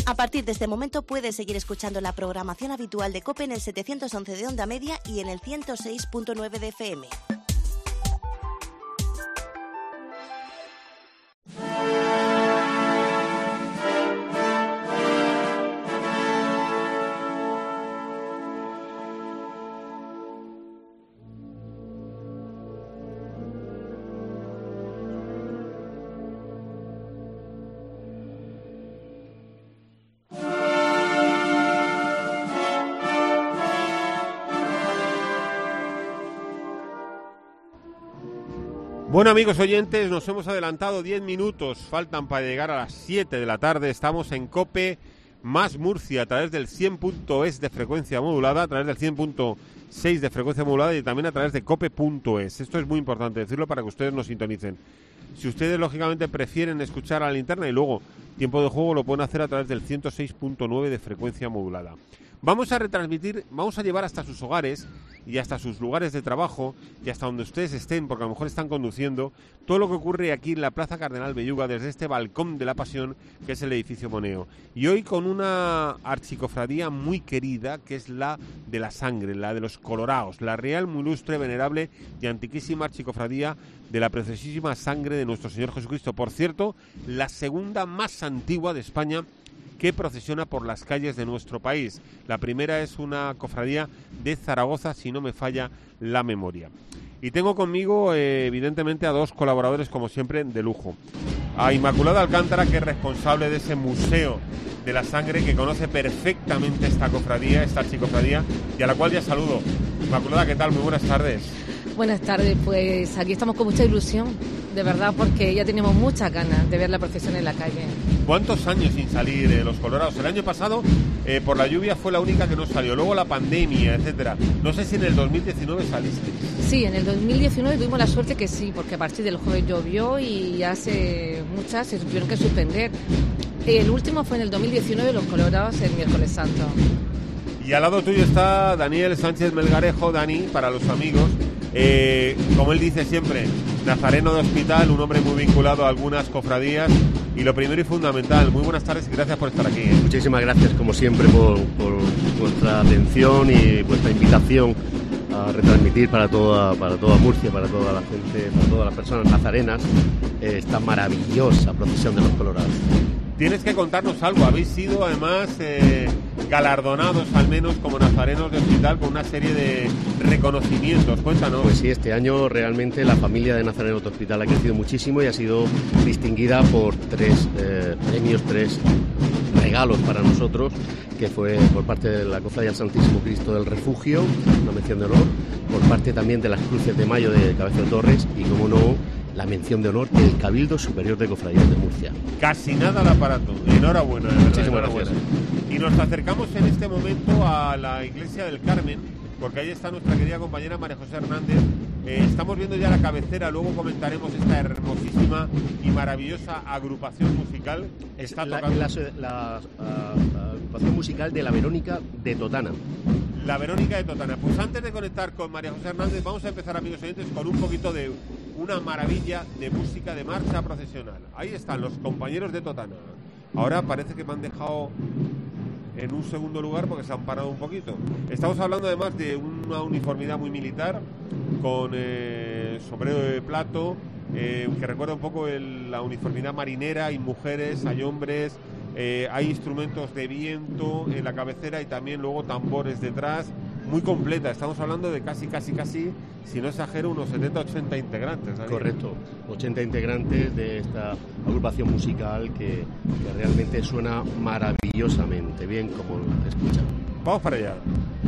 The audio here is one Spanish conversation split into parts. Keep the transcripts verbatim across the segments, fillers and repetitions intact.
A partir de este momento puedes seguir escuchando la programación habitual de COPE en el setecientos once de onda media y en el ciento seis punto nueve de F M. Bueno, amigos oyentes, nos hemos adelantado diez minutos, faltan para llegar a las siete de la tarde. Estamos en COPE más Murcia a través del cien punto es de frecuencia modulada, a través del cien punto seis de frecuencia modulada y también a través de cope punto es. Esto es muy importante decirlo para que ustedes nos sintonicen. Si ustedes, lógicamente, prefieren escuchar a la linterna y luego tiempo de juego, lo pueden hacer a través del ciento seis punto nueve de frecuencia modulada. Vamos a retransmitir, vamos a llevar hasta sus hogares y hasta sus lugares de trabajo y hasta donde ustedes estén, porque a lo mejor están conduciendo, todo lo que ocurre aquí en la Plaza Cardenal Belluga desde este balcón de la Pasión, que es el edificio Moneo. Y hoy con una archicofradía muy querida, que es la de la sangre, la de los coloraos, la real, muy ilustre, venerable y antiquísima archicofradía de la preciosísima sangre de nuestro Señor Jesucristo. Por cierto, la segunda más antigua de España, que procesiona por las calles de nuestro país. La primera es una cofradía de Zaragoza, si no me falla la memoria. Y tengo conmigo, eh, evidentemente, a dos colaboradores, como siempre, de lujo. A Inmaculada Alcántara, que es responsable de ese museo de la sangre, que conoce perfectamente esta cofradía, esta archicofradía, y a la cual ya saludo. Inmaculada, ¿qué tal? Muy buenas tardes. Buenas tardes, pues aquí estamos con mucha ilusión, de verdad, porque ya teníamos muchas ganas de ver la procesión en la calle. ¿Cuántos años sin salir eh, los colorados? El año pasado, eh, por la lluvia, fue la única que no salió, luego la pandemia, etcétera. No sé si en el dos mil diecinueve saliste. Sí, en el dos mil diecinueve tuvimos la suerte que sí, porque a partir del jueves llovió y hace muchas se tuvieron que suspender. El último fue en el dos mil diecinueve, los colorados, el miércoles santo. Y al lado tuyo está Daniel Sánchez Melgarejo, Dani, para los amigos. Eh, como él dice siempre, nazareno de hospital, un hombre muy vinculado a algunas cofradías. Y lo primero y fundamental, muy buenas tardes y gracias por estar aquí, ¿eh? Muchísimas gracias, como siempre, por, por vuestra atención y vuestra invitación a retransmitir para toda, para toda Murcia, para toda la gente, para todas las personas nazarenas, eh, esta maravillosa procesión de los colorados. Tienes que contarnos algo, habéis sido además eh, galardonados al menos como nazarenos de hospital con una serie de reconocimientos, cuéntanos. Pues sí, este año realmente la familia de nazarenos de hospital ha crecido muchísimo y ha sido distinguida por tres eh, premios, tres regalos para nosotros, que fue por parte de la Cofradía del Santísimo Cristo del Refugio, una mención de honor, por parte también de las Cruces de Mayo de Cabeza de Torres y, como no, la mención de honor del Cabildo Superior de Cofradías de Murcia. Casi nada al aparato. Enhorabuena, de verdad. Muchísimas enhorabuena. gracias. Y nos acercamos en este momento a la Iglesia del Carmen, porque ahí está nuestra querida compañera María José Hernández. Eh, estamos viendo ya la cabecera, luego comentaremos esta hermosísima y maravillosa agrupación musical. Está la, tocando... la, la, la, la agrupación musical de la Verónica de Totana. La Verónica de Totana. Pues antes de conectar con María José Hernández, vamos a empezar, amigos oyentes, con un poquito de una maravilla de música de marcha procesional. Ahí están los compañeros de Totana. Ahora parece que me han dejado en un segundo lugar porque se han parado un poquito. Estamos hablando además de una uniformidad muy militar, con eh, sombrero de plato, eh, que recuerda un poco el, la uniformidad marinera. Hay mujeres, hay hombres, eh, hay instrumentos de viento en la cabecera y también luego tambores detrás. Muy completa, estamos hablando de casi, casi, casi, si no exagero, unos setenta, ochenta integrantes, ¿sabes? Correcto, ochenta integrantes de esta agrupación musical que, que realmente suena maravillosamente bien, como se escucha. Vamos para allá.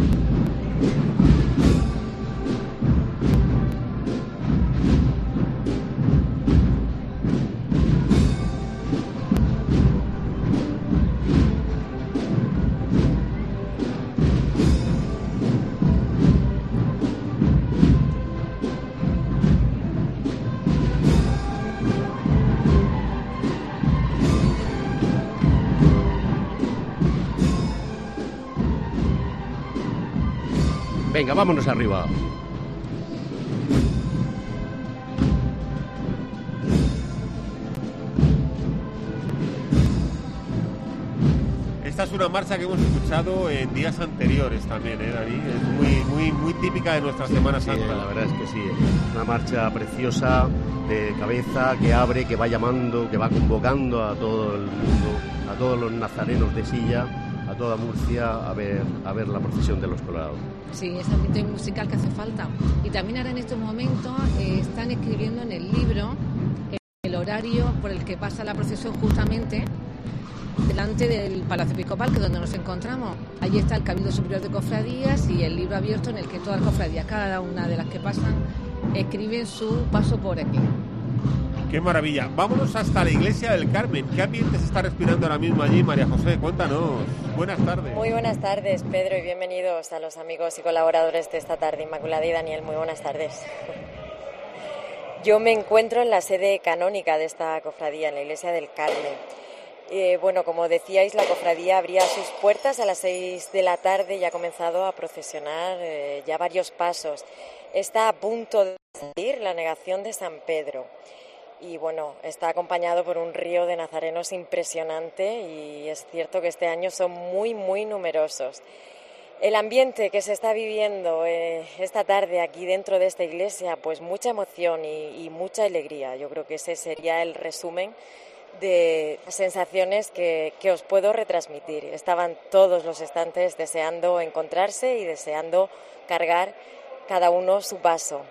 Venga, vámonos arriba. esta es una marcha que hemos escuchado en días anteriores también, ¿eh, Dani? Es muy, muy, muy típica de nuestra Semana Sí, Santa. la verdad es que sí, una marcha preciosa de cabeza que abre, que va llamando, que va convocando a todo el mundo, a todos los nazarenos de Silla, a toda Murcia a ver, a ver la procesión de los Colorados. Sí, ese ambiente musical que hace falta. Y también ahora en estos momentos eh, están escribiendo en el libro el horario por el que pasa la procesión justamente delante del Palacio Episcopal, que es donde nos encontramos. Allí está el Cabildo Superior de Cofradías y el libro abierto en el que todas las cofradías, cada una de las que pasan, escriben su paso por aquí. ¡Qué maravilla! Vámonos hasta la Iglesia del Carmen. ¿Qué ambiente se está respirando ahora mismo allí, María José? Cuéntanos. Buenas tardes. Muy buenas tardes, Pedro, y bienvenidos a los amigos y colaboradores de esta tarde. Inmaculada y Daniel, muy buenas tardes. Yo me encuentro en la sede canónica de esta cofradía, en la Iglesia del Carmen. Eh, bueno, como decíais, la cofradía abría sus puertas a las seis de la tarde y ha comenzado a procesionar eh, ya varios pasos. Está a punto de salir la Negación de San Pedro y bueno, está acompañado por un río de nazarenos impresionante y es cierto que este año son muy, muy numerosos. El ambiente que se está viviendo eh, esta tarde aquí dentro de esta iglesia, pues mucha emoción y, y mucha alegría. Yo creo que ese sería el resumen de sensaciones que, que os puedo retransmitir. Estaban todos los estantes deseando encontrarse y deseando cargar cada uno su paso.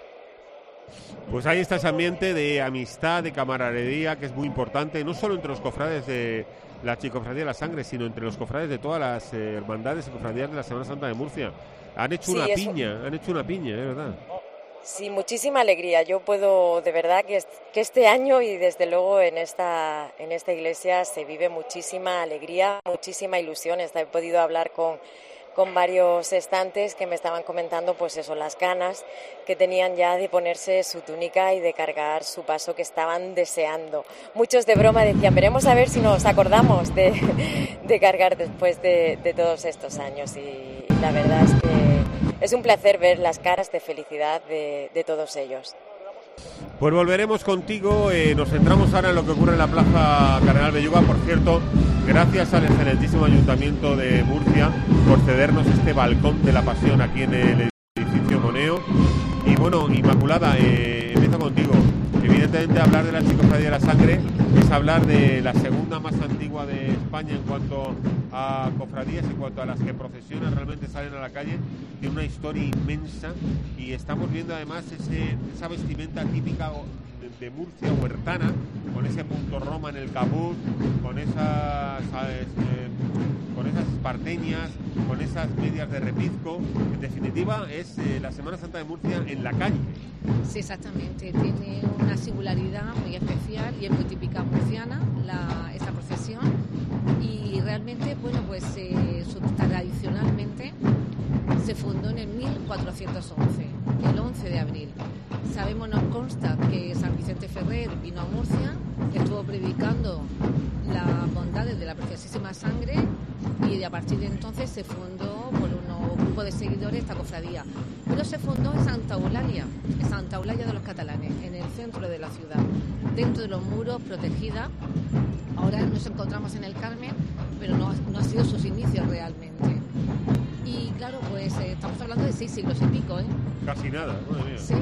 Pues ahí está ese ambiente de amistad, de camaradería, que es muy importante, no solo entre los cofrades de la Archicofradía de la Sangre, sino entre los cofrades de todas las eh, hermandades y cofradías de la Semana Santa de Murcia. Han hecho Sí, una eso... piña, han hecho una piña, es verdad. Sí, muchísima alegría. Yo puedo, de verdad, que, que este año y desde luego en esta, en esta iglesia se vive muchísima alegría, muchísima ilusión. He podido hablar con, con varios estantes que me estaban comentando, pues eso, las ganas que tenían ya de ponerse su túnica y de cargar su paso, que estaban deseando. Muchos de broma decían, veremos a ver si nos acordamos de, de cargar después de, de todos estos años. Y, y la verdad es que es un placer ver las caras de felicidad de, de todos ellos. Pues volveremos contigo, eh, nos centramos ahora en lo que ocurre en la Plaza Cardenal Belluga. Por cierto, gracias al excelentísimo Ayuntamiento de Murcia por cedernos este balcón de la Pasión aquí en el edificio Moneo. Y bueno, Inmaculada, eh, empiezo contigo. Evidentemente hablar de la Archicofradía de la Sangre es hablar de la segunda más antigua de España en cuanto a cofradías, en cuanto a las que procesionan, realmente salen a la calle. Tiene una historia inmensa y estamos viendo además ese, esa vestimenta típica de, de Murcia huertana, con ese punto roma en el capuz, con esas, ¿sabes? Eh, con esas esparteñas, con esas medias de repizco. En definitiva, es eh, la Semana Santa de Murcia en la calle. Sí, exactamente. Tiene una singularidad muy especial y es muy típica murciana la, esta procesión. Y realmente, bueno, pues eh, su, tradicionalmente se fundó en el mil cuatrocientos once, el once de abril. Sabemos, nos consta que San Vicente Ferrer vino a Murcia, estuvo predicando las bondades de la preciosísima sangre y a partir de entonces se fundó por unos grupos de seguidores esta cofradía. Pero se fundó en Santa Eulalia, en Santa Eulalia de los catalanes, en el centro de la ciudad, dentro de los muros, protegida. Ahora nos encontramos en el Carmen, pero no, no ha sido sus inicios realmente. Y claro, pues eh, estamos hablando de seis siglos y pico, ¿eh? Casi nada, madre mía. Sí.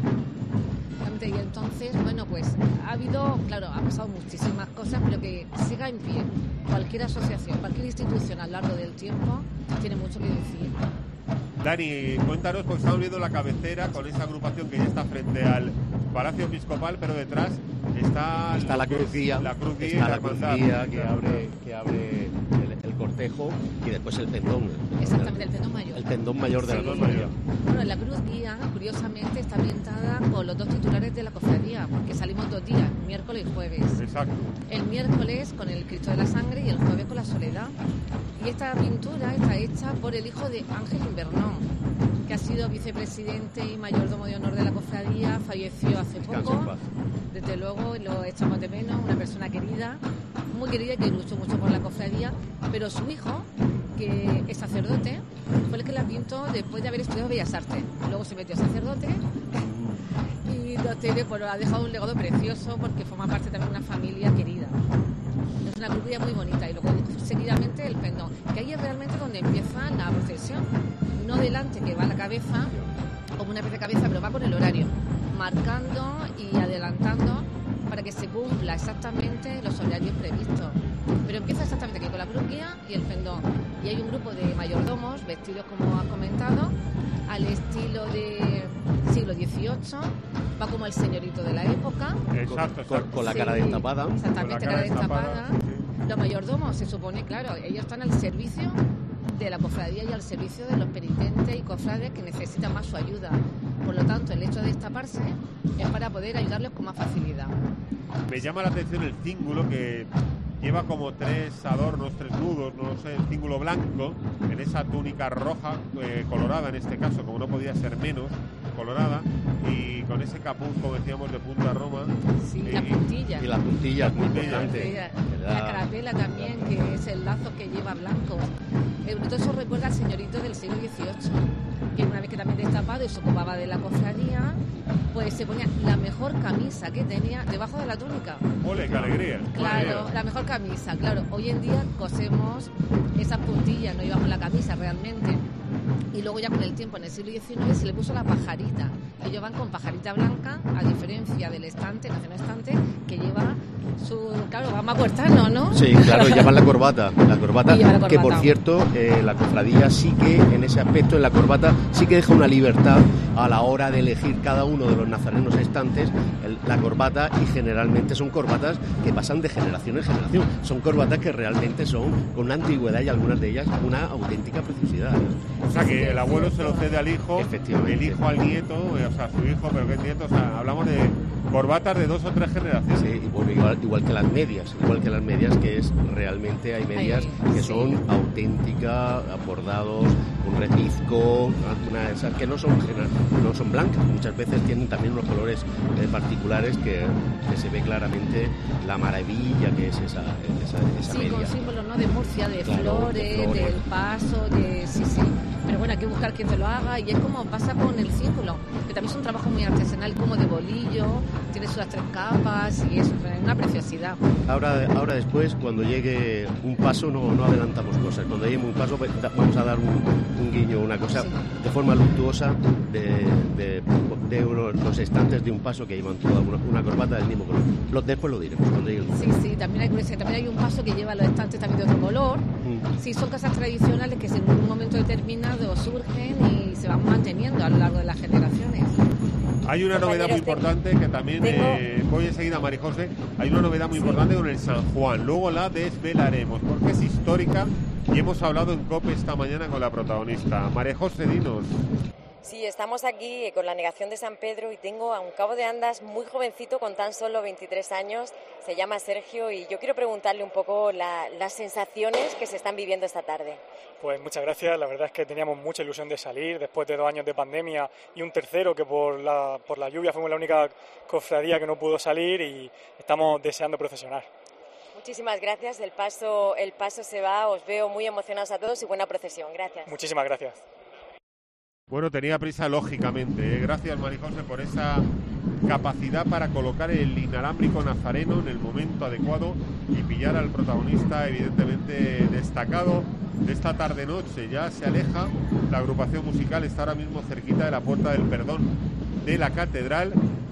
Y entonces, bueno, pues ha habido, claro, ha pasado muchísimas cosas, pero que siga en pie. Cualquier asociación, cualquier institución a lo largo del tiempo tiene mucho que decir. Dani, cuéntanos, porque estamos viendo la cabecera con esa agrupación que ya está frente al Palacio Episcopal, pero detrás está, está la cruz guía, la cruz guía, está la cruz guía que que abre, que abre el, el cortejo y después el pendón. Exactamente, el pendón mayor. El pendón mayor de sí. la cofradía. Bueno, la cruz guía, curiosamente, está orientada con los dos titulares de la cofradía, porque salimos dos días, miércoles y jueves. Exacto. El miércoles con el Cristo de la Sangre y el jueves con la Soledad. Y esta pintura está hecha por el hijo de Ángel Invernón, que ha sido vicepresidente y mayordomo de honor de la cofradía, falleció hace poco. Desde luego lo echamos de menos, una persona querida, muy querida, que luchó mucho por la cofradía, pero su hijo, que es sacerdote, fue el que la pintó después de haber estudiado Bellas Artes. Luego se metió a sacerdote y lo tiene, pues, ha dejado un legado precioso porque forma parte también de una familia querida. Es una cruz muy bonita y luego seguidamente el pendón, que ahí es realmente donde empieza la procesión. No delante, que va la cabeza, como una vez de cabeza, pero va con el horario, marcando y adelantando para que se cumpla exactamente los horarios previstos. Pero empieza exactamente aquí con la cruz guía y el pendón. Y hay un grupo de mayordomos vestidos, como has comentado, al estilo de siglo dieciocho, va como el señorito de la época. Exacto, con, con, con la cara sí, destapada. Exactamente, cara, cara destapada. destapada. Sí. Los mayordomos, se supone, claro, ellos están al servicio de la cofradía y al servicio de los penitentes y cofrades que necesitan más su ayuda. Por lo tanto, el hecho de destaparse es para poder ayudarles con más facilidad. Me llama la atención el cíngulo, que lleva como tres adornos, tres nudos, no lo sé, el cíngulo blanco, en esa túnica roja, eh, colorada en este caso, como no podía ser menos, colorada, y con ese capuz, como decíamos, de punta Roma. Sí, y, la puntilla. Y la puntilla es muy puntilla. importante. La, la carapela también, que es el lazo que lleva blanco. Todo eso recuerda al señorito del siglo dieciocho, que una vez que también destapado y se ocupaba de la cofradía, pues se ponía la mejor camisa que tenía debajo de la túnica. ¡Ole, qué alegría! Claro, la mejor camisa, claro. Hoy en día cosemos esas puntillas, no llevamos la camisa realmente. Y luego ya con el tiempo, en el siglo diecinueve, se le puso la pajarita. Ellos van con pajarita blanca, a diferencia del estante, nacional estante, que lleva su... Claro, va más puertano, ¿no? Sí, claro, llevan la corbata. La corbata, la corbata. Que por cierto, eh, la cofradía sí que, en ese aspecto, en la corbata, sí que deja una libertad a la hora de elegir cada uno de los nazarenos estantes el, la corbata, y generalmente son corbatas que pasan de generación en generación. Son corbatas que realmente son, con una antigüedad y algunas de ellas, una auténtica preciosidad. O sea, que el abuelo se lo cede al hijo, el hijo al nieto, o sea, su hijo, pero que es nieto, o sea, hablamos de corbatas de dos o tres generaciones. Sí, y bueno, igual, igual que las medias, igual que las medias, que es realmente, hay medias Ay, que sí. son auténticas, bordados, un rezizco, una, esas que no son no son blancas, muchas veces tienen también unos colores eh, particulares que, que se ve claramente la maravilla que es esa, esa, esa Sí, media. con símbolos, ¿no?, de Murcia, de, Claro, flores, de flores. del paso, de... Sí, sí. Pero bueno, hay que buscar quien te lo haga, y es como pasa con el círculo, que también es un trabajo muy artesanal, como de bolillo, tiene sus tres capas y es una preciosidad. Ahora, ahora después, cuando llegue un paso, no, no adelantamos cosas. Cuando llegue un paso, pues, da- vamos a dar un, un guiño, una cosa Sí. de forma luctuosa de, de, de unos- los estantes de un paso que llevan toda una, una corbata del mismo color. Lo, después lo diremos cuando llegue el Sí, sí, también hay curiosidad. También hay un paso que lleva los estantes también de otro color. Mm. Sí, son casas tradicionales que en un momento determinado surgen y se van manteniendo a lo largo de las generaciones. Hay una novedad muy importante que también, tengo- eh, voy enseguida, María José, hay una novedad muy importante con el San Juan, luego la desvelaremos, porque es histórica y hemos hablado en COPE esta mañana con la protagonista. María José, dinos. Sí, estamos aquí con la negación de San Pedro y tengo a un cabo de andas muy jovencito con tan solo veintitrés años, se llama Sergio, y yo quiero preguntarle un poco la- las sensaciones que se están viviendo esta tarde. Pues muchas gracias, la verdad es que teníamos mucha ilusión de salir después de dos años de pandemia y un tercero que por la, por la lluvia fuimos la única cofradía que no pudo salir, y estamos deseando procesionar. Muchísimas gracias, el paso, el paso se va, os veo muy emocionados a todos y buena procesión, gracias. Muchísimas gracias. Bueno, tenía prisa lógicamente, ¿eh? Gracias, María José, por esa capacidad para colocar el inalámbrico nazareno en el momento adecuado y pillar al protagonista evidentemente destacado de esta tarde-noche. Ya se aleja, la agrupación musical está ahora mismo cerquita de la Puerta del Perdón de la Catedral,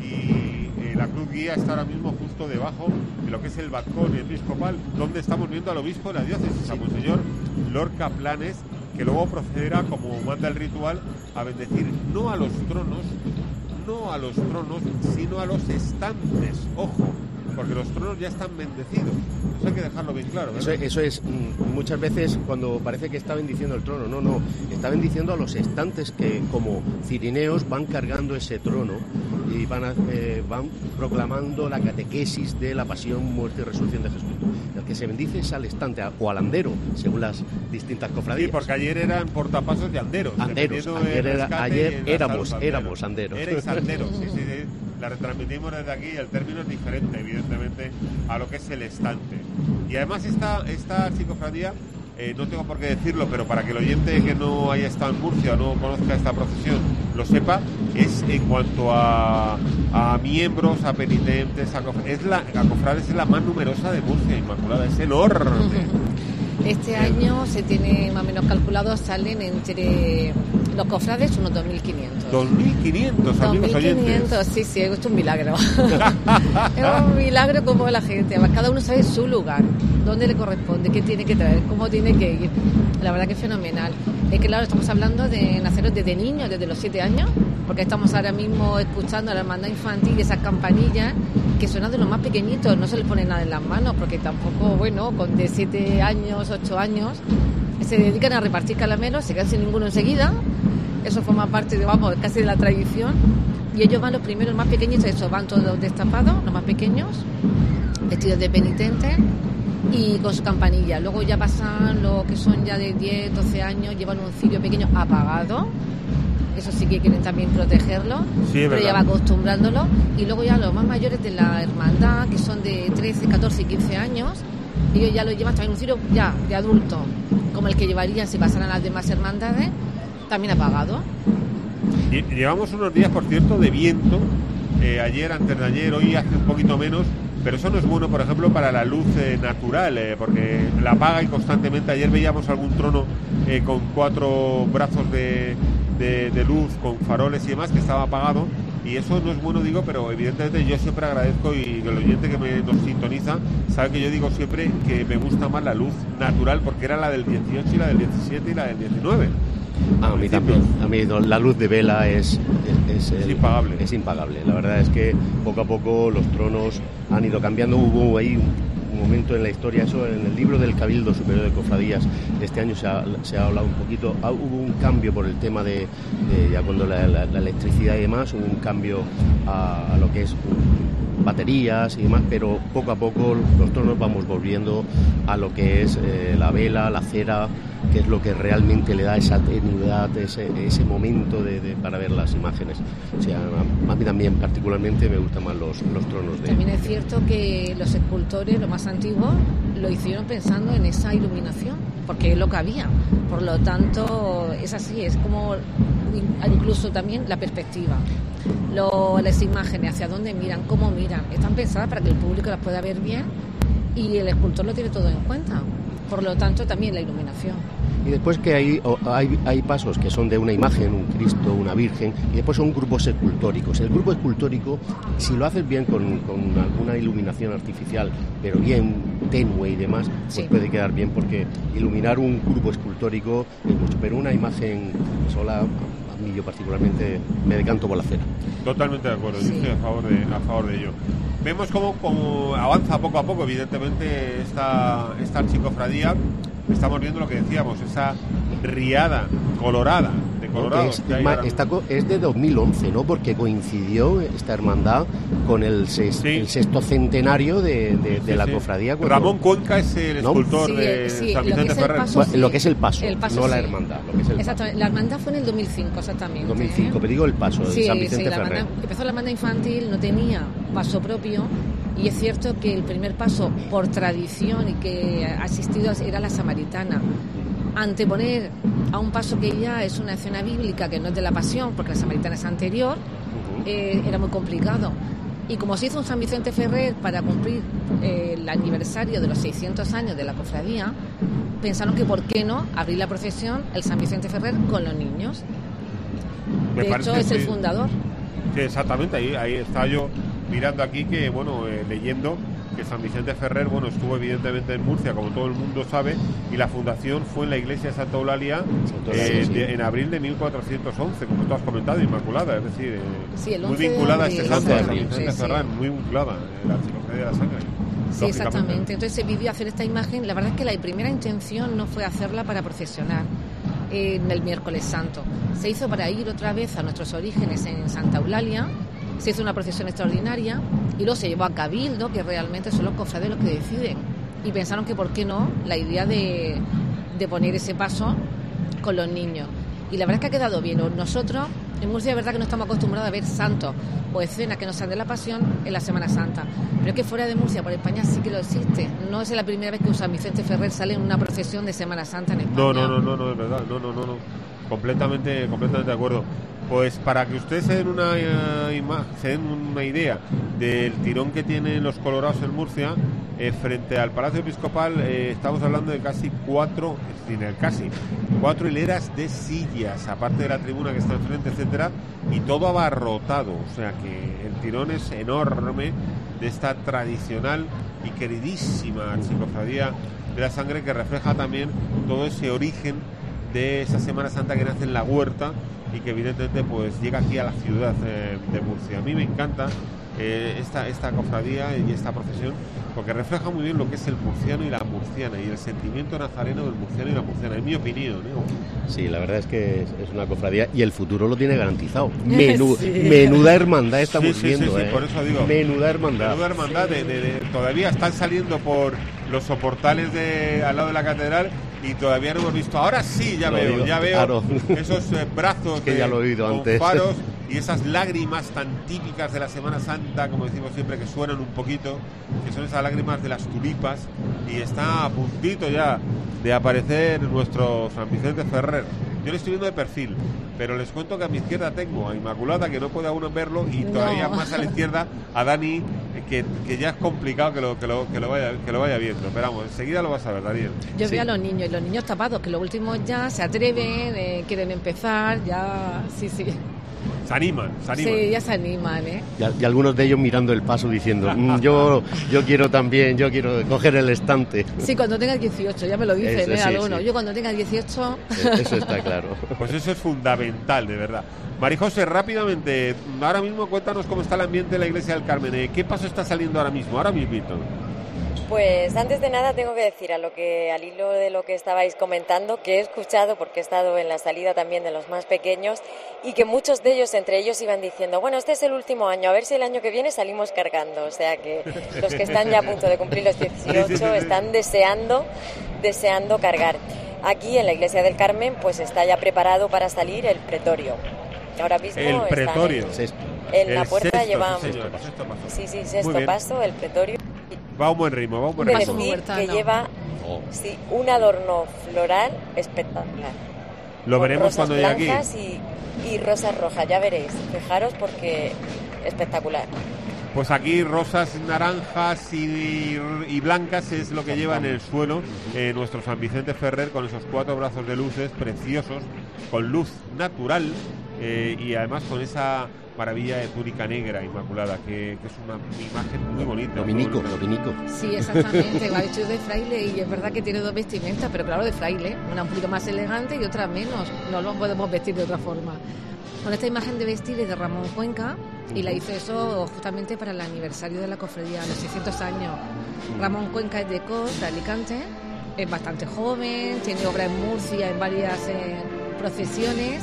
y eh, la cruz guía está ahora mismo justo debajo de lo que es el balcón episcopal, donde estamos viendo al obispo de la diócesis, a Monseñor Lorca Planes, que luego procederá, como manda el ritual, a bendecir no a los tronos, no a los tronos, sino a los estantes. Ojo, porque los tronos ya están bendecidos. Eso hay que dejarlo bien claro, ¿verdad? Eso, eso es, mm, muchas veces cuando parece que está bendiciendo el trono, no, no, está bendiciendo a los estantes que como cirineos van cargando ese trono y van, a- eh, van proclamando la catequesis de la pasión, muerte y resurrección de Jesús. El que se bendice es al estante a- o al andero, según las distintas cofradías. Sí, porque ayer eran portapasos de anderos. Anderos, dependiendo ayer del era- rescate ayer y en la éramos- salud, éramos anderos. Erais anderos, sí, sí, sí. La retransmitimos desde aquí y el término es diferente, evidentemente, a lo que es el estante. Y además esta, esta psicofradía, eh, no tengo por qué decirlo, pero para que el oyente que no haya estado en Murcia o no conozca esta procesión lo sepa, es en cuanto a, a miembros, a penitentes, a cof- es la, a cofrades es la más numerosa de Murcia, Inmaculada, es enorme. Este año se tiene más o menos calculado, salen entre los cofrades unos dos mil quinientos. dos mil quinientos, amigos oyentes. dos mil quinientos, sí, sí, es un milagro. Es un milagro como la gente, cada uno sabe su lugar, dónde le corresponde, qué tiene que traer, cómo tiene que ir. La verdad que es fenomenal. Es que claro, estamos hablando de naceros desde niños, desde los siete años, porque estamos ahora mismo escuchando a la hermandad infantil y esas campanillas que suenan de los más pequeñitos, no se les pone nada en las manos, porque tampoco, bueno, con de siete años, ocho años, se dedican a repartir caramelos, se quedan sin ninguno enseguida, eso forma parte, de, vamos, casi de la tradición, y ellos van los primeros, más pequeñitos, eso, van todos destapados, los más pequeños, vestidos de penitentes, y con su campanilla. Luego ya pasan los que son ya de diez, doce años, llevan un cirio pequeño apagado, eso sí que quieren también protegerlo, sí, pero ya va acostumbrándolo. Y luego ya los más mayores de la hermandad, que son de trece, catorce y quince años, ellos ya lo llevan también un cirio ya de adulto, como el que llevarían si pasaran las demás hermandades, también apagado. Y llevamos unos días, por cierto, de viento, eh, ayer, antes de ayer, hoy hace un poquito menos, pero eso no es bueno, por ejemplo, para la luz eh, natural, eh, porque la apaga y constantemente. Ayer veíamos algún trono eh, con cuatro brazos de, de, de luz, con faroles y demás, que estaba apagado, y eso no es bueno, digo, pero evidentemente yo siempre agradezco, y el oyente que me nos sintoniza sabe que yo digo siempre que me gusta más la luz natural, porque era la del dieciocho y la del diecisiete y la del diecinueve. A mí también, a mí la luz de vela es, es, es, es impagable. Es impagable. La verdad es que poco a poco los tronos han ido cambiando. Hubo ahí un, un momento en la historia, eso en el libro del Cabildo Superior de Cofradías, este año se ha, se ha hablado un poquito, ah, hubo un cambio por el tema de, de ya cuando la, la, la electricidad y demás, hubo un cambio a, a lo que es baterías y demás, pero poco a poco los tronos vamos volviendo a lo que es eh, la vela, la cera, que es lo que realmente le da esa tenuidad, ese, ese momento de, de, para ver las imágenes. O sea, a, a mí también particularmente me gustan más los, los tronos de... También es cierto que los escultores, los más antiguos, lo hicieron pensando en esa iluminación, porque es lo que había. Por lo tanto, es así, es como incluso también la perspectiva. Lo, las imágenes, hacia dónde miran, cómo miran, están pensadas para que el público las pueda ver bien, y el escultor lo tiene todo en cuenta. Por lo tanto, también la iluminación. Y después que hay, hay, hay pasos que son de una imagen, un Cristo, una Virgen, y después son grupos escultóricos. El grupo escultórico, si lo haces bien con, con alguna iluminación artificial, pero bien tenue y demás, pues sí, puede quedar bien, porque iluminar un grupo escultórico es mucho, pero una imagen sola, a mí yo particularmente me decanto por la cera. Totalmente de acuerdo, sí, yo estoy a favor de, a favor de ello. Vemos cómo, cómo avanza poco a poco, evidentemente, esta, esta archicofradía. Estamos viendo lo que decíamos, esa riada colorada de Colorado. Es, es, más, esta co- es de dos mil once, ¿no? Porque coincidió esta hermandad con el, ses, sí. el sexto centenario de, de, de sí, la cofradía. Cuando... Ramón Cuenca es el escultor, ¿no?, de sí, San Vicente Ferrer. Paso, sí. Lo que es el paso, el paso no sí. la hermandad. Lo que es el exactamente, paso. La hermandad fue en el dos mil cinco, exactamente. dos mil cinco, ¿eh? pero digo el paso de sí, San Vicente sí, la Ferrer. Hermandad, empezó la hermandad infantil, no tenía paso propio, y es cierto que el primer paso por tradición y que ha asistido era la samaritana. Anteponer a un paso que ya es una escena bíblica, que no es de la Pasión, porque la samaritana es anterior, uh-huh. eh, era muy complicado. Y como se hizo un San Vicente Ferrer para cumplir eh, el aniversario de los seiscientos años de la cofradía, pensaron que por qué no abrir la procesión el San Vicente Ferrer con los niños. Me de hecho, es sí, el fundador. Sí, exactamente, ahí, ahí estaba yo mirando aquí que, bueno, eh, leyendo que San Vicente Ferrer, bueno, estuvo evidentemente en Murcia, como todo el mundo sabe, y la fundación fue en la iglesia de Santa Eulalia, eh, sí. de, en abril de mil cuatrocientos once, como tú has comentado, Inmaculada, es decir, eh, sí, el muy vinculada a este santo, San Vicente sí, Ferrer, sí. muy vinculada, eh, la archicofradía de la sangre. Sí, exactamente. Entonces se pidió hacer esta imagen. La verdad es que la primera intención no fue hacerla para procesionar en el miércoles santo. Se hizo para ir otra vez a nuestros orígenes en Santa Eulalia. Se hizo una procesión extraordinaria y luego se llevó a Cabildo, que realmente son los cofrades los que deciden. Y pensaron que por qué no la idea de, de poner ese paso con los niños. Y la verdad es que ha quedado bien. Nosotros, en Murcia, es verdad que no estamos acostumbrados a ver santos o escenas que no sean de la Pasión en la Semana Santa. Pero es que fuera de Murcia, por España, sí que lo existe. No es la primera vez que San Vicente Ferrer sale en una procesión de Semana Santa en España. No, no, no, no, no, es verdad. No, no, no, no. Completamente, completamente de acuerdo. Pues para que ustedes se den una, uh, ima- se den una idea del tirón que tienen los colorados en Murcia, eh, frente al Palacio Episcopal, eh, estamos hablando de casi cuatro, es decir, casi cuatro hileras de sillas, aparte de la tribuna que está enfrente, etcétera, y todo abarrotado. O sea que el tirón es enorme de esta tradicional y queridísima archicofradía de la Sangre, que refleja también todo ese origen de esa Semana Santa que nace en la huerta y que evidentemente pues llega aquí a la ciudad eh, de Murcia. A mí me encanta eh, esta, esta cofradía y esta procesión, porque refleja muy bien lo que es el murciano y la murciana y el sentimiento nazareno del murciano y la murciana, en mi opinión, ¿eh? Sí, la verdad es que es, es una cofradía y el futuro lo tiene garantizado. Menú, sí. Menuda hermandad estamos sí, sí, viendo, sí, sí, ¿eh? por eso digo. Menuda hermandad. Menuda hermandad. De, de, de, todavía están saliendo por los soportales de al lado de la catedral y todavía no hemos visto. Ahora sí, ya lo veo, oído, ya veo claro. esos eh, brazos que de, ya lo he oído con antes. faros y esas lágrimas tan típicas de la Semana Santa, como decimos siempre, que suenan un poquito, que son esas lágrimas de las tulipas, y está a puntito ya de aparecer nuestro San Vicente Ferrer. Yo le estoy viendo de perfil, pero les cuento que a mi izquierda tengo a Inmaculada, que no puede aún verlo, y no. todavía más a la izquierda a Dani, que, que ya es complicado que lo, que, lo, que, lo vaya, que lo vaya viendo. Pero vamos, enseguida lo vas a ver, Daniel. Yo sí. veo a los niños, y los niños tapados, que los últimos ya se atreven, eh, quieren empezar, ya, sí, sí. Se animan, se animan. Sí, ya se animan, ¿eh? Y, y algunos de ellos mirando el paso diciendo, mmm, yo yo quiero también, yo quiero coger el estante. Sí, cuando tenga dieciocho, ya me lo dicen, eso, ¿eh? Sí, algunos. Sí. Yo cuando tenga dieciocho... Eso está claro. Pues eso es fundamental, de verdad. María José, rápidamente, ahora mismo cuéntanos cómo está el ambiente en la Iglesia del Carmen. ¿Qué paso está saliendo ahora mismo? Ahora mismo. Pues antes de nada tengo que decir, a lo que al hilo de lo que estabais comentando, que he escuchado porque he estado en la salida también de los más pequeños, y que muchos de ellos, entre ellos, iban diciendo, bueno, este es el último año, a ver si el año que viene salimos cargando. O sea que los que están ya a punto de cumplir los dieciocho están deseando, deseando cargar. Aquí en la Iglesia del Carmen pues está ya preparado para salir el pretorio. Ahora mismo el pretorio. En, en la puerta sexto, llevan... Sí, señor, sexto paso. Sí, sí, sexto paso, el pretorio. Va a un buen ritmo, va a un buen ritmo. Decir que lleva sí, un adorno floral espectacular. Lo veremos cuando llegue aquí. Blancas y, y rosas rojas, ya veréis. Fijaros porque espectacular. Pues aquí rosas, naranjas y, y blancas es lo que lleva en el suelo eh, nuestro San Vicente Ferrer, con esos cuatro brazos de luces preciosos, con luz natural eh, y además con esa maravilla de túnica negra inmaculada, que, que es una imagen muy bonita. Dominico, Dominico. Sí, exactamente, va vestido de fraile y es verdad que tiene dos vestimentas, pero claro, de fraile, una un poquito más elegante y otra menos, no lo podemos vestir de otra forma. Con esta imagen de vestir es de Ramón Cuenca y la hizo eso justamente para el aniversario de la cofradía, los seiscientos años. Ramón Cuenca es de Cos, de Alicante, es bastante joven, tiene obra en Murcia en varias eh, procesiones.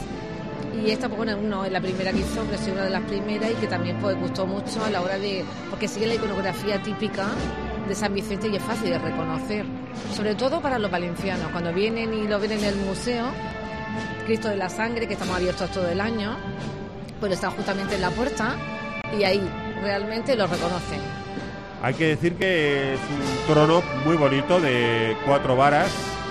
Y esta, pues bueno, no es la primera que hizo, pero sí una de las primeras y que también pues gustó mucho a la hora de... porque sigue la iconografía típica de San Vicente y es fácil de reconocer. Sobre todo para los valencianos, cuando vienen y lo ven en el museo, Cristo de la Sangre, que estamos abiertos todo el año, pues está justamente en la puerta y ahí realmente lo reconocen. Hay que decir que es un trono muy bonito de cuatro varas,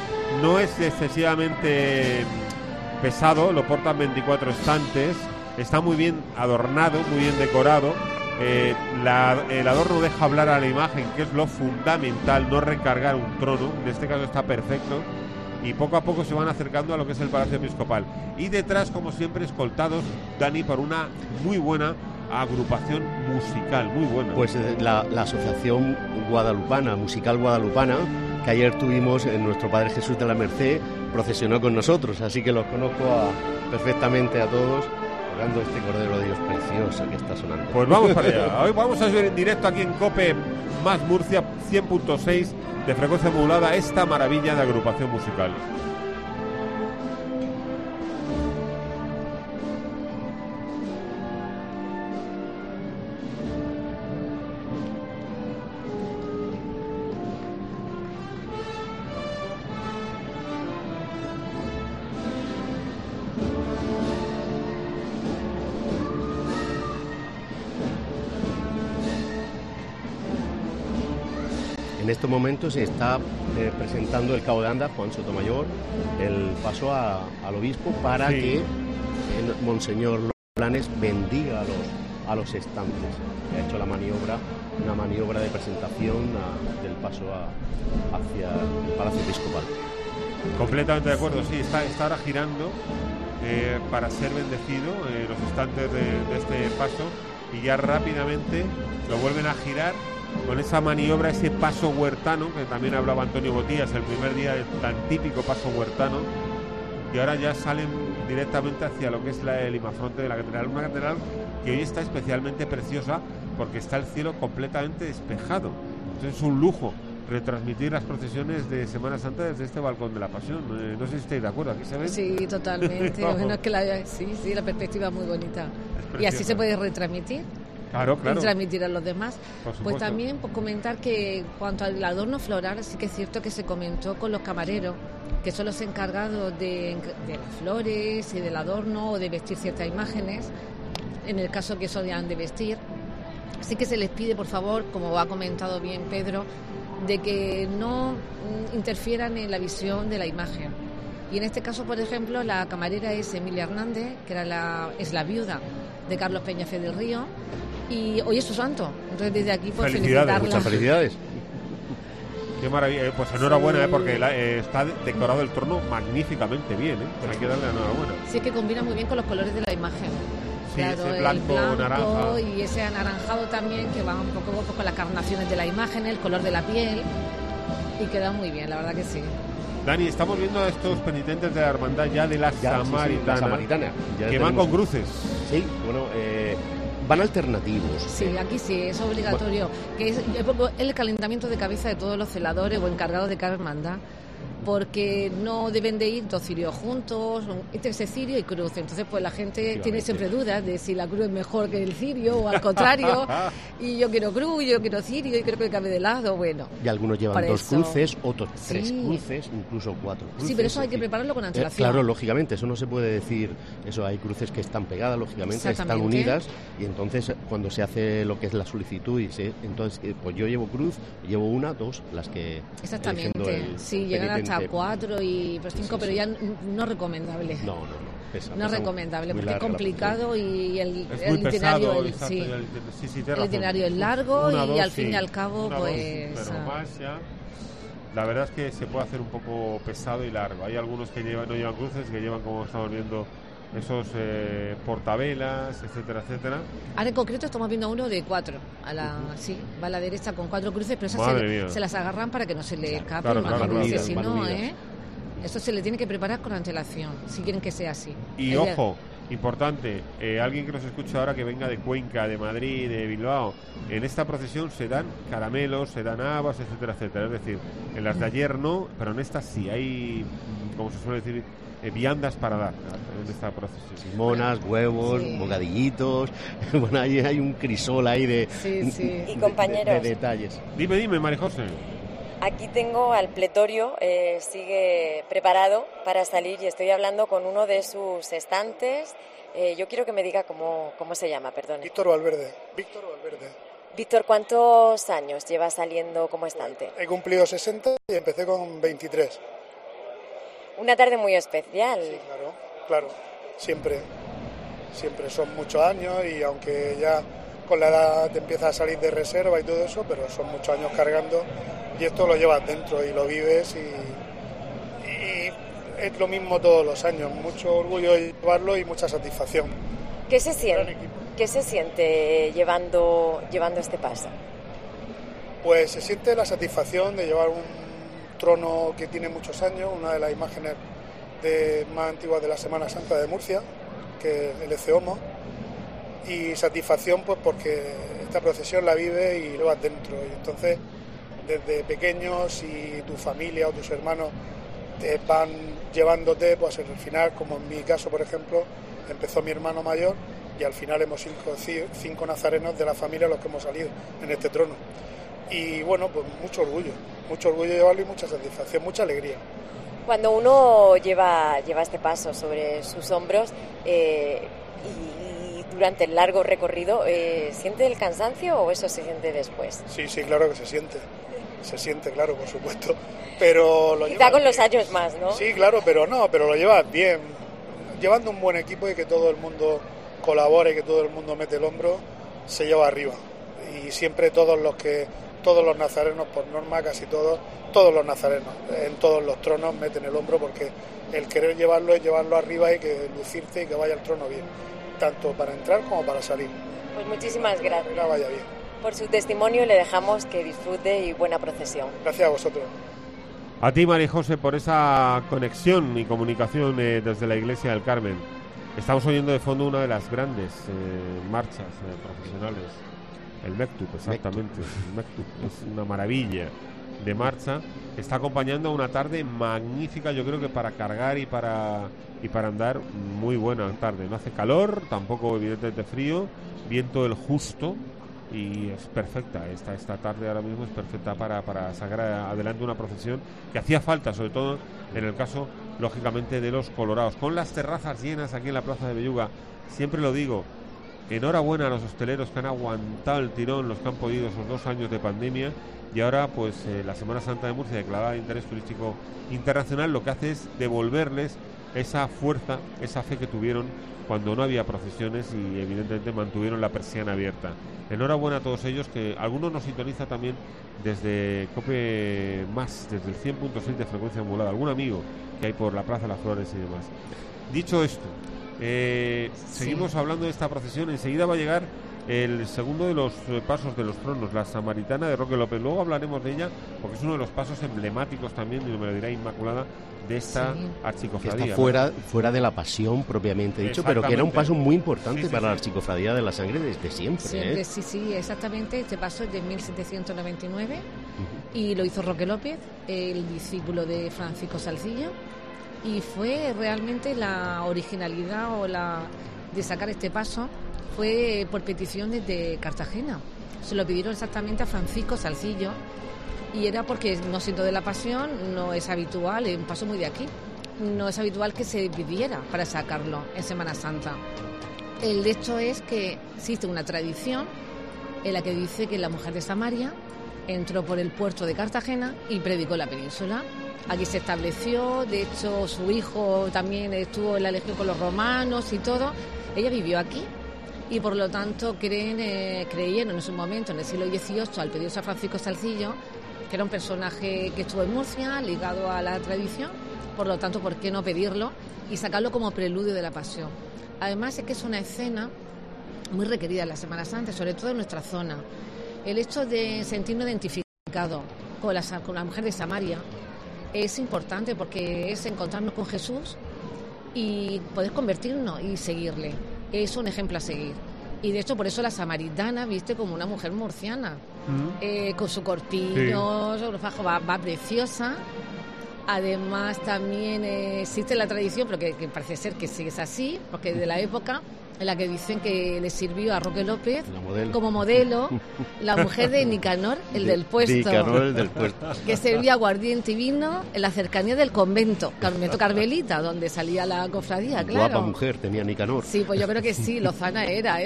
no es excesivamente pesado, lo portan veinticuatro estantes, está muy bien adornado, muy bien decorado, eh, la, el adorno deja hablar a la imagen, que es lo fundamental, no recargar un trono, en este caso está perfecto, y poco a poco se van acercando a lo que es el Palacio Episcopal. Y detrás, como siempre, escoltados, Dani, por una muy buena agrupación musical, muy buena. Pues la, la Asociación Guadalupana, Musical Guadalupana, que ayer tuvimos en nuestro Padre Jesús de la Merced, procesionó con nosotros, así que los conozco a, perfectamente a todos, tocando este Cordero de Dios precioso que está sonando. Pues vamos para allá. Hoy vamos a ver en directo aquí en COPE más Murcia cien punto seis de frecuencia modulada esta maravilla de agrupación musical. En estos momentos se está eh, presentando el cabo de Anda, Juan Sotomayor, el paso a, al obispo para sí. que Monseñor Planes bendiga a los, a los estantes. Ha hecho la maniobra, una maniobra de presentación a, del paso a, hacia el Palacio Episcopal. Completamente de acuerdo, sí, está, está ahora girando eh, para ser bendecido eh, los estantes de, de este paso, y ya rápidamente lo vuelven a girar con esa maniobra, ese paso huertano, que también hablaba Antonio Botías el primer día, el tan típico paso huertano, y ahora ya salen directamente hacia lo que es la, el imafronte de la catedral, una catedral que hoy está especialmente preciosa porque está el cielo completamente despejado. Entonces es un lujo retransmitir las procesiones de Semana Santa desde este balcón de la Pasión. Eh, no sé si estáis de acuerdo, ¿aquí se ven? Sí, totalmente. Bueno, es que la, sí, sí, la perspectiva es muy bonita. Y así se puede retransmitir. Claro, claro. Y transmitir a los demás. Pues también pues, comentar que cuanto al adorno floral, sí que es cierto que se comentó con los camareros, que son los encargados de, de las flores y del adorno o de vestir ciertas imágenes, en el caso que eso han de vestir. Así que se les pide, por favor, como ha comentado bien Pedro, de que no interfieran en la visión de la imagen. Y en este caso, por ejemplo, la camarera es Emilia Hernández, que era la, es la viuda de Carlos Peñafiel del Río, y hoy es su santo. Entonces, desde aquí, pues, felicitarla. Muchas felicidades. Qué maravilla, eh, pues enhorabuena, sí. eh, porque la, eh, está decorado el torno magníficamente bien, ¿eh? Hay que darle enhorabuena. Sí, es que combina muy bien con los colores de la imagen. Sí, claro, ese blanco, el blanco naranja. Y ese anaranjado también, que va un poco pues, con las carnaciones de la imagen, el color de la piel, y queda muy bien, la verdad que sí. Dani, estamos viendo a estos penitentes de la hermandad ya de la ya, Samaritana, sí, sí, la Samaritana. Ya que tenemos... van con cruces. Sí, bueno, eh, van alternativos. Sí, eh. aquí sí, es obligatorio. Bueno. Que es el calentamiento de cabeza de todos los celadores o encargados de cada hermandad, porque no deben de ir dos cirios juntos, entre cirio y cruz. Entonces, pues la gente tiene siempre dudas de si la cruz es mejor que el cirio o al contrario. Y yo quiero cruz, yo quiero cirio, y creo que cabe de lado, bueno. Y algunos llevan dos eso. cruces, otros sí. tres cruces, incluso cuatro cruces. Sí, pero eso hay que prepararlo con antelación. Eh, claro, lógicamente, eso no se puede decir. Eso hay cruces que están pegadas, lógicamente, están unidas, y entonces cuando se hace lo que es la solicitud, y se, entonces pues yo llevo cruz, llevo una, dos, las que... Exactamente, el, sí, llegan hasta cuatro y pues cinco, sí, pero sí. ya no recomendable. No, no, no. Pesa, no pesa es recomendable porque es complicado y el, el itinerario, pesado, el, exacto, sí, el, sí, sí, el itinerario es largo una, y dos, al sí. fin y al cabo una, pues... Dos, pero más ya... La verdad es que se puede hacer un poco pesado y largo. Hay algunos que llevan, no llevan cruces, que llevan, como estamos viendo, esos eh, portavelas, etcétera, etcétera. Ahora en concreto estamos viendo uno de cuatro, a la, uh-huh. sí, va a la derecha con cuatro cruces, pero esas se, se las agarran para que no se le escape, claro, claro, imagínense, claro, si claro, no, ¿eh? Esto se le tiene que preparar con antelación, si quieren que sea así. Y Ella... ojo, importante, eh, alguien que nos escucha ahora que venga de Cuenca, de Madrid, de Bilbao, en esta procesión se dan caramelos, se dan habas, etcétera, etcétera. Es decir, en las de ayer no, pero en estas sí, hay, como se suele decir, eh, viandas para dar en esta procesión. Monas, huevos, sí. bocadillitos, bueno, ahí hay un crisol ahí de, sí, sí. de, y compañeros, de, de detalles. Dime, dime, María José. Aquí tengo al Pletorio, eh, sigue preparado para salir y estoy hablando con uno de sus estantes. Eh, yo quiero que me diga cómo, cómo se llama, perdón. Víctor Valverde. Víctor Valverde. Víctor, ¿cuántos años lleva saliendo como estante? He cumplido sesenta y empecé con veintitrés. Una tarde muy especial. Sí, claro, claro. Siempre, siempre son muchos años y aunque ya con la edad te empiezas a salir de reserva y todo eso, pero son muchos años cargando y esto lo llevas dentro y lo vives y, y es lo mismo todos los años. Mucho orgullo de llevarlo y mucha satisfacción. ¿Qué se siente? ¿Qué se siente llevando, llevando este paso? Pues se siente la satisfacción de llevar un trono que tiene muchos años, una de las imágenes de, más antiguas de la Semana Santa de Murcia, que es el Eceomo, y satisfacción pues porque esta procesión la vive y lo vas dentro, y entonces desde pequeños, si tu familia o tus hermanos te van llevándote, pues al final, como en mi caso por ejemplo, empezó mi hermano mayor y al final hemos cinco, cinco nazarenos de la familia los que hemos salido en este trono. Y bueno, pues mucho orgullo, mucho orgullo llevarlo y mucha satisfacción, mucha alegría. Cuando uno lleva, lleva este paso sobre sus hombros eh, y, y durante el largo recorrido, eh, ¿siente el cansancio o eso se siente después? Sí, sí, claro que se siente, se siente, claro, por supuesto. Pero lo Quizá con bien. Los años más, ¿no? Sí, claro, pero no, pero lo llevas bien. llevando un buen equipo y que todo el mundo colabore, que todo el mundo mete el hombro, se lleva arriba. Y siempre todos los que todos los nazarenos, por norma casi todos, todos los nazarenos, en todos los tronos meten el hombro, porque el querer llevarlo es llevarlo arriba y que lucirte y que vaya el trono bien, tanto para entrar como para salir. Pues muchísimas gracias. Que vaya bien. Por su testimonio le dejamos que disfrute y buena procesión. Gracias a vosotros. A ti, María José, por esa conexión y comunicación eh, desde la Iglesia del Carmen. Estamos oyendo de fondo una de las grandes eh, marchas eh, profesionales. El Mektup, exactamente. El Mektup es una maravilla de marcha. Está acompañando a una tarde magnífica, yo creo que para cargar y para y para andar, muy buena tarde. No hace calor, tampoco evidentemente frío, viento el justo y es perfecta. Esta esta tarde ahora mismo es perfecta para, para sacar adelante una procesión que hacía falta, sobre todo en el caso, lógicamente, de los colorados. Con las terrazas llenas aquí en la Plaza de Belluga, siempre lo digo, enhorabuena a los hosteleros que han aguantado el tirón, los que han podido esos dos años de pandemia, y ahora pues eh, la Semana Santa de Murcia, declarada de interés turístico internacional, lo que hace es devolverles esa fuerza, esa fe que tuvieron cuando no había procesiones y evidentemente mantuvieron la persiana abierta. Enhorabuena a todos ellos, que algunos nos sintoniza también desde COPE más, desde el cien punto seis de frecuencia modulada, algún amigo que hay por la Plaza de las Flores y demás. Dicho esto, Eh, sí. Seguimos hablando de esta procesión. Enseguida va a llegar el segundo de los eh, pasos de los tronos, la Samaritana de Roque López. Luego hablaremos de ella porque es uno de los pasos emblemáticos también, y me lo dirá Inmaculada, de esta sí. archicofradía. Que está fuera, fuera de la pasión propiamente dicho, pero que era un paso muy importante sí, sí, para sí. la archicofradía de la sangre desde siempre. siempre ¿eh? Sí, sí, exactamente. Este paso es de mil setecientos noventa y nueve uh-huh. y lo hizo Roque López, el discípulo de Francisco Salcillo. Y fue realmente la originalidad o la de sacar este paso fue por petición desde Cartagena. Se lo pidieron exactamente a Francisco Salcillo y era porque no siendo de la pasión, no es habitual, es un paso muy de aquí, no es habitual que se pidiera para sacarlo en Semana Santa. El hecho es que existe una tradición en la que dice que la mujer de Samaria entró por el puerto de Cartagena y predicó la península. Aquí se estableció, de hecho su hijo también estuvo en la legión con los romanos y todo. Ella vivió aquí y por lo tanto creen, eh, creyeron en su momento, en el siglo dieciocho, al pedir San Francisco Salcillo, que era un personaje que estuvo en Murcia, ligado a la tradición, por lo tanto, ¿por qué no pedirlo y sacarlo como preludio de la pasión? Además es que es una escena muy requerida en la Semana Santa, sobre todo en nuestra zona. El hecho de sentirnos identificados con la, con la mujer de Samaria es importante porque es encontrarnos con Jesús y poder convertirnos y seguirle. Es un ejemplo a seguir. Y de hecho por eso la samaritana viste como una mujer murciana, mm. eh, con su corpiño, sí. su fajo, va, va preciosa. Además también eh, existe la tradición, pero que, que parece ser que sí es así, porque de la época en la que dicen que le sirvió a Roque López modelo. como modelo la mujer de Nicanor, el de, del puesto, Nicanor, el del puesto, que servía aguardiente y vino en la cercanía del convento, convento carmelita, donde salía la cofradía, claro. Guapa mujer tenía Nicanor. Sí, pues yo creo que sí, lozana era. ¿eh?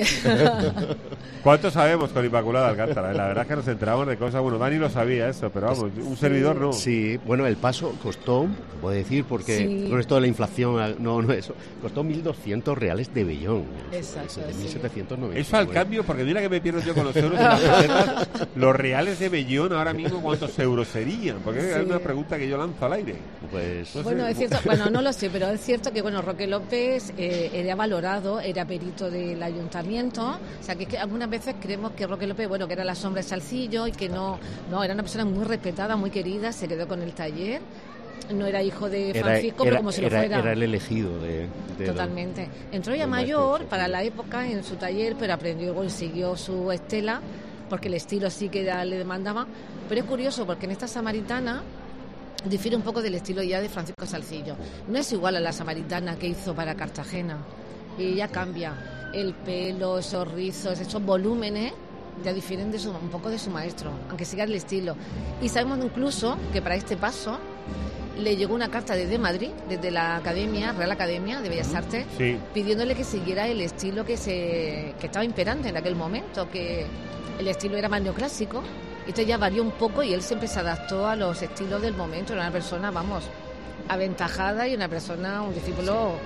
¿Cuánto sabemos con Inmaculada Alcántara? La verdad es que nos enteramos de cosas, bueno, Dani lo sabía eso, pero vamos, un servidor no. Sí, bueno, el paso costó, puedo decir, porque sí. con esto de la inflación, no, no eso, costó mil doscientos reales de Bellón. Exacto, de mil setecientos noventa. Eso al cambio, porque mira que me pierdo yo con los euros y las pesetas, los reales de Bellón ahora mismo, ¿cuántos euros serían? Porque sí. es una pregunta que yo lanzo al aire. Pues no bueno, sé. es cierto, bueno, no lo sé, pero es cierto que bueno, Roque López eh, era valorado, era perito del ayuntamiento, o sea que, que algunas veces creemos que Roque López, bueno, que era la sombra de Salcillo y que no, no, era una persona muy respetada, muy querida, se quedó con el taller. No era hijo de Francisco, era, era, pero como si lo era, fuera. Era el elegido de... de Totalmente. Entró ya mayor maestro, para la época en su taller, pero aprendió y siguió su estela, porque el estilo sí que ya le demandaba. Pero es curioso, porque en esta samaritana difiere un poco del estilo ya de Francisco Salcillo. No es igual a la samaritana que hizo para Cartagena. Y ya cambia. El pelo, esos rizos, esos volúmenes, ya difieren de su, un poco de su maestro, aunque siga el estilo. Y sabemos incluso que para este paso le llegó una carta desde Madrid, desde la Academia, Real Academia de Bellas Artes, sí. pidiéndole que siguiera el estilo que se que estaba imperante en aquel momento, que el estilo era más neoclásico, y entonces ya varió un poco y él siempre se adaptó a los estilos del momento. Era una persona, vamos, aventajada y una persona, un discípulo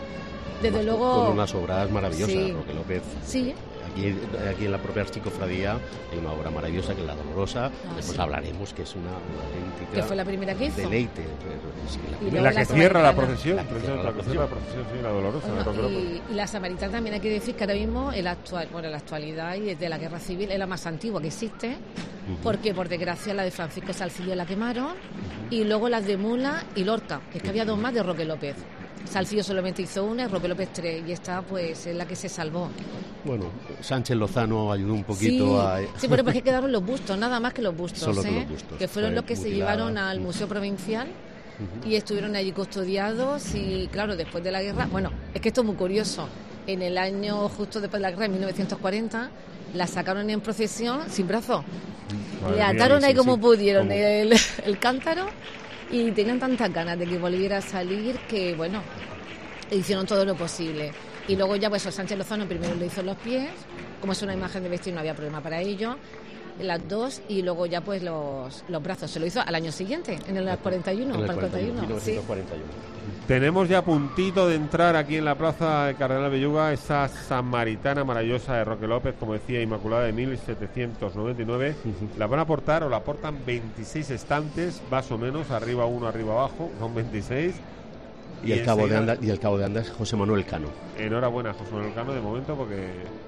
Desde luego... Con unas obras maravillosas, sí. Roque López. Sí. Aquí, aquí en la propia Archicofradía hay una obra maravillosa que es La Dolorosa. Ah, Después sí. hablaremos que es una, una auténtica... Que fue la primera que hizo. Deleite. Pero, sí, la, y la, la que cierra la procesión. La que cierra la procesión, sí, La Dolorosa. Bueno, y, y la Samaritana también hay que decir que ahora mismo, en la, actual, bueno, en la actualidad y desde la Guerra Civil, es la más antigua que existe, uh-huh. porque por desgracia la de Francisco Salcillo la quemaron, uh-huh. y luego las de Mula y Lorca, que es que había dos más de Roque López. Salcillo solamente hizo una y Roque López tres, y esta pues es la que se salvó. Bueno, Sánchez Lozano ayudó un poquito sí, a... Sí, pero es que quedaron los bustos, nada más que los bustos, Solo ¿eh? que, los bustos, que fueron los que mutilada. se llevaron al Museo Provincial uh-huh. y estuvieron allí custodiados y claro, después de la guerra, bueno, es que esto es muy curioso, en el año justo después de la guerra, en mil novecientos cuarenta, la sacaron en procesión sin brazo. Madre Le ataron mía, ahí sí, como sí. pudieron ¿Cómo? El, el cántaro y tenían tantas ganas de que volviera a salir que, bueno, hicieron todo lo posible. Y luego ya pues Sánchez Lozano primero le hizo los pies, como es una imagen de vestir no había problema para ello, las dos, y luego ya pues los, los brazos. Se lo hizo al año siguiente, en el cuarenta y uno. En el para el cuarenta y uno, mil novecientos cuarenta y uno. Sí. Tenemos ya a puntito de entrar aquí en la plaza de Cardenal Belluga esa Samaritana maravillosa de Roque López, como decía, Inmaculada, de mil setecientos noventa y nueve. Uh-huh. La van a aportar o la aportan veintiséis estantes, más o menos, arriba uno, arriba abajo, son veintiséis. Y, y, el cabo de Anda, y el cabo de Anda es José Manuel Cano. Enhorabuena, José Manuel Cano, de momento, porque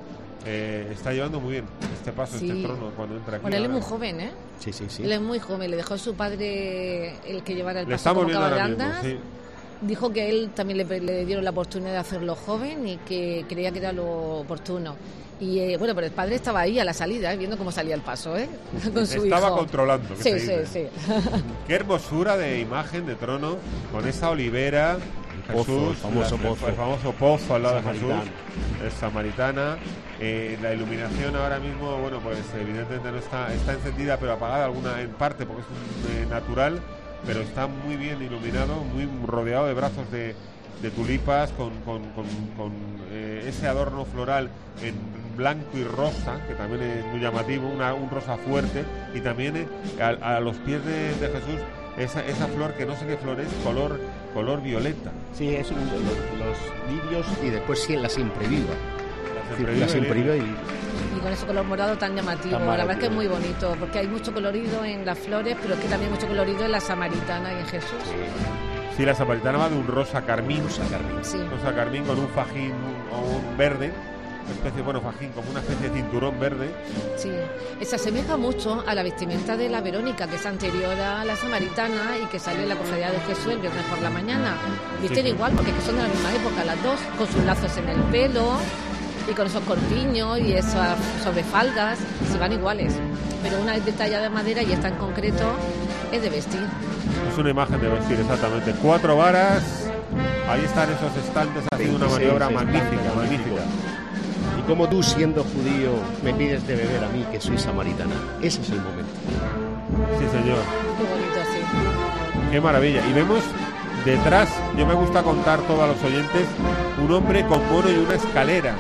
eh, está llevando muy bien este paso, sí. este trono, cuando entra aquí. Bueno, él es muy joven, ¿eh? Sí, sí, sí. Él es muy joven, le dejó a su padre el que llevara el le paso como cabo de Anda. Mismo, sí. Dijo que él también le, le dieron la oportunidad de hacerlo joven y que creía que era lo oportuno. Y eh, bueno, pero el padre estaba ahí a la salida, ¿eh? Viendo cómo salía el paso, ¿eh? Con su estaba hijo. controlando. Que sí, se sí, dice. sí. Qué hermosura de imagen de trono, con esa olivera, Jesús, pozo, el famoso la, pozo. el famoso pozo al lado Samaritana. de Jesús, es Samaritana. Eh, la iluminación ahora mismo, bueno, pues evidentemente no está, está encendida, pero apagada alguna en parte porque es un, eh, natural, pero está muy bien iluminado, muy rodeado de brazos de de tulipas con, con, con, con eh, ese adorno floral en blanco y rosa, que también es muy llamativo, una, un rosa fuerte, y también eh, a, a los pies de, de Jesús esa, esa flor que no sé qué flor es, color, color violeta. Sí, es un, los, los lirios y después sí, la siempre viva. La siempre, la siempre viva y... y con ese color morado tan llamativo, tan la verdad es que es muy bonito, porque hay mucho colorido en las flores, pero es que también hay mucho colorido en la Samaritana y en Jesús. Sí. Sí, la Samaritana va de un rosa carmín, rosa carmín, sí. rosa carmín con un fajín o un verde, una especie, bueno, fajín, como una especie de cinturón verde. Sí, se asemeja mucho a la vestimenta de la Verónica, que es anterior a la Samaritana y que sale en la cofradía de Jesús el viernes por la mañana. Visten sí, sí. igual, porque son de la misma época las dos, con sus lazos en el pelo y con esos corpiños y esas sobrefaldas, se van iguales. Pero una es de talla de madera y esta en concreto es de vestir. Es una imagen de vestir, exactamente. Cuatro varas, ahí están esos estantes haciendo una maniobra magnífica, magnífica. Y como tú, siendo judío, me pides de beber a mí, que soy samaritana. Ese es el momento. Sí, señor. Qué bonito, sí. Qué maravilla. Y vemos detrás, yo me gusta contar todo a los oyentes, un hombre con mono y una escalera.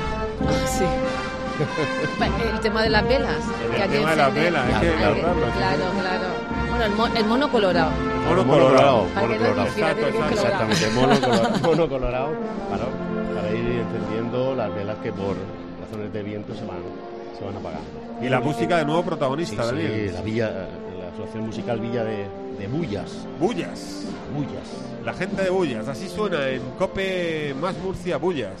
Sí. El tema de las velas. El, el tema de las velas, es que claro, claro, claro. Bueno, el, mo, el mono colorado. Mono colorado. Mono colorado. Exacto, exacto. Exactamente, mono colorado, mono colorado para, para ir encendiendo las velas que por razones de viento se van, se van apagando. Y la música de nuevo protagonista, sí, Daniel. Sí, la Villa, la asociación musical Villa de, de Bullas. Bullas. Bullas. La gente de Bullas, así suena en COPE Más Murcia, Bullas.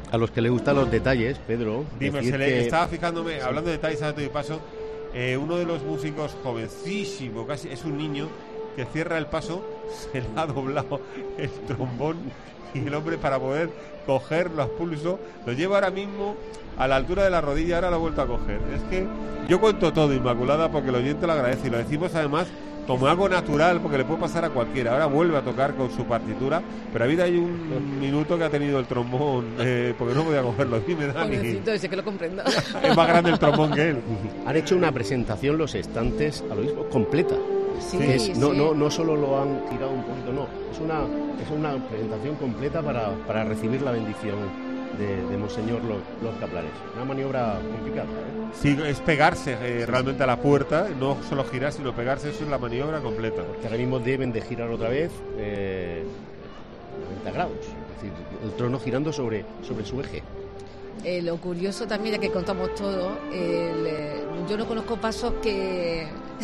A los que les gustan los detalles, Pedro. Dime, se le, que... estaba fijándome, sí. hablando de detalles a todo y paso, eh, uno de los músicos jovencísimo, casi es un niño, que cierra el paso, se le ha doblado el trombón y el hombre, para poder cogerlo a pulso, lo lleva ahora mismo a la altura de la rodilla, ahora lo ha vuelto a coger. Es que yo cuento todo, Inmaculada, porque el oyente lo agradece y lo decimos además como algo natural, porque le puede pasar a cualquiera. Ahora vuelve a tocar con su partitura, pero ha habido ahí un minuto que ha tenido el trombón, eh, porque no podía cogerlo. Dime, Dani. Pobrecito, ese que lo comprendo. Es más grande el trombón que él. Han hecho una presentación los estantes al obispo completa. Sí, que es, sí. no, no, no solo lo han tirado un poquito, no, es una, es una presentación completa para, para recibir la bendición de, de Monseñor los, los Caplares. Una maniobra complicada, ¿eh? Sí, es pegarse eh, realmente a la puerta, no solo girar, sino pegarse, eso es la maniobra completa. Porque ahora mismo deben de girar otra vez eh, noventa grados, es decir, el trono girando sobre, sobre su eje. Eh, lo curioso también, ya que contamos todo, el, eh, yo no conozco pasos que...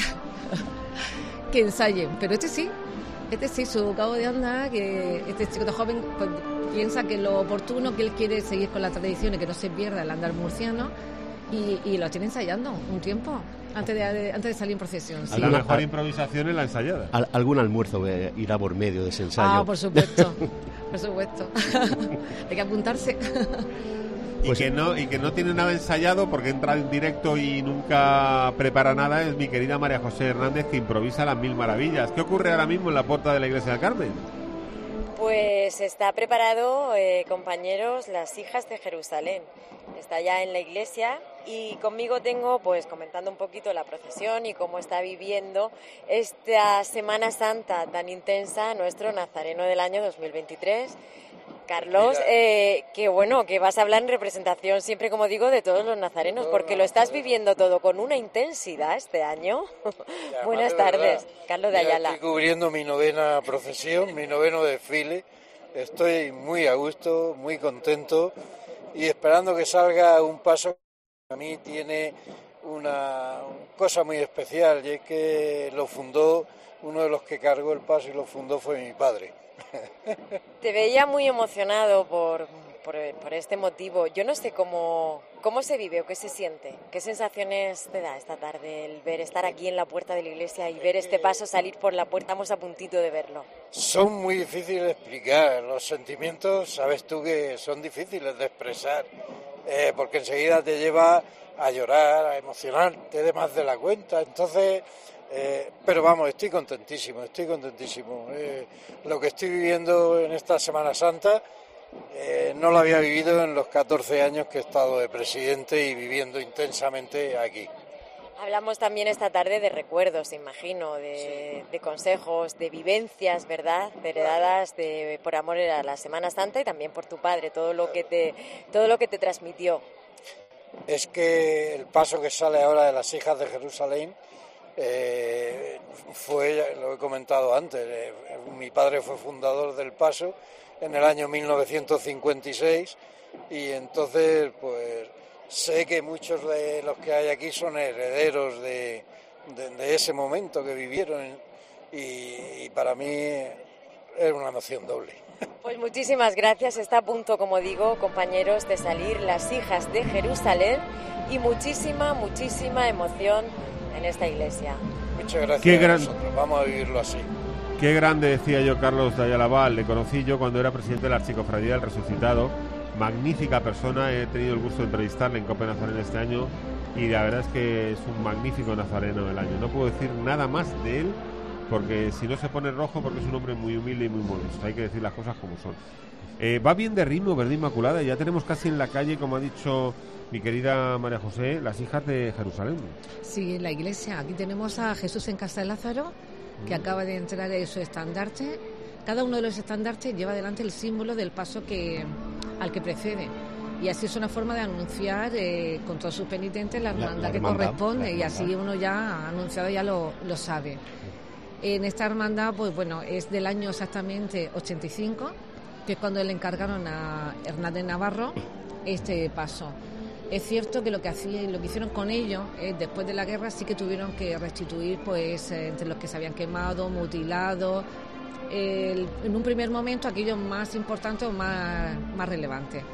que ensayen, pero este sí, este sí, su cabo de anda, que este chico tan joven pues, piensa que lo oportuno, que él quiere seguir con la tradición y que no se pierda el andar murciano, y, y lo tiene ensayando un tiempo antes de, antes de salir en procesión. Sí. La mejor improvisación es la ensayada. Al, algún almuerzo irá por medio de ese ensayo. Ah, por supuesto, por supuesto. Hay que apuntarse. Y, pues, que no, y que no tiene nada ensayado porque entra en directo y nunca prepara nada, es mi querida María José Hernández, que improvisa las mil maravillas. ¿Qué ocurre ahora mismo en la puerta de la Iglesia del Carmen? Pues está preparado, eh, compañeros, las hijas de Jerusalén. Está ya en la iglesia y conmigo tengo, pues comentando un poquito la procesión y cómo está viviendo esta Semana Santa tan intensa nuestro nazareno del año dos mil veintitrés. Carlos, eh, que bueno, que vas a hablar en representación siempre, como digo, de todos los nazarenos, porque lo estás viviendo todo con una intensidad este año. Buenas tardes, Carlos de Ayala. Estoy cubriendo mi novena procesión, mi noveno desfile. Estoy muy a gusto, muy contento y esperando que salga un paso que a mí tiene una cosa muy especial, y es que lo fundó, uno de los que cargó el paso y lo fundó fue mi padre. Te veía muy emocionado por, por, por este motivo. Yo no sé cómo, cómo se vive o qué se siente. ¿Qué sensaciones te da esta tarde el ver estar aquí en la puerta de la iglesia y ver este paso salir por la puerta? Estamos a puntito de verlo. Son muy difíciles de explicar. Los sentimientos, sabes tú que son difíciles de expresar, eh, porque enseguida te lleva a llorar, a emocionarte de más de la cuenta. Entonces... Eh, pero vamos, estoy contentísimo, estoy contentísimo. Eh, lo que estoy viviendo en esta Semana Santa eh, no lo había vivido en los catorce años que he estado de presidente y viviendo intensamente aquí. Hablamos también esta tarde de recuerdos, imagino, de, sí. de consejos, de vivencias, ¿verdad? Heredadas de, por amor a la Semana Santa y también por tu padre, todo lo que te, todo lo que te transmitió. Es que el paso que sale ahora de las hijas de Jerusalén, Eh, fue, lo he comentado antes, eh, mi padre fue fundador del paso en el año mil novecientos cincuenta y seis y entonces pues sé que muchos de los que hay aquí son herederos de, de, de ese momento que vivieron y, y para mí es una emoción doble. Pues muchísimas gracias, está a punto, como digo, compañeros, de salir las hijas de Jerusalén y muchísima, muchísima emoción en esta iglesia. Muchas gracias. Qué gran... a nosotros, vamos a vivirlo así. Qué grande, decía yo, Carlos de Ayala Val. Le conocí yo cuando era presidente de la Archicofradía del Resucitado. Magnífica persona, he tenido el gusto de entrevistarle en Cope Nazareno este año y la verdad es que es un magnífico nazareno del año. No puedo decir nada más de él porque si no se pone rojo, porque es un hombre muy humilde y muy modesto. Hay que decir las cosas como son. Eh, va bien de ritmo, ¿verdad, Inmaculada? Ya tenemos casi en la calle, como ha dicho mi querida María José, las hijas de Jerusalén. Sí, en la iglesia. Aquí tenemos a Jesús en Casa de Lázaro, que mm. acaba de entrar en su estandarte. Cada uno de los estandartes lleva delante el símbolo del paso que al que precede. Y así es una forma de anunciar eh, con todos sus penitentes la hermandad, la, la hermandad que corresponde, y así uno ya anunciado ya lo, lo sabe. En esta hermandad, pues bueno, es del año exactamente ochenta y cinco, que es cuando le encargaron a Hernández Navarro este paso. Es cierto que lo que hacían, lo que hicieron con ellos, eh, después de la guerra sí que tuvieron que restituir, pues eh, entre los que se habían quemado, mutilado, eh, en un primer momento aquellos más importantes o más, más relevantes.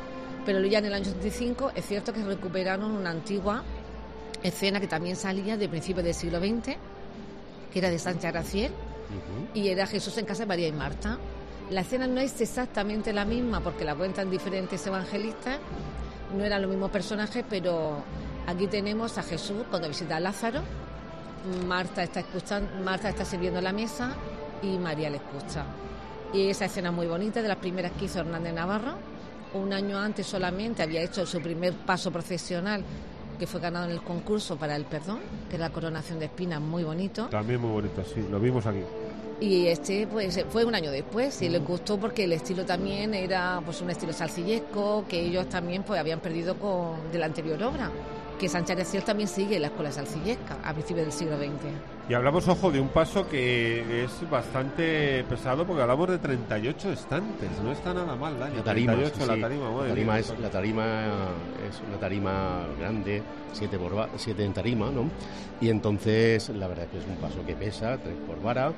Pero ya en el año setenta y cinco es cierto que recuperaron una antigua escena que también salía de principios del siglo veinte, que era de Sancha Graciel, uh-huh. y era Jesús en casa de María y Marta. La escena no es exactamente la misma porque la cuentan diferentes evangelistas, no eran los mismos personajes, pero aquí tenemos a Jesús cuando visita a Lázaro, Marta está escuchando, Marta está sirviendo la mesa y María le escucha. Y esa escena muy bonita, de las primeras que hizo Hernández Navarro. Un año antes solamente había hecho su primer paso procesional, que fue ganado en el concurso para el perdón, que era la coronación de espinas, muy bonito. También muy bonito, sí, lo vimos aquí. Y este pues fue un año después y les gustó porque el estilo también era pues un estilo salsillesco que ellos también pues habían perdido con de la anterior obra, que Sancha Graciel también sigue la escuela salsillesca a principios del siglo veinte. Y hablamos, ojo, de un paso que es bastante pesado porque hablamos de treinta y ocho estantes, no está nada mal, ¿eh? La tarima, treinta y ocho, sí, la tarima, la tarima es la tarima es una tarima grande, siete por va, siete en tarima, ¿no? Y entonces la verdad es que es un paso que pesa, tres por vara.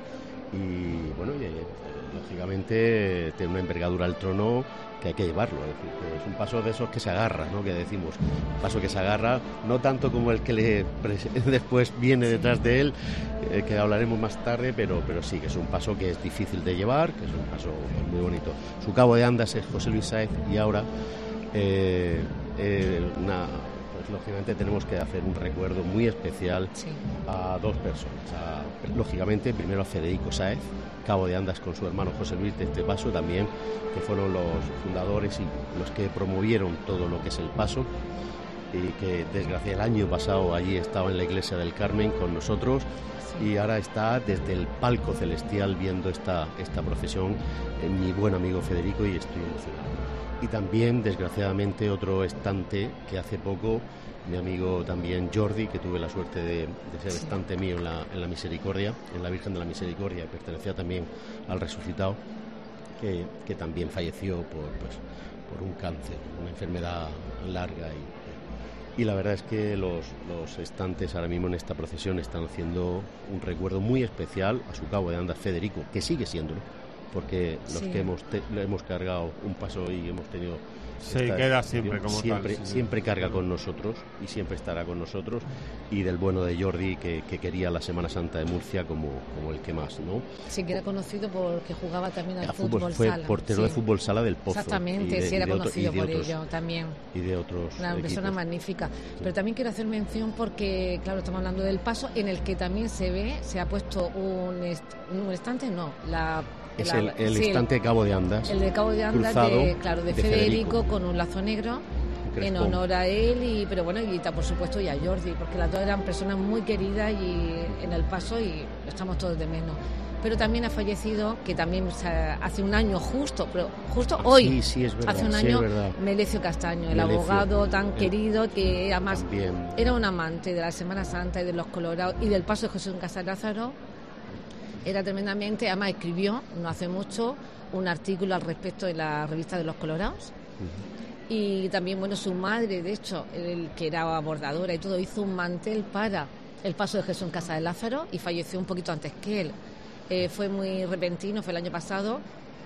Y bueno, y, eh, lógicamente tiene una envergadura al trono que hay que llevarlo, es decir, que es un paso de esos que se agarra, ¿no? Que decimos, un paso que se agarra, no tanto como el que le después viene detrás de él, eh, que hablaremos más tarde, pero, pero sí, que es un paso que es difícil de llevar, que es un paso muy bonito. Su cabo de andas es José Luis Sáez y ahora eh, eh, una... lógicamente tenemos que hacer un recuerdo muy especial sí. a dos personas, a, lógicamente primero a Federico Sáez, cabo de andas con su hermano José Luis de este paso también, que fueron los fundadores y los que promovieron todo lo que es el paso, y que desgraciadamente el año pasado allí estaba en la iglesia del Carmen con nosotros sí. y ahora está desde el palco celestial viendo esta, esta procesión, eh, mi buen amigo Federico, y estoy emocionado. Y también, desgraciadamente, otro estante que hace poco, mi amigo también Jordi, que tuve la suerte de, de ser estante mío en la, en la Misericordia, en la Virgen de la Misericordia, pertenecía también al Resucitado, que, que también falleció por, pues, por un cáncer, una enfermedad larga. Y, y la verdad es que los, los estantes ahora mismo en esta procesión están haciendo un recuerdo muy especial a su cabo de andas Federico, que sigue siéndolo, porque los sí. que hemos te, le hemos cargado un paso y hemos tenido se queda siempre como siempre, tal sí. siempre carga con nosotros y siempre estará con nosotros, y del bueno de Jordi, que, que quería la Semana Santa de Murcia como, como el que más, ¿no? Sí, que era conocido porque jugaba también al fútbol, fútbol fue sala. portero sí. de fútbol sala del Pozo. Exactamente, de, sí, era otro, conocido por otros, ello también. Y de otros Una equipos. persona magnífica. Sí. Pero también quiero hacer mención porque, claro, estamos hablando del paso, en el que también se ve, se ha puesto un, est un estante, no, la... Es la, el, el sí, estante de Cabo de Andas. El de Cabo de Andas, de, claro, de, de Federico, Federico, con un lazo negro, en honor a él, y pero bueno, y por supuesto y a Jordi, porque las dos eran personas muy queridas y en el paso, y estamos todos de menos. Pero también ha fallecido, que también hace un año justo, pero justo ah, hoy, sí, sí, es verdad, hace un sí, año, es Melecio Castaño, el Melecio, abogado tan el, querido, que además también. era un amante de la Semana Santa y de los Colorados y del paso de Jesús en Casa de Lázaro. Era tremendamente, además escribió, no hace mucho, un artículo al respecto en la revista de los Colorados. Uh-huh. Y también, bueno, su madre, de hecho, el que era bordadora y todo, hizo un mantel para el paso de Jesús en Casa de Lázaro y falleció un poquito antes que él. Eh, fue muy repentino, fue el año pasado,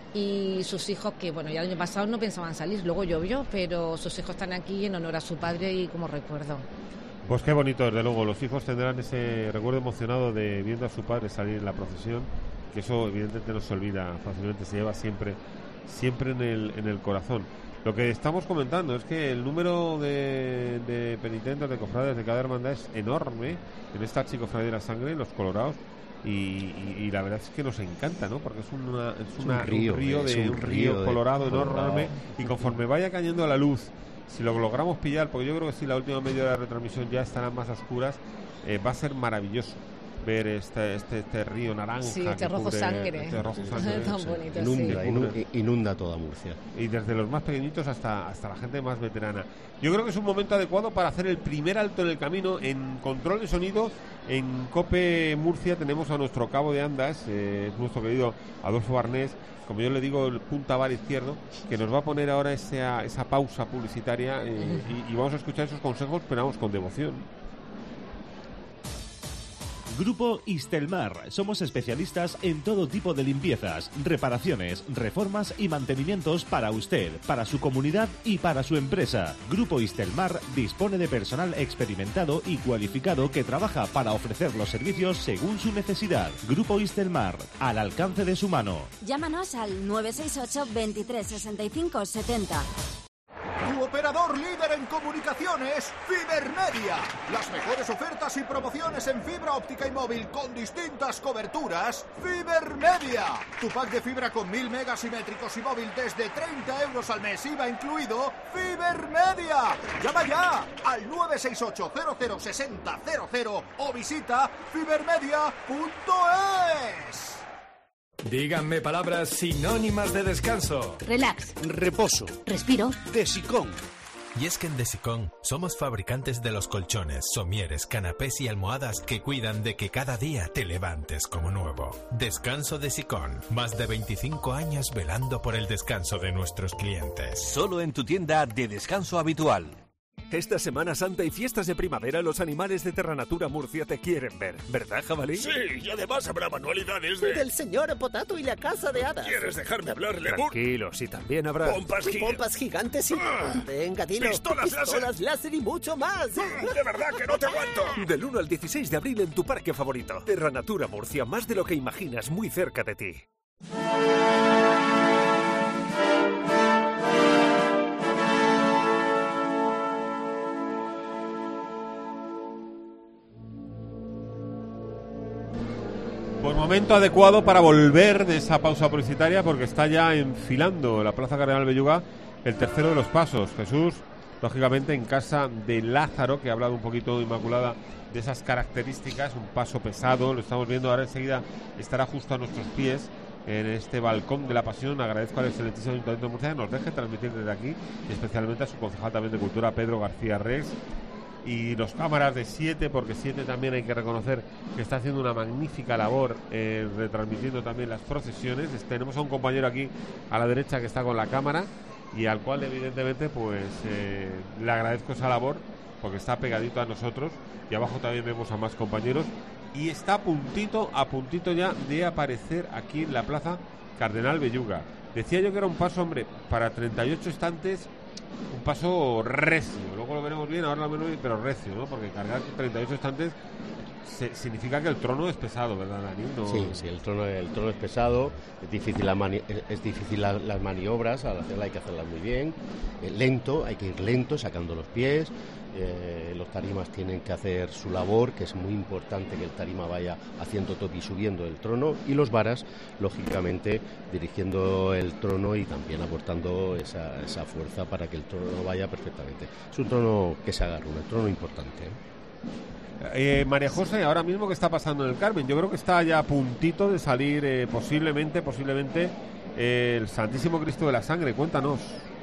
y sus hijos, que bueno, ya el año pasado no pensaban salir, luego llovió, pero sus hijos están aquí en honor a su padre y como recuerdo. Pues qué bonito, desde luego. Los hijos tendrán ese recuerdo emocionado de viendo a su padre salir en la procesión, que eso evidentemente no se olvida fácilmente, se lleva siempre siempre en el, en el corazón. Lo que estamos comentando es que el número de, de penitentes, de cofrades de cada hermandad es enorme en esta Archicofradía de la Sangre, en los Colorados, y, y, y la verdad es que nos encanta, ¿no? Porque es, una, es, es una, un río, un río, es de, un un río río de colorado colorado. enorme, y conforme vaya cayendo la luz, si lo logramos pillar, porque yo creo que si la última media hora de retransmisión ya estarán más oscuras, eh, va a ser maravilloso ver este este, este río naranja, sí, este rojo cubre, sangre, este rojo sangre tan bonito, inunda, sí. inunda, inunda toda Murcia, y desde los más pequeñitos hasta hasta la gente más veterana. Yo creo que es un momento adecuado para hacer el primer alto en el camino. En control de sonido en COPE Murcia tenemos a nuestro cabo de andas, eh, nuestro querido Adolfo Barnés, como yo le digo, el punta bar izquierdo, que nos va a poner ahora esa, esa pausa publicitaria, eh, y, y vamos a escuchar esos consejos, pero vamos con devoción. Grupo Istelmar. Somos especialistas en todo tipo de limpiezas, reparaciones, reformas y mantenimientos para usted, para su comunidad y para su empresa. Grupo Istelmar dispone de personal experimentado y cualificado que trabaja para ofrecer los servicios según su necesidad. Grupo Istelmar, al alcance de su mano. Llámanos al nueve seis ocho, veintitrés, sesenta y cinco, setenta. Tu operador líder en comunicaciones, Fibermedia. Las mejores ofertas y promociones en fibra óptica y móvil con distintas coberturas. Fibermedia. Tu pack de fibra con mil megas simétricos y móvil desde treinta euros al mes, I V A incluido. Fibermedia. Llama ya al nueve seis ocho, cero cero, sesenta, cero cero o visita fibermedia punto es. Díganme palabras sinónimas de descanso. Relax. Reposo. Respiro. Desicón. Y es que en Desicón somos fabricantes de los colchones, somieres, canapés y almohadas que cuidan de que cada día te levantes como nuevo. Descanso Desicón. Más de veinticinco años velando por el descanso de nuestros clientes. Solo en tu tienda de descanso habitual. Esta Semana Santa y fiestas de primavera, los animales de Terranatura Murcia te quieren ver, ¿verdad, jabalí? Sí, y además habrá manualidades de... del señor Potato y la casa de hadas. ¿Quieres dejarme hablar, Lemur? Tranquilos, y también habrá... Pompas, gi... Pompas gigantes y... Ah, venga, dilo. Pistolas, Pistolas láser. láser y mucho más. De verdad que no te aguanto. Del uno al dieciséis de abril en tu parque favorito. Terranatura Murcia, más de lo que imaginas, muy cerca de ti. Pues momento adecuado para volver de esa pausa publicitaria, porque está ya enfilando la Plaza Cardenal Belluga el tercero de los pasos. Jesús, lógicamente en casa de Lázaro, que ha hablado un poquito, Inmaculada, de esas características, un paso pesado, lo estamos viendo ahora, enseguida estará justo a nuestros pies en este balcón de la Pasión. Agradezco al excelentísimo Ayuntamiento de Murcia que nos deje transmitir desde aquí, y especialmente a su concejal también de Cultura, Pedro García Rex, y los cámaras de siete, porque siete también hay que reconocer que está haciendo una magnífica labor eh, retransmitiendo también las procesiones. Tenemos a un compañero aquí a la derecha que está con la cámara y al cual evidentemente pues eh, le agradezco esa labor, porque está pegadito a nosotros, y abajo también vemos a más compañeros, y está a puntito, a puntito ya de aparecer aquí en la Plaza Cardenal Belluga. Decía yo que era un paso, hombre, para treinta y ocho estantes, un paso recio, luego lo veremos bien, ahora lo veremos bien, pero recio, ¿no? Porque cargar treinta y ocho estantes se, significa que el trono es pesado, ¿verdad, Dani? No... Sí, sí, el trono, el trono es pesado, es difícil, la mani- es difícil la, las maniobras, al hacerla hay que hacerlas muy bien, eh, lento, hay que ir lento, sacando los pies. Eh, los tarimas tienen que hacer su labor, que es muy importante que el tarima vaya haciendo top y subiendo el trono, y los varas, lógicamente, dirigiendo el trono y también aportando esa, esa fuerza para que el trono vaya perfectamente. Es un trono que se agarra, un trono importante, ¿eh? Eh, María José, ahora mismo ¿qué está pasando en el Carmen? Yo creo que está ya a puntito de salir eh, posiblemente, posiblemente eh, el Santísimo Cristo de la Sangre. Cuéntanos.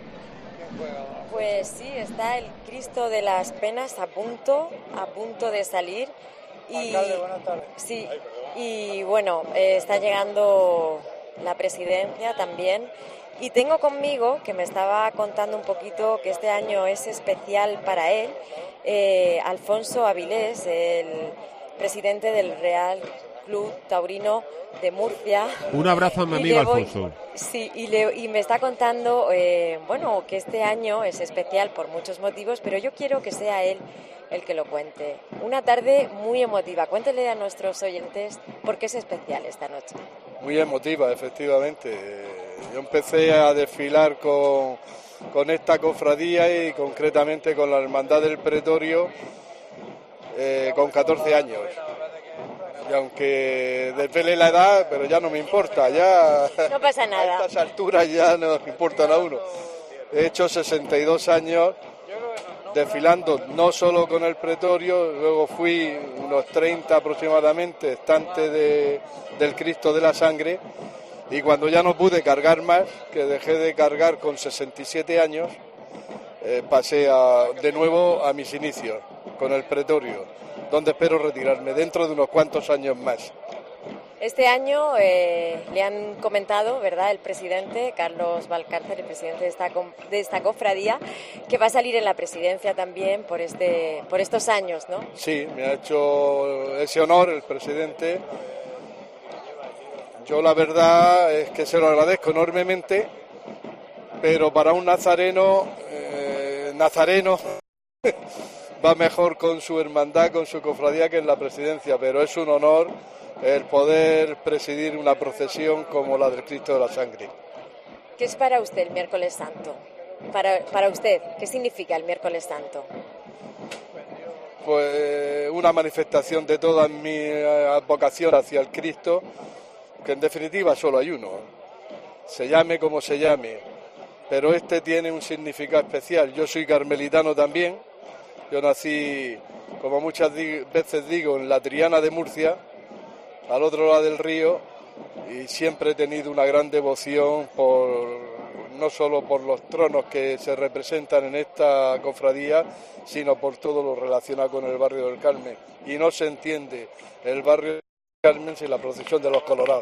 Pues sí, está el Cristo de las Penas a punto, a punto de salir. Y, Alcalde, buenas tardes. Sí, y bueno, eh, está llegando la presidencia también. Y tengo conmigo, que me estaba contando un poquito que este año es especial para él, eh, Alfonso Avilés, el presidente del Real Club Taurino de Murcia. Un abrazo a mi amigo voy, Alfonso. Sí, y, le, y me está contando, eh, bueno, que este año es especial por muchos motivos, pero yo quiero que sea él el que lo cuente. Una tarde muy emotiva. Cuéntele a nuestros oyentes por qué es especial esta noche. Muy emotiva, efectivamente. Yo empecé a desfilar con, con esta cofradía y concretamente con la Hermandad del Pretorio eh, con catorce años. Y aunque desvele la edad, pero ya no me importa, ya no pasa nada. A estas alturas ya no importan a uno. He hecho sesenta y dos años desfilando no solo con el Pretorio, luego fui unos treinta aproximadamente estante de, del Cristo de la Sangre, y cuando ya no pude cargar más, que dejé de cargar con sesenta y siete años, eh, pasé a, de nuevo a mis inicios con el Pretorio, donde espero retirarme dentro de unos cuantos años más. Este año eh, le han comentado, ¿verdad?, el presidente Carlos Valcárcel, el presidente de esta, de esta cofradía, que va a salir en la presidencia también por, este, por estos años, ¿no? Sí, me ha hecho ese honor el presidente. Yo la verdad es que se lo agradezco enormemente, pero para un nazareno, eh, nazareno va mejor con su hermandad, con su cofradía que en la presidencia, pero es un honor el poder presidir una procesión como la del Cristo de la Sangre. ¿Qué es para usted el miércoles santo? Para, para usted, ¿qué significa el miércoles santo? Pues una manifestación de toda mi vocación hacia el Cristo, que en definitiva solo hay uno, se llame como se llame, pero este tiene un significado especial. Yo soy carmelitano también, yo nací, como muchas veces digo, en la Triana de Murcia, al otro lado del río, y siempre he tenido una gran devoción por, no solo por los tronos que se representan en esta cofradía, sino por todo lo relacionado con el barrio del Carmen. Y no se entiende el barrio del Carmen sin la procesión de los Colorados.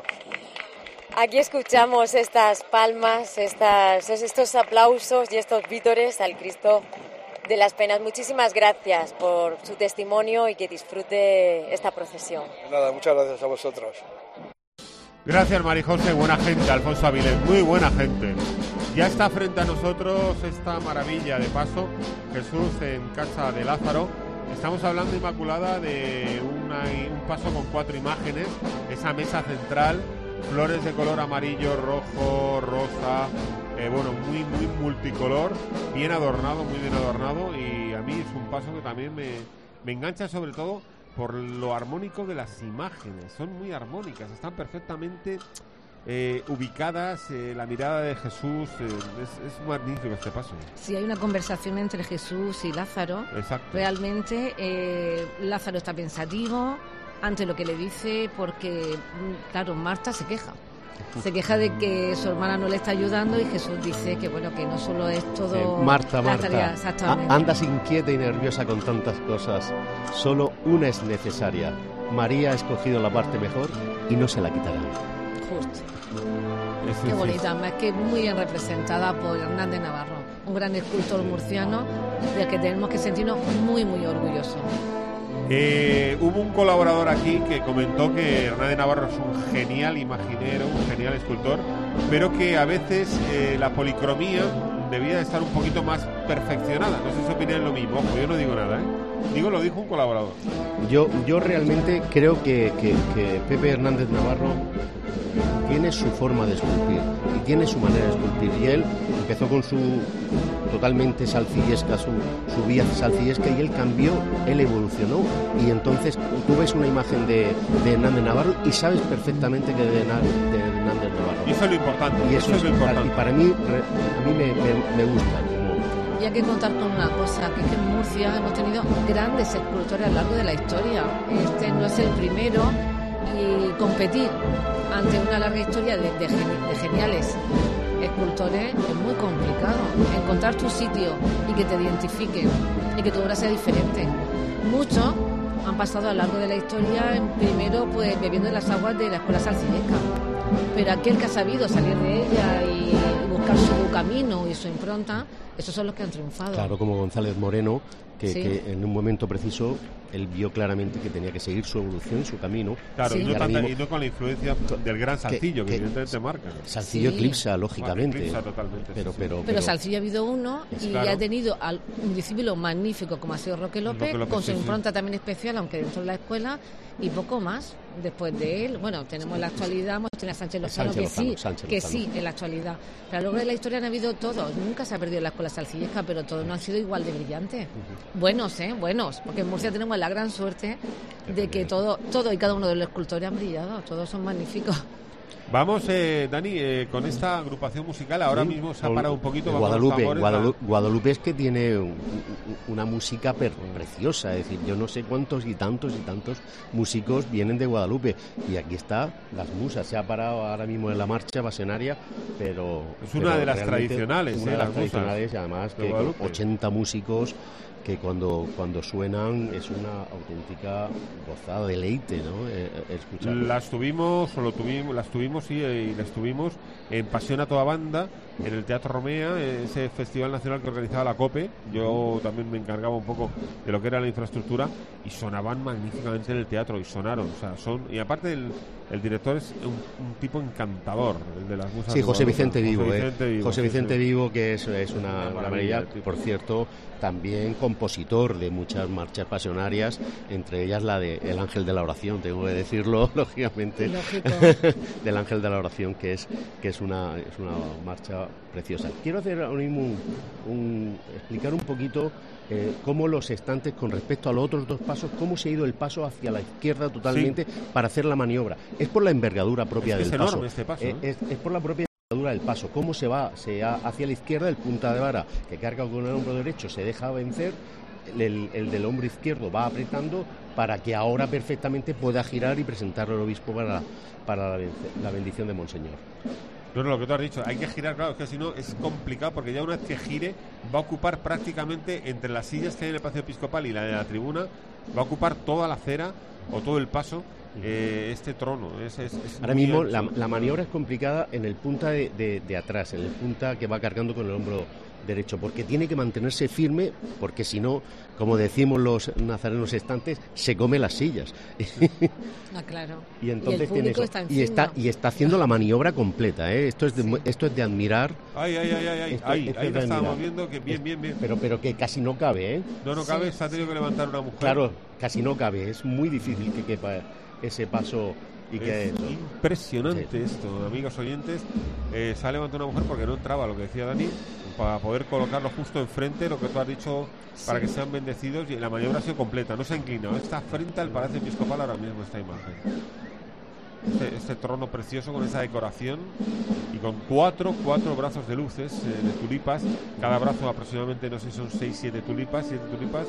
Aquí escuchamos estas palmas, estas, estos aplausos y estos vítores al Cristo de las Penas. Muchísimas gracias por su testimonio y que disfrute esta procesión. Nada, muchas gracias a vosotros. Gracias, Marijose, buena gente. Alfonso Avilés, muy buena gente. Ya está frente a nosotros esta maravilla de paso, Jesús en Casa de Lázaro. Estamos hablando, Inmaculada, de una, un paso con cuatro imágenes, esa mesa central, flores de color amarillo, rojo, rosa, eh, bueno, muy, muy multicolor, bien adornado, muy bien adornado, y a mí es un paso que también me, me engancha, sobre todo por lo armónico de las imágenes. Son muy armónicas, están perfectamente eh, ubicadas, eh, la mirada de Jesús, eh, es, es magnífico este paso. Sí, hay una conversación entre Jesús y Lázaro. Exacto. Realmente eh, Lázaro está pensativo ante lo que le dice, porque, claro, Marta se queja. Se queja de que su hermana no le está ayudando, y Jesús dice que, bueno, que no solo es todo... Sí, Marta, la Marta, tarea, exactamente. a- andas inquieta y nerviosa con tantas cosas. Solo una es necesaria. María ha escogido la parte mejor y no se la quitará. Justo. Eso Qué es- bonita, además que muy bien representada por Hernández Navarro, un gran escultor murciano del que tenemos que sentirnos muy, muy orgullosos. Eh, hubo un colaborador aquí que comentó que Hernández Navarro es un genial imaginero, un genial escultor, pero que a veces eh, la policromía debía de estar un poquito más perfeccionada. No sé si opinan lo mismo, ojo, yo no digo nada, ¿eh? Digo, lo dijo un colaborador. Yo, yo realmente creo que, que, que Pepe Hernández Navarro tiene su forma de esculpir y tiene su manera de esculpir, y él empezó con su totalmente salcillesca, su, su vía salcillesca, y él cambió, él evolucionó, y entonces tú ves una imagen de, de Hernández Navarro y sabes perfectamente que de, Na- de Hernández Navarro. Y eso es lo importante. Y eso, eso es, es lo importante. y para mí, re- a mí me, me, me gusta. como- Y hay que contar con una cosa, que es que en Murcia hemos tenido grandes escultores a lo largo de la historia. Este no es el primero, y competir ante una larga historia de, de, geni- de geniales escultores es muy complicado. Encontrar tu sitio y que te identifiquen y que tu obra sea diferente. Muchos han pasado a lo largo de la historia, en primero pues bebiendo de las aguas de la escuela salcillesca, pero aquel que ha sabido salir de ella y buscar su camino y su impronta, esos son los que han triunfado. Claro, como González Moreno, que, Sí. que en un momento preciso él vio claramente que tenía que seguir su evolución, su camino. Claro, Sí. y, no ahora tanta- mismo- y no con la influencia del gran Salcillo, que, que- evidentemente marca. Salcillo Sí. eclipsa, lógicamente. Eclipsa totalmente, pero, sí, sí. pero, Pero Salcillo ha habido uno y Claro. ha tenido al- un discípulo magnífico como ha sido Roque López, Roque López, con su sí, sí. impronta también especial, aunque dentro de la escuela, y poco más después de él. Bueno, tenemos en la actualidad, hemos tenido a Sánchez Lozano, Sánchez que sí, Lozano, Sánchez que Lozano. sí, en la actualidad. Pero a lo largo de la historia han habido todos, nunca se ha perdido la escuela salcillesca, pero todos no han sido igual de brillantes. Buenos, ¿eh? Buenos, porque en Murcia tenemos la gran suerte de que todo, todo y cada uno de los escultores han brillado, todos son magníficos. Vamos, eh, Dani, eh, con esta agrupación musical, ahora Sí, mismo se ha con- parado un poquito. vamos Guadalupe, los tambores, Guadalupe, Guadalupe es que tiene un- un- una música per- preciosa, es decir, yo no sé cuántos y tantos y tantos músicos vienen de Guadalupe, y aquí está Las Musas, se ha parado ahora mismo en la marcha pasionaria, pero... Es una pero de las realmente tradicionales, una eh, de Las las Musas tradicionales, y además de que Guadalupe. ochenta músicos que cuando cuando suenan es una auténtica gozada, deleite, ¿no? Eh, eh, escucharlo. Las tuvimos, o lo tuvimos, las tuvimos sí, eh, y las tuvimos en Pasión a toda banda, en el Teatro Romea, ese festival nacional que organizaba la COPE. Yo también me encargaba un poco de lo que era la infraestructura, y sonaban magníficamente en el teatro, y sonaron, o sea, son, y aparte el, el director es un, un tipo encantador, el de Las Musas. Sí, de José Guadalupe. Vicente Vivo, José eh. Vicente Vivo, José sí, Vicente sí. Vivo, que es, es una, Una una maravilla, maravilla, el tipo. por cierto, también compositor de muchas marchas pasionarias, entre ellas la de El Ángel de la Oración, tengo que decirlo, lógicamente, Lógico. del Ángel de la Oración, que es que es una es una marcha preciosa. Quiero hacer ahora mismo un, un- explicar un poquito eh, cómo los estantes, con respecto a los otros dos pasos, cómo se ha ido el paso hacia la izquierda totalmente para hacer la maniobra. Es por la envergadura propia Es que del es paso. enorme este paso, Eh, ¿eh? es, es por la propia envergadura del paso. Cómo se va, se va hacia la izquierda, el punta de vara que carga con el hombro derecho se deja vencer, el, el del hombro izquierdo va apretando para que ahora perfectamente pueda girar y presentarlo al obispo para, para la, bendic- la bendición de Monseñor. No, no, lo que tú has dicho, hay que girar, claro, es que si no es complicado, porque ya una vez que gire va a ocupar prácticamente entre las sillas que hay en el Palacio Episcopal y la de la tribuna, va a ocupar toda la acera o todo el paso, eh, este trono. Es, es- es Ahora muy mismo ancho. la, la maniobra es complicada en el punta de, de- de atrás, en el punta que va cargando con el hombro derecho, porque tiene que mantenerse firme, porque si no, como decimos los nazarenos estantes, se come las sillas. Ah, claro. Y entonces el tiene público eso. está y está encima. y está haciendo la maniobra completa, ¿eh? Esto es de, mu- esto es de admirar. Ay, ay, ay, ay, ay, Esto- ahí, esto ahí es lo de estábamos admirar. viendo, que bien, bien, bien. Pero pero que casi no cabe, ¿eh? No, no cabe, se ha tenido que levantar una mujer. Claro, casi no cabe. Es muy difícil que quepa ese paso y que Es eso. impresionante esto, amigos oyentes. Eh, se ha levantado una mujer porque no entraba, lo que decía Dani, para poder colocarlo justo enfrente, lo que tú has dicho, para que sean bendecidos, y la maniobra ha sido completa, no se ha inclinado, está frente al Palacio Episcopal ahora mismo esta imagen. Este, este trono precioso con esa decoración y con cuatro, cuatro brazos de luces, eh, de tulipas, cada brazo aproximadamente, no sé si son seis, siete tulipas, siete tulipas.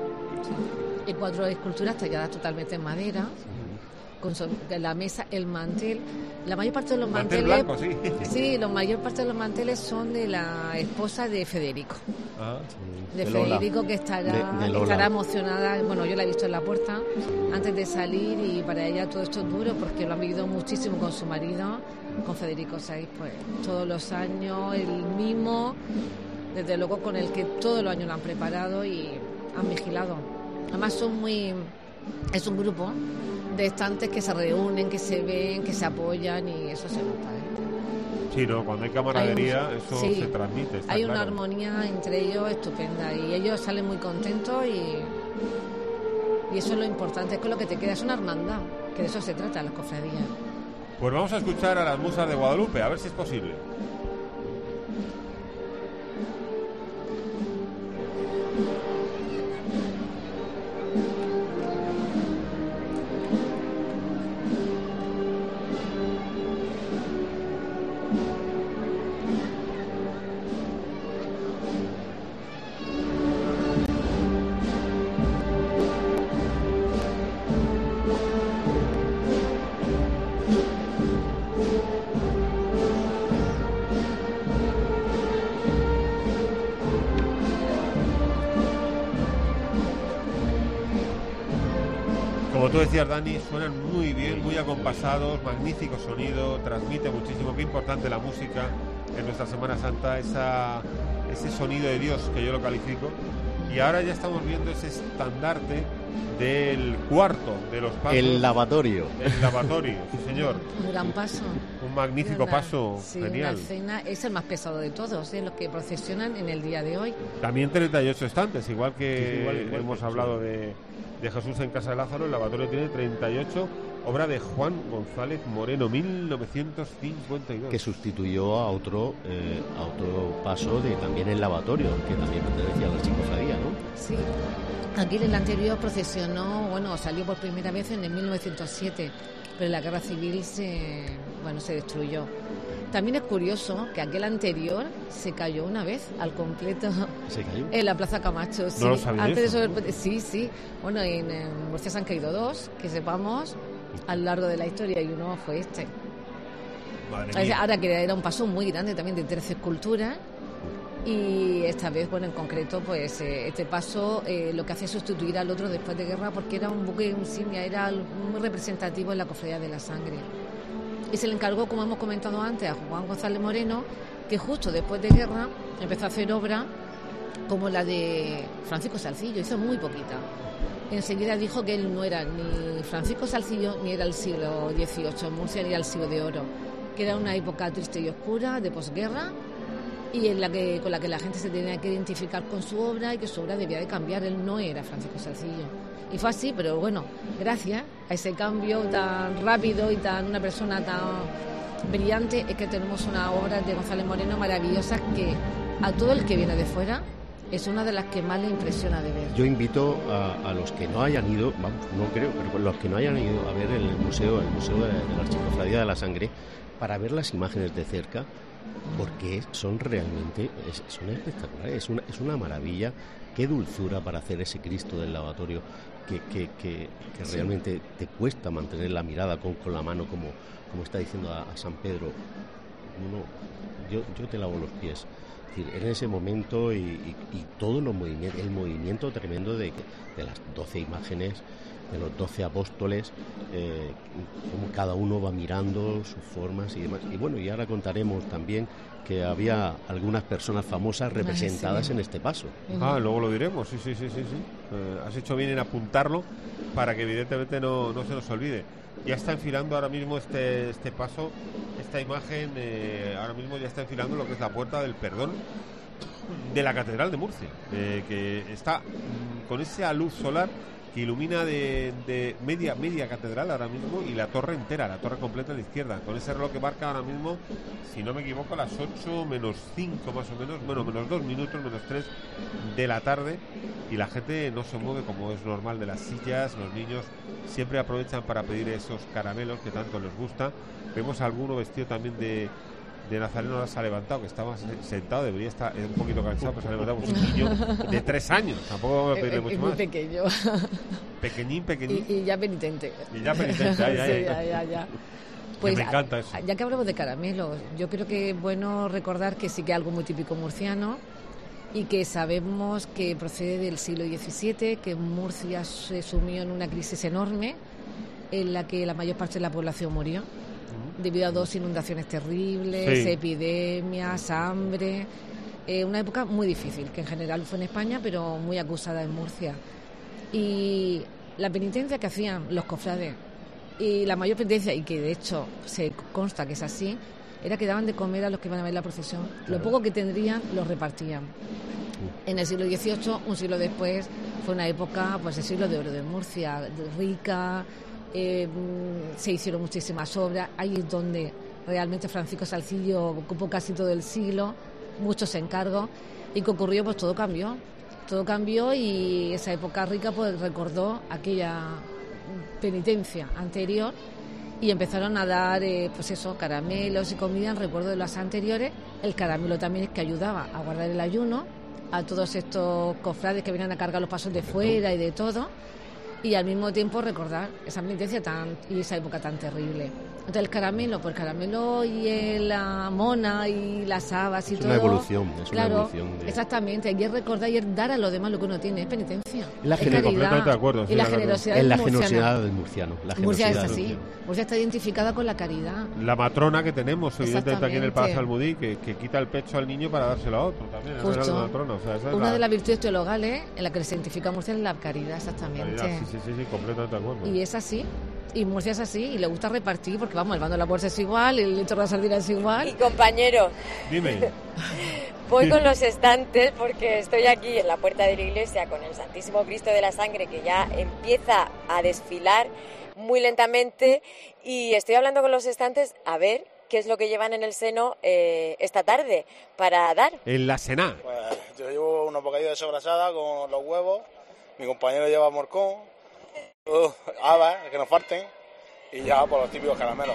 Y cuatro esculturas talladas totalmente en madera, con so- de la mesa, el mantel. La mayor parte de los Mantel manteles, blanco, sí. sí, la mayor parte de los manteles son de la esposa de Federico. Ah, De, De Lola. Federico, que estará, De- de Lola. estará emocionada. Bueno, yo la he visto en la puerta antes de salir, y para ella todo esto es duro porque lo han vivido muchísimo con su marido, con Federico sexto, pues todos los años, el mismo, desde luego con el que todos los años lo han preparado y han vigilado. Además son muy, es un grupo de estantes que se reúnen, que se ven, que se apoyan, y eso se nota, ¿eh? sí, no, cuando hay camaradería, Hay un- eso sí, se transmite. Está hay una claro. armonía entre ellos estupenda, y ellos salen muy contentos, y, y eso es lo importante, es con lo que te queda, es una hermandad, que de eso se trata las cofradías. Pues vamos a escuchar a las musas de Guadalupe, a ver si es posible. Como tú decías, Dani, suenan muy bien, muy acompasados, magnífico sonido, transmite muchísimo. Qué importante la música en nuestra Semana Santa, esa, ese sonido de Dios que yo lo califico. Y ahora ya estamos viendo ese estandarte del cuarto de los pasos. El lavatorio. El lavatorio, sí señor. Un gran paso. Un magnífico Una- paso, sí, genial. Una cena es el más pesado de todos, ¿eh? Los que procesionan en el día de hoy. También treinta y ocho estantes, igual que Sí, sí, igual, igual, hemos sí. hablado de, de Jesús en Casa de Lázaro. El lavatorio tiene treinta y ocho, obra de Juan González Moreno, mil novecientos cincuenta y dos. Que sustituyó a otro eh, a otro paso de también el lavatorio, que también pertenecía a la chicofradía, ¿no? Sí. Aquí en el anterior procesionó, bueno, salió por primera vez en el mil novecientos siete, pero en la guerra civil se, bueno, se destruyó. También es curioso que aquel anterior se cayó una vez al completo. ¿Se cayó? En la Plaza Camacho, sí. No lo sabía Antes eso. de sobre... Sí, sí. Bueno, en, en Murcia se han caído dos, que sepamos, a lo largo de la historia, y uno fue este. Madre mía. Ahora que era un paso muy grande también de trece esculturas, y esta vez, bueno, en concreto, pues eh, este paso eh, lo que hace es sustituir al otro después de guerra, porque era un buque insignia, era muy representativo en la Cofradía de la Sangre. Y se le encargó, como hemos comentado antes, a Juan González Moreno, que justo después de guerra empezó a hacer obra como la de Francisco Salcillo, hizo muy poquita. Enseguida dijo que él no era ni Francisco Salcillo ni era el siglo dieciocho en Murcia, ni era el siglo de oro, que era una época triste y oscura de posguerra, y en la que, con la que la gente se tenía que identificar con su obra, y que su obra debía de cambiar. Él no era Francisco Salcillo. Y fue así, pero bueno, gracias a ese cambio tan rápido y tan una persona tan brillante, es que tenemos una obra de González Moreno maravillosa que a todo el que viene de fuera es una de las que más le impresiona de ver. Yo invito a, a los que no hayan ido, vamos, no creo, pero los que no hayan ido a ver el museo, el museo de, de la Archicofradía de la Sangre, para ver las imágenes de cerca, porque son realmente, es, son espectaculares, es una, es una maravilla. Qué dulzura para hacer ese Cristo del lavatorio, que, que, que, que sí. Realmente te cuesta mantener la mirada con, con la mano, como, como está diciendo a, a San Pedro. No, yo, yo te lavo los pies. Es decir, en ese momento y, y, y todos los movimientos, el movimiento tremendo de, de las doce imágenes, de los doce apóstoles, eh, como cada uno va mirando sus formas y demás. Y bueno, y ahora contaremos también que había algunas personas famosas representadas sí. en este paso. Ah, luego lo diremos, sí, sí, sí, sí, sí. Eh, has hecho bien en apuntarlo para que evidentemente no, no se nos olvide. Ya está enfilando ahora mismo este este paso, esta imagen, eh, ahora mismo ya está enfilando lo que es la Puerta del Perdón de la Catedral de Murcia, eh, que está mm, con esa luz solar que ilumina de, de media media catedral ahora mismo, y la torre entera, la torre completa a la izquierda, con ese reloj que marca ahora mismo, si no me equivoco, a las ocho menos cinco más o menos, bueno, menos dos minutos, menos tres de la tarde, y la gente no se mueve como es normal de las sillas. Los niños siempre aprovechan para pedir esos caramelos que tanto les gusta. Vemos a alguno vestido también de de Nazareno, ahora se ha levantado, que estaba sentado, debería estar un poquito cansado, pero se ha levantado, pues un niño de tres años, tampoco voy a pedirle mucho es más. Muy pequeño. Pequeñín, pequeñín. Y, y ya penitente. Y ya penitente, ya, ya, sí, ya. ya, ya, ya. Pues, me encanta eso. Ya que hablamos de caramelos, yo creo que es bueno recordar que sí que es algo muy típico murciano, y que sabemos que procede del siglo diecisiete, que Murcia se sumió en una crisis enorme en la que la mayor parte de la población murió debido a dos inundaciones terribles, sí. epidemias, hambre, eh, una época muy difícil, que en general fue en España, pero muy acusada en Murcia. Y la penitencia que hacían los cofrades, y la mayor penitencia, y que de hecho se consta que es así, era que daban de comer a los que iban a ver la procesión. Claro. Lo poco que tendrían, lo repartían. En el siglo dieciocho, un siglo después, fue una época, pues el siglo de oro de Murcia, rica. Eh, se hicieron muchísimas obras. Ahí es donde realmente Francisco Salcillo ocupó casi todo el siglo, muchos encargos, y que ocurrió, pues todo cambió, todo cambió, y esa época rica pues recordó aquella penitencia anterior, y empezaron a dar eh, pues eso, caramelos y comida en recuerdo de las anteriores. El caramelo también es que ayudaba a guardar el ayuno a todos estos cofrades que venían a cargar los pasos de fuera y de todo, y al mismo tiempo recordar esa penitencia tan, y esa época tan terrible. Entonces el caramelo, pues el caramelo y la mona y las habas y es todo. Una evolución, es claro, una evolución. De... Exactamente, y es recordar y es dar a los demás lo que uno tiene, es penitencia. La es gener- caridad, de acuerdo, sí, y la claro. generosidad Es del la murciano. generosidad del murciano. La Murcia es generosidad así, Murcia está identificada con la caridad. La matrona que tenemos, evidentemente, aquí en el Palacio Exactamente. Almudí, que, que quita el pecho al niño para dárselo a otro también. esa Justo. es la matrona, o sea, esa es Una la... de las virtudes teologales en la que se identifica a Murcia es la caridad, exactamente. Caridad, sí, sí, sí, sí, completamente de acuerdo. Y es así, y Murcia es así, y le gusta repartir, porque vamos, el bando de la bolsa es igual, el litro de la sardina es igual. Y compañero, Dime. voy con los estantes porque estoy aquí en la puerta de la iglesia con el Santísimo Cristo de la Sangre, que ya empieza a desfilar muy lentamente, y estoy hablando con los estantes a ver qué es lo que llevan en el seno eh, esta tarde para dar. En la Sená. Pues yo llevo unos bocadillos de sobrasada con los huevos, mi compañero lleva morcón, uh, habas, que nos falten, y ya por los típicos caramelos.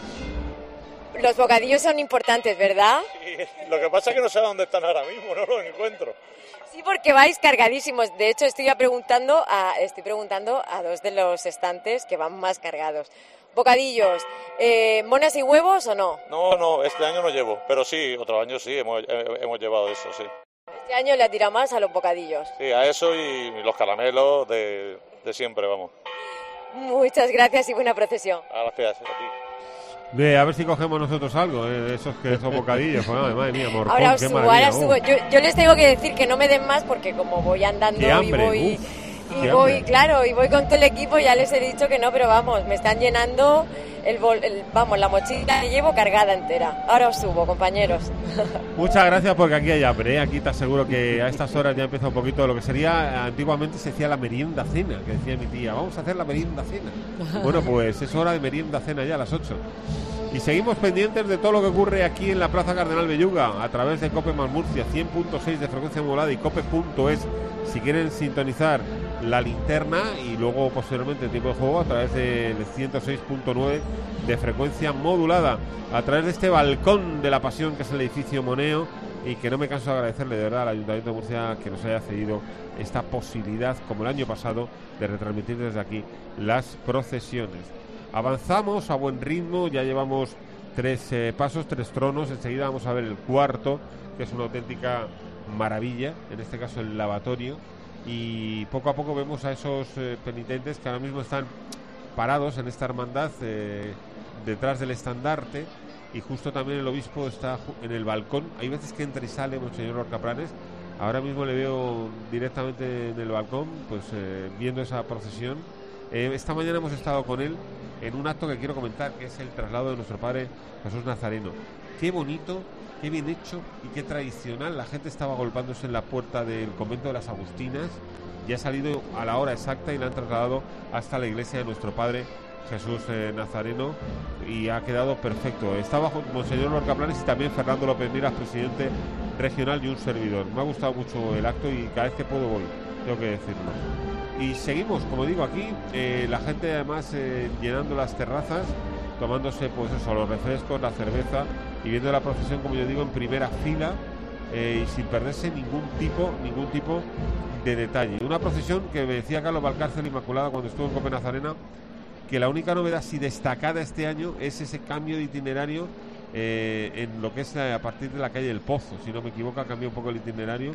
Los bocadillos son importantes, ¿verdad? Y lo que pasa es que no sé dónde están ahora mismo, no los encuentro. Sí, porque vais cargadísimos. De hecho, estoy ya preguntando a, estoy preguntando a dos de los estantes que van más cargados. Bocadillos, eh, ¿monas y huevos o no? No, no, este año no llevo, pero sí, otros años sí, hemos, hemos llevado eso, sí. Este año le ha tirado más a los bocadillos. Sí, a eso y los caramelos de, de siempre, vamos. Muchas gracias y buena procesión. Gracias a ti. De, a ver si cogemos nosotros algo, eh, de esos, que esos bocadillos. Pues, madre, madre mía, morcón, ahora os qué subo, maravilla, ahora subo. Yo, yo les tengo que decir que no me den más porque como voy andando qué hambre, y voy... uf, y voy, hambre. Claro, y voy con todo el equipo, ya les he dicho que no, pero vamos, me están llenando el, bol, el vamos, la mochila que llevo cargada entera. Ahora os subo, compañeros. Muchas gracias, porque aquí hay hambre, ¿eh? Aquí te aseguro que a estas horas ya empieza un poquito lo que sería, antiguamente se decía la merienda cena, que decía mi tía, vamos a hacer la merienda cena. Bueno, pues es hora de merienda cena ya a las ocho. Y seguimos pendientes de todo lo que ocurre aquí en la Plaza Cardenal Belluga a través de Cope más Murcia, cien punto seis de frecuencia modulada y cope punto es si quieren sintonizar la linterna, y luego posteriormente el tiempo de juego a través del ciento seis punto nueve de frecuencia modulada, a través de este balcón de la pasión que es el edificio Moneo, y que no me canso de agradecerle de verdad al Ayuntamiento de Murcia que nos haya cedido esta posibilidad, como el año pasado, de retransmitir desde aquí las procesiones. Avanzamos a buen ritmo, ya llevamos tres eh, pasos, tres tronos, enseguida vamos a ver el cuarto, que es una auténtica maravilla, en este caso el lavatorio, y poco a poco vemos a esos eh, penitentes que ahora mismo están parados en esta hermandad eh, detrás del estandarte, y justo también el obispo está en el balcón. Hay veces que entra y sale Monseñor Lorca Planes, ahora mismo le veo directamente en el balcón, pues eh, viendo esa procesión. Eh, esta mañana hemos estado con él en un acto que quiero comentar, que es el traslado de nuestro Padre Jesús Nazareno. Qué bonito, qué bien hecho y qué tradicional. La gente estaba golpándose en la puerta del convento de las Agustinas y ha salido a la hora exacta y la han trasladado hasta la iglesia de nuestro Padre Jesús eh, Nazareno, y ha quedado perfecto. Estaba Monseñor Lorca Planes y también Fernando López Miras, presidente regional, y un servidor. Me ha gustado mucho el acto y cada vez que puedo voy, tengo que decirlo. Y seguimos, como digo, aquí eh, la gente además eh, llenando las terrazas, tomándose pues eso, los refrescos, la cerveza, y viendo la procesión, como yo digo, en primera fila, eh, y sin perderse ningún tipo ningún tipo de detalle. Una procesión que me decía Carlos Valcárcel Inmaculada cuando estuvo en Cope Nazarena, que la única novedad sí destacada este año es ese cambio de itinerario eh, en lo que es a partir de la calle del Pozo. Si no me equivoco, ha cambiado un poco el itinerario.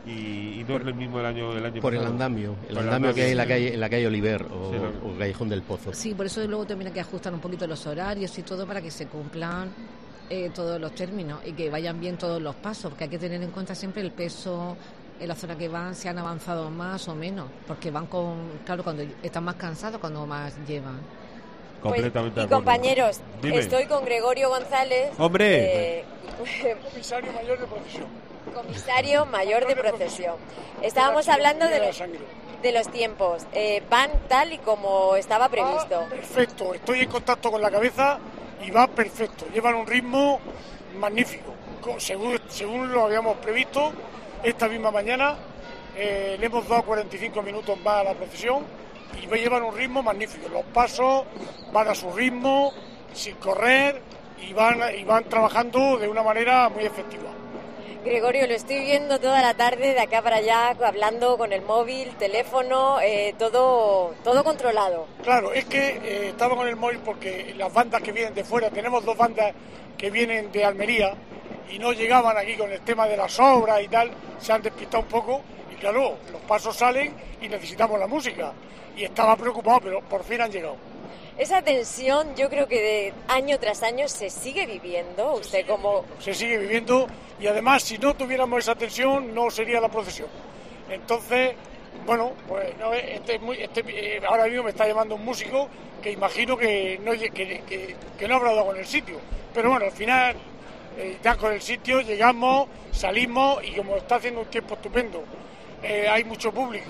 Y, y no por, es el mismo el año, el año por pasado. el andamio, el por andamio, andamio que hay en la sí. calle, en la calle Oliver o, sí, lo... o Callejón del Pozo. Sí, por eso luego también hay que ajustar un poquito los horarios y todo para que se cumplan eh, todos los términos y que vayan bien todos los pasos, porque hay que tener en cuenta siempre el peso en la zona que van, si han avanzado más o menos, porque van con, claro, cuando están más cansados, cuando más llevan. Completamente pues, y de compañeros, Dime. Estoy con Gregorio González, ¡hombre! Eh, comisario mayor de procesión. Comisario mayor de procesión. Estábamos hablando de los, de los tiempos. Eh, ¿Van tal y como estaba previsto? Ah, perfecto, estoy en contacto con la cabeza y va perfecto. Llevan un ritmo magnífico, según, según lo habíamos previsto. Esta misma mañana eh, le hemos dado cuarenta y cinco minutos más a la procesión y llevan un ritmo magnífico. Los pasos van a su ritmo, sin correr, y van, y van trabajando de una manera muy efectiva. Gregorio, lo estoy viendo toda la tarde de acá para allá, hablando con el móvil, teléfono, eh, todo todo controlado. Claro, es que eh, estaba con el móvil porque las bandas que vienen de fuera, tenemos dos bandas que vienen de Almería y no llegaban aquí con el tema de las obras y tal, se han despistado un poco y claro, los pasos salen y necesitamos la música. Y estaba preocupado, pero por fin han llegado. Esa tensión yo creo que de año tras año se sigue viviendo. Usted se como... Se sigue viviendo y además si no tuviéramos esa tensión no sería la procesión. Entonces, bueno, pues no, este, este, eh, ahora mismo me está llamando un músico que imagino que no, que, que, que no habrá dado con el sitio. Pero bueno, al final eh, ya con el sitio llegamos, salimos y como está haciendo un tiempo estupendo, eh, hay mucho público.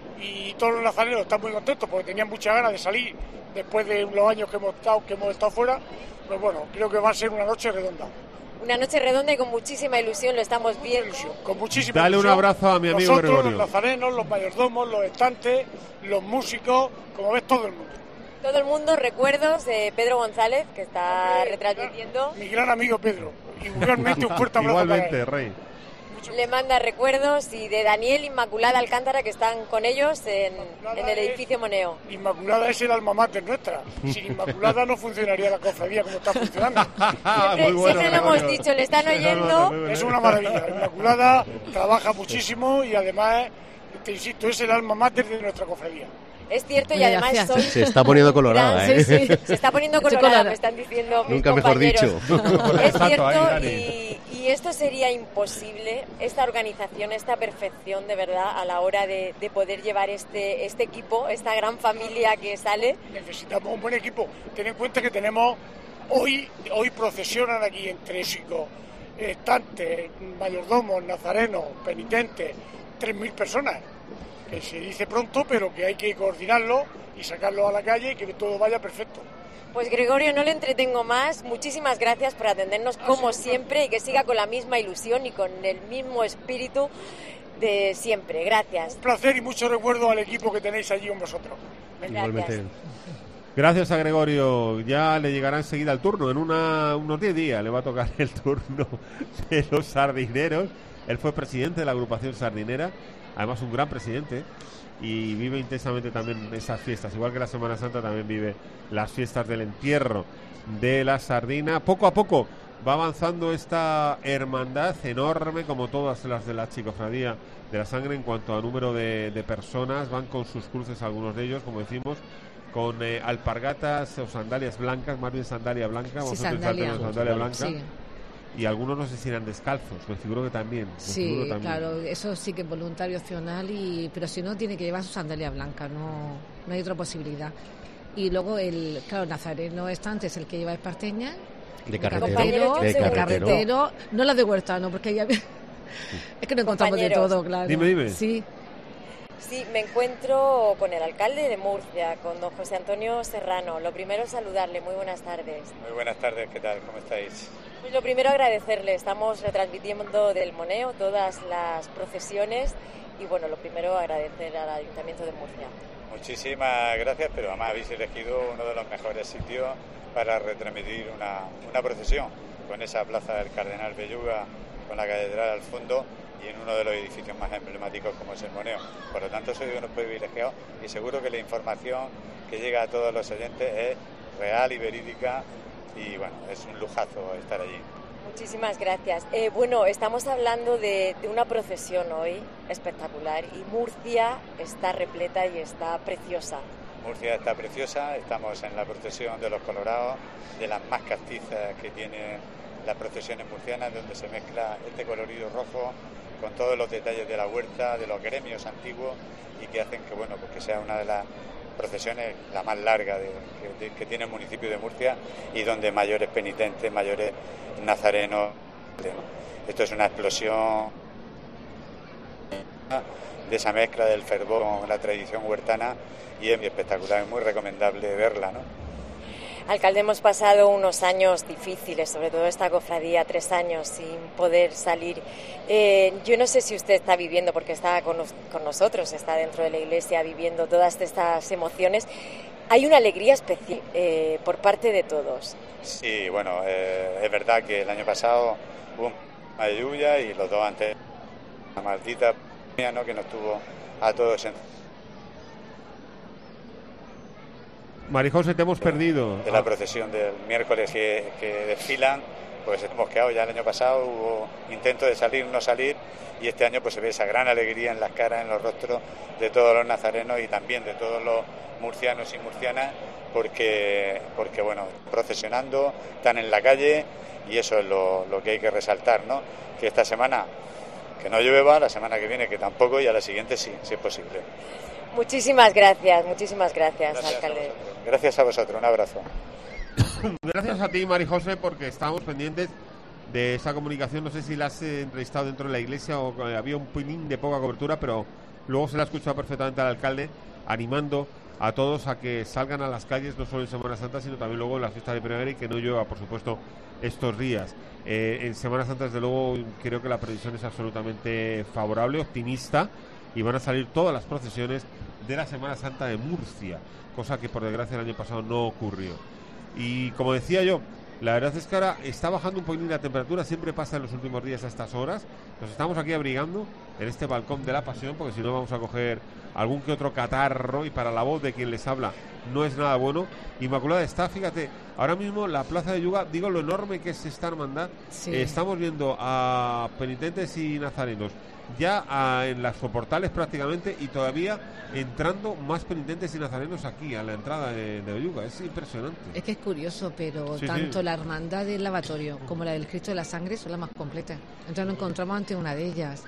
Y todos los nazarenos están muy contentos porque tenían muchas ganas de salir después de los años que hemos estado que hemos estado fuera. Pues bueno, creo que va a ser una noche redonda. Una noche redonda y con muchísima ilusión, lo estamos viendo. Con muchísima Dale ilusión. un abrazo a mi amigo Nosotros, Gregorio. Los nazarenos, los mayordomos, los estantes, los músicos, como ves, todo el mundo. Todo el mundo, recuerdos de Pedro González, que está retransmitiendo. Mi gran amigo Pedro. Igualmente un fuerte abrazo. Igualmente, Rey. Le manda recuerdos, y de Daniel Inmaculada Alcántara, que están con ellos en, en el edificio Moneo. Inmaculada es el alma mater nuestra. Sin Inmaculada no funcionaría la cofradía como está funcionando. Siempre, bueno, siempre lo hemos dicho, le están oyendo. Es una maravilla. Inmaculada trabaja muchísimo y además, te insisto, es el alma mater de nuestra cofradía. Es cierto, y además Gracias. soy... Se está poniendo colorada, ¿eh? Sí, sí. Se está poniendo colorada, me están diciendo mis Nunca mejor compañeros. dicho. Es cierto, y, y esto sería imposible, esta organización, esta perfección, de verdad, a la hora de, de poder llevar este, este equipo, esta gran familia que sale. Necesitamos un buen equipo. Ten en cuenta que tenemos, hoy, hoy procesionan aquí entre músicos, estantes, mayordomos, nazarenos, penitentes, tres mil personas. Que se dice pronto, pero que hay que coordinarlo y sacarlo a la calle y que todo vaya perfecto. Pues Gregorio, no le entretengo más. Muchísimas gracias por atendernos como siempre y que siga con la misma ilusión y con el mismo espíritu de siempre. Gracias. Un placer y mucho recuerdo al equipo que tenéis allí con vosotros. Igualmente. Gracias a Gregorio. Ya le llegará enseguida el turno. En una, unos diez días le va a tocar el turno de los sardineros. Él fue presidente de la agrupación sardinera. Además, un gran presidente, y vive intensamente también esas fiestas. Igual que la Semana Santa, también vive las fiestas del entierro de la sardina. Poco a poco va avanzando esta hermandad enorme, como todas las de la Chicofradía de la Sangre, en cuanto a número de, de personas. Van con sus cruces, algunos de ellos, como decimos, con eh, alpargatas o sandalias blancas, más bien sandalia blanca. Sí, Vamos sandalia. a utilizar sandalia blanca. Sí. Y algunos no sé si eran descalzos, me figuro que también. Me Sí, figuro también. claro, eso sí que es voluntario opcional, y pero si no, tiene que llevar su sandalia blanca, no, no hay otra posibilidad. Y luego el, claro, nazareno estante es el que lleva esparteña, de carretero, carretero, de de carretero. carretero, no las de huertano, porque ya es que no encontramos de Compañeros. todo, claro. Dime, dime. Sí. Sí, me encuentro con el alcalde de Murcia, con don José Antonio Serrano. Lo primero, saludarle. Muy buenas tardes. Muy buenas tardes, ¿qué tal? ¿Cómo estáis? Pues lo primero, agradecerle. Estamos retransmitiendo del Moneo todas las procesiones y, bueno, lo primero, agradecer al Ayuntamiento de Murcia. Muchísimas gracias, pero además habéis elegido uno de los mejores sitios para retransmitir una, una procesión, con esa plaza del Cardenal Belluga, con la catedral al fondo, y en uno de los edificios más emblemáticos como es el Moneo. Por lo tanto, soy unos privilegiados y seguro que la información que llega a todos los oyentes es real y verídica, y bueno, es un lujazo estar allí. Muchísimas gracias. Eh, bueno, estamos hablando de, de una procesión hoy espectacular, y Murcia está repleta y está preciosa. Murcia está preciosa, estamos en la procesión de los Colorados, de las más castizas que tienen las procesiones murcianas, donde se mezcla este colorido rojo con todos los detalles de la huerta, de los gremios antiguos, y que hacen que, bueno, pues que sea una de las procesiones la más larga de, que, de, que tiene el municipio de Murcia, y donde mayores penitentes, mayores nazarenos. Esto es una explosión de esa mezcla del fervor con la tradición huertana, y es muy espectacular, es muy recomendable verla, ¿no? Alcalde, hemos pasado unos años difíciles, sobre todo esta cofradía, tres años sin poder salir. Eh, yo no sé si usted está viviendo, porque está con, con nosotros, está dentro de la iglesia viviendo todas estas emociones. Hay una alegría especial eh, por parte de todos. Sí, bueno, eh, es verdad que el año pasado hubo una lluvia y los dos antes, la maldita, ¿no?, que nos tuvo a todos en... Marijose, te hemos perdido. De la procesión del miércoles que, que desfilan, pues hemos quedado ya el año pasado, hubo intento de salir, no salir, y este año pues se ve esa gran alegría en las caras, en los rostros de todos los nazarenos y también de todos los murcianos y murcianas, porque, porque bueno, procesionando, están en la calle, y eso es lo, lo que hay que resaltar, ¿no? Que esta semana que no llueva, la semana que viene que tampoco, y a la siguiente sí, si es posible. Muchísimas gracias, muchísimas gracias, Gracias alcalde. A gracias a vosotros, un abrazo. Gracias a ti, Marijose, porque estábamos pendientes de esa comunicación. No sé si la has eh, entrevistado dentro de la iglesia o eh, había un pelín de poca cobertura, pero luego se la ha escuchado perfectamente al alcalde, animando a todos a que salgan a las calles, no solo en Semana Santa, sino también luego en las fiestas de primavera, y que no llueva, por supuesto, estos días. Eh, en Semana Santa, desde luego, creo que la previsión es absolutamente favorable, optimista, y van a salir todas las procesiones de la Semana Santa de Murcia, cosa que por desgracia el año pasado no ocurrió. Y como decía yo, la verdad es que ahora está bajando un poquito la temperatura, siempre pasa en los últimos días a estas horas. Nos estamos aquí abrigando en este balcón de la Pasión, porque si no vamos a coger algún que otro catarro, y para la voz de quien les habla no es nada bueno. Inmaculada, está, fíjate, ahora mismo la plaza de Yuga, digo lo enorme que es esta hermandad. Sí. Eh, estamos viendo a penitentes y nazarenos ya a, en las soportales prácticamente, y todavía entrando más penitentes y nazarenos aquí a la entrada de, de Yuga. Es impresionante. Es que es curioso, pero sí, tanto sí. la hermandad del lavatorio como la del Cristo de la Sangre son las más completas. Entonces nos encontramos ante una de ellas.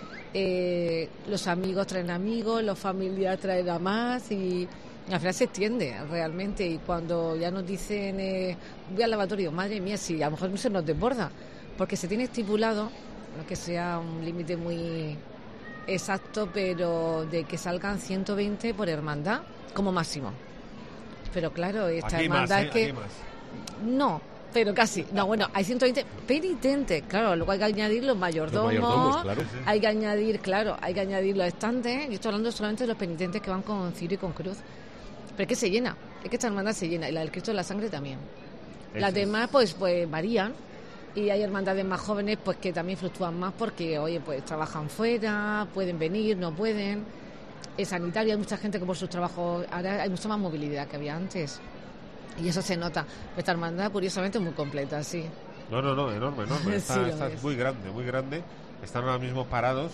Eh, los amigos traen amigos, los familiares traen a más, y al final se extiende realmente. Y cuando ya nos dicen eh, voy al lavatorio, madre mía, si a lo mejor no se nos desborda, porque se tiene estipulado, no que sea un límite muy exacto, pero de que salgan ciento veinte por hermandad como máximo. Pero claro, esta aquí hermandad más, ¿eh? es que Aquí más. no, pero casi. No, bueno, hay ciento veinte penitentes, claro, luego hay que añadir los mayordomos, los mayordomos, claro, sí. hay que añadir, claro, hay que añadir los estantes. Yo estoy hablando solamente de los penitentes que van con cirio y con cruz. Pero es que se llena, es que esta hermandad se llena, y la del Cristo de la Sangre también. Eso Las demás es. pues pues varían. Y hay hermandades más jóvenes pues que también fluctúan más porque, oye, pues trabajan fuera, pueden venir, no pueden. Es sanitario, hay mucha gente que por sus trabajos, ahora hay mucha más movilidad que había antes. Y eso se nota. Esta hermandad, curiosamente, es muy completa, sí. No, no, no, enorme, enorme. Está, sí, está muy grande, muy grande. Están ahora mismo parados,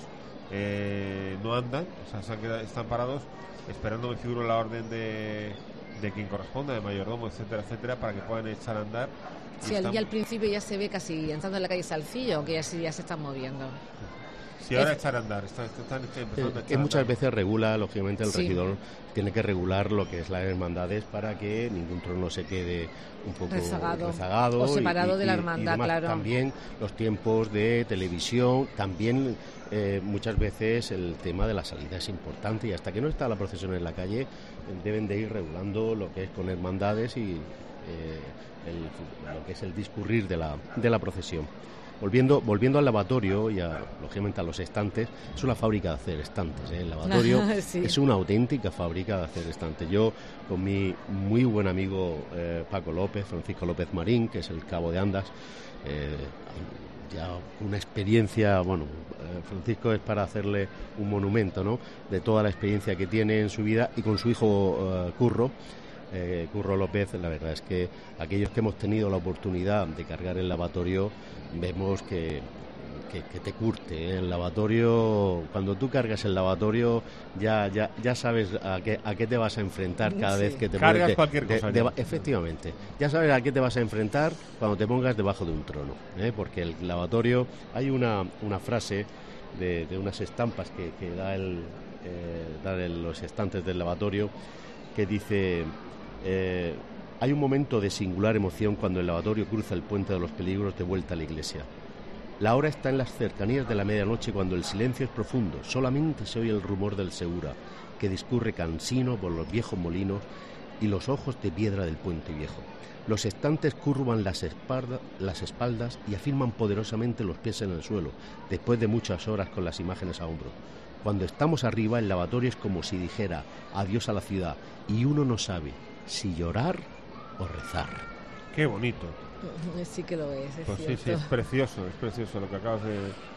eh, no andan, o sea, se han quedado, están parados esperando, me figuro, la orden de, de quien corresponda, de mayordomo, etcétera, etcétera, para que puedan echar a andar. Sí, están... al principio ya se ve casi entrando en la calle Salcillo, que ya, ya se están moviendo. Sí, ahora es... echar a andar, están, están empezando a echar que muchas a andar. veces regula, lógicamente, el sí. regidor tiene que regular lo que es las hermandades para que ningún trono se quede un poco rezagado, rezagado o separado y, de la y, hermandad, y claro. También los tiempos de televisión, también eh, muchas veces el tema de la salida es importante, y hasta que no está la procesión en la calle, deben de ir regulando lo que es con hermandades y eh, el, lo que es el discurrir de la, de la procesión. Volviendo, volviendo al lavatorio y a, lógicamente a los estantes, es una fábrica de hacer estantes, ¿eh? El lavatorio sí. es una auténtica fábrica de hacer estantes. Yo, con mi muy buen amigo eh, Paco López, Francisco López Marín, que es el cabo de Andas, eh, ya una experiencia, bueno, eh, Francisco es para hacerle un monumento, ¿no?, de toda la experiencia que tiene en su vida, y con su hijo eh, Curro, eh, Curro López, la verdad es que aquellos que hemos tenido la oportunidad de cargar el lavatorio, vemos que, que, que te curte, ¿eh? El lavatorio, cuando tú cargas el lavatorio, ya ya ya sabes a qué a qué te vas a enfrentar cada sí. vez que te cargas pones, cualquier de, cosa. de, de, efectivamente, ya sabes a qué te vas a enfrentar cuando te pongas debajo de un trono, ¿eh? Porque el lavatorio, hay una una frase de, de unas estampas que, que da el eh, da el, los estantes del lavatorio, que dice eh, hay un momento de singular emoción cuando el lavatorio cruza el puente de los peligros de vuelta a la iglesia. La hora está en las cercanías de la medianoche, cuando el silencio es profundo. Solamente se oye el rumor del Segura, que discurre cansino por los viejos molinos y los ojos de piedra del puente viejo. Los estantes curvan las, espalda, las espaldas y afirman poderosamente los pies en el suelo, después de muchas horas con las imágenes a hombro. Cuando estamos arriba, el lavatorio es como si dijera adiós a la ciudad, y uno no sabe si llorar o rezar. Qué bonito. Sí que lo es, es pues cierto. Sí, sí, es precioso, es precioso lo que acabas de,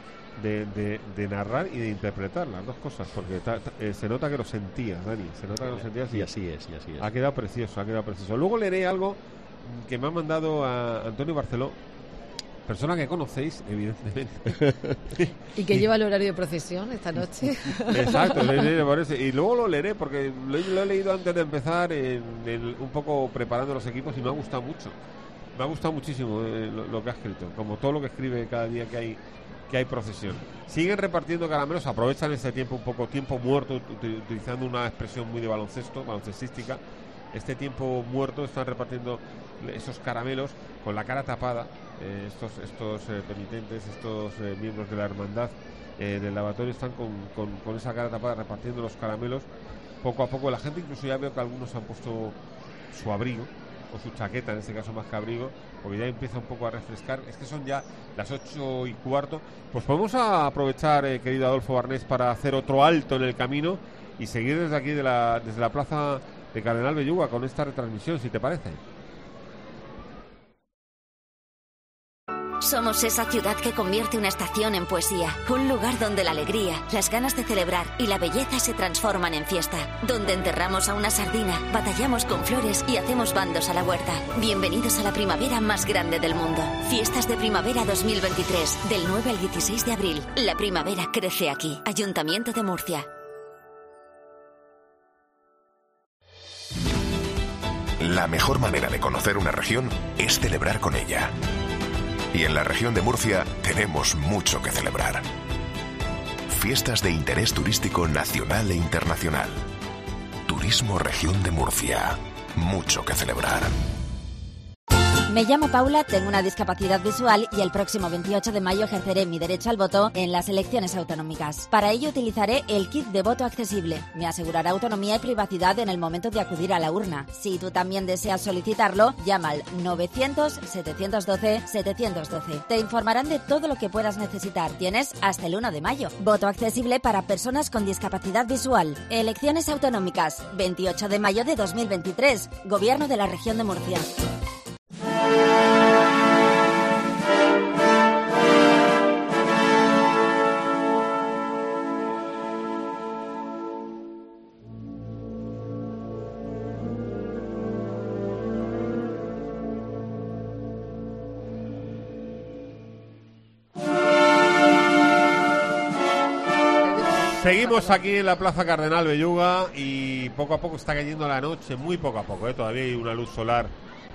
de, de, de narrar y de interpretar, las dos cosas, porque ta, ta, eh, se nota que lo sentías, Dani, se nota que lo sentías y, y así es, y así es. Ha quedado precioso, ha quedado precioso. Luego leeré algo que me ha mandado a Antonio Barceló, persona que conocéis, evidentemente. Y que lleva el horario de procesión esta noche. Exacto, por eso. Y luego lo leeré porque lo, lo he leído antes de empezar, en el, un poco preparando los equipos, y me ha gustado mucho. Me ha gustado muchísimo eh, lo, lo que ha escrito, como todo lo que escribe cada día que hay que hay procesión. Siguen repartiendo caramelos, aprovechan este tiempo un poco, tiempo muerto, utilizando una expresión muy de baloncesto, baloncestística. Este tiempo muerto están repartiendo esos caramelos con la cara tapada, eh, estos estos eh, penitentes, estos eh, miembros de la hermandad eh, del lavatorio están con, con, con esa cara tapada repartiendo los caramelos poco a poco. La gente incluso ya veo que algunos han puesto su abrigo o su chaqueta, en este caso más que abrigo, porque ya empieza un poco a refrescar. Es que son ya las ocho y cuarto. Pues podemos a aprovechar, eh, querido Adolfo Barnés, para hacer otro alto en el camino y seguir desde aquí, de la, desde la plaza de Cardenal Belluga, con esta retransmisión, si te parece. Somos esa ciudad que convierte una estación en poesía, un lugar donde la alegría, las ganas de celebrar y la belleza se transforman en fiesta, donde enterramos a una sardina, batallamos con flores y hacemos bandos a la huerta. Bienvenidos a la primavera más grande del mundo. Fiestas de Primavera dos mil veintitrés, del nueve al dieciséis de abril. La primavera crece aquí. Ayuntamiento de Murcia. La mejor manera de conocer una región es celebrar con ella. Y en la región de Murcia tenemos mucho que celebrar. Fiestas de interés turístico nacional e internacional. Turismo Región de Murcia. Mucho que celebrar. Me llamo Paula, tengo una discapacidad visual y el próximo veintiocho de mayo ejerceré mi derecho al voto en las elecciones autonómicas. Para ello utilizaré el kit de voto accesible. Me asegurará autonomía y privacidad en el momento de acudir a la urna. Si tú también deseas solicitarlo, llama al novecientos, setecientos doce, setecientos doce. Te informarán de todo lo que puedas necesitar. Tienes hasta el uno de mayo. Voto accesible para personas con discapacidad visual. Elecciones autonómicas, veintiocho de mayo de dos mil veintitrés. Gobierno de la Región de Murcia. Seguimos aquí en la Plaza Cardenal Belluga y poco a poco está cayendo la noche, muy poco a poco, ¿eh? Todavía hay una luz solar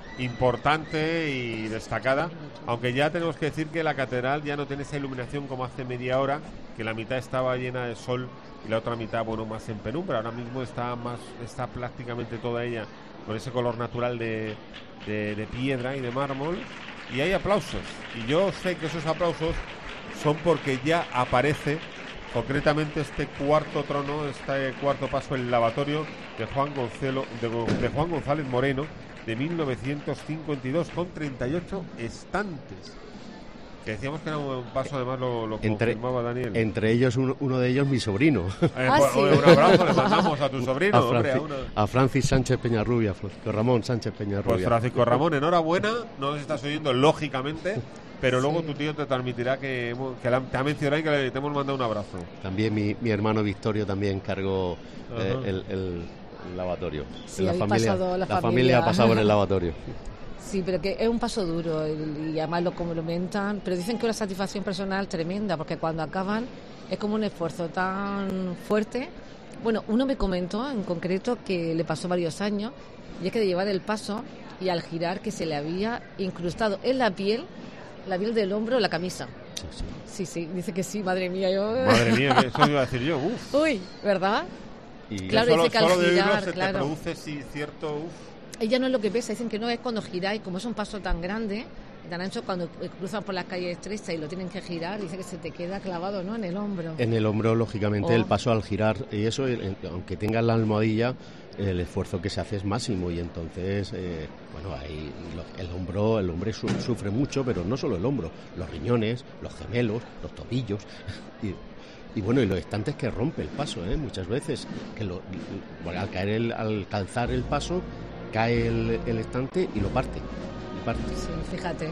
importante y destacada, aunque ya tenemos que decir que la catedral ya no tiene esa iluminación como hace media hora, que la mitad estaba llena de sol y la otra mitad, bueno, más en penumbra. Ahora mismo está más, está prácticamente toda ella con ese color natural de, de, de piedra y de mármol, y hay aplausos, y yo sé que esos aplausos son porque ya aparece concretamente este cuarto trono, este cuarto paso, el lavatorio de Juan Gonzalo, de, de Juan González Moreno, de mil novecientos cincuenta y dos, con treinta y ocho estantes. Que decíamos que era un paso, además lo, lo entre, confirmaba Daniel. Entre ellos uno, uno de ellos mi sobrino. Eh, ah, pues, ¿sí? Un abrazo le mandamos a tu sobrino, a, Franci, hombre, a, una... a Francis Sánchez Peñarrubia, Francisco Ramón Sánchez Peñarrubia. Pues Francisco Ramón, enhorabuena, no nos estás oyendo lógicamente, pero sí. Luego tu tío te transmitirá que, que la, te ha mencionado y que le te hemos mandado un abrazo. También mi, mi hermano Victorio también cargó eh, el, el, el lavatorio. Sí, la, familia, pasado, la, la familia. familia ha pasado por el lavatorio. Sí, pero que es un paso duro y además lo comentan, pero dicen que es una satisfacción personal tremenda, porque cuando acaban es como un esfuerzo tan fuerte. Bueno, uno me comentó en concreto que le pasó varios años, y es que de llevar el paso y al girar que se le había incrustado en la piel, la piel del hombro, la camisa. Sí, sí. Sí, sí, dice que sí, madre mía. Yo... Madre mía, que eso iba a decir yo, uf. Uy, ¿verdad? Y claro, solo, dice que al solo girar, de oírlo se claro. te produce sí, cierto, uf. Ella no es lo que pesa, dicen que no es cuando giráis, como es un paso tan grande, tan ancho, cuando cruzan por las calles estrechas y lo tienen que girar, dice que se te queda clavado, ¿no?, en el hombro. En el hombro, lógicamente, oh. el paso al girar, y eso, aunque tengas la almohadilla, el esfuerzo que se hace es máximo, y entonces, eh, bueno, ahí el hombro, el hombre su, sufre mucho, pero no solo el hombro, los riñones, los gemelos, los tobillos, y... Y bueno, y los estantes que rompe el paso, ¿eh? Muchas veces, que lo, bueno, al caer el, al calzar el paso, cae el, el estante y lo parte, y parte. Sí, fíjate.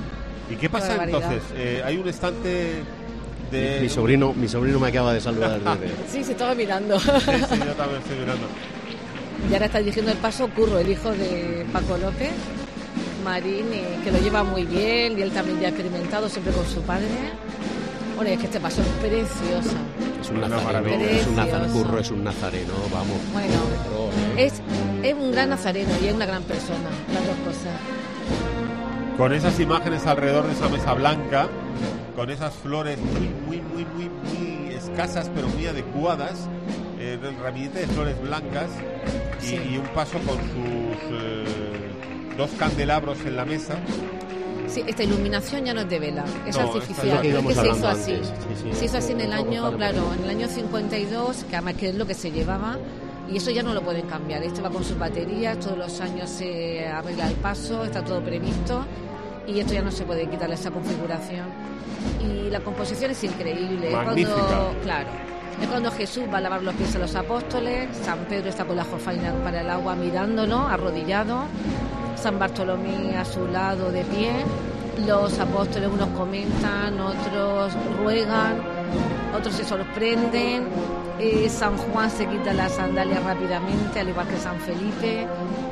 ¿Y qué pasa entonces? Eh, hay un estante de... Mi, mi sobrino mi sobrino me acaba de saludar desde... Sí, se estaba mirando. Sí, sí, yo también estoy mirando. Y ahora está dirigiendo el paso Curro, el hijo de Paco López, Marín, y que lo lleva muy bien, y él también ya ha experimentado siempre con su padre. Bueno, y es que este paso es precioso. Es un nazareno, es un nazareno, Curro es un nazareno, vamos. Bueno, es, es un gran nazareno y es una gran persona, las dos cosas. Con esas imágenes alrededor de esa mesa blanca, con esas flores muy, muy, muy, muy, muy escasas, pero muy adecuadas, eh, ramillete de flores blancas y, sí. y un paso con sus eh, dos candelabros en la mesa. Sí, esta iluminación ya no es de vela, es no, artificial. Es que se hizo así. Sí, sí, se hizo así en el año, claro, en el año cincuenta y dos, que además que es lo que se llevaba, y eso ya no lo pueden cambiar. Este va con sus baterías, todos los años se arregla el paso, está todo previsto, y esto ya no se puede quitar esa configuración. Y la composición es increíble. Magnífica. Cuando, claro, Es cuando Jesús va a lavar los pies a los apóstoles, San Pedro está con la jofaina para el agua mirándonos, arrodillado, San Bartolomé a su lado de pie, los apóstoles unos comentan, otros ruegan, otros se sorprenden, eh, San Juan se quita las sandalias rápidamente, al igual que San Felipe,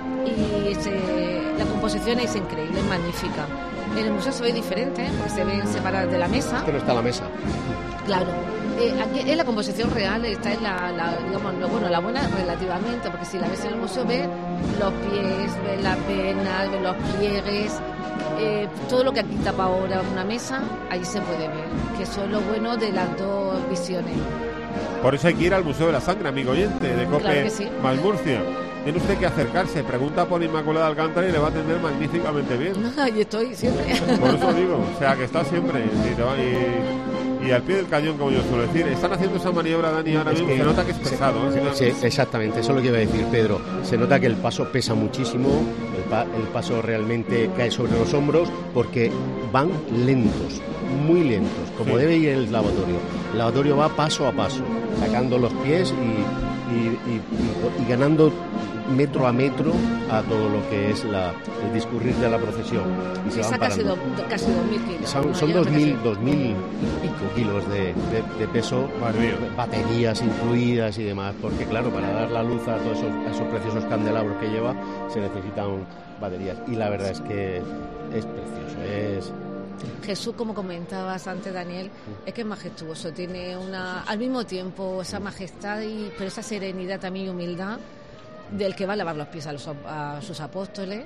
y se, la composición es increíble, es magnífica. En el museo se ve diferente, porque se ven separadas de la mesa. Es que no está la mesa. Claro. Eh, aquí en la composición real está en la, la, digamos, no, bueno, la buena relativamente, porque si la ves en el museo ves los pies, ves las venas, ves los pliegues, eh, todo lo que aquí tapa ahora una mesa, allí se puede ver, que eso es lo bueno de las dos visiones. Por eso hay que ir al Museo de la Sangre, amigo oyente, de Cope Claro que sí. más Murcia. Tiene usted que acercarse, pregunta por Inmaculada Alcántara y le va a atender magníficamente bien. Ahí estoy siempre. Por eso digo, o sea, que está siempre y, te va, y, y al pie del cañón, como yo suelo decir. Están haciendo esa maniobra, Dani, ahora Es mismo, que se nota que es pesado. Sí, ¿eh? sí, exactamente, eso es lo que iba a decir Pedro. Se nota que el paso pesa muchísimo, el, pa, el paso realmente cae sobre los hombros porque van lentos, muy lentos, como Sí. debe ir el lavatorio. El lavatorio va paso a paso, sacando los pies y, y, y, y, y ganando metro a metro a todo lo que es la, el discurrir de la procesión. Y se Pesa van casi, parando. do, casi dos mil kilos. Son, son dos mil, dos mil y pico kilos de, de, de peso, baterías incluidas y demás, porque claro, para dar la luz a todos esos, a esos preciosos candelabros que lleva se necesitan baterías, y la verdad es que es precioso, es... Jesús, como comentabas antes, Daniel, es que es majestuoso, tiene una, al mismo tiempo esa majestad, y, pero esa serenidad también y humildad del que va a lavar los pies a, los, a sus apóstoles.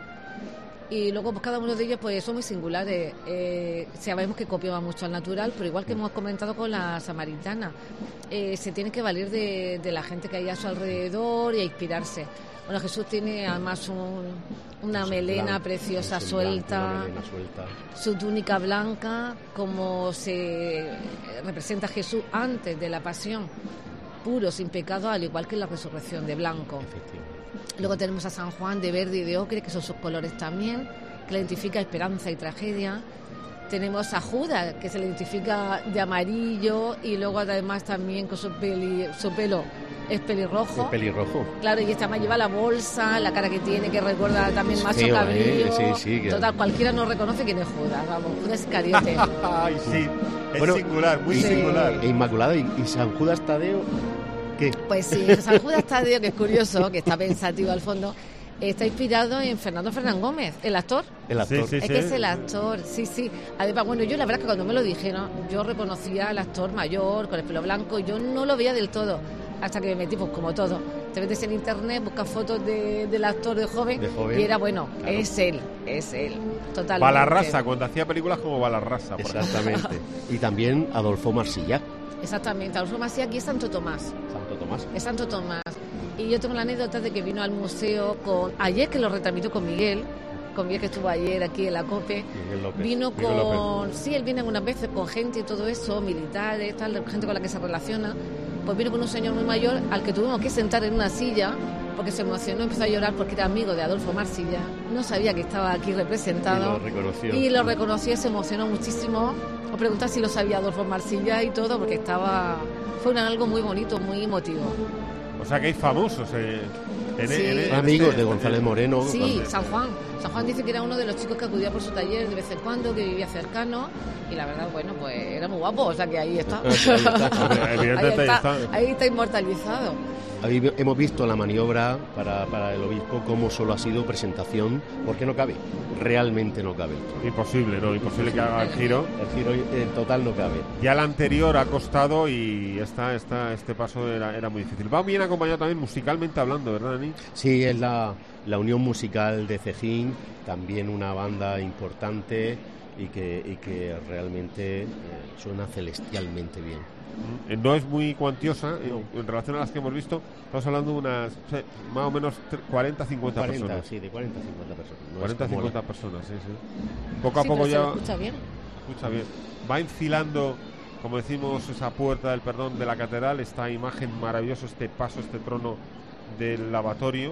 Y luego pues cada uno de ellos pues son muy singulares. Eh, sabemos que copiaba mucho al natural, pero igual que hemos comentado con la samaritana, eh, se tiene que valer de, de la gente que hay a su alrededor y a inspirarse. Bueno, Jesús tiene además un, una Es melena blanco, preciosa es suelta, blanco, una melena suelta. su túnica blanca, como se representa a Jesús antes de la pasión, puro, sin pecado, al igual que la resurrección, de blanco. Luego tenemos a San Juan de verde y de ocre, que son sus colores también, que le identifica esperanza y tragedia. Tenemos a Judas, que se le identifica de amarillo, y luego además también con su, peli, su pelo es pelirrojo. El pelirrojo. Claro, y esta más lleva la bolsa, la cara que tiene, que recuerda también macho feo, cabrío. ¿eh? Sí, sí, que... Total, cualquiera no reconoce quién es Judas, vamos, Judas Iscariote. Ay, sí, es Bueno, singular, muy y- singular. E Inmaculada y, y San Judas Tadeo, ¿qué? Pues sí, San Judas Tadeo, que es curioso, que está pensativo al fondo, está inspirado en Fernando Fernán Gómez, el actor. El actor. Sí, sí, Es sí. que es el actor, sí, sí. Además, bueno, yo la verdad que cuando me lo dijeron, yo reconocía al actor mayor, con el pelo blanco, yo no lo veía del todo, hasta que me metí, pues como todo. Te metes en internet, buscas fotos de, del actor de joven, De joven, y era, bueno, claro. es él, es él, totalmente. Balarrasa, cuando hacía películas como Balarrasa. por Exactamente. Y también Adolfo Marsilla, Exactamente, Adolfo Masía, aquí es Santo Tomás. Santo Tomás. Es Santo Tomás. Y yo tengo la anécdota de que vino al museo con ayer, que lo retransmitió con Miguel, con Miguel, que estuvo ayer aquí en la COPE. Miguel López. Vino Miguel con... López. Sí, él viene algunas veces con gente y todo eso, militares, tal, gente con la que se relaciona. Pues vino con un señor muy mayor al que tuvimos que sentar en una silla porque se emocionó, empezó a llorar porque era amigo de Adolfo Marsilla. No sabía que estaba aquí representado. Y lo reconoció. Y lo reconoció y se emocionó muchísimo. Os preguntaba si lo sabía Adolfo Marsilla y todo, porque estaba... Fue un algo muy bonito, muy emotivo. O sea que hay famosos eh, en, Sí. en- en Amigos este- de González Moreno. Sí, San Juan. San Juan dice que era uno de los chicos que acudía por su taller de vez en cuando, que vivía cercano, y la verdad, bueno, pues era muy guapo, o sea que ahí está. Ahí está. ahí, Evidentemente está ahí está. ahí está inmortalizado. Ahí hemos visto la maniobra para, para el obispo, como solo ha sido presentación, porque no cabe, realmente no cabe. Imposible, no, imposible que haga el giro. El giro en total no cabe. Ya el anterior ha costado y esta, esta, este paso era, era muy difícil. Va bien acompañado también musicalmente hablando, ¿verdad, Dani? Sí, es la, la Unión Musical de Cejín, también una banda importante y que, y que realmente eh, suena celestialmente bien. Eh, No es muy cuantiosa en, en relación a las que hemos visto. Estamos hablando de unas sí, más o menos cuarenta a cincuenta cuarenta, personas. sí, de cuarenta a cincuenta personas. No es cuarenta a como cincuenta la- personas, sí, sí. Poco a Sí, poco pero ya. se lo escucha bien. Escucha bien. Va enfilando, como decimos, esa puerta del perdón de la catedral, esta imagen maravillosa, este paso, este trono del lavatorio,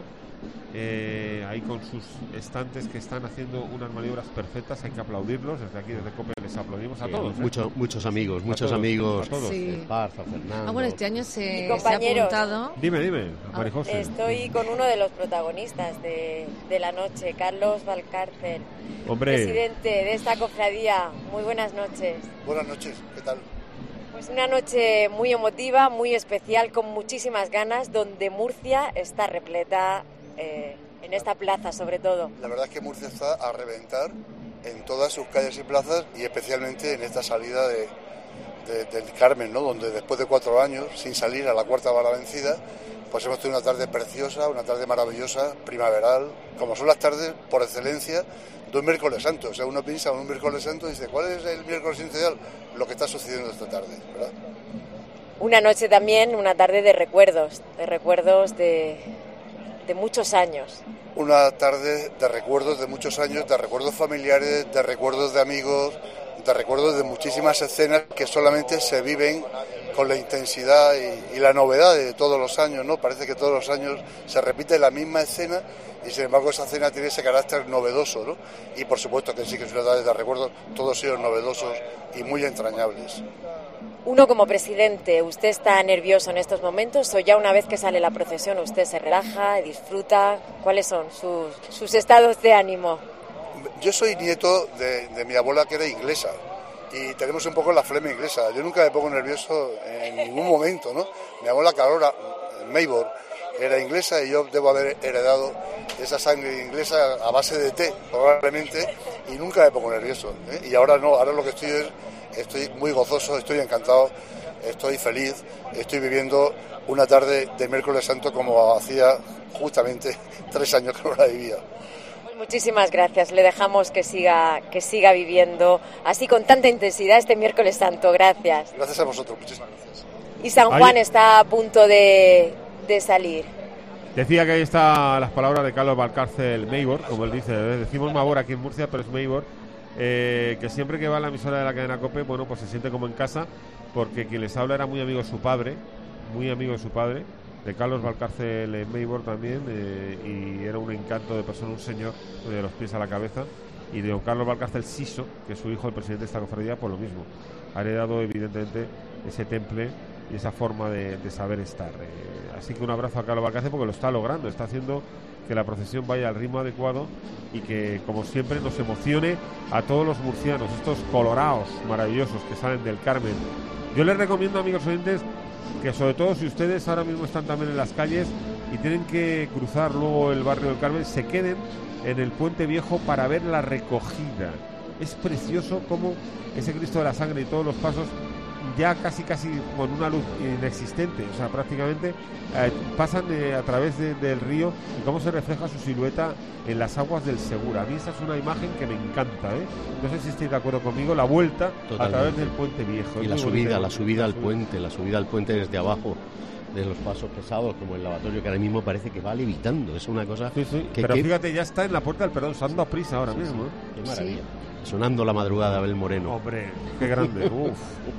eh, ahí con sus estantes que están haciendo unas maniobras perfectas, hay que aplaudirlos, desde aquí, desde COPE, les aplaudimos a Sí, todos. ¿eh? Mucho, muchos amigos, A muchos todos, amigos, a todos. Sí. Esparza, Fernando. Ah, bueno, este año se, Y compañeros. se ha apuntado. Dime, dime, Marijose. Estoy con uno de los protagonistas de, de la noche, Carlos Valcárcel, Hombre. presidente de esta cofradía. Muy buenas noches. Buenas noches, ¿qué tal? Pues una noche muy emotiva, muy especial, con muchísimas ganas, donde Murcia está repleta, eh, en esta plaza sobre todo. La verdad es que Murcia está a reventar en todas sus calles y plazas y especialmente en esta salida de, de, del Carmen, ¿no? Donde después de cuatro años, sin salir, a la cuarta va la vencida, pues hemos tenido una tarde preciosa, una tarde maravillosa, primaveral, como son las tardes por excelencia de un miércoles santo. O sea, uno piensa en un miércoles santo y dice, ¿cuál es el miércoles santo ideal? Lo que está sucediendo esta tarde, ¿verdad? Una noche también, una tarde de recuerdos, de recuerdos de, de muchos años. Una tarde de recuerdos de muchos años, de recuerdos familiares, de recuerdos de amigos, de recuerdos de muchísimas escenas que solamente se viven con la intensidad y, y la novedad de todos los años, ¿no? Parece que todos los años se repite la misma escena y sin embargo esa escena tiene ese carácter novedoso, ¿no? Y por supuesto que sí que es una tarde de recuerdos, todos ellos novedosos y muy entrañables. Uno como presidente, ¿usted está nervioso en estos momentos o ya una vez que sale la procesión usted se relaja, disfruta? ¿Cuáles son sus, sus estados de ánimo? Yo soy nieto de, de mi abuela que era inglesa y tenemos un poco la flema inglesa. Yo nunca me pongo nervioso en ningún momento, ¿no? Mi abuela Carora Maybor era inglesa y yo debo haber heredado esa sangre inglesa a base de té, probablemente, y nunca me pongo nervioso, ¿eh? Y ahora no, ahora lo que estoy es, estoy muy gozoso, estoy encantado, estoy feliz, estoy viviendo una tarde de miércoles santo como hacía justamente tres años que no la vivía. Muchísimas gracias, le dejamos que siga, que siga viviendo así con tanta intensidad este miércoles santo, gracias. Gracias a vosotros, muchísimas gracias. Y San Juan Ahí... está a punto de, de salir. Decía que ahí están las palabras de Carlos Valcárcel Maybor, como él dice, decimos Mabor aquí en Murcia, pero es Maybor, eh, que siempre que va a la emisora de la cadena COPE, bueno, pues se siente como en casa, porque quien les habla era muy amigo de su padre, muy amigo de su padre, de Carlos Valcárcel Maybor también, eh, y era un encanto de persona, un señor de los pies a la cabeza, y de don Carlos Valcárcel Siso, que es su hijo, el presidente de esta cofradía, por lo mismo. Ha heredado evidentemente ese temple y esa forma de, de saber estar. Eh, así que un abrazo a Carlos Valcárcel porque lo está logrando, está haciendo que la procesión vaya al ritmo adecuado y que, como siempre, nos emocione a todos los murcianos, estos colorados maravillosos que salen del Carmen. Yo les recomiendo, amigos oyentes, que sobre todo si ustedes ahora mismo están también en las calles y tienen que cruzar luego el barrio del Carmen, se queden en el Puente Viejo para ver la recogida. Es precioso como ese Cristo de la Sangre y todos los pasos ya casi casi con una luz inexistente, o sea, prácticamente eh, pasan eh, a través de, del río y cómo se refleja su silueta en las aguas del Segura. A mí esa es una imagen que me encanta, ¿eh? No sé si estáis de acuerdo conmigo, la vuelta Totalmente. A través del Puente Viejo. Y la subida, la subida al puente, la subida al puente desde abajo de los pasos pesados, como el lavatorio, que ahora mismo parece que va levitando, es una cosa sí, sí. que... Pero que... fíjate, ya está en la puerta del perdón, se anda a prisa ahora sí, mismo. Sí. Qué maravilla. Sí. Sonando la madrugada, Abel Moreno. Hombre, qué grande, uf.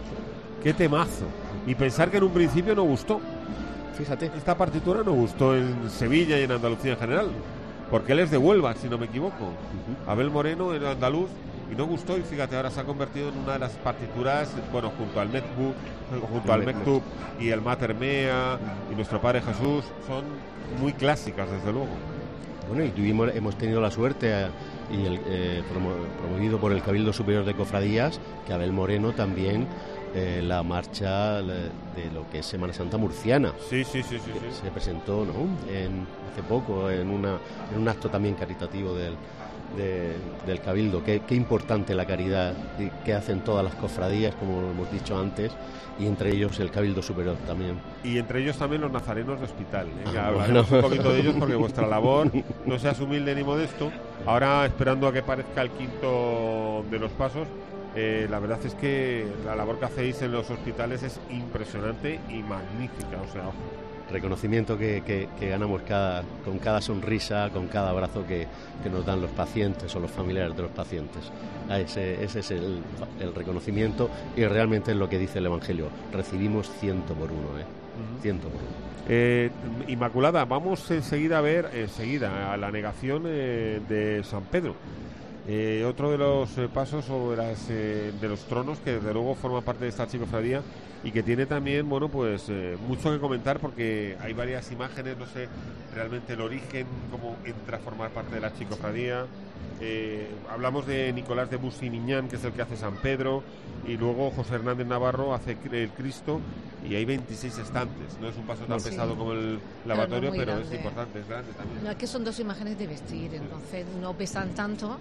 Qué temazo. Y pensar que en un principio no gustó. Fíjate. Esta partitura no gustó en Sevilla y en Andalucía en general. Porque él es de Huelva, si no me equivoco. Uh-huh. Abel Moreno era andaluz y no gustó. Y fíjate, ahora se ha convertido en una de las partituras, bueno, junto al Mekbu, junto al Mektub y el Mater Mea y Nuestro Padre Jesús. Son muy clásicas, desde luego. Bueno, y tuvimos, hemos tenido la suerte eh, y el, eh, promo, promovido por el Cabildo Superior de Cofradías, que Abel Moreno también eh, la marcha de lo que es Semana Santa murciana. Sí, sí, sí, sí, sí. Se presentó, ¿no? En, hace poco en, una, en un acto también caritativo del, de, del Cabildo. Qué, qué importante la caridad que hacen todas las cofradías, como lo hemos dicho antes, y entre ellos el Cabildo Superior también. Y entre ellos también los nazarenos de hospital, ¿eh? Ya Ah, hablaremos bueno. un poquito de ellos porque vuestra labor no seas humilde ni modesto. Ahora, esperando a que parezca el quinto de los pasos, eh, la verdad es que la labor que hacéis en los hospitales es impresionante y magnífica, o sea, ojo. reconocimiento que, que, que ganamos cada, con cada sonrisa, con cada abrazo que, que nos dan los pacientes o los familiares de los pacientes. Ese, ese es el, el reconocimiento, y realmente es lo que dice el Evangelio: recibimos ciento por uno, ¿eh? Uh-huh. Ciento por uno. Eh, Inmaculada, vamos enseguida a ver enseguida a la negación eh, de San Pedro. Eh, otro de los eh, pasos o de, las, eh, de los tronos que desde luego forma parte de esta archicofradía y que tiene también, bueno, pues eh, mucho que comentar, porque hay varias imágenes, no sé realmente el origen, cómo entra a formar parte de la archicofradía. Eh, hablamos de Nicolás de Bussy Miñán, que es el que hace San Pedro, y luego José Hernández Navarro hace el Cristo, y hay veintiséis estantes. No es un paso tan sí. pesado como el lavatorio, no, no, pero grande. Es importante, es grande también. No, es que son dos imágenes de vestir, entonces no pesan tanto,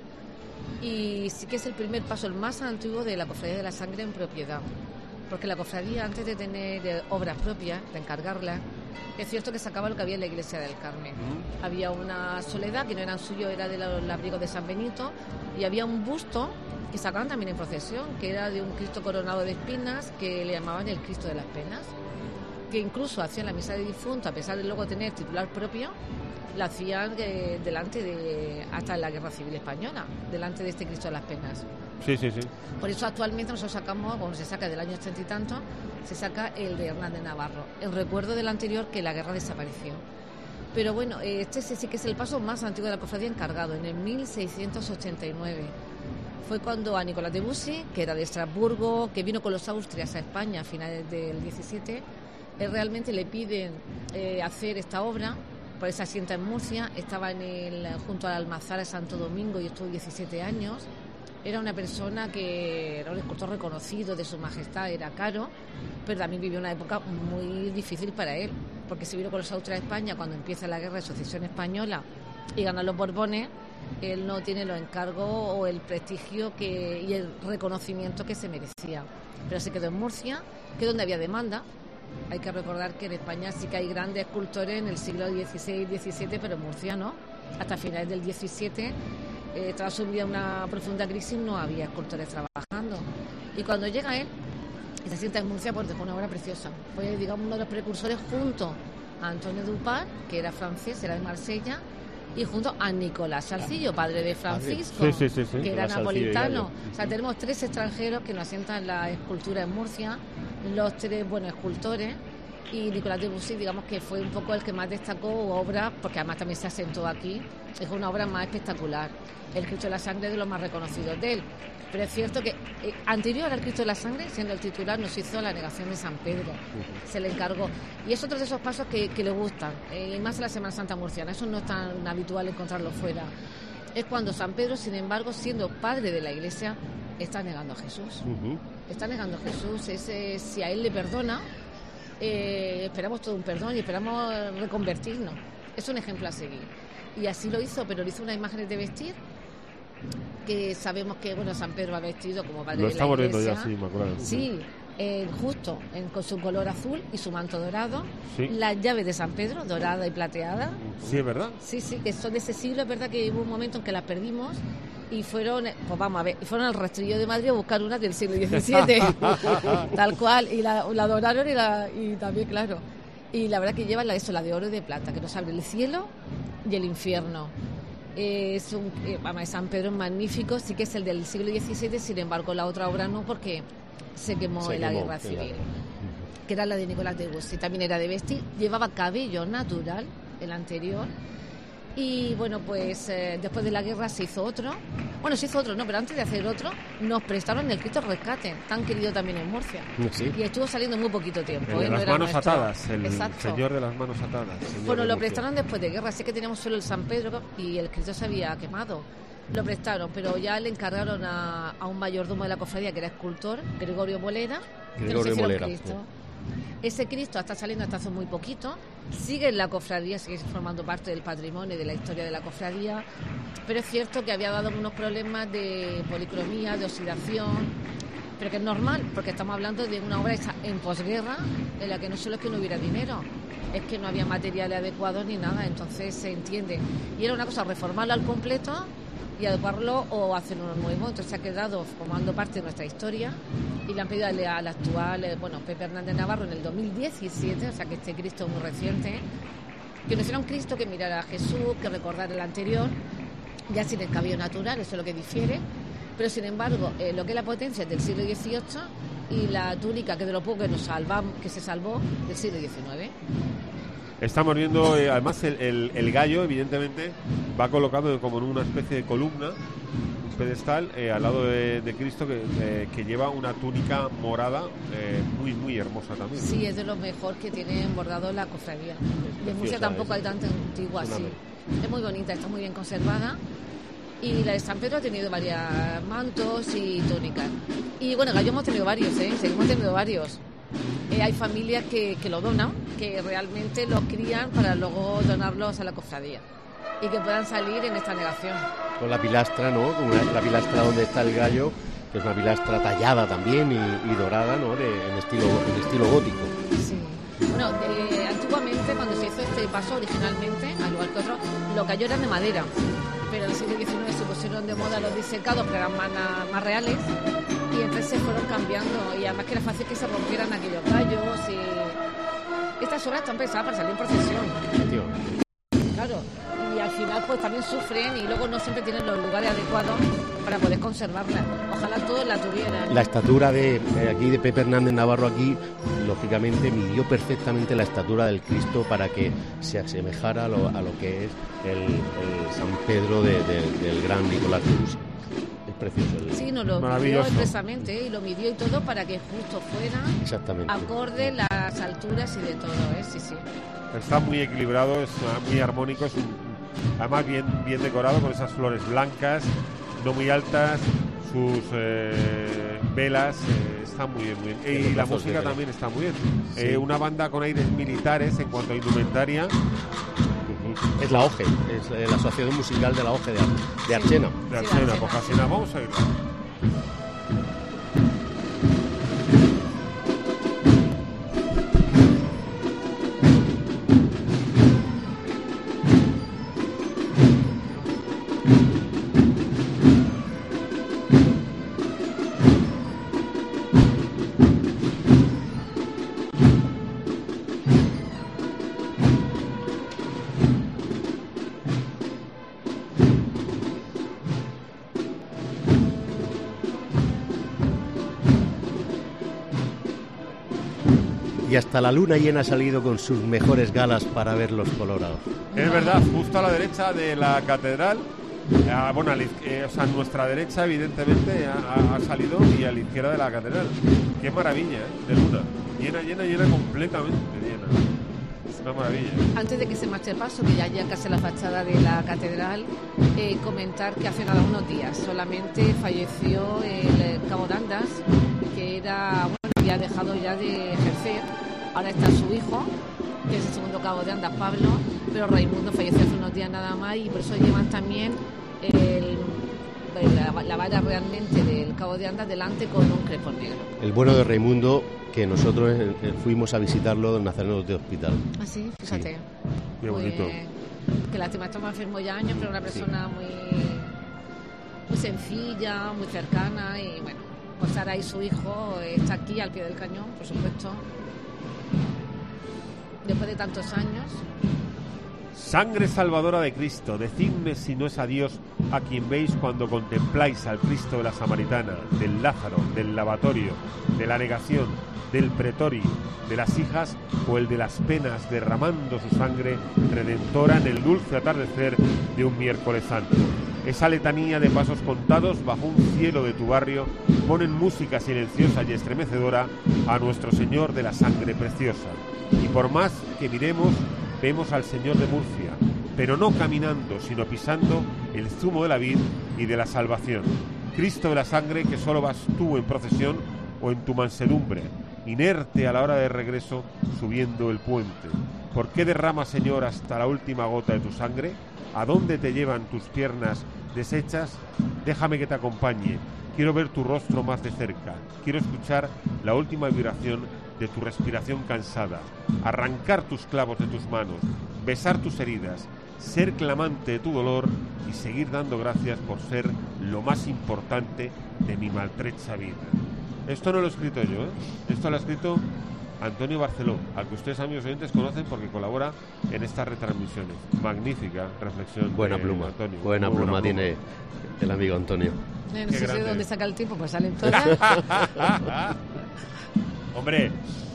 y sí que es el primer paso, el más antiguo de la Cofradía de la Sangre en propiedad, porque la cofradía, antes de tener obras propias, de encargarlas, es cierto que sacaba lo que había en la iglesia del Carmen. Mm. Había una soledad que no era suyo, era de los labriegos de San Benito, y había un busto que sacaban también en procesión, que era de un Cristo coronado de espinas, que le llamaban el Cristo de las Penas, que incluso hacían la misa de difunto, a pesar de luego tener titular propio, la hacían de, delante de, hasta en la Guerra Civil Española, delante de este Cristo de las Penas. Sí, sí, sí. Por eso actualmente nosotros sacamos, bueno, se saca del año ochenta y tanto, se saca el de Hernández Navarro, en recuerdo del anterior, que la guerra desapareció. Pero bueno, este sí que es el paso más antiguo de la cofradía encargado, en el mil seiscientos ochenta y nueve. Fue cuando a Nicolás de Bussy, que era de Estrasburgo, que vino con los Austrias a España a finales del diecisiete, él realmente le piden eh, hacer esta obra. Por esa asienta en Murcia, estaba en el, junto al Almazara de Santo Domingo y estuvo diecisiete años. Era una persona que era un escultor reconocido de su majestad, era caro, pero también vivió una época muy difícil para él, porque se vino con los Austrias a España cuando empieza la guerra de sucesión española y ganan los Borbones. Él no tiene los encargos o el prestigio que, y el reconocimiento que se merecía, pero se quedó en Murcia, que es donde había demanda. Hay que recordar que en España sí que hay grandes escultores en el siglo dieciséis diecisiete, pero en Murcia no. Hasta finales del diecisiete, eh, tras sumida una profunda crisis, no había escultores trabajando. Y cuando llega él, y se sienta en Murcia, pues dejó una obra preciosa. Fue, digamos, uno de los precursores junto a Antonio Dupart, que era francés, era de Marsella, y junto a Nicolás Salcillo, padre de Francisco, sí, sí, sí, sí. que era Nicolás napolitano. O sea, tenemos tres extranjeros que nos asientan la escultura en Murcia, los tres buenos escultores, y Nicolás de Bussy, digamos que fue un poco el que más destacó obras, porque además también se asentó aquí, es una obra más espectacular. El Cristo de la Sangre es de los más reconocidos de él. Pero es cierto que eh, anterior al Cristo de la Sangre, siendo el titular, nos hizo la negación de San Pedro, uh-huh. se le encargó. Y es otro de esos pasos que, que le gustan, eh, y más en la Semana Santa murciana, eso no es tan habitual encontrarlo fuera. Es cuando San Pedro, sin embargo, siendo padre de la Iglesia, está negando a Jesús. Uh-huh. Está negando a Jesús. Ese, si a él le perdona, eh, esperamos todo un perdón y esperamos reconvertirnos. Es un ejemplo a seguir. Y así lo hizo, pero lo hizo unas imágenes de vestir que sabemos que, bueno, San Pedro ha vestido como padre lo de la Iglesia. Lo estamos viendo ya, sí, me acuerdo. Sí, eh, justo en, con su color azul y su manto dorado. Sí. Las llaves de San Pedro, dorada y plateada. Sí, es verdad. Sí, sí, que son de ese siglo. Es verdad que hubo un momento en que las perdimos y fueron, pues vamos a ver, fueron al Rastrillo de Madrid a buscar unas del siglo diecisiete. Tal cual, y la, la doraron y, la, y también, claro. Y la verdad que llevan la, eso, la de oro y de plata, que nos abre el cielo y el infierno. Es un, eh, vamos, San Pedro es magnífico, sí que es el del siglo diecisiete, sin embargo la otra obra no, porque se quemó se en la quemó, guerra civil, claro. Que era la de Nicolás de Bussy, también era de vestir, llevaba cabello natural, el anterior, y bueno, pues eh, después de la guerra se hizo otro, bueno, se hizo otro, no, pero antes de hacer otro, nos prestaron el Cristo Rescate, tan querido también en Murcia, ¿sí? Y estuvo saliendo muy poquito tiempo. El de ¿eh? las no manos nuestro. Atadas, el Exacto. señor de las manos atadas. Bueno, de lo prestaron después de guerra, así que teníamos solo el San Pedro y el Cristo se había quemado. Lo prestaron, pero ya le encargaron a, a un mayordomo de la cofradía que era escultor, Gregorio Molera, Gregorio que nos hicieron Molera, Cristo. Sí. Ese Cristo está saliendo hasta hace muy poquito, sigue en la cofradía, sigue formando parte del patrimonio y de la historia de la cofradía, pero es cierto que había dado unos problemas de policromía, de oxidación, pero que es normal, porque estamos hablando de una obra en posguerra, en la que no solo es que no hubiera dinero, es que no había materiales adecuados ni nada, entonces se entiende. Y era una cosa, reformarlo al completo y adecuarlo o hacer uno nuevo. Entonces se ha quedado formando parte de nuestra historia y le han pedido al, al actual, eh, bueno, Pepe Hernández Navarro en el dos mil diecisiete, o sea que este Cristo es muy reciente, que nos hiciera un Cristo que mirara a Jesús, que recordara el anterior, ya sin el cabello natural, eso es lo que difiere, pero sin embargo, eh, lo que es la potencia es del siglo dieciocho y la túnica, que de lo poco que nos salvamos, que se salvó, del siglo diecinueve. Estamos viendo, eh, además, el, el, el gallo, evidentemente, va colocado como en una especie de columna, un pedestal, eh, al lado de, de Cristo, que, eh, que lleva una túnica morada, eh, muy, muy hermosa también. Sí, es de lo mejor que tiene bordado la cofradía. De Murcia tampoco hay tanta antigua así. Es muy bonita, está muy bien conservada. Y la de San Pedro ha tenido varios mantos y túnicas. Y bueno, gallo hemos tenido varios, ¿eh? Seguimos teniendo varios. Eh, hay familias que, que lo donan, que realmente los crían para luego donarlos a la cofradía y que puedan salir en esta negación. Con la pilastra, ¿no? Con una, la pilastra donde está el gallo, que es una pilastra tallada también y, y dorada, ¿no? De, en, estilo, en estilo gótico. Sí. Bueno, eh, antiguamente cuando se hizo este paso originalmente, al igual que otro, los gallos eran de madera, pero en el siglo diecinueve se pusieron de moda los disecados, que eran más, más reales, y entonces se fueron cambiando, y además que era fácil que se rompieran aquellos gallos. Y estas obras están pensadas para salir en procesión. Claro, y al final pues también sufren y luego no siempre tienen los lugares adecuados para poder conservarlas. Ojalá todos la tuvieran. La estatura de eh, aquí de Pepe Hernández Navarro aquí, lógicamente midió perfectamente la estatura del Cristo para que se asemejara a lo, a lo que es el, el San Pedro de, de, del gran Nicolás de Rusia. Es precioso. El, sí, nos lo midió expresamente, ¿eh? Y lo midió y todo para que justo fuera exactamente acorde las alturas y de todo, ¿eh? Sí, sí. Está muy equilibrado, es muy armónico, es un, además bien, bien decorado con esas flores blancas, no muy altas, sus eh, velas, eh, está muy bien, muy bien. Y la música también está muy bien. Sí. Eh, una banda con aires militares en cuanto a indumentaria. Es la O G E, es eh, la Asociación Musical de la O G E de, Ar de Archena. De Archena, pues Archena, vamos a irla. Y hasta la luna llena ha salido con sus mejores galas para ver los colorados. Es verdad, justo a la derecha de la catedral, eh, bueno, a, la, eh, o sea, a nuestra derecha evidentemente ha, ha salido y a la izquierda de la catedral. Qué maravilla, ¿eh? De luna, llena, llena, llena, completamente llena. Es una maravilla. Antes de que se marche el paso, que ya ya casi la fachada de la catedral, eh, comentar que hace nada unos días solamente falleció el cabo de Andas, que era, bueno, había dejado ya de ejercer. Ahora está su hijo, que es el segundo cabo de Andas, Pablo, pero Raimundo falleció hace unos días nada más y por eso llevan también el, la, la vara realmente del cabo de Andas delante con un crepón negro. El bueno de Raimundo, que nosotros eh, fuimos a visitarlo en Nazareno de Hospital. Ah, sí, fíjate. Sí. Qué bonito. Pues, que lástima, estaba enfermo ya años, pero una persona sí. muy, muy sencilla, muy cercana y bueno, pues Sara y su hijo está aquí al pie del cañón, por supuesto. Después de tantos años. Sangre salvadora de Cristo, decidme si no es a Dios a quien veis cuando contempláis al Cristo de la Samaritana, del Lázaro, del lavatorio, de la negación, del pretorio, de las hijas o el de las penas, derramando su sangre redentora en el dulce atardecer de un miércoles santo. Esa letanía de pasos contados bajo un cielo de tu barrio ponen música silenciosa y estremecedora a nuestro Señor de la sangre preciosa. Y por más que miremos, vemos al Señor de Murcia, pero no caminando, sino pisando el zumo de la vid y de la salvación. Cristo de la sangre, que solo vas tú en procesión o en tu mansedumbre, inerte a la hora de regreso, subiendo el puente. ¿Por qué derramas, Señor, hasta la última gota de tu sangre? ¿A dónde te llevan tus piernas deshechas? Déjame que te acompañe. Quiero ver tu rostro más de cerca. Quiero escuchar la última vibración de tu respiración cansada, arrancar tus clavos de tus manos, besar tus heridas, ser clamante de tu dolor y seguir dando gracias por ser lo más importante de mi maltrecha vida. Esto no lo he escrito yo, ¿eh? Esto lo ha escrito Antonio Barceló, al que ustedes, amigos oyentes, conocen porque colabora en estas retransmisiones. Magnífica reflexión. Buena de pluma, Antonio. buena Muy pluma, buena pluma tiene el amigo Antonio. Eh, no sé de dónde saca el tiempo, pues salen todas. Hombre,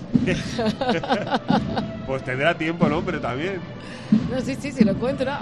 pues tendrá tiempo el hombre también. No, sí, sí, sí, lo encuentro.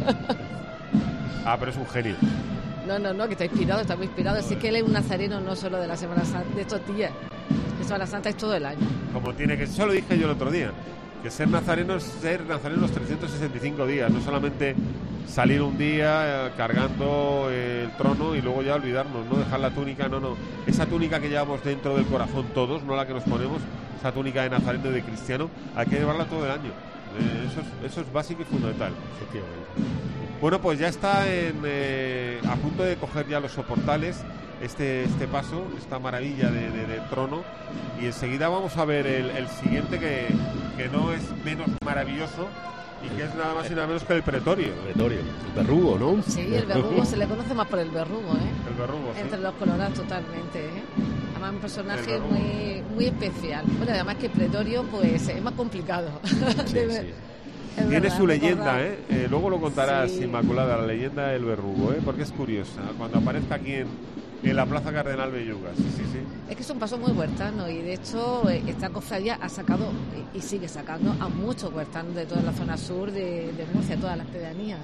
Ah, pero es un genio. No, no, no, que está inspirado, está muy inspirado. Así que él es un nazareno no solo de la Semana Santa, de estos días. La Semana Santa es todo el año. Como tiene que, eso lo dije yo el otro día, que ser nazareno es ser nazareno los trescientos sesenta y cinco días, no solamente salir un día eh, cargando eh, el trono y luego ya olvidarnos, no dejar la túnica, no, no. Esa túnica que llevamos dentro del corazón todos, no la que nos ponemos, esa túnica de nazareno y de cristiano, hay que llevarla todo el año. Eh, eso, es, eso es básico y fundamental. Efectivamente. Bueno, pues ya está en, eh, a punto de coger ya los soportales este este paso, esta maravilla de, de, de trono, y enseguida vamos a ver el, el siguiente que, que no es menos maravilloso y que es nada más y nada menos que el pretorio. El pretorio, el verrugo, ¿no? Sí, el verrugo se le conoce más por el verrugo, ¿eh? El verrugo, sí. Entre los colorados totalmente, ¿eh? Además un personaje muy muy especial. Bueno, además que el pretorio pues es más complicado. Sí, de, sí. Tiene verdad, su leyenda, ¿eh? ¿eh? Luego lo contarás, sí. Inmaculada, la leyenda del verrugo, ¿eh? Porque es curiosa. Cuando aparezca aquí en, en la Plaza Cardenal Belluga, sí, sí, sí. Es que es un paso muy huertano y de hecho esta cofradía ha sacado y sigue sacando a muchos huertanos de toda la zona sur de, de Murcia, todas las pedanías.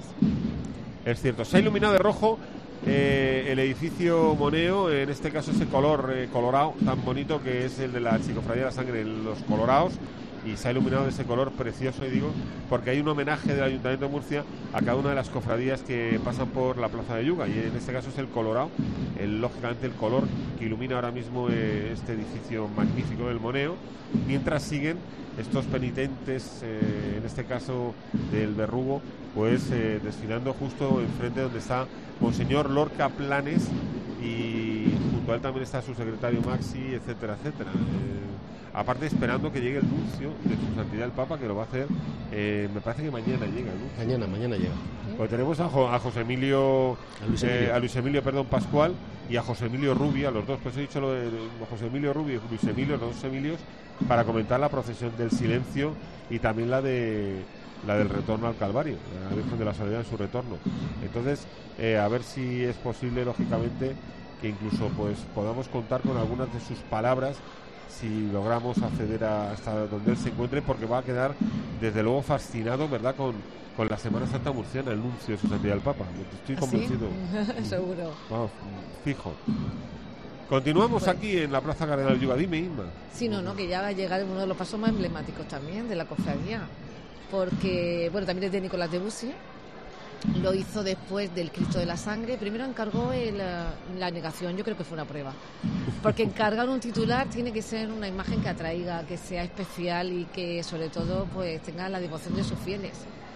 Es cierto, se ha iluminado de rojo eh, el edificio Moneo, en este caso ese color eh, colorado tan bonito que es el de la Chicofradía de la Sangre, los colorados. Y se ha iluminado de ese color precioso, y digo, porque hay un homenaje del Ayuntamiento de Murcia a cada una de las cofradías que pasan por la Plaza de Yuga, y en este caso es el colorado, el, lógicamente el color que ilumina ahora mismo eh, este edificio magnífico del Moneo, mientras siguen estos penitentes, eh, en este caso del verrugo, pues eh, desfilando justo enfrente donde está Monseñor Lorca Planes, y junto a él también está su secretario Maxi, etcétera, etcétera. Eh, Aparte esperando que llegue el nuncio de su santidad el Papa, que lo va a hacer, eh, me parece que mañana llega, ¿no? Mañana, mañana llega. Pues tenemos a, jo, a José Emilio, a Luis Emilio, eh, a Luis Emilio perdón, Pascual, y a José Emilio Rubia, los dos, pues he dicho lo de José Emilio Rubia y Luis Emilio, los dos Emilios, para comentar la procesión del silencio y también la de la del retorno al Calvario, la Virgen de la Soledad en su retorno. Entonces, eh, a ver si es posible, lógicamente, que incluso pues podamos contar con algunas de sus palabras, si logramos acceder a, hasta donde él se encuentre, porque va a quedar desde luego fascinado, ¿verdad?, con, con la Semana Santa murciana, el nuncio de su santidad el Papa. Estoy convencido. ¿Sí? Seguro. Vamos, fijo. Continuamos Bueno. aquí en la Plaza Cardenal Yuga. Dime, Inma. Sí, no, no, que ya va a llegar uno de los pasos más emblemáticos también de la cofradía, porque, bueno, también es de Nicolás de Bussy. Lo hizo después del Cristo de la Sangre. Primero encargó el, la negación, yo creo que fue una prueba. Porque encargar un titular tiene que ser una imagen que atraiga, que sea especial y que sobre todo pues tenga la devoción de sus fieles.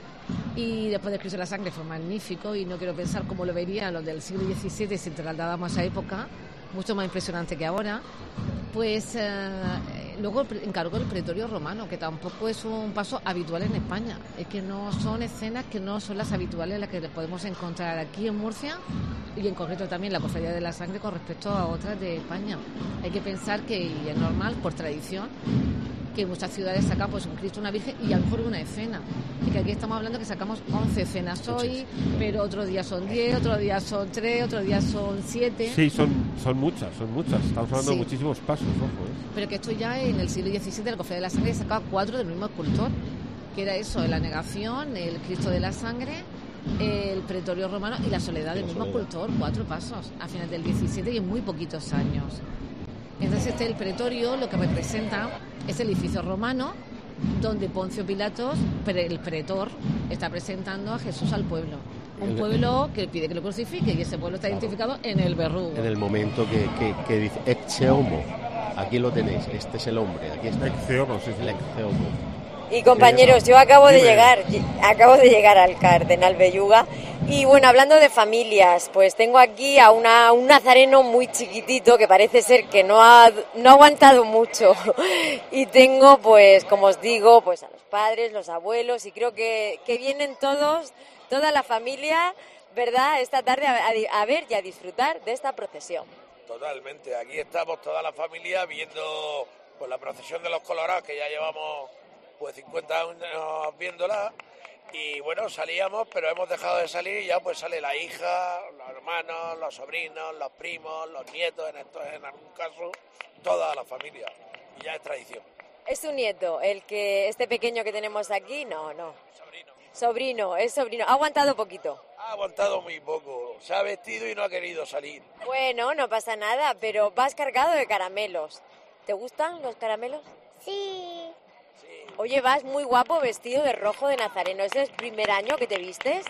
Y después del Cristo de la Sangre fue magnífico, y no quiero pensar cómo lo verían los del siglo diecisiete si trasladábamos a esa época, mucho más impresionante que ahora. Pues eh, luego encargó el pretorio romano, que tampoco es un paso habitual en España. Es que no son escenas que no son las habituales, las que podemos encontrar aquí en Murcia, y en concreto también la Cofradía de la Sangre con respecto a otras de España. Hay que pensar que, y es normal, por tradición, que en muchas ciudades sacan pues un Cristo, una Virgen y a lo mejor una escena. Y que aquí estamos hablando que sacamos once escenas hoy, pero otro día son diez, otro día son tres, otro día son siete. Sí, son, son muchas, son muchas. Estamos hablando Sí. de muchísimos pasos, ojo, ¿eh? Pero que esto ya en el siglo diecisiete, la Cofradía de la Sangre sacaba cuatro del mismo escultor, que era eso, la negación, el Cristo de la Sangre, el pretorio romano y la soledad del mismo escultor, cuatro pasos a finales del diecisiete y en muy poquitos años. Entonces este el pretorio lo que representa es el edificio romano donde Poncio Pilatos, el pretor, está presentando a Jesús al pueblo. Un pueblo que pide que lo crucifique, y ese pueblo está identificado en el verrugo. En el momento que, que, que dice Ecce homo, aquí lo tenéis, este es el hombre, aquí está. Ecce homo, sí, sí. El Ecce homo. Y compañeros, yo acabo de llegar, acabo de llegar al Cardenal Belluga. Y bueno, hablando de familias, pues tengo aquí a una, un nazareno muy chiquitito que parece ser que no ha, no ha aguantado mucho. Y tengo, pues, como os digo, pues a los padres, los abuelos, y creo que, que vienen todos, toda la familia, ¿verdad?, esta tarde a, a, a ver y a disfrutar de esta procesión. Totalmente, aquí estamos toda la familia viendo pues la procesión de los Colorados, que ya llevamos pues cincuenta años viéndola, y bueno, salíamos, pero hemos dejado de salir y ya pues sale la hija, los hermanos, los sobrinos, los primos, los nietos, en esto, en algún caso, toda la familia, y ya es tradición. ¿Es tu nieto el que, este pequeño que tenemos aquí? No, no. Sobrino. Sobrino, es sobrino. ¿Ha aguantado poquito? Ha aguantado muy poco, se ha vestido y no ha querido salir. Bueno, no pasa nada, pero vas cargado de caramelos. ¿Te gustan los caramelos? Sí. Oye, vas muy guapo vestido de rojo de nazareno. ¿Es el primer año que te vistes?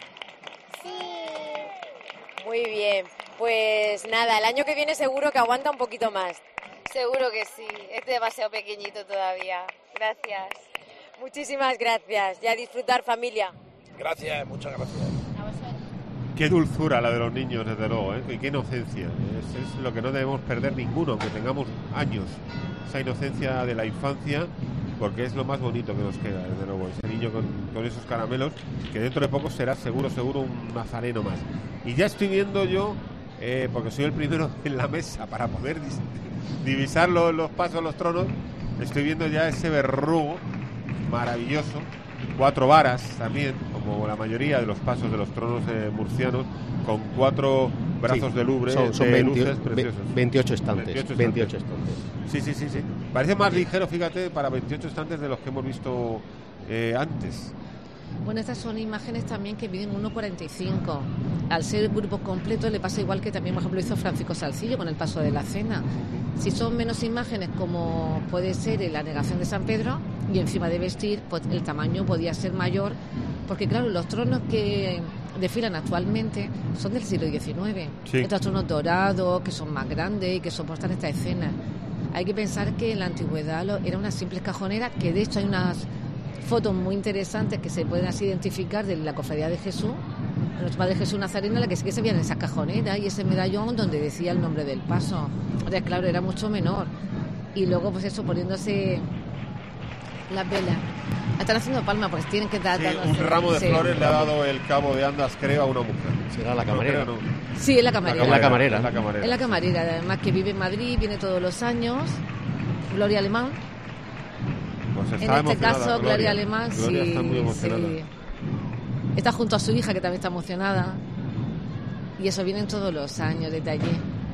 Sí. Muy bien. Pues nada, el año que viene seguro que aguanta un poquito más. Seguro que sí. Es demasiado pequeñito todavía. Gracias. Muchísimas gracias. Y a disfrutar, familia. Gracias, muchas gracias. Qué dulzura la de los niños, desde luego, ¿eh? Y qué inocencia. Es, es lo que no debemos perder ninguno, aunque tengamos años. Esa inocencia de la infancia, porque es lo más bonito que nos queda, desde luego. Ese niño con, con esos caramelos, que dentro de poco será seguro, seguro un nazareno más. Y ya estoy viendo yo, eh, porque soy el primero en la mesa para poder dis- divisar los, los pasos, los tronos, estoy viendo ya ese verrugo maravilloso. Cuatro varas también, como la mayoría de los pasos de los tronos eh, murcianos, con cuatro brazos sí, de lubre, son, son de veinte, luces preciosas. veintiocho estantes. veintiocho estantes. veintiocho estantes. Sí, sí, sí, sí. Parece más ligero, fíjate, para veintiocho estantes de los que hemos visto eh, antes. Bueno, estas son imágenes también que miden uno cuarenta y cinco. Al ser grupos completos le pasa igual que también, por ejemplo, hizo Francisco Salcillo con el Paso de la Cena. Si son menos imágenes, como puede ser en la Negación de San Pedro, y encima de vestir, pues el tamaño podía ser mayor, porque claro, los tronos que desfilan actualmente son del siglo diecinueve. Sí. Estos tronos dorados, que son más grandes y que soportan esta escena. Hay que pensar que en la antigüedad lo, era una simple cajonera, que de hecho hay unas fotos muy interesantes que se pueden así identificar de la Cofradía de Jesús, nuestro Padre Jesús Nazareno, en la que sí que se veían esa cajonera y ese medallón donde decía el nombre del paso. O sea, claro, era mucho menor. Y luego, pues eso, poniéndose las velas. Están haciendo palma, pues tienen que dar... Sí, un ramo de sí. flores le ha dado el cabo de Andas, creo, a una mujer. Será la camarera. No, creo, no. Sí, es la camarera. Es la camarera. Es la camarera. Es la camarera, además que vive en Madrid, viene todos los años. Gloria Alemán. Pues en este caso, Gloria, Gloria Alemán, Gloria sí, está muy emocionada. Sí. Está junto a su hija, que también está emocionada. Y eso vienen todos los años desde allí.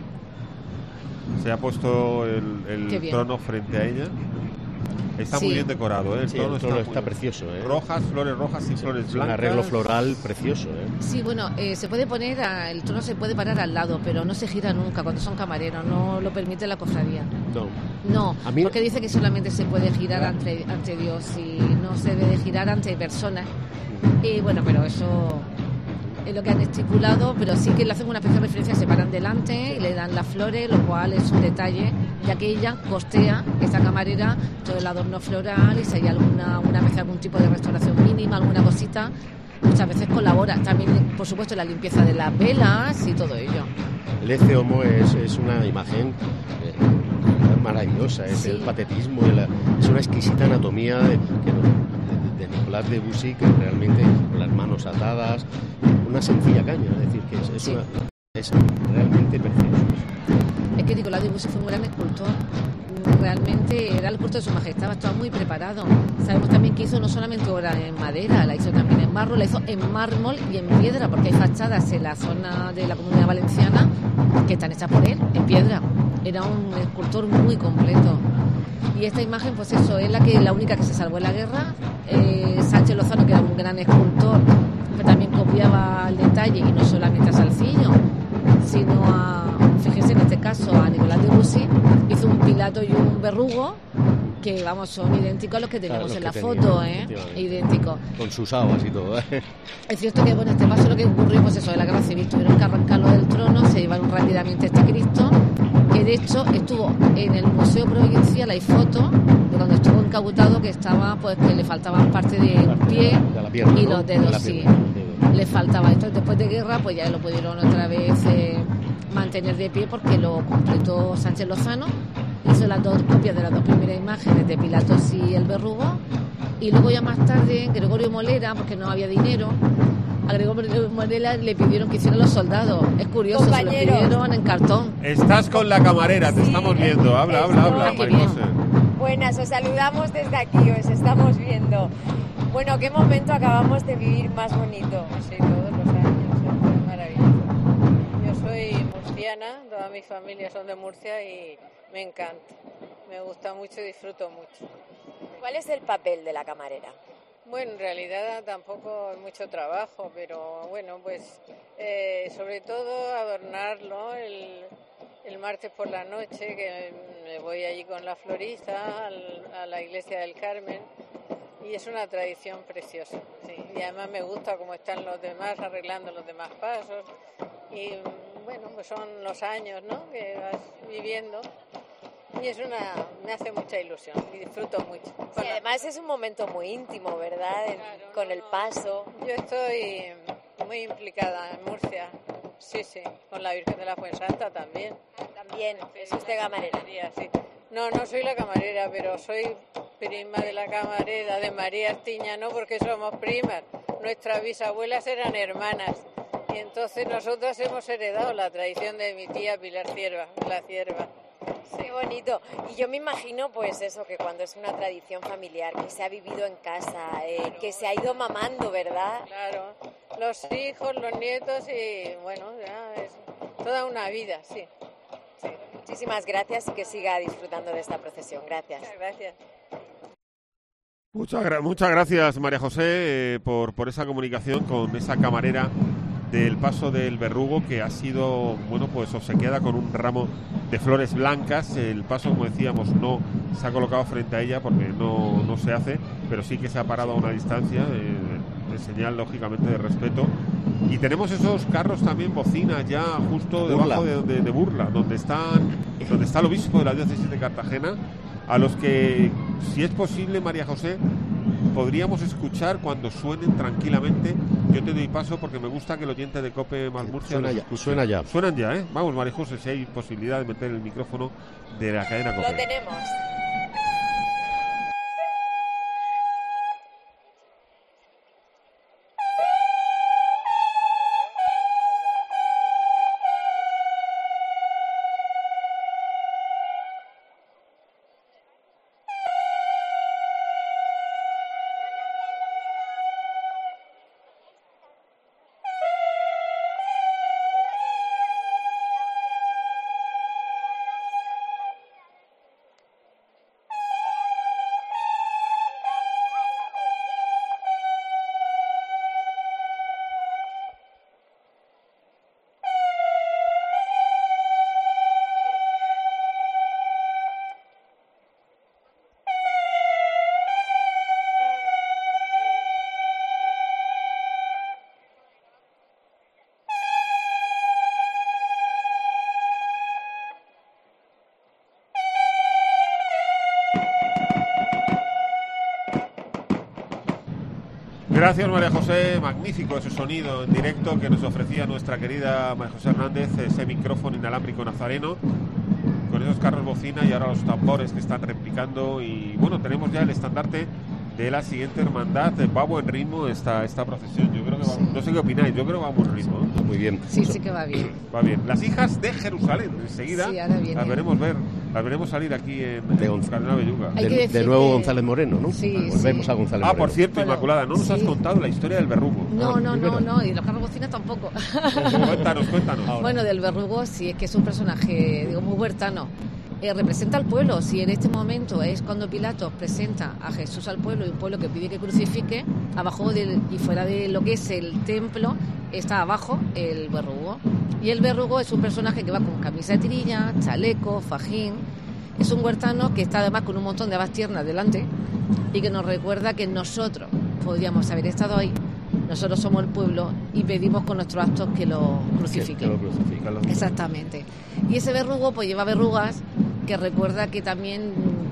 Se ha puesto el, el trono frente a ella. Está sí. muy bien decorado, ¿eh? El sí, trono, el trono está, está muy... precioso, ¿eh? Rojas, flores rojas y flores blancas. Un arreglo floral precioso, ¿eh? Sí, bueno, eh, se puede poner, a, el trono se puede parar al lado, pero no se gira nunca cuando son camareros, no lo permite la cofradía. No. No, a mí... porque dice que solamente se puede girar ante, ante Dios y no se debe girar ante personas. Y bueno, pero eso es lo que han estipulado, pero sí que le hacen una especie de referencia, se paran delante y le dan las flores, lo cual es un detalle, ya que ella costea, esta camarera, todo el adorno floral, y si hay alguna una vez algún tipo de restauración mínima, alguna cosita, muchas veces colabora. También, por supuesto, la limpieza de las velas y todo ello. El Ecce Homo es, es una imagen eh, maravillosa, es sí. el patetismo, la, es una exquisita anatomía de, de, de Nicolás de Debussy, que realmente con las manos atadas, una sencilla caña, es decir, que es, es, sí. una, es realmente precioso. Es que Nicolás de Debussy fue un gran escultor, realmente era el culto de su majestad, estaba muy preparado. Sabemos también que hizo no solamente obra en madera, la hizo también en barro, la hizo en mármol y en piedra, porque hay fachadas en la zona de la Comunidad Valenciana que están hechas por él, en piedra. Era un escultor muy completo. Y esta imagen, pues eso, es la que la única que se salvó en la guerra. Eh, Sánchez Lozano, que era un gran escultor, que también copiaba el detalle, y no solamente a Salcillo, sino a, fíjense en este caso, a Nicolás de Debussy, hizo un Pilato y un verrugo que, vamos, son idénticos a los que teníamos claro, los en la foto, ¿eh? Idénticos. Con sus aguas y todo, ¿eh? Es cierto que, bueno, en este paso lo que ocurrió, pues eso, de la guerra civil, tuvieron que arrancarlo del trono, se llevaron rápidamente este Cristo, que de hecho estuvo en el Museo Provincial, hay fotos de cuando estuvo incautado que estaba, pues que le faltaban parte de un pie de la pierna, y ¿no? los dedos, la sí. pierna, los dedos. Le faltaba. Entonces, después de guerra, pues ya lo pudieron otra vez eh, mantener de pie porque lo completó Sánchez Lozano. Hizo las dos copias de las dos primeras imágenes de Pilatos y el verrugo. Y luego ya más tarde, Gregorio Molera, porque no había dinero, a Gregorio Molera le pidieron que hicieran los soldados. Es curioso, se lo pidieron en cartón. Estás con la camarera, te estamos viendo. Habla, habla, habla, María José. Buenas, os saludamos desde aquí, os estamos viendo. Bueno, ¿qué momento acabamos de vivir más bonito? Sí, todos los años, es maravilloso. Yo soy murciana, toda mi familia son de Murcia y me encanta. Me gusta mucho y disfruto mucho. ¿Cuál es el papel de la camarera? Bueno, en realidad tampoco es mucho trabajo, pero bueno, pues eh, sobre todo adornarlo el, el martes por la noche, que me voy allí con la florista al, a la iglesia del Carmen, y es una tradición preciosa, sí. Y además me gusta cómo están los demás arreglando los demás pasos, y bueno, pues son los años, ¿no?, que vas viviendo. Y es una, me hace mucha ilusión y disfruto mucho. Sí, además es un momento muy íntimo, ¿verdad? Claro, con no, el paso. Yo estoy muy implicada en Murcia, sí, sí, con la Virgen de la Fuensanta también. También, es usted camarera. Sí. No, no soy la camarera, pero soy prima de la camarera de María Artiña, no porque somos primas. Nuestras bisabuelas eran hermanas y entonces nosotros hemos heredado la tradición de mi tía Pilar Cierva, la Cierva. Qué bonito. Y yo me imagino, pues eso, que cuando es una tradición familiar, que se ha vivido en casa, eh, claro, que se ha ido mamando, ¿verdad? Claro, los hijos, los nietos y bueno, ya es toda una vida, sí. sí. Muchísimas gracias y que siga disfrutando de esta procesión. Gracias. Muchas gracias. Muchas, gra- muchas gracias, María José, eh, por, por esa comunicación con esa camarera del paso del verrugo, que ha sido, bueno, pues obsequiada con un ramo de flores blancas. El paso, como decíamos, no se ha colocado frente a ella porque no, no se hace, pero sí que se ha parado a una distancia, eh, de señal, lógicamente, de respeto. Y tenemos esos carros también, bocinas, ya justo debajo de, de, de Burla, donde están, donde está el obispo de la diócesis de Cartagena, a los que, si es posible, María José, podríamos escuchar cuando suenen tranquilamente. Yo te doy paso porque me gusta que el oyente de COPE más Murcia suena, ya, suena ya. Suenan ya, ¿eh? Vamos, María José, si hay posibilidad de meter el micrófono de la cadena COPE. Lo tenemos. Gracias, María José, magnífico ese sonido en directo que nos ofrecía nuestra querida María José Hernández, ese micrófono inalámbrico nazareno, con esos carros bocina y ahora los tambores que están replicando. Y bueno, tenemos ya el estandarte de la siguiente hermandad. Va a buen ritmo esta, esta procesión. Yo creo que va, sí. No sé qué opináis, yo creo que va a buen ritmo. Muy bien. Sí, sí que va bien. Va bien. Las hijas de Jerusalén, enseguida sí, ahora viene. las veremos ver, las veremos salir aquí en, en Cardenal Belluga. De, de nuevo que... González Moreno, ¿no? Sí, Volvemos sí. a González ah, Moreno. por cierto, bueno, Inmaculada, no nos sí. has contado la historia del verrugo. No, ah, no, no, no, y los carros bocinas tampoco. Cuéntanos, cuéntanos. Ahora. Bueno, del verrugo sí, es que es un personaje, digo, muy huertano. Eh, representa al pueblo. Si en este momento es cuando Pilatos presenta a Jesús al pueblo y un pueblo que pide que crucifique, abajo del, y fuera de lo que es el templo está abajo el verrugo. Y el verrugo es un personaje que va con camisa de tirilla, chaleco, fajín. Es un huertano que está además con un montón de habas tiernas delante y que nos recuerda que nosotros podríamos haber estado ahí. Nosotros somos el pueblo y pedimos con nuestros actos que lo crucifiquen. Que lo crucifiquen. Exactamente. Y ese verrugo pues lleva verrugas que recuerda que también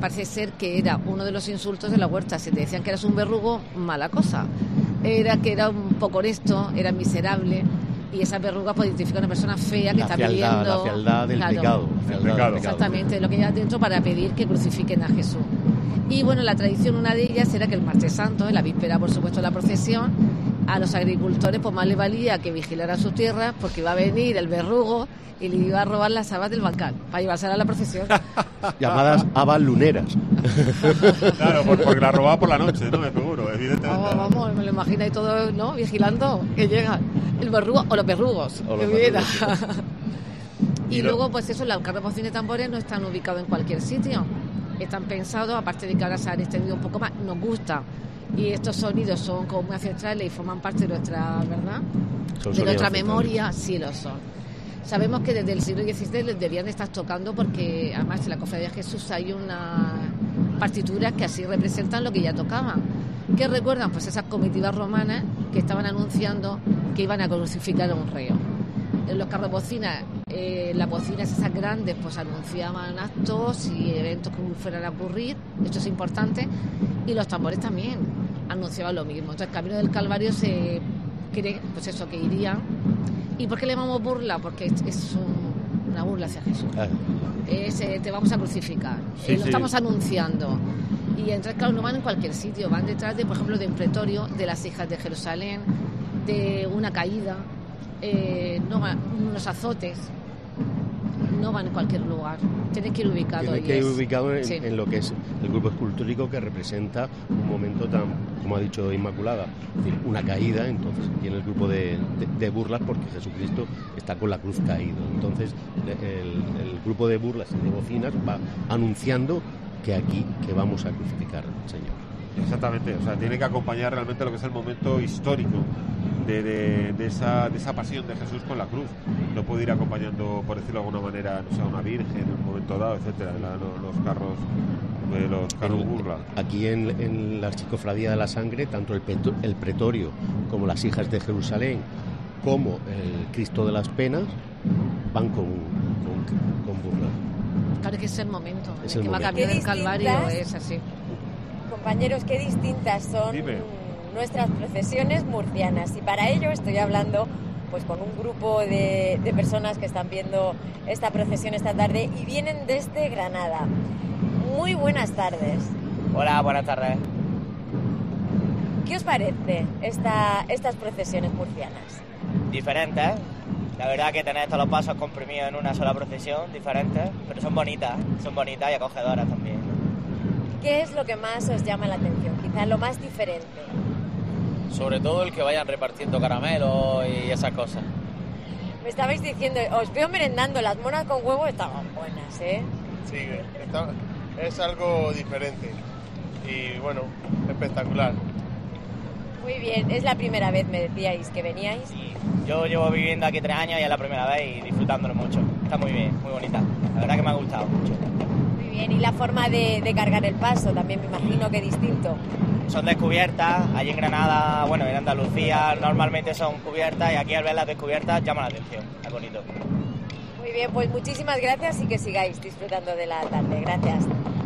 parece ser que era uno de los insultos de la huerta. Si te decían que eras un verrugo, mala cosa. Era que era un poco honesto, era miserable. Y esa verruga puede identificar a una persona fea que la está fealdad, pidiendo... La fealdad del claro, pecado. Fealdad pecado. Del exactamente, pecado. lo que hay dentro para pedir que crucifiquen a Jesús. Y bueno, la tradición, una de ellas era que el martes santo, en la víspera, por supuesto, de la procesión, a los agricultores pues más les valía que vigilaran sus tierras, porque iba a venir el verrugo y le iba a robar las habas del bancal para llevársela a la procesión. Llamadas habas luneras. Claro, por- porque la robaba por la noche, ¿no? Me seguro, evidentemente. Vamos, vamos, me lo imagino ahí todo, ¿no? Vigilando que llega el verrugo o los verrugos. O que los viera. verrugos, Y, Y lo- luego, pues eso, los carros bocina y tambores no están ubicados en cualquier sitio. Están pensados, aparte de que ahora se han extendido un poco más, nos gusta. Y estos sonidos son como muy ancestrales y forman parte de nuestra, ¿verdad? Son de sonidos nuestra ancestrales. memoria, sí lo son. Sabemos que desde el siglo dieciséis les debían estar tocando porque además en la Cofradía de Jesús hay una partituras que así representan lo que ya tocaban. ¿Qué recuerdan? Pues esas comitivas romanas que estaban anunciando que iban a crucificar a un reo. En los carros bocinas, eh, las bocinas esas grandes pues anunciaban actos y eventos que fueran a ocurrir, esto es importante, y los tambores también anunciaban lo mismo. Entonces, Camino del Calvario se cree, pues eso, que irían. ¿Y por qué le llamamos burla? Porque es, es un- una burla hacia Jesús. Ah, Es, eh, te vamos a crucificar. Sí, Eh, lo sí. estamos anunciando. Y entonces, claro, no van en cualquier sitio, van detrás de, por ejemplo, de un pretorio, de las hijas de Jerusalén, de una caída, eh, no van unos azotes, no van en cualquier lugar. Tienen que ir ubicados. Tiene y que ir es- ubicado en, sí. en lo que es el grupo escultórico que representa un momento tan, como ha dicho Inmaculada, es decir, una caída. Entonces tiene el grupo de, de- de burlas porque Jesucristo está con la cruz caído. Entonces el, el grupo de burlas y de bocinas va anunciando que aquí que vamos a crucificar al Señor. Exactamente, o sea, tiene que acompañar realmente lo que es el momento histórico de, de, de esa, de esa pasión de Jesús con la cruz. No puede ir acompañando, por decirlo de alguna manera, no sé, a una virgen en un momento dado, etcétera, la- lo- los carros de los carros En- burla. Aquí en, en la Archicofradía de la Sangre, tanto el, peto- el pretorio como las hijas de Jerusalén, como el Cristo de las Penas, van con, con, con burlas. Claro que es el momento. Es el el que va momento. camino Qué del Calvario distintas- es así. Compañeros, qué distintas son Dime. nuestras procesiones murcianas. Y para ello estoy hablando pues con un grupo de, de personas que están viendo esta procesión esta tarde y vienen desde Granada. Muy buenas tardes. Hola, buenas tardes. ¿Qué os parece esta, estas procesiones murcianas? Diferentes. La verdad que tener todos los pasos comprimidos en una sola procesión, diferentes, pero son bonitas, son bonitas y acogedoras también. ¿Qué es lo que más os llama la atención? Quizás lo más diferente. Sobre todo el que vayan repartiendo caramelos y esas cosas. Me estabais diciendo, os veo merendando, las monas con huevo estaban buenas, ¿eh? Sí, está- es algo diferente y bueno, espectacular. Muy bien, es la primera vez, me decíais, que veníais. Yo llevo viviendo aquí tres años y es la primera vez y disfrutándolo mucho. Está muy bien, muy bonita. La verdad que me ha gustado mucho. Muy bien, y la forma de, de cargar el paso también me imagino que distinto. Son descubiertas, allí en Granada, bueno, en Andalucía normalmente son cubiertas y aquí al verlas descubiertas llama la atención, es bonito. Muy bien, pues muchísimas gracias y que sigáis disfrutando de la tarde. Gracias.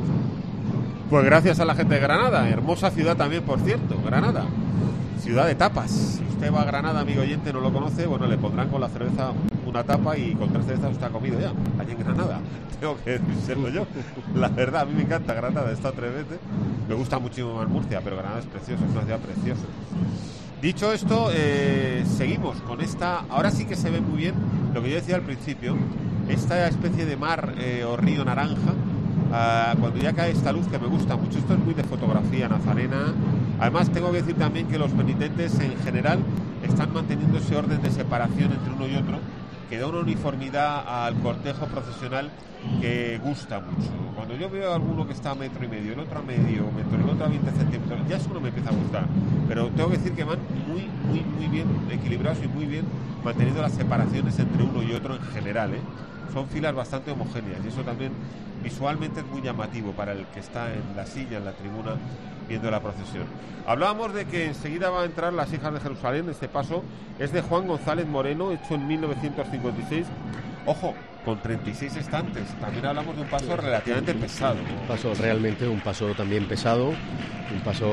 Pues gracias a la gente de Granada, hermosa ciudad también, por cierto, Granada, ciudad de tapas. Si usted va a Granada, amigo oyente, no lo conoce, bueno, le pondrán con la cerveza una tapa y con tres cervezas usted ha comido ya, allí en Granada. Tengo que decirlo yo, la verdad, a mí me encanta Granada, he estado tres veces, me gusta muchísimo más Murcia, pero Granada es precioso, es una ciudad preciosa. Dicho esto, eh, seguimos con esta, ahora sí que se ve muy bien lo que yo decía al principio, esta especie de mar eh, o río naranja. Uh, cuando ya cae esta luz que me gusta mucho, esto es muy de fotografía nazarena. Además tengo que decir también que los penitentes en general están manteniendo ese orden de separación entre uno y otro que da una uniformidad al cortejo procesional que gusta mucho. Cuando yo veo a alguno que está a metro y medio, el otro a medio metro, el otro a veinte centímetros, ya eso no me empieza a gustar, pero tengo que decir que van muy, muy, muy bien equilibrados y muy bien manteniendo las separaciones entre uno y otro en general, ¿eh? Son filas bastante homogéneas y eso también visualmente es muy llamativo para el que está en la silla, en la tribuna, viendo la procesión. Hablábamos de que enseguida va a entrar las hijas de Jerusalén. Este paso es de Juan González Moreno, hecho en mil novecientos cincuenta y seis, Ojo, con treinta y seis estantes, también hablamos de un paso relativamente pesado. Un paso realmente, un paso también pesado, un paso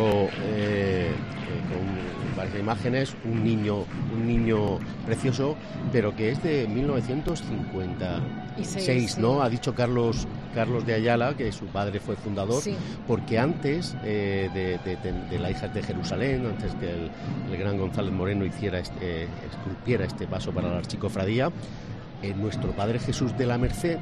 eh, eh, con varias imágenes, un niño, un niño precioso, pero que es de mil novecientos cincuenta y seis, ¿no? Ha dicho Carlos Carlos de Ayala que su padre fue fundador, sí. Porque antes eh, de, de, de, de la hija de Jerusalén, antes que el, el gran González Moreno hiciera este, eh, esculpiera este paso para la archicofradía, eh, nuestro Padre Jesús de la Merced,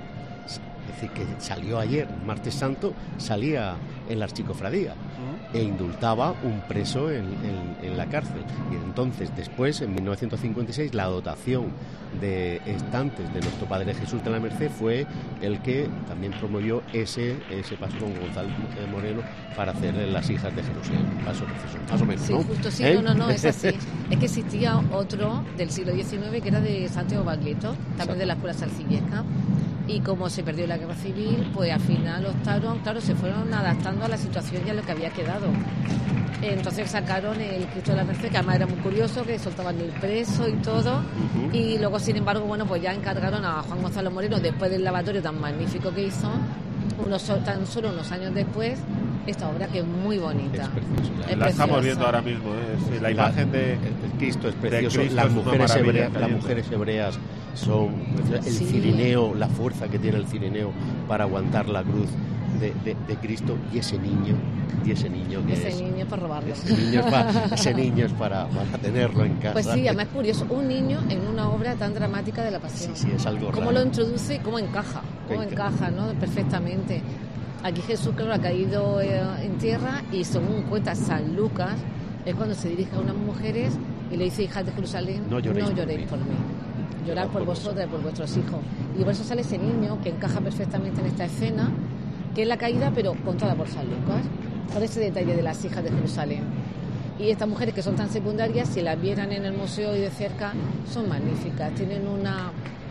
es decir, que salió ayer, martes santo, salía en la archicofradía uh-huh. e indultaba un preso en, en, en la cárcel. Y entonces, después, en mil novecientos cincuenta y seis, la dotación de estantes de nuestro Padre Jesús de la Merced fue el que también promovió ese ese paso con González Moreno para hacer las hijas de Jerusalén. Paso precioso, más o menos, sí, ¿no? Justo, sí, ¿Eh? no, no, no, es así. Es que existía otro del siglo diecinueve que era de Santiago Baglietto, también Exacto. de la escuela salcillesca. Y como se perdió la guerra civil, pues al final optaron, claro, se fueron adaptando a la situación y a lo que había quedado. Entonces sacaron el Cristo de la Merced, que además era muy curioso, que soltaban el preso y todo. Uh-huh. Y luego, sin embargo, bueno, pues ya encargaron a Juan Gonzalo Moreno, después del lavatorio tan magnífico que hizo, unos, tan solo unos años después, esta obra que es muy bonita. Es preciosa. Es la preciosa. Estamos viendo ahora mismo, ¿eh? Sí, la, la imagen de, de Cristo es precioso. Cristo las, es mujeres hebreas, las mujeres hebreas son el sí. cirineo, la fuerza que tiene el cirineo para aguantar la cruz de, de, de Cristo, y ese niño, y ese niño que ese es, niño es para robarlo. Ese niño es para, ese niño es para, para tenerlo en casa. Pues sí, además es curioso, un niño en una obra tan dramática de la Pasión. Sí, sí, es algo cómo raro. Lo introduce y cómo encaja, cómo encaja, ¿no? Perfectamente. Aquí Jesús, claro, ha caído eh, en tierra, y según cuenta San Lucas, es cuando se dirige a unas mujeres y le dice: hijas de Jerusalén, no lloréis, no lloréis por, por mí, llorad por, por vosotras y por vuestros hijos. Y por eso sale ese niño que encaja perfectamente en esta escena, que es la caída, pero contada por San Lucas, con ese detalle de las hijas de Jerusalén. Y estas mujeres, que son tan secundarias, si las vieran en el museo y de cerca, son magníficas, tienen una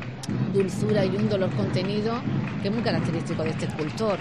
dulzura y un dolor contenido que es muy característico de este escultor.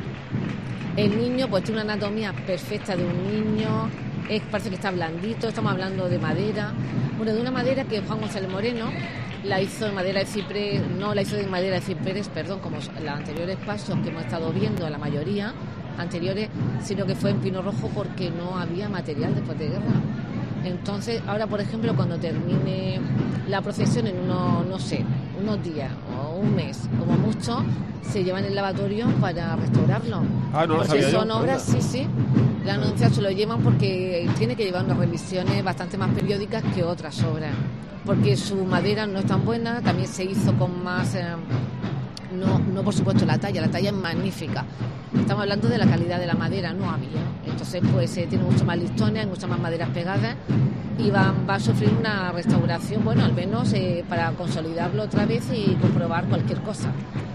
El niño pues tiene una anatomía perfecta de un niño, es, parece que está blandito, estamos hablando de madera, bueno, de una madera que Juan González Moreno la hizo en madera de ciprés, no la hizo de madera de ciprés, perdón, como los anteriores pasos que hemos estado viendo, la mayoría anteriores, sino que fue en pino rojo porque no había material después de guerra. Entonces, ahora, por ejemplo, cuando termine la procesión en unos, no sé, unos días o un mes, como mucho, se llevan el lavatorio para restaurarlo. Ah, no lo porque sabía son yo. obras, sí, sí. La Anunciación se lo llevan porque tiene que llevar unas revisiones bastante más periódicas que otras obras. Porque su madera no es tan buena, también se hizo con más... Eh, no, no por supuesto la talla, la talla es magnífica. Estamos hablando de la calidad de la madera, no había. Entonces, pues eh, tiene mucho más listones, hay muchas más maderas pegadas y va, va a sufrir una restauración, bueno, al menos eh, para consolidarlo otra vez y comprobar cualquier cosa.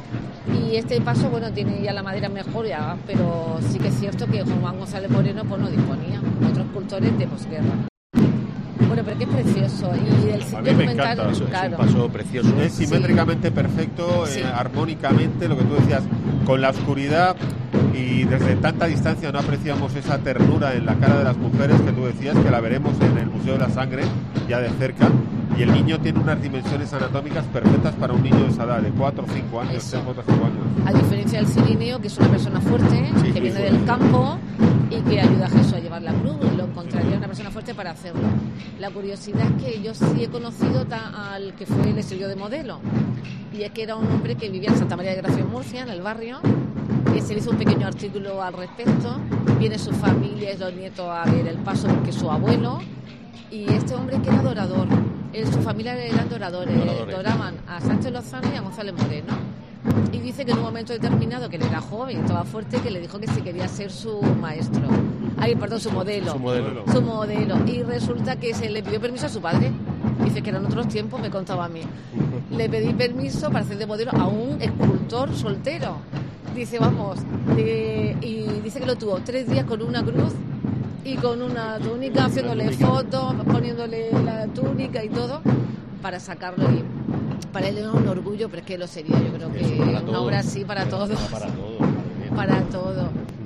Y este paso, bueno, tiene ya la madera mejor, ya, pero sí que es cierto que Juan González Moreno pues no disponía, otros escultores de posguerra. Bueno, pero que es precioso. Y el a mí me encanta, es, claro. es un paso precioso. Es simétricamente sí. perfecto, sí. Eh, armónicamente, lo que tú decías, con la oscuridad, y desde tanta distancia no apreciamos esa ternura en la cara de las mujeres que tú decías, que la veremos en el Museo de la Sangre, ya de cerca. Y el niño tiene unas dimensiones anatómicas perfectas para un niño de esa edad, de cuatro o cinco años, tres o cinco años. A diferencia del Cirineo, que es una persona fuerte, sí, que viene del campo y que ayuda a Jesús a llevar la cruz, lo encontraría una persona fuerte para hacerlo. La curiosidad es que yo sí he conocido ta, al que fue el estudio de modelo, y es que era un hombre que vivía en Santa María de Gracia, en Murcia, en el barrio, y se le hizo un pequeño artículo al respecto. Viene su familia y los nietos a ver el paso porque su abuelo, y este hombre que era adorador, él, su familia eran doradores, doraban a Sánchez Lozano y a González Moreno. Y dice que en un momento determinado, que él era joven y estaba fuerte, que le dijo que si quería ser su maestro. Ay, perdón, su modelo. Su modelo. Su modelo. Y resulta que se le pidió permiso a su padre. Dice que eran otros tiempos, me contaba a mí. Le pedí permiso para hacer de modelo a un escultor soltero. Dice, vamos, de, y dice que lo tuvo tres días con una cruz y con una túnica, haciéndole fotos, poniéndole la túnica y todo, para sacarlo. Y para él era un orgullo, pero es que lo sería, yo creo que una obra así para todo. Para todo. Para todo. Los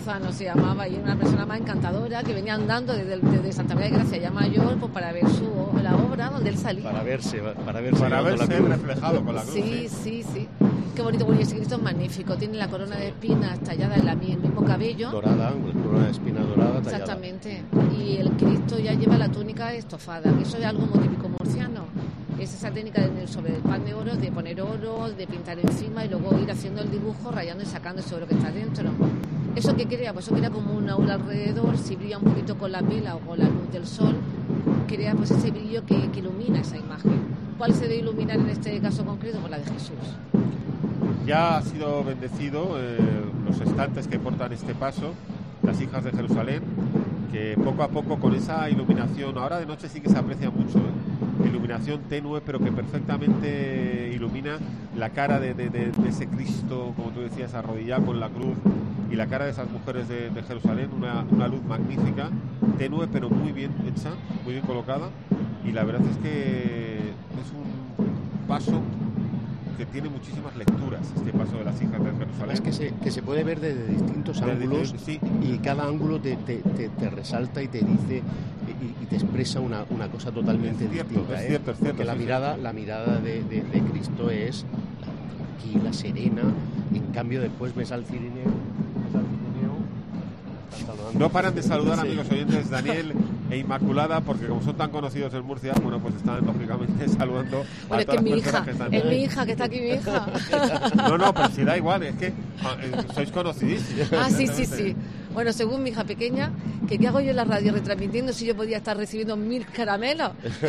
Lozano se llamaba, y era una persona más encantadora que venía andando desde, desde Santa María de Gracia ya mayor, pues para ver su la obra donde él salía. Para verse, para verse, para verse reflejado con la cruz. Sí, sí, sí. Qué bonito, bueno, y ese Cristo es magnífico. Tiene la corona de espinas tallada en la, el mismo cabello. Dorada, corona de espina dorada tallada. Exactamente. Y el Cristo ya lleva la túnica estofada, que eso es algo muy típico murciano. Es esa técnica de, sobre el pan de oro, de poner oro, de pintar encima y luego ir haciendo el dibujo, rayando y sacando ese oro que está dentro. ¿Eso qué crea? Pues eso crea como un aura alrededor, si brilla un poquito con la vela o con la luz del sol, crea pues ese brillo que, que ilumina esa imagen. ¿Cuál se debe iluminar en este caso concreto? Pues la de Jesús. Ya ha sido bendecido eh, los estantes que portan este paso, las hijas de Jerusalén, que poco a poco con esa iluminación, ahora de noche sí que se aprecia mucho, ¿eh? Iluminación tenue, pero que perfectamente ilumina la cara de, de, de, de ese Cristo, como tú decías, arrodillado con la cruz, y la cara de esas mujeres de, de Jerusalén, una, una luz magnífica, tenue pero muy bien hecha, muy bien colocada, y la verdad es que es un paso que tiene muchísimas lecturas, este paso de las hijas de Jerusalén. Es que se, que se puede ver desde distintos desde ángulos, sí. Y cada ángulo te, te, te, te resalta y te dice y, y te expresa una, una cosa totalmente es cierto, distinta. Es ¿eh? cierto, es cierto. Porque la sí, mirada, sí. la mirada de, de, de Cristo es tranquila, serena. En cambio después ves al cirineo, ves al cirineo saludando. No paran de saludar, Sí. amigos oyentes, Daniel e Inmaculada, porque como son tan conocidos en Murcia, bueno, pues están lógicamente saludando Bueno, a es que todas mi las hija, personas que están. es mi hija, que está aquí mi hija. No, no, pero si da igual, es que ah, eh, sois conocidísimos. Ah, sí, sí, sí. Bueno, según mi hija pequeña, que qué hago yo en la radio retransmitiendo si yo podía estar recibiendo mil caramelos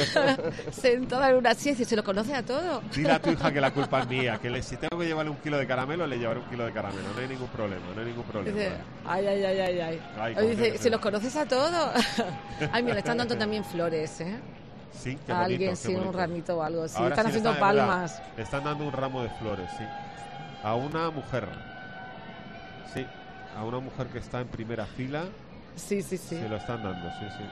sentada en una silla, y se lo conoce a todos. Dile a tu hija que la culpa es mía, que le, si tengo que llevarle un kilo de caramelo, le llevaré un kilo de caramelo, no hay ningún problema, no hay ningún problema. Dice, ay, ay, ay, ay, ay. Ay, Oye, dice, que se los conoces a todos. Ay, mira, le están dando también flores, ¿eh? Sí, qué a bonito, alguien, qué sí, un bonito. ramito o algo. Sí, Ahora están sí haciendo le están, palmas. Le están dando un ramo de flores, sí. A una mujer. Sí, a una mujer que está en primera fila. Sí, sí, sí. Se lo están dando, sí, sí.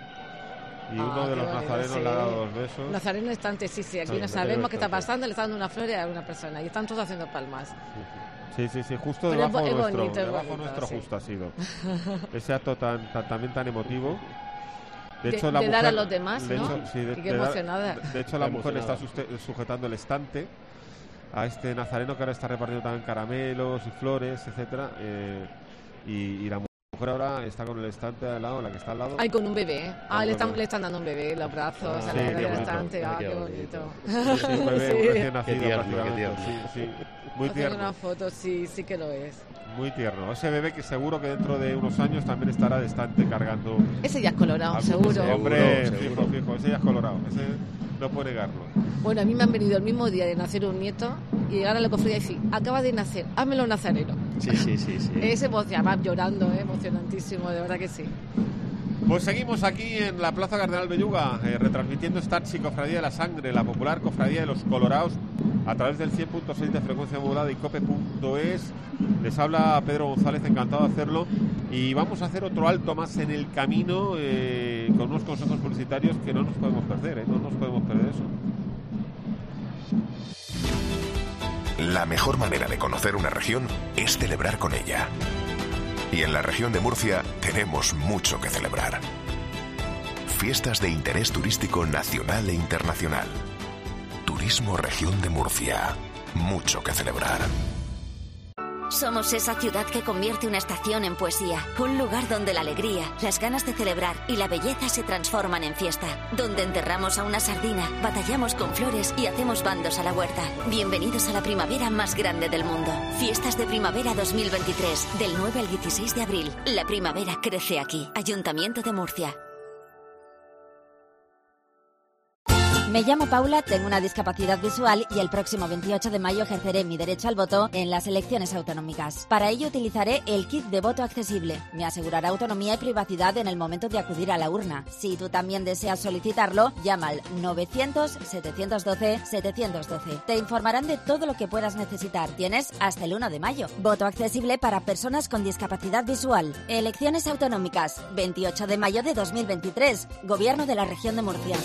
Y Ah, uno de qué los bonito, nazarenos sí. le ha dado dos besos. Nazareno estante, sí, sí. Aquí Sí, no sí, sabemos sí, qué está sí. pasando, le están dando una flor a una persona y están todos haciendo palmas. Sí, sí, sí, justo Pero es debajo bo- es nuestro, bonito, es debajo bonito, nuestro sí. justo ha sido. Ese acto tan, tan- también tan emotivo. De, De- hecho, la de mujer, dar a los demás, de ¿no? hecho, sí, de, Y qué de dar- emocionada. de- de hecho, la Está mujer está emocionada. suste- sujetando el estante a este nazareno que ahora está repartiendo también caramelos y flores, etcétera. eh, y, y la mujer ahora está con el estante al lado, la que está al lado. Ay, con un bebé. Ah, un le están, bebé. le están dando un bebé, los brazos, Ah, a sí, la qué del bonito. estante. Ah, Ay, qué qué bonito. Sí, sí, un bebé, un Sí. recién nacido Qué tierno, qué prácticamente. tierno. Sí, sí. Muy Hacer tierno. una foto, sí, sí que lo es. Muy tierno. Ese bebé que seguro que dentro de unos años también estará de estante cargando. Ese ya es colorado, algún- seguro. Hombre, Seguro, fijo, seguro. fijo. Ese ya es colorado. Ese no puede negarlo. Bueno, a mí me han venido el mismo día de nacer un nieto y llegar a la cofradía y decir, acaba de nacer, házmelo nazareno. Sí, sí, sí, sí. Es emocionante, llorando, ¿eh? Emocionantísimo, de verdad que sí. Pues seguimos aquí en la Plaza Cardenal Belluga, eh, retransmitiendo esta Cofradía de la Sangre, la popular cofradía de los Colorados, a través del cien punto seis de frecuencia modulada y cope punto es. Les habla Pedro González, encantado de hacerlo. Y vamos a hacer otro alto más en el camino eh, con unos consejos publicitarios que no nos podemos perder, ¿eh? No nos podemos perder eso. La mejor manera de conocer una región es celebrar con ella. Y en la región de Murcia tenemos mucho que celebrar. Fiestas de interés turístico nacional e internacional. Turismo Región de Murcia. Mucho que celebrar. Somos esa ciudad que convierte una estación en poesía, un lugar donde la alegría, las ganas de celebrar y la belleza se transforman en fiesta, donde enterramos a una sardina, batallamos con flores y hacemos bandos a la huerta. Bienvenidos a la primavera más grande del mundo. Fiestas de Primavera dos mil veintitrés, del nueve al dieciséis de abril. La primavera crece aquí. Ayuntamiento de Murcia. Me llamo Paula, tengo una discapacidad visual y el próximo veintiocho de mayo ejerceré mi derecho al voto en las elecciones autonómicas. Para ello utilizaré el kit de voto accesible. Me asegurará autonomía y privacidad en el momento de acudir a la urna. Si tú también deseas solicitarlo, llama al novecientos, setecientos doce, setecientos doce. Te informarán de todo lo que puedas necesitar. Tienes hasta el uno de mayo. Voto accesible para personas con discapacidad visual. Elecciones autonómicas, veintiocho de mayo de dos mil veintitrés. Gobierno de la Región de Murcia.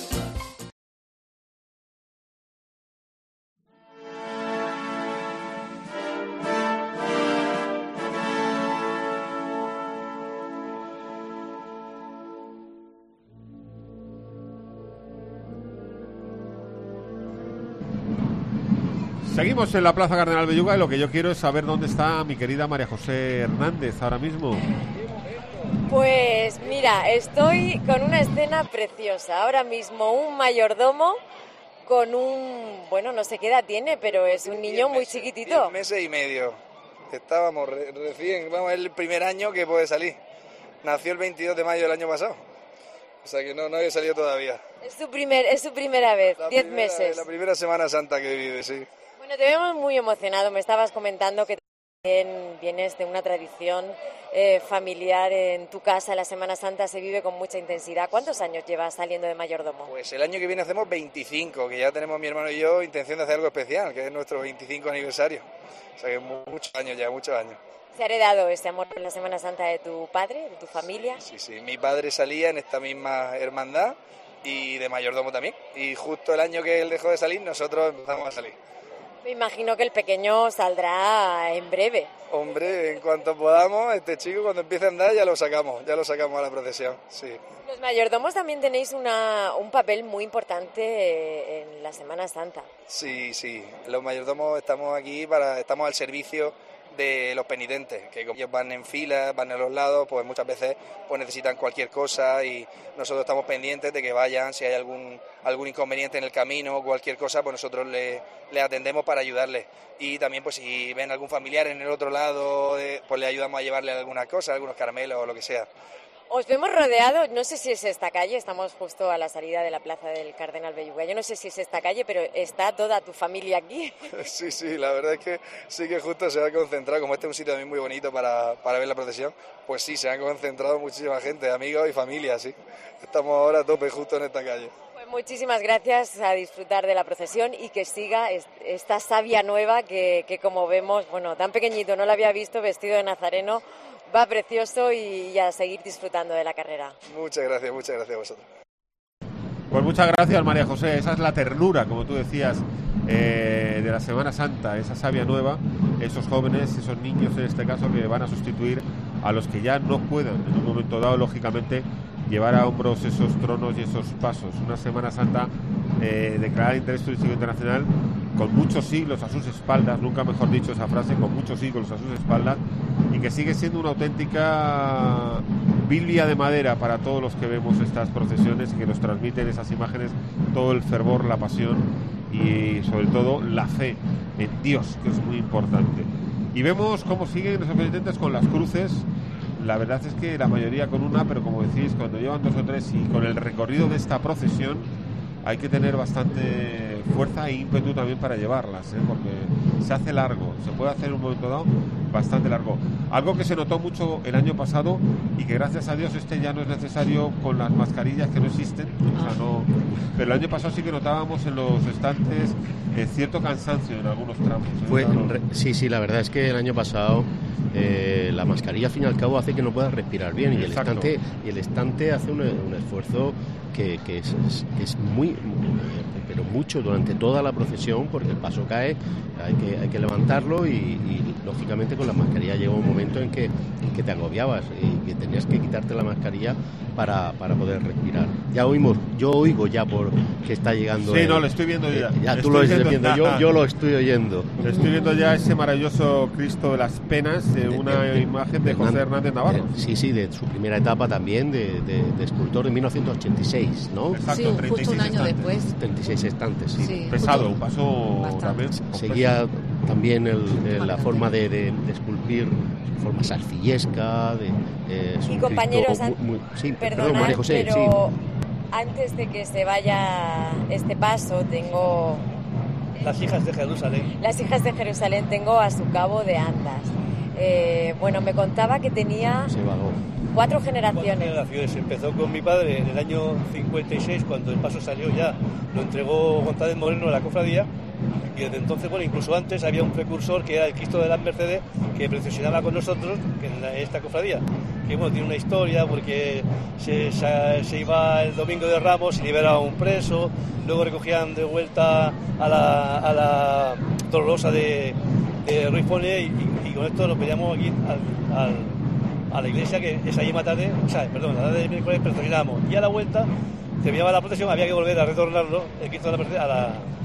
Seguimos en la Plaza Cardenal Belluga y lo que yo quiero es saber dónde está mi querida María José Hernández ahora mismo. Pues mira, estoy con una escena preciosa. Ahora mismo un mayordomo con un, bueno, no sé qué edad tiene, pero es un niño muy chiquitito. Diez meses y medio. Estábamos re- recién, vamos, es el primer año que puede salir. Nació el veintidós de mayo del año pasado. O sea que no, no había salido todavía. Es su, primer, es su primera vez, La diez primera- meses. La primera Semana Santa que vive, sí. Bueno, te vemos muy emocionado. Me estabas comentando que también vienes de una tradición eh, familiar en tu casa. La Semana Santa se vive con mucha intensidad. ¿Cuántos años llevas saliendo de mayordomo? Pues el año que viene hacemos veinticinco, que ya tenemos mi hermano y yo intención de hacer algo especial, que es nuestro veinticinco aniversario. O sea que muchos años ya, muchos años. ¿Se ha heredado ese amor por la Semana Santa de tu padre, de tu familia? Sí, sí, mi padre salía en esta misma hermandad y de mayordomo también. Y justo el año que él dejó de salir, nosotros empezamos a salir. Me imagino que el pequeño saldrá en breve. Hombre, en cuanto podamos, este chico cuando empiece a andar ya lo sacamos, ya lo sacamos a la procesión, sí. Los mayordomos también tenéis una, un papel muy importante eh, en la Semana Santa. Sí, sí, los mayordomos estamos aquí, para estamos al servicio de los penitentes, que como ellos van en fila, van a los lados, pues muchas veces pues necesitan cualquier cosa y nosotros estamos pendientes de que vayan, si hay algún algún inconveniente en el camino o cualquier cosa, pues nosotros les le atendemos para ayudarles. Y también pues si ven algún familiar en el otro lado, eh, pues le ayudamos a llevarle alguna cosa, algunos caramelos o lo que sea. Os vemos rodeados, no sé si es esta calle, estamos justo a la salida de la plaza del Cardenal Belluga. Yo no sé si es esta calle, pero está toda tu familia aquí. Sí, sí, la verdad es que sí que justo se va a concentrar, como este es un sitio también muy bonito para, para ver la procesión, pues sí, se han concentrado muchísima gente, amigos y familia, sí. Estamos ahora a tope justo en esta calle. Pues muchísimas gracias, a disfrutar de la procesión y que siga esta savia nueva que, que como vemos, bueno, tan pequeñito, no lo había visto, vestido de nazareno. Va precioso y a seguir disfrutando de la carrera. Muchas gracias, muchas gracias a vosotros. Pues muchas gracias, María José. Esa es la ternura, como tú decías, eh, de la Semana Santa, esa savia nueva, esos jóvenes, esos niños en este caso, que van a sustituir a los que ya no puedan, en un momento dado, lógicamente, llevar a hombros esos tronos y esos pasos. Una Semana Santa eh, declarada de interés turístico internacional, con muchos siglos a sus espaldas, nunca mejor dicho esa frase, con muchos siglos a sus espaldas, y que sigue siendo una auténtica Biblia de madera para todos los que vemos estas procesiones y que nos transmiten esas imágenes, todo el fervor, la pasión y sobre todo la fe en Dios, que es muy importante. Y vemos cómo siguen esos penitentes con las cruces. La verdad es que la mayoría con una, pero como decís, cuando llevan dos o tres y con el recorrido de esta procesión, hay que tener bastante fuerza e ímpetu también para llevarlas, ¿eh? Porque se hace largo, se puede hacer en un momento dado bastante largo. Algo que se notó mucho el año pasado y que gracias a Dios este ya no es necesario con las mascarillas que no existen, o sea, no, pero el año pasado sí que notábamos en los estantes eh, cierto cansancio en algunos tramos. ¿eh? Fue, Claro. re, sí, sí, la verdad es que el año pasado eh, la mascarilla al fin y al cabo hace que no puedas respirar bien y el Exacto. estante y el estante hace un, un esfuerzo que, que, es, es, que es muy, muy, pero mucho durante toda la procesión, porque el paso cae, hay que, hay que levantarlo y, y lógicamente con la mascarilla llegó un momento en que, en que te agobiabas y que tenías que quitarte la mascarilla para, para poder respirar. Ya oímos, yo oigo ya por que está llegando. Sí, el, no, lo estoy viendo ya. Eh, ya Estoy tú lo estás viendo- viendo, yo, yo lo estoy oyendo. Estoy viendo ya ese maravilloso Cristo de las Penas, eh, una de- de- imagen de José Hernández Navarro. de- sí, sí, de su primera etapa también de, de, de escultor en mil novecientos ochenta y seis, ¿no? Exacto, Sí, treinta y justo un seis año estantes. después. treinta y seis estantes, sí. Sí, Pesado, justo- un paso Bastante. también. con Seguía también el, el- la forma de, de, de esculpir, su forma sarcillesca, de, eh, es Y un compañeros, Cristo an- muy- muy- sí, perdón, Perdonad, María José, pero sí. antes de que se vaya este paso, tengo Las hijas de Jerusalén. las hijas de Jerusalén, tengo a su cabo de andas. Eh, bueno, me contaba que tenía Se vagó. cuatro Cuatro generaciones. generaciones. Empezó con mi padre en el año cincuenta y seis, cuando el paso salió ya, lo entregó González Moreno a la cofradía, y desde entonces, bueno, incluso antes había un precursor que era el Cristo de las Mercedes, que procesionaba con nosotros en la- esta cofradía, que bueno, tiene una historia porque se, se, se iba el domingo de Ramos y liberaba a un preso, luego recogían de vuelta a la, a la Dolorosa de, de Ruiz Pone y, y- y con esto nos veníamos aquí al, al a la iglesia, que esa misma tarde, o sea, perdón, la tarde de miércoles procesionábamos, y a la vuelta terminaba la procesión, había que volver a retornarlo, el Cristo de la Merced, a la,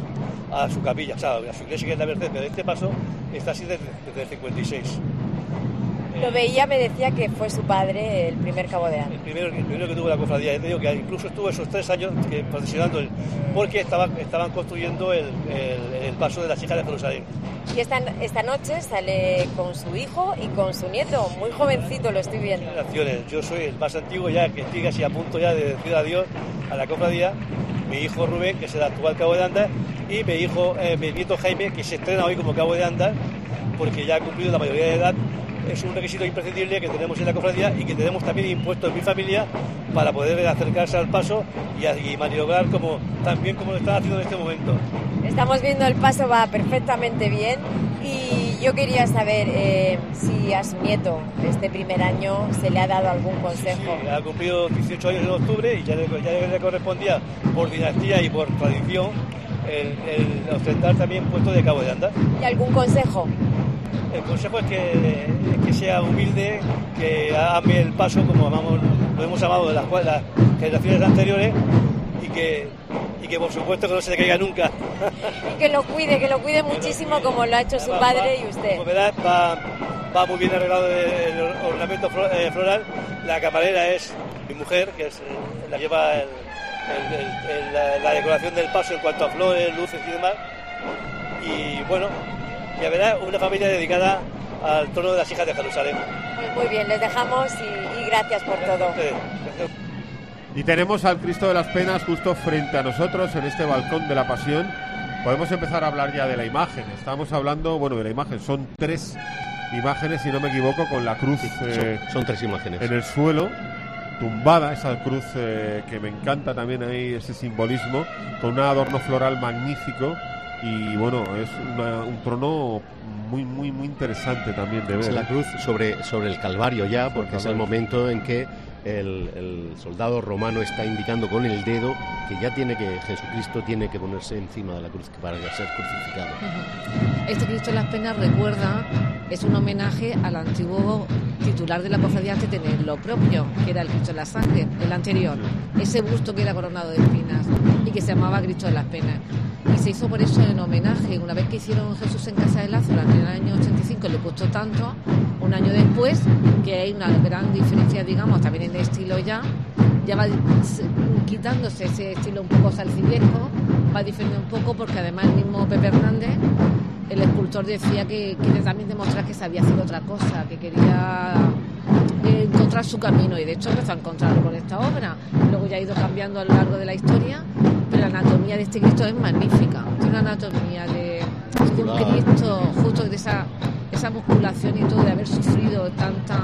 a su capilla, o sea, a su iglesia que es la Merced, pero este paso está así desde, desde el cincuenta y seis. Lo veía, me decía que fue su padre el primer cabo de anda. El primero, el primero que tuvo la cofradía, yo te digo que incluso estuvo esos tres años que, procesionando, el, porque estaban, estaban construyendo el, el, el paso de las hijas de Jerusalén. Y esta, esta noche sale con su hijo y con su nieto, muy jovencito, lo estoy viendo. Yo soy el más antiguo ya, que estoy casi a punto ya de decir adiós a la cofradía. Mi hijo Rubén, que es el actual cabo de anda, y mi hijo, eh, mi nieto Jaime, que se estrena hoy como cabo de anda, porque ya ha cumplido la mayoría de edad. Es un requisito imprescindible que tenemos en la cofradía y que tenemos también impuesto en mi familia para poder acercarse al paso y, y maniobrar como, tan bien como lo están haciendo en este momento. Estamos viendo el paso, va perfectamente bien, y yo quería saber eh, si a su nieto este primer año se le ha dado algún consejo. Sí, sí, ha cumplido dieciocho años en octubre y ya le, ya le correspondía por dinastía y por tradición el, el ostentar también puesto de cabo de anda. ¿Y algún consejo? El consejo es que, es que sea humilde, que ame el paso como amamos, lo hemos amado de las, las generaciones anteriores, y que, y que por supuesto que no se le caiga nunca. Y que lo cuide, que lo cuide muchísimo como lo ha hecho su padre y usted. Como verás, va, va muy bien arreglado el ornamento floral. La camarera es mi mujer, que es, la lleva el, el, el, el, la, la decoración del paso en cuanto a flores, luces y demás. Y bueno, ya verás, una familia dedicada al trono de las hijas de Jerusalén. Pues muy bien, les dejamos y, y gracias por todo. Y tenemos al Cristo de las Penas justo frente a nosotros en este balcón de la Pasión. Podemos empezar a hablar ya de la imagen. Estamos hablando, bueno, de la imagen. Son tres imágenes, si no me equivoco, con la cruz sí, eh, son, son tres imágenes en el suelo, tumbada, esa cruz eh, que me encanta también ahí, ese simbolismo, con un adorno floral magnífico. Y bueno, es una, un trono muy muy muy interesante también de ver. Es la cruz sobre, sobre el Calvario ya, porque el es el momento en que el, el soldado romano está indicando con el dedo que ya tiene que, Jesucristo tiene que ponerse encima de la cruz para ser crucificado. Este Cristo de las Penas recuerda, es un homenaje al antiguo titular de la cofradía antes de tener lo propio, que era el Cristo de la Sangre, el anterior, ese busto que era coronado de espinas y que se llamaba Cristo de las Penas. Y se hizo por eso en homenaje. Una vez que hicieron Jesús en Casa de Lázaro en el año ochenta y cinco, le gustó tanto, un año después, que hay una gran diferencia, digamos, también en el estilo ya, ya va quitándose ese estilo un poco salcillesco, va diferiendo un poco, porque además el mismo Pepe Hernández, el escultor, decía que quiere también demostrar que sabía hacer otra cosa, que quería eh, encontrar su camino, y de hecho empezó a encontrarlo con esta obra. Luego ya ha ido cambiando a lo largo de la historia, pero la anatomía de este Cristo es magnífica. Tiene una anatomía de, de un Cristo justo de esa, esa musculación y todo, de haber sufrido tantos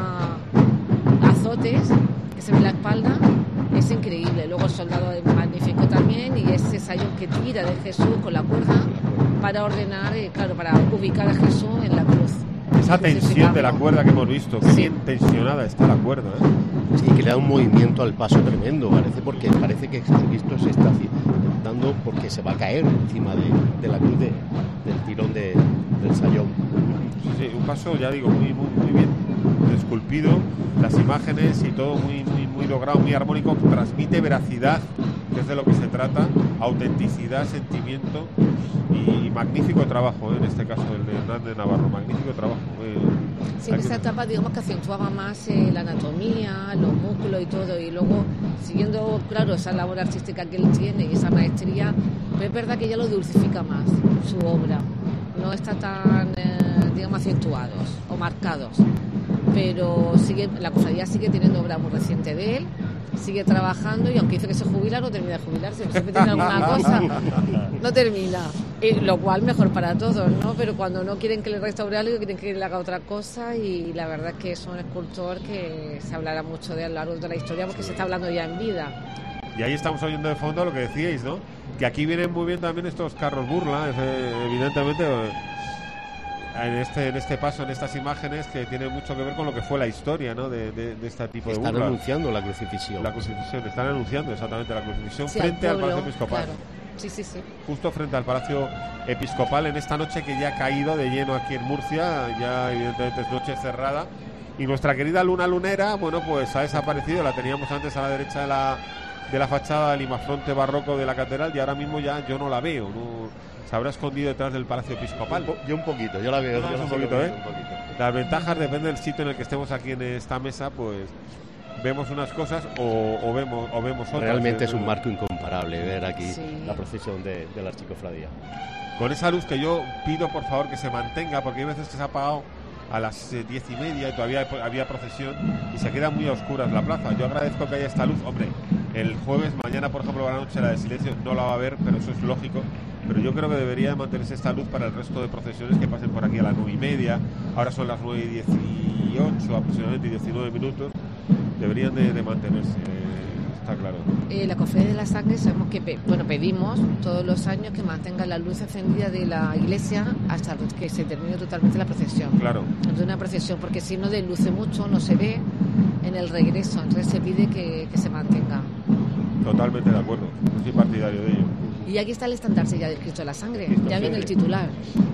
azotes que se ve en la espalda, es increíble. Luego el soldado es magnífico también, y ese sayón que tira de Jesús con la cuerda para ordenar, eh, claro, para ubicar a Jesús en la cruz. Esa tensión de la cuerda que hemos visto, qué sí. bien tensionada está la cuerda, ¿eh? Sí, que le da un movimiento al paso tremendo, parece, porque parece que Jesucristo se está dando porque se va a caer encima de, de la cruz de, del tirón de, del sayón. Sí, un paso, ya digo, muy, muy, muy bien esculpido, las imágenes y todo muy, muy, muy logrado, muy armónico, transmite veracidad, que es de lo que se trata, autenticidad, sentimiento y, y magnífico trabajo, ¿eh? En este caso el de Hernández Navarro, magnífico trabajo. Eh, sí, en esa etapa, digamos que acentuaba más eh, la anatomía, los músculos y todo, y luego siguiendo, claro, esa labor artística que él tiene y esa maestría, pero es verdad que ya lo dulcifica más su obra, no está tan, eh, digamos, acentuados o marcados, pero sigue, la cofradía sigue teniendo obra muy reciente de él, sigue trabajando, y aunque dice que se jubila, no termina de jubilarse, siempre tiene alguna cosa, no termina, y lo cual mejor para todos, ¿no? Pero cuando no quieren que le restaure algo, quieren que le haga otra cosa, y la verdad es que es un escultor que se hablará mucho de él a lo largo de la historia, porque se está hablando ya en vida. Y ahí estamos oyendo de fondo lo que decíais, ¿no? Que aquí vienen muy bien también estos carros burla, evidentemente, en este en este paso, en estas imágenes, que tienen mucho que ver con lo que fue la historia, ¿no? De, de, de este tipo de burla. Están anunciando la crucifixión. La crucifixión, están anunciando exactamente la crucifixión, sí, frente al, pueblo, al Palacio Episcopal. Claro. Sí, sí, sí. Justo frente al Palacio Episcopal, en esta noche que ya ha caído de lleno aquí en Murcia, ya evidentemente es noche cerrada, y nuestra querida luna lunera, bueno, pues ha desaparecido. La teníamos antes a la derecha de la de la fachada del imafronte barroco de la catedral, y ahora mismo ya yo no la veo, no, se habrá escondido detrás del Palacio Episcopal. Yo un poquito, yo la veo. No, yo la un sigo poquito, viendo ¿eh? un poquito. Las ventajas depende del sitio en el que estemos aquí en esta mesa, pues vemos unas cosas o, o vemos o vemos otras. Realmente es un marco incomparable ver aquí Sí. la procesión de, de la archicofradía. Con esa luz que yo pido por favor que se mantenga, porque hay veces que se ha apagado a las eh, diez y media y todavía había procesión y se queda muy a oscuras la plaza. Yo agradezco que haya esta luz. Hombre, el jueves, mañana por ejemplo, la noche, la de silencio, no la va a ver, pero eso es lógico. Pero yo creo que debería mantenerse esta luz para el resto de procesiones que pasen por aquí a las nueve y media. Ahora son las nueve y dieciocho aproximadamente, y diecinueve minutos. Deberían de, de mantenerse, eh, está claro. Eh, la Cofradía de la Sangre sabemos que pe- bueno pedimos todos los años que mantenga la luz encendida de la iglesia hasta que se termine totalmente la procesión. Claro. De una procesión, porque si no deluce mucho, no se ve en el regreso. Entonces se pide que, que se mantenga. Totalmente de acuerdo. Soy partidario de ello. Y aquí está el estandarte ya del Cristo de la Sangre. Cristo, Ya sí. viene el titular.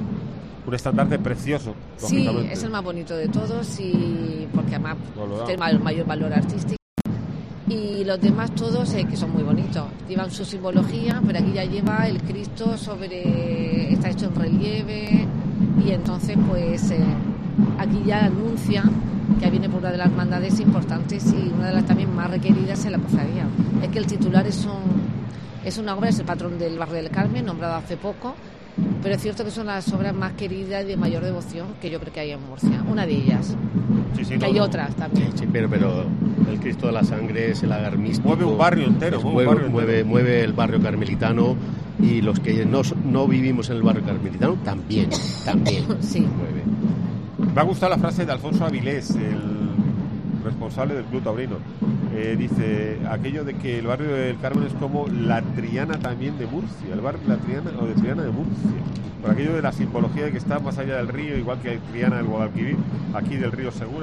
Un estandarte precioso, Sí, lógicamente. es el más bonito de todos y porque además Valorado. tiene mayor, mayor valor artístico. Y los demás todos eh, que son muy bonitos. Llevan su simbología, pero aquí ya lleva el Cristo sobre, está hecho en relieve y entonces pues eh, aquí ya anuncia que viene por una de las hermandades importantes y una de las también más requeridas en la cofradía. Es que el titular es un es una obra, es el patrón del barrio del Carmen, nombrado hace poco, pero es cierto que son las obras más queridas y de mayor devoción que yo creo que hay en Murcia. Una de ellas. Sí, sí, que no, hay no. otras también. Sí, pero, pero el Cristo de la Sangre es el agar místico. Mueve un barrio entero, Es- mueve un mueve, barrio mueve, entero. mueve el barrio carmelitano y los que no, no vivimos en el barrio carmelitano también, también sí. mueve. Me ha gustado la frase de Alfonso Avilés, el responsable del Club Taurino. Eh, dice aquello de que el barrio del Carmen es como la Triana también de Murcia, el barrio de la Triana o de Triana de Murcia, por aquello de la simbología de que está más allá del río, igual que Triana del Guadalquivir, aquí del río Segura,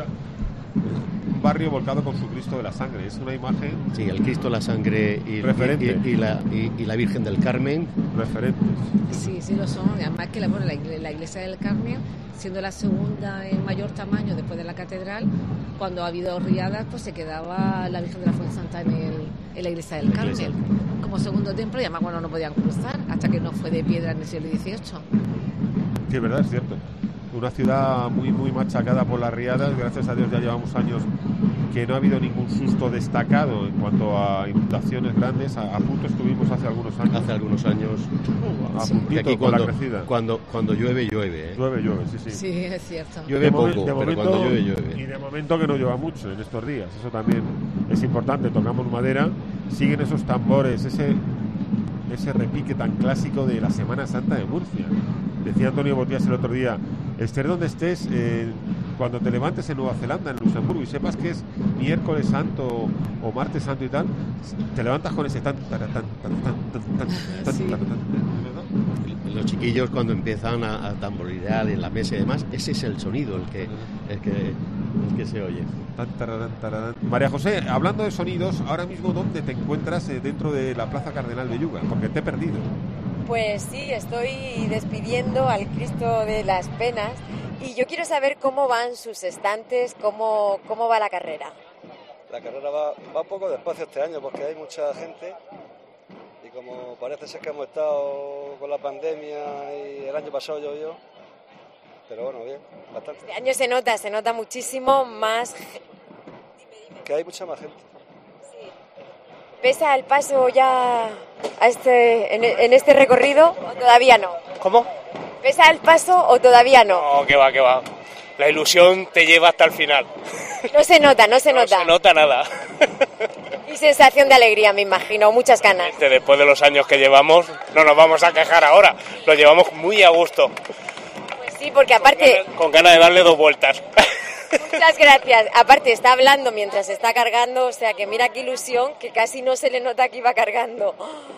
un barrio volcado con su Cristo de la Sangre. Es una imagen. Sí, el Cristo de la Sangre y, Referente. y, y, y la, y, y la Virgen del Carmen. Referentes. Sí, sí lo son. Y además que la, bueno, la, igle- la iglesia del Carmen, siendo la segunda en mayor tamaño después de la catedral, cuando ha habido riadas, pues se quedaba la Virgen de la Fuensanta en, el, en la iglesia del La iglesia Carmen, del como segundo templo, y además bueno, no podían cruzar hasta que no fue de piedra en el siglo dieciocho. Sí, es verdad, es cierto. Una ciudad muy muy machacada por las riadas. Gracias a Dios ya llevamos años que no ha habido ningún susto destacado en cuanto a inundaciones grandes. A, a punto estuvimos hace algunos años. Hace algunos años. A Sí. puntito Que aquí con cuando, la crecida. Cuando, cuando llueve, llueve. ¿eh? Llueve, llueve, sí, sí. Sí, es cierto. Llueve De poco, momen- de pero momento- cuando llueve, llueve. Y de momento que no llueva mucho en estos días. Eso también es importante. Tocamos madera. Siguen esos tambores, ese, ese repique tan clásico de la Semana Santa de Murcia. Decía Antonio Botías el otro día, estés donde estés, eh, cuando te levantes en Nueva Zelanda, en Luxemburgo, y sepas que es miércoles santo o martes santo y tal, te levantas con ese tan, tan, tan, tan, tan, tan, tan, tan, Sí. tan, tan, ¿verdad? Los chiquillos cuando empiezan a, a tamborilear en la mesa y demás, ese es el sonido el que, el que, el que se oye. Tan, tararán, tararán. María José, hablando de sonidos, ahora mismo ¿dónde te encuentras eh, dentro de la Plaza Cardenal de Yuga? Porque te he perdido. Pues sí, estoy despidiendo al Cristo de las Penas y yo quiero saber cómo van sus estantes, cómo, cómo va la carrera. La carrera va, va un poco despacio este año porque hay mucha gente y como parece ser que hemos estado con la pandemia y el año pasado llovió, pero bueno, bien, bastante. Este año se nota, se nota muchísimo más. Que hay mucha más gente. ¿Pesa el paso ya a este, en, en este recorrido o todavía no? ¿Cómo? ¿Pesa el paso o todavía no? No, que va, que va. La ilusión te lleva hasta el final. No se nota, no se No nota. se nota nada. Y sensación de alegría, me imagino, muchas ganas. Después de los años que llevamos, no nos vamos a quejar ahora. Lo llevamos muy a gusto. Pues sí, porque aparte, Con ganas de darle dos vueltas. muchas gracias. Aparte está hablando mientras está cargando, o sea que mira qué ilusión, que casi no se le nota que iba cargando.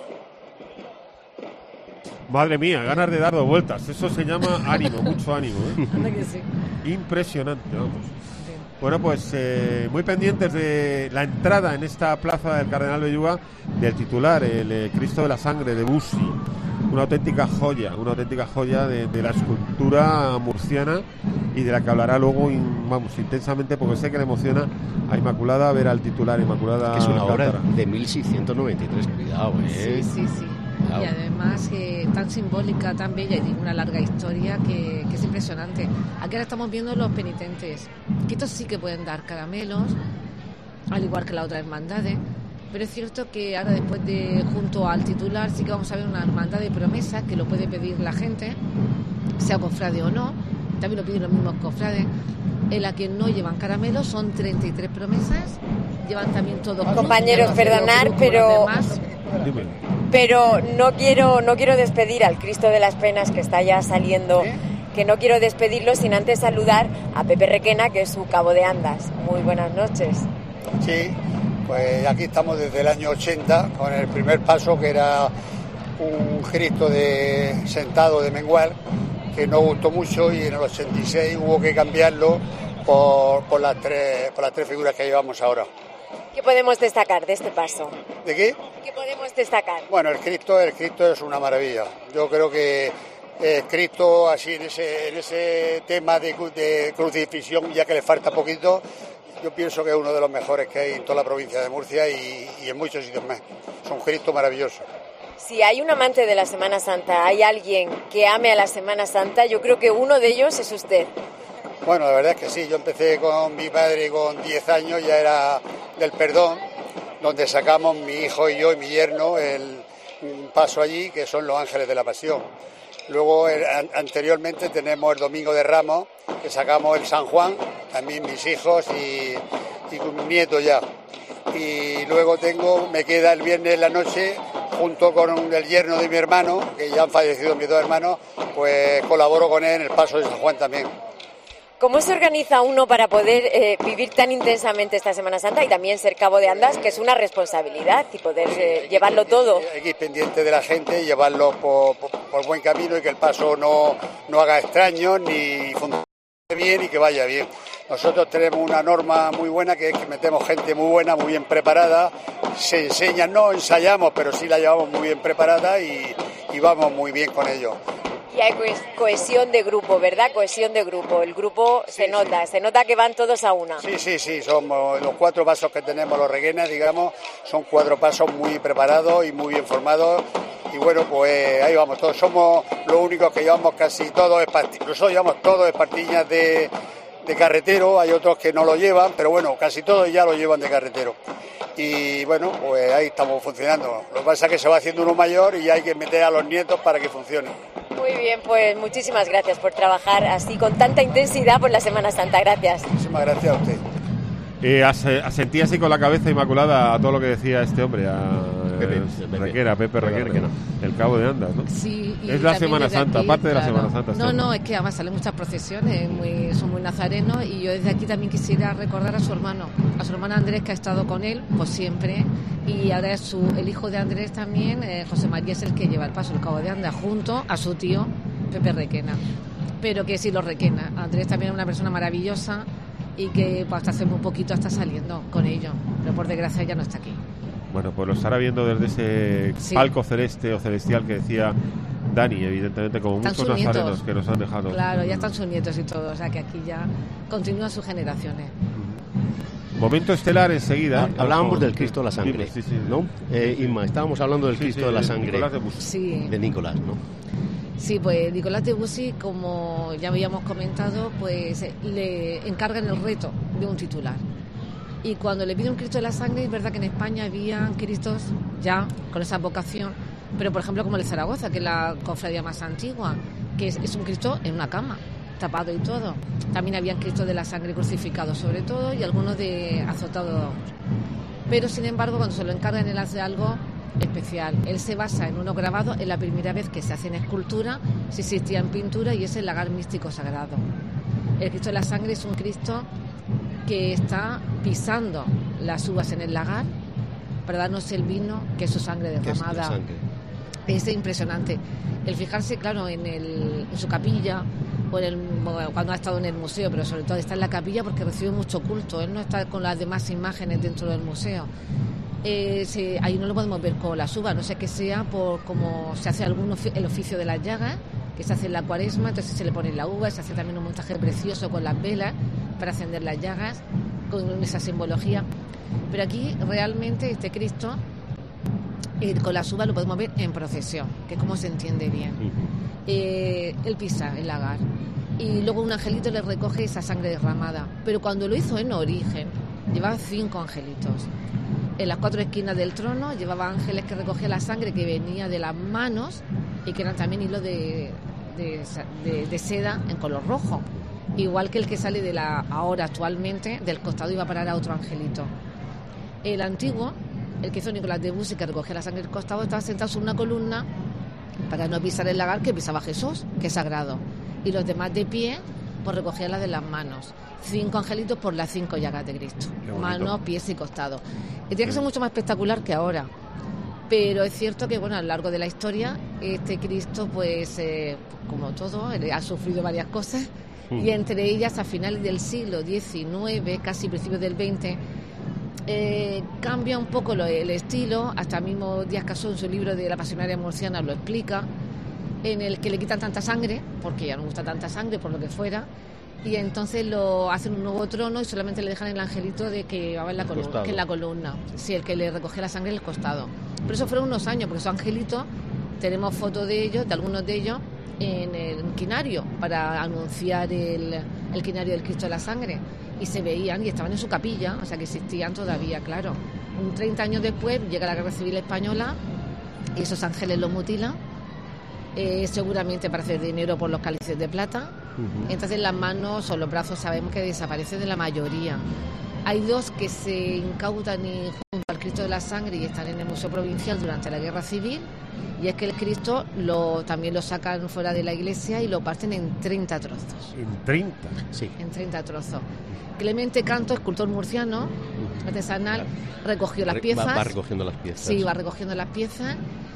Madre mía, ganas de dar dos vueltas. Eso se llama ánimo, mucho ánimo, ¿eh? Anda que sí. Impresionante, vamos. Bueno, pues eh, muy pendientes de la entrada en esta plaza del Cardenal Belluga del titular, el eh, Cristo de la Sangre de Bussi. Una auténtica joya, una auténtica joya de, de la escultura murciana y de la que hablará luego, in- vamos, intensamente, porque sé que le emociona a Inmaculada ver al titular Inmaculada. Que es una obra Alcántara. de mil seiscientos noventa y tres, cuidado, ¿eh? Sí, sí, sí. Y además eh, tan simbólica, tan bella y tiene una larga historia que, que es impresionante. Aquí ahora estamos viendo los penitentes, que estos sí que pueden dar caramelos, al igual que las otras hermandades, pero es cierto que ahora después de, junto al titular, sí que vamos a ver una hermandad de promesas que lo puede pedir la gente, sea cofrade o no, también lo piden los mismos cofrades, en la que no llevan caramelos, son treinta y tres promesas, llevan también todos... Compañeros, perdonar, pero... Pero no quiero, no quiero despedir al Cristo de las Penas que está ya saliendo, que no quiero despedirlo sin antes saludar a Pepe Requena, que es su cabo de andas. Muy buenas noches. Sí, pues aquí estamos desde el año ochenta, con el primer paso, que era un Cristo de sentado de mengual, que no gustó mucho, y en el ochenta y seis hubo que cambiarlo por, por, las tres, por las tres figuras que llevamos ahora. ¿Qué podemos destacar de este paso? ¿De qué? ¿Qué podemos destacar? Bueno, el Cristo, el Cristo es una maravilla. Yo creo que el Cristo, así en ese, en ese tema de, de crucifixión, ya que le falta poquito, yo pienso que es uno de los mejores que hay en toda la provincia de Murcia y, y en muchos sitios más. Es un Cristo maravilloso. Si hay un amante de la Semana Santa, hay alguien que ame a la Semana Santa, yo creo que uno de ellos es usted. Bueno, la verdad es que sí, yo empecé con mi padre con diez años, ya era del Perdón, donde sacamos mi hijo y yo y mi yerno el un paso allí, que son los Ángeles de la Pasión. Luego, el, an, anteriormente tenemos el Domingo de Ramos, que sacamos el San Juan, también mis hijos y, y con mi nieto ya. Y luego tengo, me queda el viernes en la noche, junto con el yerno de mi hermano, que ya han fallecido mis dos hermanos, pues colaboro con él en el paso de San Juan también. ¿Cómo se organiza uno para poder eh, vivir tan intensamente esta Semana Santa y también ser cabo de andas, que es una responsabilidad, y poder eh, llevarlo todo? Hay que ir pendiente de la gente y llevarlo por, por, por buen camino, y que el paso no, no haga extraños ni funcione bien y que vaya bien. Nosotros tenemos una norma muy buena, que es que metemos gente muy buena, muy bien preparada, se enseña, no ensayamos, pero sí la llevamos muy bien preparada y, y vamos muy bien con ello. Y hay cohesión de grupo, ¿verdad? Cohesión de grupo. El grupo sí, se nota, sí. se nota que van todos a una. Sí, sí, sí. Somos los cuatro pasos que tenemos los requenas, digamos, son cuatro pasos muy preparados y muy bien formados. Y bueno, pues ahí vamos todos. Somos los únicos que llevamos casi todos espartillas. Nosotros llevamos todos espartillas de, de carretero. Hay otros que no lo llevan, pero bueno, casi todos ya lo llevan de carretero. Y bueno, pues ahí estamos funcionando. Lo que pasa es que se va haciendo uno mayor y hay que meter a los nietos para que funcione. Muy bien, pues muchísimas gracias por trabajar así con tanta intensidad por la Semana Santa. Gracias. Muchísimas gracias a usted. Eh, asentí así con la cabeza inmaculada a todo lo que decía este hombre, a Pepe, eh, Pepe. Requena, Pepe Requena, Requena, el cabo de andas, ¿no? Sí, y es la también Semana desde Santa, aquí, parte de la claro. Semana Santa. No, este no, es que además salen muchas procesiones, muy, son muy nazarenos, y yo desde aquí también quisiera recordar a su hermano, a su hermano Andrés, que ha estado con él, pues siempre, y ahora es su, el hijo de Andrés también, eh, José María, es el que lleva el paso, el cabo de andas, junto a su tío Pepe Requena. Pero que sí lo Requena. Andrés también es una persona maravillosa y que pues, hasta hace muy poquito está saliendo con ello, pero por desgracia ya no está aquí. Bueno, pues lo estará viendo desde ese sí. palco celeste o celestial que decía Dani, evidentemente, como están muchos nazarenos que nos han dejado. Claro, ya están sus nietos y todo, o sea que aquí ya continúan sus generaciones. Momento estelar enseguida. Ah, hablábamos con... del Cristo de la Sangre, sí, sí, sí. ¿no? Eh, Inma, estábamos hablando del sí, Cristo sí, de la de Sangre Nicolás de Bussy. Sí. de Nicolás, ¿no? Sí, pues Nicolás de Bussy, como ya habíamos comentado, pues le encargan el reto de un titular. Y cuando le pide un Cristo de la Sangre, es verdad que en España había Cristos ya con esa vocación, pero por ejemplo como el de Zaragoza, que es la cofradía más antigua, que es, es un Cristo en una cama, tapado y todo. También habían Cristos de la Sangre crucificados sobre todo y algunos de azotados. Pero sin embargo, cuando se lo encargan, él hace algo especial. Él se basa en uno grabado, es la primera vez que se hace en escultura, si existía en pintura, y es el lagar místico sagrado. El Cristo de la Sangre es un Cristo que está pisando las uvas en el lagar para darnos el vino, que es su sangre derramada. Es, sangre. Es impresionante. El fijarse, claro, en, el, en su capilla, o en el, bueno, cuando ha estado en el museo, pero sobre todo está en la capilla porque recibe mucho culto. Él no está con las demás imágenes dentro del museo. Eh, se, ahí no lo podemos ver con las uvas, no sé que sea por como se hace algún ofi- el oficio de las llagas, que se hace en la cuaresma, entonces se le pone la uva, se hace también un montaje precioso con las velas para encender las llagas, con esa simbología. Pero aquí realmente este Cristo Eh, con las uvas lo podemos ver en procesión, que es como se entiende bien. Eh, él pisa el lagar y luego un angelito le recoge esa sangre derramada. Pero cuando lo hizo en origen, llevaba cinco angelitos. En las cuatro esquinas del trono llevaba ángeles que recogían la sangre que venía de las manos y que eran también hilos de, de, de, de seda en color rojo. Igual que el que sale de la ahora actualmente, del costado iba a parar a otro angelito. El antiguo, el que hizo Nicolás de Bussy, que recogía la sangre del costado, estaba sentado sobre una columna para no pisar el lagar que pisaba Jesús, que es sagrado. Y los demás de pie, pues recogían la de las manos. Cinco angelitos por las cinco llagas de Cristo. Manos, pies y costados. Y tiene que ser mucho más espectacular que ahora. Pero es cierto que, bueno, a lo largo de la historia, este Cristo, pues, eh, como todo, ha sufrido varias cosas. Y entre ellas, a finales del siglo diecinueve, casi principios del veinte, eh, cambia un poco lo, el estilo. Hasta mismo Díaz Casó, en su libro de La Pasionaria Murciana, lo explica, en el que le quitan tanta sangre, porque ya no gusta tanta sangre, por lo que fuera, y entonces lo hacen un nuevo trono y solamente le dejan el angelito de que va en la columna, que en la columna, sí, el que le recoge la sangre en el costado. Pero eso fueron unos años, porque esos angelitos, tenemos fotos de ellos, de algunos de ellos, en el quinario, para anunciar el, el quinario del Cristo de la Sangre, y se veían y estaban en su capilla, o sea que existían todavía, claro. Un treinta años después llega la Guerra Civil Española y esos ángeles los mutilan, eh, seguramente para hacer dinero por los cálices de plata. Uh-huh. Entonces las manos o los brazos sabemos que desaparecen de la mayoría. Hay dos que se incautan y junto al Cristo de la Sangre y están en el Museo Provincial durante la Guerra Civil, y es que el Cristo lo, también lo sacan fuera de la iglesia y lo parten en treinta trozos. ¿En treinta? Sí. En treinta trozos. Clemente Canto, escultor murciano, artesanal, recogió las piezas. Va, va recogiendo las piezas. Sí, va recogiendo las piezas.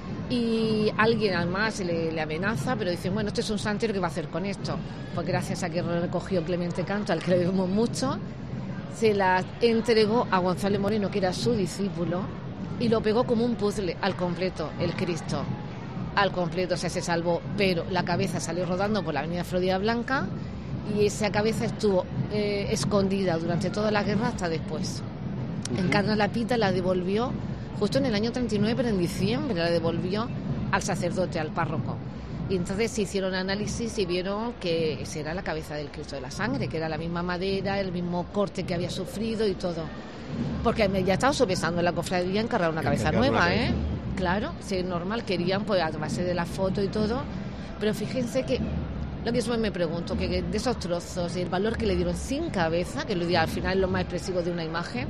Y alguien además le, le amenaza, pero dicen, bueno, este es un santero, ¿qué va a hacer con esto? Pues gracias a que recogió Clemente Canto, al que le debemos mucho, se las entregó a González Moreno, que era su discípulo, y lo pegó como un puzzle al completo, el Cristo. Al completo, o sea, se salvó, pero la cabeza salió rodando por la avenida Florida Blanca y esa cabeza estuvo eh, escondida durante toda la guerra hasta después. Uh-huh. Encarna Lapita la devolvió justo en el año treinta y nueve, pero en diciembre la devolvió al sacerdote, al párroco. Y entonces se hicieron análisis y vieron que esa era la cabeza del Cristo de la Sangre, que era la misma madera, el mismo corte que había sufrido y todo. Porque ya estaba sopesando en la cofradía encargar una cabeza nueva, una ¿eh? Claro, si es normal, querían pues a base de la foto y todo. Pero fíjense que lo que yo me pregunto, que de esos trozos, el valor que le dieron sin cabeza, que lo di al final es lo más expresivo de una imagen,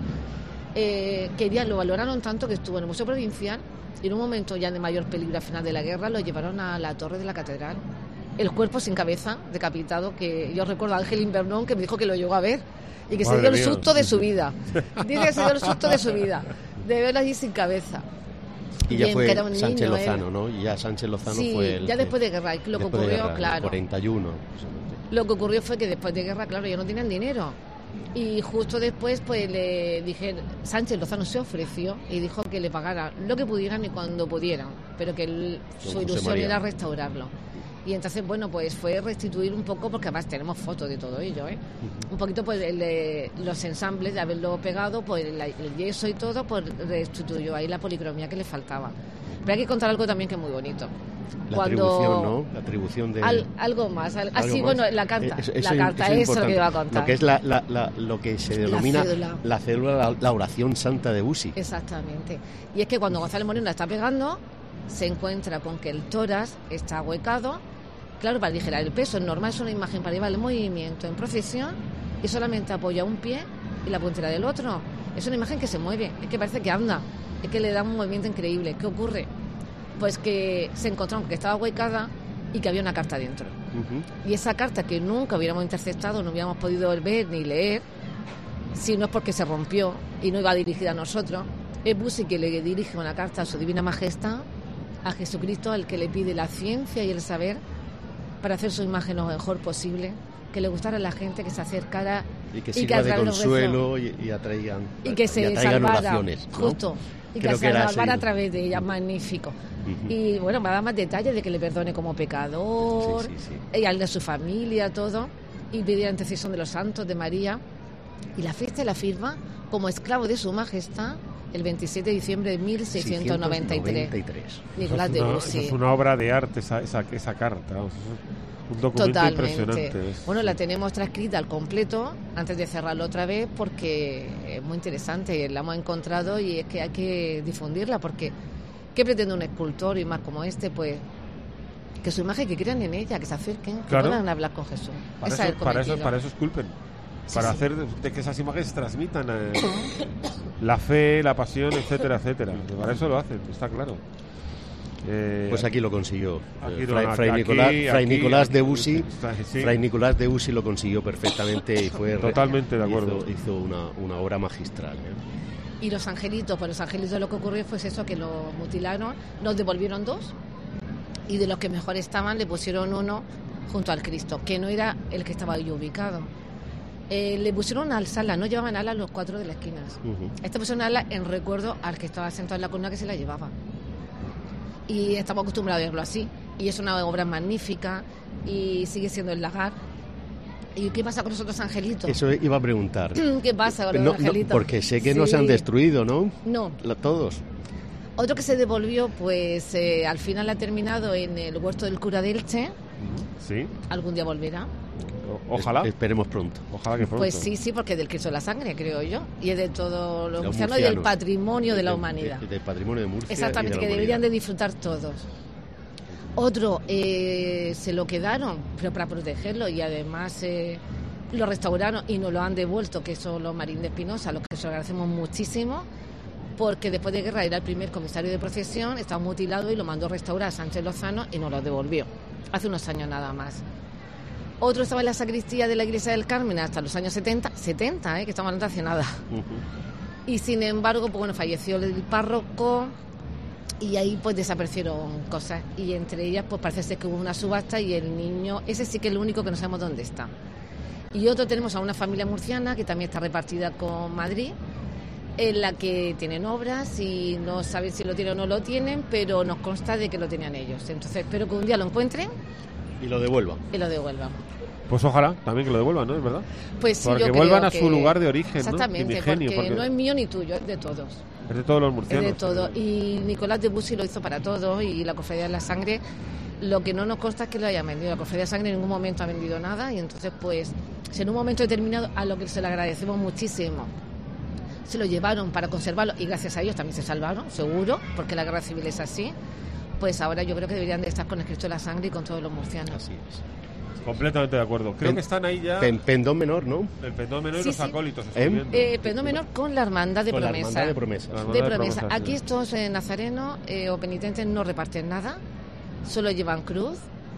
eh, querían, lo valoraron tanto que estuvo en el Museo Provincial y en un momento ya de mayor peligro al final de la guerra lo llevaron a la torre de la catedral. El cuerpo sin cabeza, decapitado, que yo recuerdo a Ángel Invernón, que me dijo que lo llegó a ver y que Madre se dio el mía. susto de su vida. Dice que se dio el susto de su vida, de verlo allí sin cabeza. Y ya Bien, fue Sánchez niño, Lozano, él. ¿no? Y ya Sánchez Lozano sí, fue el... ya después de guerra, lo que ocurrió, guerra, claro. cuarenta y uno. Lo que ocurrió fue que después de guerra, claro, ya no tenían dinero. Y justo después, pues le dije, Sánchez Lozano se ofreció y dijo que le pagara lo que pudieran y cuando pudieran, pero que él, su ilusión era restaurarlo. Y entonces, bueno, pues fue restituir un poco, porque además tenemos fotos de todo ello, ¿eh? Uh-huh. Un poquito, pues, el, el, los ensambles, de haberlo pegado, pues el, el yeso y todo, pues restituyó ahí la policromía que le faltaba. Pero hay que contar algo también que es muy bonito. La Cuando, atribución, ¿no? La atribución de... Al, algo más. Al, algo así, más. bueno, la carta. Eso, eso la carta, es, eso es lo que iba a contar. Lo que es la, la, la, lo que se denomina la cédula, la, cédula, la, la oración santa de Bussy. Exactamente. Y es que cuando González Moreno la está pegando, se encuentra con que el tórax está ahuecado. Claro, para aligerar el peso, es normal, es una imagen para llevar el movimiento en procesión y solamente apoya un pie y la puntera del otro. Es una imagen que se mueve, es que parece que anda, es que le da un movimiento increíble. ¿Qué ocurre? Pues que se encontró que estaba huecada y que había una carta dentro. Uh-huh. Y esa carta que nunca hubiéramos interceptado, no hubiéramos podido ver ni leer, si no es porque se rompió y no iba dirigida a nosotros, es Bussy que le dirige una carta a su Divina Majestad, a Jesucristo, al que le pide la ciencia y el saber para hacer su imagen lo mejor posible, que le gustara a la gente, que se acercara y que sirva y que de consuelo y, y atraigan y que se y atraigan salvara, oraciones, ¿no? justo, y Creo que se que salvara a través de ella, magnífico. Uh-huh. Y bueno, me da más detalles de que le perdone como pecador, sí, sí, sí. y al de su familia, todo, y pedir la intercesión de los santos, de María, y la fiesta la firma como esclavo de su majestad el veintisiete de diciembre de mil seiscientos noventa y tres. Nicolás de Bussy. Es una obra de arte esa, esa, esa carta, vamos, un documento Totalmente. impresionante. Es... Bueno, la tenemos transcrita al completo antes de cerrarlo otra vez porque es muy interesante, la hemos encontrado y es que hay que difundirla porque ¿qué pretende un escultor y más como este? Pues que su imagen, que crean en ella, que se acerquen, que claro. puedan hablar con Jesús. Para, Esa eso, es para, eso, para eso esculpen. Sí, para sí. hacer de que esas imágenes transmitan eh, la fe, la pasión, etcétera, etcétera. Para eso lo hacen, está claro. Eh, pues aquí lo consiguió. Aquí, Fray, aquí, Fray Nicolás, aquí, Fray aquí, Nicolás aquí, de Bussy, sí. Fray Nicolás de Bussy lo consiguió perfectamente y fue totalmente de acuerdo. Hizo, hizo una, una obra magistral. ¿eh? Y los angelitos, pues los angelitos lo que ocurrió fue eso, que los mutilaron, nos devolvieron dos y de los que mejor estaban le pusieron uno junto al Cristo, que no era el que estaba ahí ubicado. Eh, le pusieron una alzala, no llevaban alas los cuatro de las esquinas. Uh-huh. Este pusieron una ala en recuerdo al que estaba sentado en la columna que se la llevaba. Y estamos acostumbrados a verlo así. Y es una obra magnífica y sigue siendo el lagar. ¿Y qué pasa con los otros angelitos? Eso iba a preguntar. ¿Qué pasa con los no, angelitos? No, porque sé que sí. no se han destruido, ¿no? No. Todos. Otro que se devolvió, pues eh, al final ha terminado en el huerto del cura de Elche. Sí. ¿Algún día volverá? O, ojalá. Es, esperemos pronto. Ojalá que pronto. Pues sí, sí, porque es del Cristo de la Sangre, creo yo. Y es de todo lo murciano y del patrimonio de, de la humanidad. De, de, del patrimonio de Murcia. Exactamente, y de que deberían de disfrutar todos. Otro, eh, se lo quedaron, pero para protegerlo y además eh, lo restauraron y nos lo han devuelto, que son los Marín de Espinosa, a los que se lo agradecemos muchísimo, porque después de guerra era el primer comisario de procesión, estaba mutilado y lo mandó a restaurar a Sánchez Lozano y nos lo devolvió, hace unos años nada más. Otro estaba en la sacristía de la iglesia del Carmen hasta los años setenta, setenta, eh, que estamos hablando hace nada. Uh-huh. Y sin embargo, pues bueno, falleció el párroco y ahí pues desaparecieron cosas. Y entre ellas, pues parece ser que hubo una subasta y el niño, ese sí que es el único que no sabemos dónde está. Y otro tenemos a una familia murciana que también está repartida con Madrid, en la que tienen obras y no saben si lo tienen o no lo tienen, pero nos consta de que lo tenían ellos. Entonces espero que un día lo encuentren y lo devuelvan. Y lo devuelvan. Pues ojalá también que lo devuelvan, ¿no? ¿Es verdad? Pues sí, porque yo vuelvan creo a que... su lugar de origen, exactamente, ¿no? Exactamente, porque, porque no es mío ni tuyo, es de todos. Es de todos los murcianos. Es de todo. Y Nicolás de Bussy lo hizo para todos y la Cofradía de la Sangre, lo que no nos consta es que lo hayan vendido. La Cofradía de la Sangre en ningún momento ha vendido nada y entonces pues si en un momento determinado, a lo que se le agradecemos muchísimo, se lo llevaron para conservarlo y gracias a ellos también se salvaron, seguro, porque la guerra civil es así, pues ahora yo creo que deberían de estar con el Cristo de la Sangre y con todos los murcianos. Así es. Completamente de acuerdo. Creo Pen, que están ahí ya... Pen, pendón menor, ¿no? El pendón menor y sí, los sí. acólitos. ¿Eh? Eh, pendón menor con la hermandad de con promesa. La hermandad de promesa. De, hermandad de promesa. promesa. Aquí estos eh, nazarenos eh, o penitentes no reparten nada, solo llevan cruz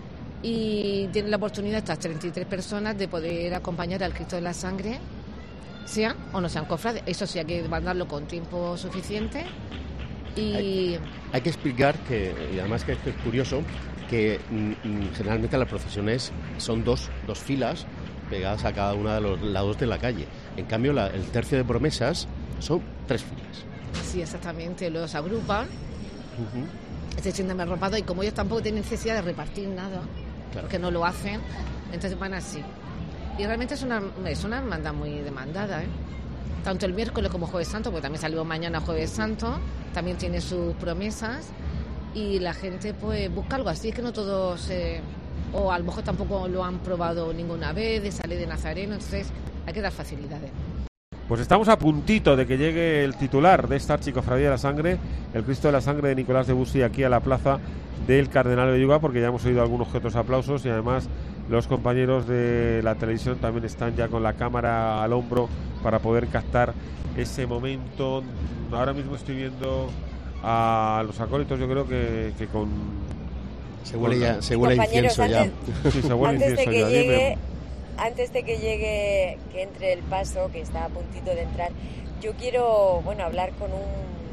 y tienen la oportunidad estas treinta y tres personas de poder acompañar al Cristo de la Sangre, sean o no sean cofrades. Eso sí, hay que mandarlo con tiempo suficiente. Y hay, hay que explicar que, y además que es curioso, que mm, generalmente las procesiones son dos, dos filas pegadas a cada uno de los lados de la calle. En cambio, la, el tercio de promesas son tres filas. Sí, exactamente, los agrupan, Uh-huh. se sienten arropados y como ellos tampoco tienen necesidad de repartir nada, claro, porque no lo hacen, entonces van así. Y realmente es una, es una hermandad muy demandada, ¿eh? Tanto el miércoles como Jueves Santo, porque también salimos mañana Jueves Santo, también tiene sus promesas y la gente pues busca algo así, es que no todos, eh, o a lo mejor tampoco lo han probado ninguna vez, de salir de Nazareno, entonces hay que dar facilidades. Pues estamos a puntito de que llegue el titular de esta Archicofradía de la Sangre, el Cristo de la Sangre de Nicolás de Bussy, aquí a la plaza del Cardenal Belluga, porque ya hemos oído algunos que otros aplausos y además los compañeros de la televisión también están ya con la cámara al hombro para poder captar ese momento. Ahora mismo estoy viendo a los acólitos, yo creo que, que con... Se huele, ya, se huele incienso antes, ya. Sí, se huele antes incienso de que ya. Llegue, Dime. antes de que llegue, que entre el paso, que está a puntito de entrar, yo quiero, bueno, hablar con un,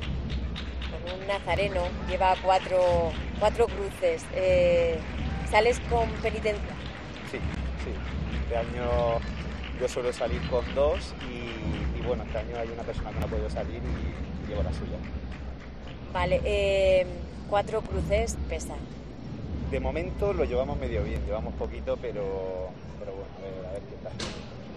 con un nazareno, lleva cuatro, cuatro cruces. Eh, ¿Sales con penitencia? Sí, sí. Este año yo suelo salir con dos y, y bueno, este año hay una persona que no ha podido salir y, y llevo la suya. Vale, eh, cuatro cruces pesa. De momento lo llevamos medio bien, llevamos poquito, pero, pero bueno, a ver, a ver qué tal.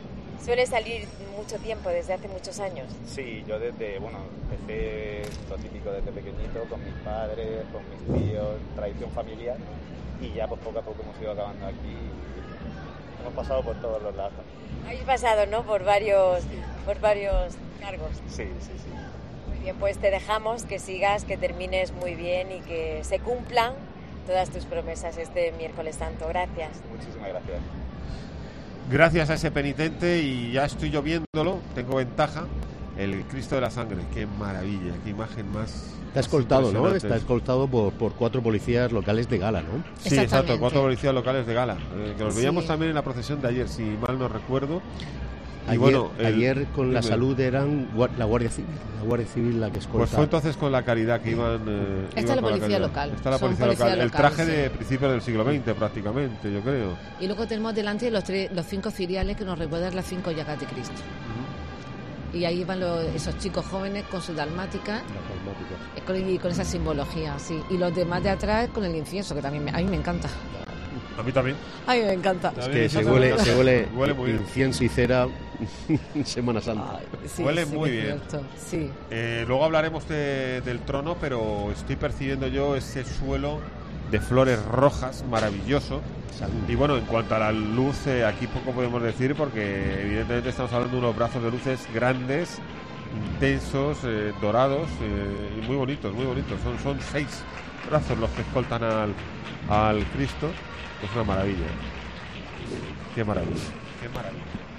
¿Suele salir mucho tiempo, desde hace muchos años? Sí, yo desde, bueno, empecé lo típico desde pequeñito, con mis padres, con mis tíos, tradición familiar, y ya pues poco a poco hemos ido acabando aquí y hemos pasado por todos los lados. Habéis pasado, ¿no?, por varios, por varios cargos. Sí, sí, sí. Muy bien, pues te dejamos que sigas, que termines muy bien y que se cumplan todas tus promesas este miércoles santo. Gracias. Muchísimas gracias. Gracias a ese penitente, y ya estoy yo viéndolo, tengo ventaja, el Cristo de la Sangre. Qué maravilla, qué imagen más. Está escoltado, ¿no? Está escoltado por, por cuatro policías locales de gala, ¿no? Sí, exacto, cuatro policías locales de gala, eh, que los Sí. veíamos también en la procesión de ayer, si mal no recuerdo. Y Ayer, bueno, el- ayer con la dime. salud eran gua- la Guardia Civil, la Guardia Civil la que escolta. Pues fue entonces con la Caridad que iban. Eh, Está iban la con policía Caridad. local, Está la son policía policía local. El local, traje sí. de principios del siglo veinte, prácticamente, yo creo. Y luego tenemos delante los, tres, los cinco filiales que nos recuerdan las cinco llagas de Cristo. Y ahí van los, esos chicos jóvenes con su dalmática eh, con, y con esa simbología, sí. Y los demás de atrás con el incienso, que también me- a mí me encanta. A mí también. A mí me encanta. Es que se huele, se huele, Huele muy bien. incienso y cera en Semana Santa. Sí, Huele sí muy que es bien. cierto, sí. Eh, luego hablaremos de- del trono, pero estoy percibiendo yo ese suelo de flores rojas maravilloso. Y bueno, en cuanto a la luz, eh, aquí poco podemos decir, porque evidentemente estamos hablando de unos brazos de luces grandes, intensos, eh, dorados, eh, y muy bonitos, muy bonitos. Son, son seis brazos los que escoltan al, al Cristo. Es una maravilla. Qué maravilla, qué maravilla.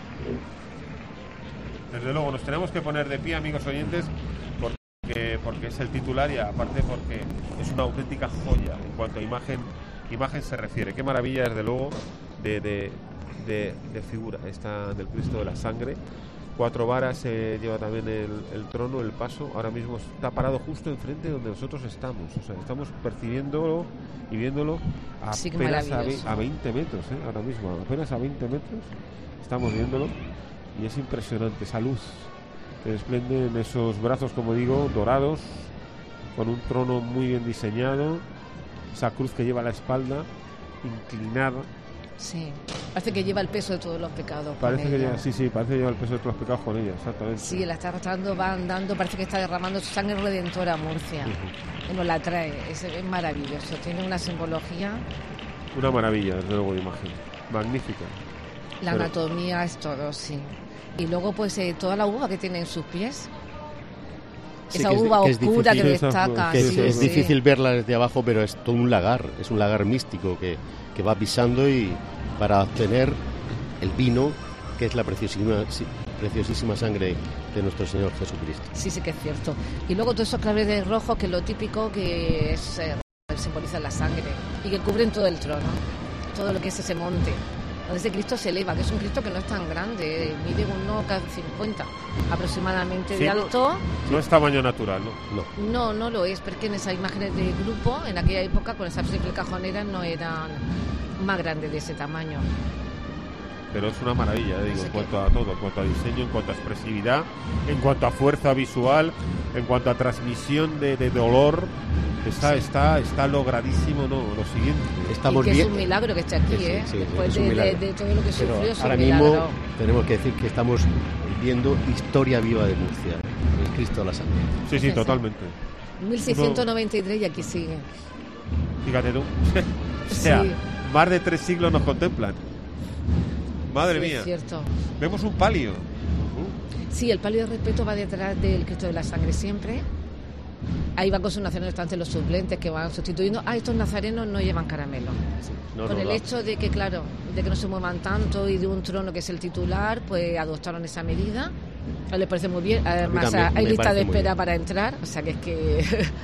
Desde luego nos tenemos que poner de pie, amigos oyentes, porque, porque es el titular, y aparte porque es una auténtica joya en cuanto a imagen imagen se refiere. Qué maravilla, desde luego, de, de, de, de figura esta del Cristo de la Sangre. Cuatro varas eh, lleva también el, el trono, el paso. Ahora mismo está parado justo enfrente de donde nosotros estamos. O sea, estamos percibiéndolo y viéndolo Sí, qué apenas a, ve- maravilloso. a veinte metros, ¿eh? Ahora mismo, apenas a veinte metros estamos viéndolo, y es impresionante esa luz que desprende en esos brazos, como digo, dorados, con un trono muy bien diseñado, esa cruz que lleva a la espalda, inclinada. Sí, parece que lleva el peso de todos los pecados. con Parece que ella. lleva, sí, sí, parece que lleva el peso de todos los pecados con ella, exactamente. Sí, la está arrastrando, va andando, parece que está derramando su sangre redentora a Murcia. Y nos la trae, es, es maravilloso, tiene una simbología, Una maravilla, desde luego, de imagen. Magnífica. la Pero- anatomía es todo, sí. Y luego pues eh, toda la uva que tiene en sus pies. Sí, Esa que es di- uva que es oscura que difícil- destaca. que es, sí, es sí. difícil verla desde abajo, pero es todo un lagar, es un lagar místico que, que va pisando, y para obtener el vino, que es la preciosísima, sí, preciosísima sangre de nuestro Señor Jesucristo. Sí, sí que es cierto. Y luego todos esos claveles rojos, que es lo típico que es, eh, simboliza la sangre y que cubren todo el trono, todo lo que es ese monte. Donde ese Cristo se eleva, que es un Cristo que no es tan grande, eh, mide uno casi cincuenta aproximadamente Sí, de no- alto. No es tamaño natural, ¿no? No. No, no lo es, porque en esas imágenes de grupo, en aquella época, con esas triple cajoneras, no eran más grandes de ese tamaño. Pero es una maravilla, eh, digo, Así en que- cuanto a todo, en cuanto a diseño, en cuanto a expresividad, en cuanto a fuerza visual, en cuanto a transmisión de, de dolor. Está, está, está logradísimo, ¿no? Lo siguiente. Estamos y que bien- es un milagro que esté aquí, Sí, ¿eh? sí, Después es un de, de- milagro. de todo lo que Pero sufrió, es un ahora milagro. mismo tenemos que decir que estamos viendo historia viva de Murcia, el Cristo de la Sangre. Sí, sí, totalmente. mil seiscientos noventa y tres y aquí sigue. Fíjate tú. O sea, Sí. más de tres siglos nos contemplan. Madre Sí, mía. es cierto. Vemos un palio. Sí, el palio de respeto va detrás del Cristo de la Sangre siempre. Ahí van con sus nazarenos, están los suplentes que van sustituyendo. Ah, estos nazarenos no llevan caramelo. No, Con no, el no. hecho de que, claro, de que no se muevan tanto y de un trono que es el titular, pues adoptaron esa medida. A les parece muy bien. Además, también hay me lista parece de muy espera bien. para entrar, o sea que es que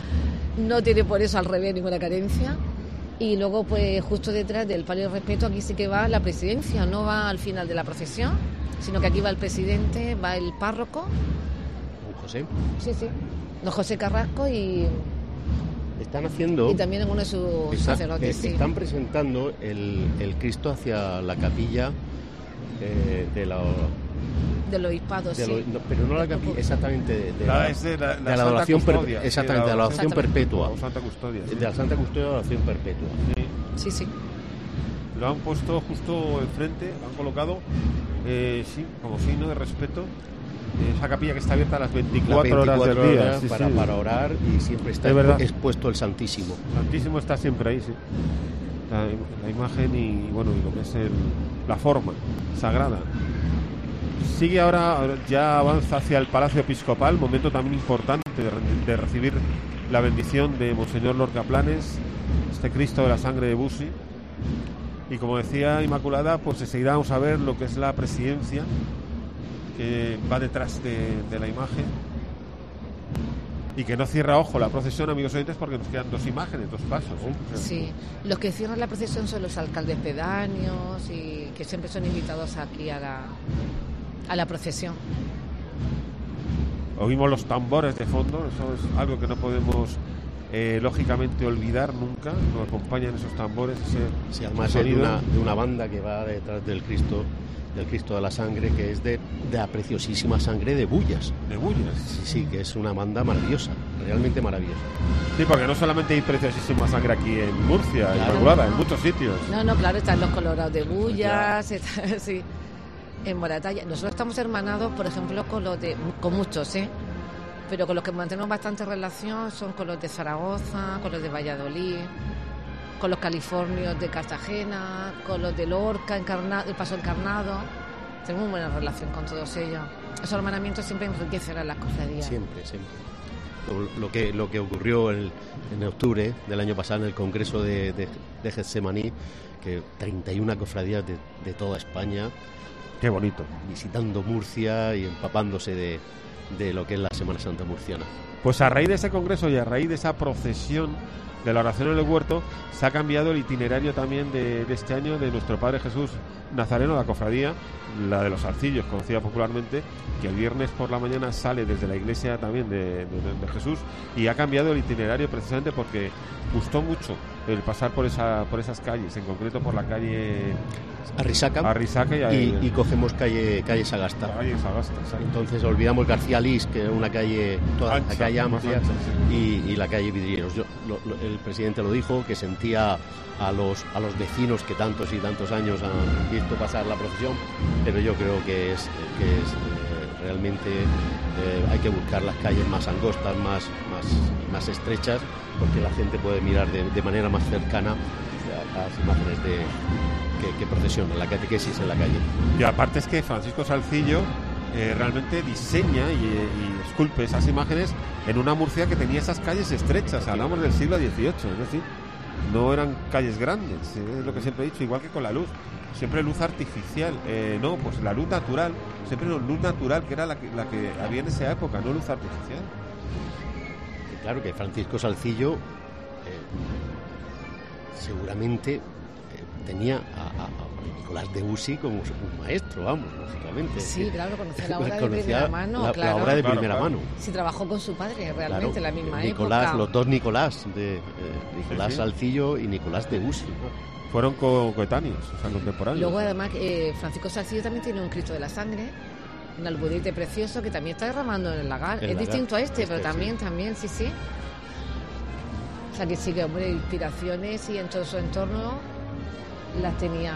no tiene por eso al revés ninguna carencia. Y luego, pues justo detrás del palio de respeto, aquí sí que va la presidencia, no va al final de la procesión, sino que aquí va el presidente, va el párroco. Don José. Sí, sí. Don José Carrasco y, Están haciendo... y también uno de sus Está- sacerdotes. eh, sí. Están presentando el, el Cristo hacia la capilla eh, de la... Del obispado, de sí. lo- no, pero no la capilla exactamente de, de La- la, es de la- la de la Santa adoración per- Custodia, sí, exactamente, de de la la adoración Santa- perpetua, o Santa Custodia, sí. de la Santa Custodia de la adoración perpetua. Sí, sí. lo han puesto justo enfrente, lo han colocado, eh, sí, como signo de respeto. Esa capilla que está abierta a las veinticuatro, las veinticuatro horas del día. Sí, para, sí. para orar, y siempre está expuesto el Santísimo. El Santísimo está siempre ahí, sí. La, la imagen y, bueno, y lo que es el, la forma sagrada. Sigue ahora, ya avanza hacia el Palacio Episcopal, momento también importante de, de recibir la bendición de Monseñor Lorca Planes, este Cristo de la Sangre de Busi. Y como decía Inmaculada, pues enseguida vamos a ver lo que es la presidencia que va detrás de, de la imagen, y que no cierra ojo la procesión, amigos oyentes, porque nos quedan dos imágenes, dos pasos, ¿eh? Sí, los que cierran la procesión son los alcaldes pedáneos, y que siempre son invitados aquí a la, a la procesión. Oímos los tambores de fondo, eso es algo que no podemos eh, lógicamente olvidar nunca. Nos acompañan esos tambores, ese sí, además sonido. Es de una, de una banda que va detrás del Cristo del Cristo de la Sangre, que es de, de la preciosísima sangre de Bullas. ¿De Bullas? Sí, sí, que es una banda maravillosa, realmente maravillosa. Sí, porque no solamente hay preciosísima sangre aquí en Murcia, claro, Inmaculada, en muchos sitios. No, no, claro, están los colorados de Bullas, está, sí, en Moratalla. Nosotros estamos hermanados, por ejemplo, con los de, con muchos, ¿eh? Pero con los que mantenemos bastante relación son con los de Zaragoza, con los de Valladolid, con los californios de Cartagena, con los de Lorca, Encarnado, el Paso Encarnado. Tenemos una buena relación con todos ellos. Esos hermanamientos siempre enriquecen a las cofradías. Siempre, siempre. Lo, lo, que, lo que ocurrió en, en octubre del año pasado en el Congreso de, de, de Getsemaní, que treinta y una cofradías de, de toda España. Qué bonito. Visitando Murcia y empapándose de, de lo que es la Semana Santa murciana. Pues a raíz de ese congreso y a raíz de esa procesión de la oración en el huerto, se ha cambiado el itinerario también de, de este año de nuestro Padre Jesús Nazareno, la cofradía, la de los Arcillos, conocida popularmente, que el viernes por la mañana sale desde la iglesia también de, de, de Jesús, y ha cambiado el itinerario precisamente porque gustó mucho el pasar por esa por esas calles, en concreto por la calle Arrisaca, Arrisaca y, y, y cogemos calle calle Sagasta. Calle Sagasta, entonces olvidamos García Lís, que era una calle toda ancha, la calle amplia, ancha, sí. y, y la calle Vidrieros. Yo, lo, lo, el presidente lo dijo, que sentía a los a los vecinos que tantos y tantos años han visto pasar la procesión, pero yo creo que es que es eh, realmente eh, hay que buscar las calles más angostas, más más más estrechas, porque la gente puede mirar de, de manera más cercana las imágenes de que, que procesionan, la catequesis en la calle. Y aparte es que Francisco Salcillo eh, realmente diseña y, y esculpe esas imágenes en una Murcia que tenía esas calles estrechas, hablamos del siglo dieciocho, es decir, no eran calles grandes, es lo que siempre he dicho, igual que con la luz, siempre luz artificial, eh, no, pues la luz natural, siempre no, luz natural, que era la que, la que había en esa época, no luz artificial. Claro que Francisco Salcillo eh, seguramente eh, tenía a, a, a Nicolás de Busi como un maestro, vamos, lógicamente. Sí, claro, conocía la obra de primera mano. La, claro. la obra de claro, primera claro. mano. Sí, trabajó con su padre realmente en claro, la misma Nicolás, época. Los dos Nicolás, de, eh, Nicolás sí, sí. Salcillo y Nicolás de Busi, ¿no? Fueron co coetáneos, o sea, contemporáneos. Luego, además, eh, Francisco Salcillo también tiene un Cristo de la Sangre, un albudite precioso que también está derramando en el lagar. El es lagar, distinto a este, este, pero también, sí. también, sí, sí. O sea, que sí, que, hombre, inspiraciones y en todo su entorno las tenía.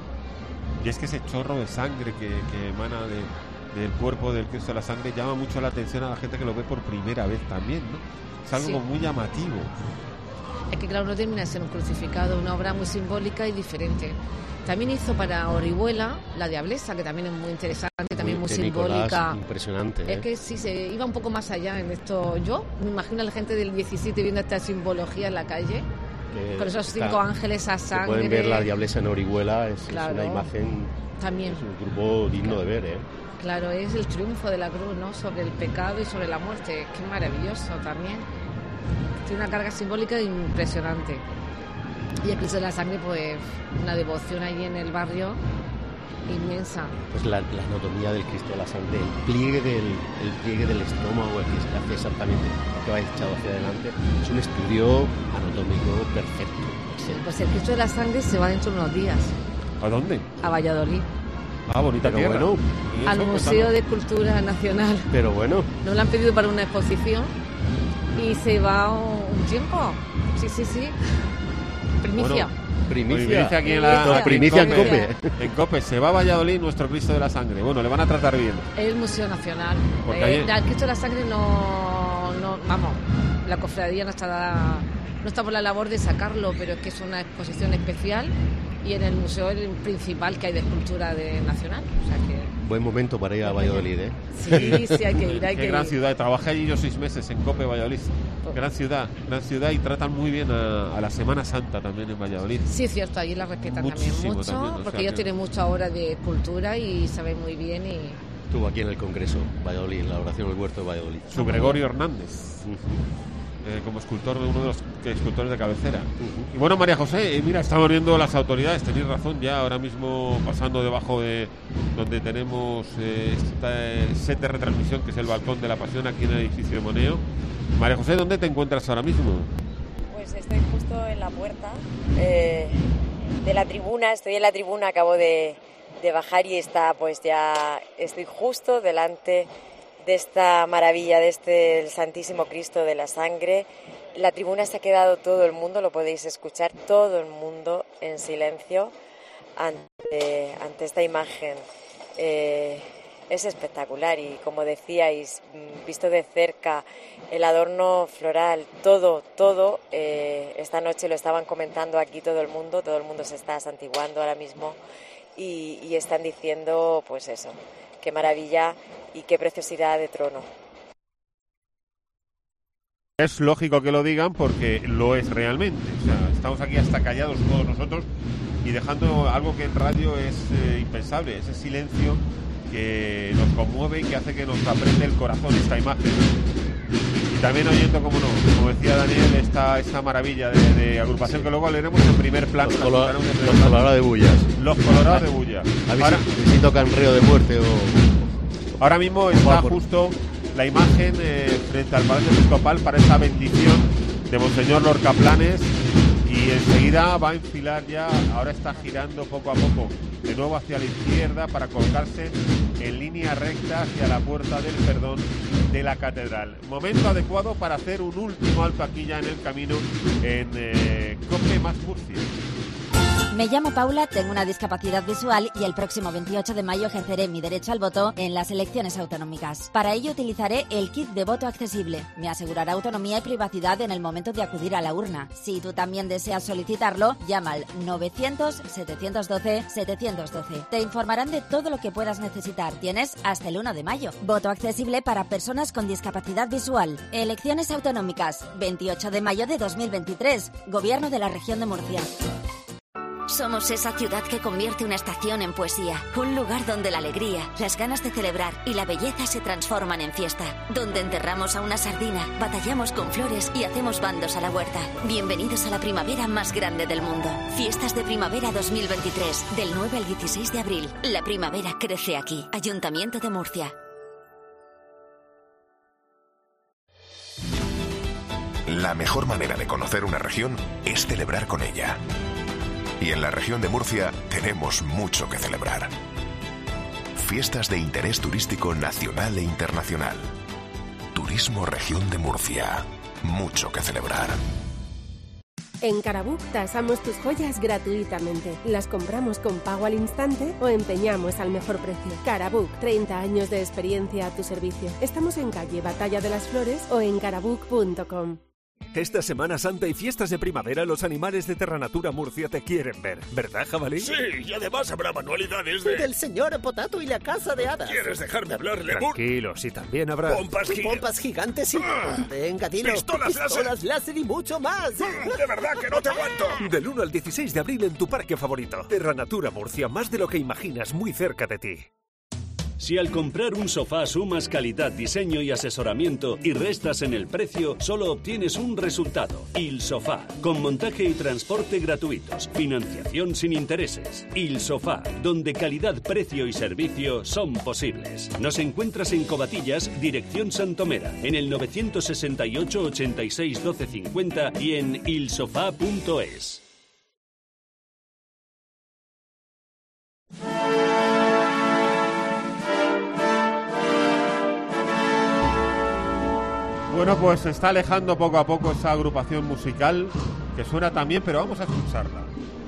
Y es que ese chorro de sangre que, que emana de, del cuerpo del Cristo de la Sangre llama mucho la atención a la gente que lo ve por primera vez también, ¿no? Es algo Sí. como muy llamativo. Es que, claro, no termina de ser un crucificado, una obra muy simbólica y diferente. También hizo para Orihuela la Diablesa, que también es muy interesante, también muy de simbólica. Nicolás, impresionante. Es ¿eh? que sí, se iba un poco más allá en esto. Yo me imagino a la gente del diecisiete viendo esta simbología en la calle, Que con esos cinco está, ángeles a se sangre. pueden ver la Diablesa en Orihuela, es, Claro. es una imagen, También. es un grupo digno Claro. de ver, ¿eh? Claro, es el triunfo de la cruz, ¿no? Sobre el pecado y sobre la muerte. Qué maravilloso también. Tiene una carga simbólica impresionante. Y el Cristo de la Sangre, pues, una devoción ahí en el barrio inmensa. Pues la, la anatomía del Cristo de la Sangre, el pliegue del, el pliegue del estómago, el que se hace exactamente lo que va echado hacia adelante, es un estudio anatómico perfecto. Sí, pues el Cristo de la Sangre se va dentro de unos días ¿A dónde? a Valladolid, Ah, bonita Pero tierra. bueno, ¿Y eso? al Pues, Museo de Cultura Nacional. Pero bueno, Nos lo han pedido para una exposición y se va un tiempo. Sí, sí, sí. Primicia. Bueno, Primicia. primicia aquí en la No, aquí primicia en en Cope. Cope. En Cope se va a Valladolid nuestro Cristo de la Sangre. Bueno, le van a tratar bien. El Museo Nacional. Porque Eh, ahí- El Cristo de la Sangre no, no, vamos, la cofradía no está, no está por la labor de sacarlo, pero es que es una exposición especial y en el museo es el principal que hay de escultura de nacional. O sea que Buen momento para ir a Valladolid, ¿eh? sí, sí hay que ir, hay Qué que gran ir. ciudad. Trabajé allí yo seis meses en Cope, Valladolid. Gran ciudad, gran ciudad y tratan muy bien a, a la Semana Santa también en Valladolid. Sí, es cierto, allí la respetan también Muchísimo mucho, también, o sea porque que- ellos tienen mucha hora de escultura y saben muy bien y Estuvo aquí en el Congreso, Valladolid, la oración del huerto de Valladolid. Su Gregorio Hernández, eh, como escultor, uno de los que- escultores de cabecera. Y bueno, María José, eh, mira, estamos viendo las autoridades, tenéis razón, ya ahora mismo pasando debajo de donde tenemos eh, este set de retransmisión, que es el Balcón de la Pasión, aquí en el edificio de Moneo. María José, ¿dónde te encuentras ahora mismo? Pues estoy justo en la puerta eh, de la tribuna, estoy en la tribuna, acabo de, de bajar y está, pues ya estoy justo delante de esta maravilla, de este el Santísimo Cristo de la Sangre. La tribuna se ha quedado todo el mundo, lo podéis escuchar, todo el mundo en silencio ante, ante esta imagen. Eh, es espectacular y, como decíais, visto de cerca, el adorno floral, todo, todo, eh, esta noche lo estaban comentando aquí todo el mundo, todo el mundo se está santiguando ahora mismo y, y están diciendo, pues eso, qué maravilla y qué preciosidad de trono. Es lógico que lo digan porque lo es realmente. O sea, estamos aquí hasta callados todos nosotros y dejando algo que en radio es eh, impensable, ese silencio que nos conmueve y que hace que nos apriete el corazón esta imagen. Y también oyendo, como no, como decía Daniel, esta, esta maravilla de, de agrupación que luego leeremos en primer plano. Los, la colo- escucharemos en primer los plano. colorados de bullas. Los colorados de bulla. A ver Ahora, si, si tocan Reo de Muerte o... ahora mismo está justo la imagen eh, frente al Palacio Episcopal para esa bendición de Monseñor Lorca Planes y enseguida va a enfilar ya, ahora está girando poco a poco de nuevo hacia la izquierda para colocarse en línea recta hacia la Puerta del Perdón de la Catedral. Momento adecuado para hacer un último alto aquí ya en el camino en eh, Cope más Murcia. Me llamo Paula, tengo una discapacidad visual y el próximo veintiocho de mayo ejerceré mi derecho al voto en las elecciones autonómicas. Para ello utilizaré el kit de voto accesible. Me asegurará autonomía y privacidad en el momento de acudir a la urna. Si tú también deseas solicitarlo, llama al novecientos, setecientos doce, setecientos doce. Te informarán de todo lo que puedas necesitar. Tienes hasta el uno de mayo. Voto accesible para personas con discapacidad visual. Elecciones autonómicas, veintiocho de mayo de dos mil veintitrés. Gobierno de la Región de Murcia. Somos esa ciudad que convierte una estación en poesía, un lugar donde la alegría, las ganas de celebrar y la belleza se transforman en fiesta, donde enterramos a una sardina, batallamos con flores y hacemos bandos a la huerta. Bienvenidos a la primavera más grande del mundo. Fiestas de Primavera dos mil veintitrés, del nueve al dieciséis de abril. La primavera crece aquí. Ayuntamiento de Murcia. La mejor manera de conocer una región es celebrar con ella. Y en la región de Murcia tenemos mucho que celebrar. Fiestas de interés turístico nacional e internacional. Turismo Región de Murcia. Mucho que celebrar. En Carabook tasamos tus joyas gratuitamente. Las compramos con pago al instante o empeñamos al mejor precio. Carabook, treinta años de experiencia a tu servicio. Estamos en calle Batalla de las Flores o en carabook punto com. Esta Semana Santa y fiestas de primavera, los animales de Terranatura Murcia te quieren ver, ¿verdad, jabalí? Sí, y además habrá manualidades de... Del señor Potato y la casa de hadas. ¿Quieres dejarme hablar, Lemur? Tranquilos, y también habrá... Pompas, gi- Pompas gigantes y... Ah. Venga, dilo. Pistolas láser. Pistolas láser y mucho más. De verdad que no te aguanto. Del uno al dieciséis de abril en tu parque favorito. Terranatura Murcia, más de lo que imaginas, muy cerca de ti. Si al comprar un sofá sumas calidad, diseño y asesoramiento y restas en el precio, solo obtienes un resultado. Il Sofá, con montaje y transporte gratuitos, financiación sin intereses. Il Sofá, donde calidad, precio y servicio son posibles. Nos encuentras en Covatillas, dirección Santomera, en el novecientos sesenta y ocho, ochenta y seis, doce cincuenta y en il sofá punto es. Bueno, pues se está alejando poco a poco esa agrupación musical que suena también, pero vamos a escucharla.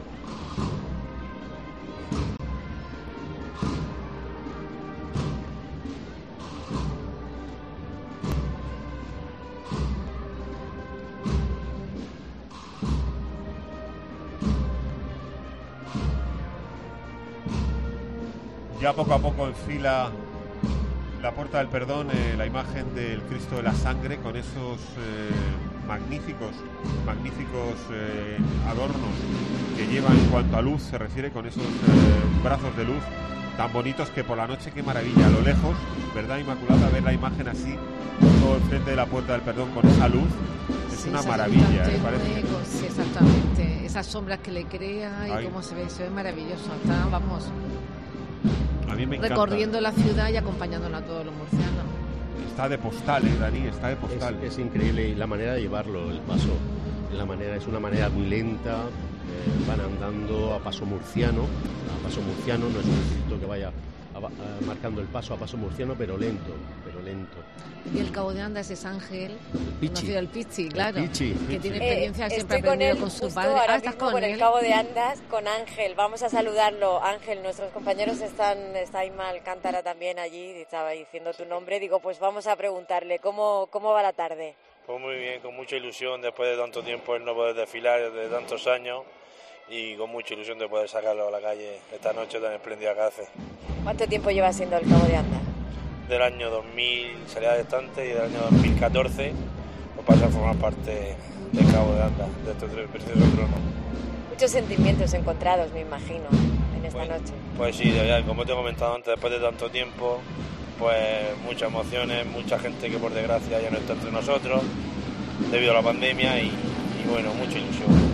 Ya poco a poco enfila la Puerta del Perdón, eh, la imagen del Cristo de la Sangre, con esos eh, magníficos, magníficos eh, adornos que lleva en cuanto a luz se refiere, con esos eh, brazos de luz tan bonitos que por la noche, qué maravilla, a lo lejos, ¿verdad, Inmaculada? Ver la imagen así, todo enfrente de la Puerta del Perdón con esa luz, es Sí, una esa maravilla, luz ¿eh? tan Parece. tenue, con- sí, exactamente, esas sombras que le crea y Ay. cómo se ve, se ve maravilloso. Está, vamos, A mí me encanta. recorriendo la ciudad y acompañándola a todos los murcianos. Está de postal, ¿eh, Dani? Está de Es, postal. es increíble y la manera de llevarlo, el paso. La manera es una manera muy lenta, eh, van andando a paso murciano, a paso murciano, no es un Cristo que vaya a- a- marcando el paso a paso murciano, pero lento, pero lento. Y el cabo de Andas es Ángel, Pichi. conocido el Pichi, claro, El Pichi. que tiene Eh, experiencia, siempre ha estoy con aprendido él con su justo padre. ahora Ah, estás mismo con con él. el Cabo de Andas, con Ángel. Vamos a saludarlo. Ángel, nuestros compañeros están, está Ima Alcántara también allí, estaba diciendo tu nombre. Digo, pues vamos a preguntarle, ¿cómo, cómo va la tarde? Pues muy bien, con mucha ilusión después de tanto tiempo el no poder desfilar, de tantos años, y con mucha ilusión de poder sacarlo a la calle esta noche tan espléndida que hace. ¿Cuánto tiempo lleva siendo el Cabo de Andas? Del año dos mil salía de estante y del año dos mil catorce pues pasa a formar parte del Cabo de Andas, de este tre- precioso trono. Muchos sentimientos encontrados, me imagino, en esta noche. Pues sí, de verdad, como te he comentado antes, después de tanto tiempo, pues muchas emociones, mucha gente que por desgracia ya no está entre nosotros debido a la pandemia y, y bueno, mucha ilusión.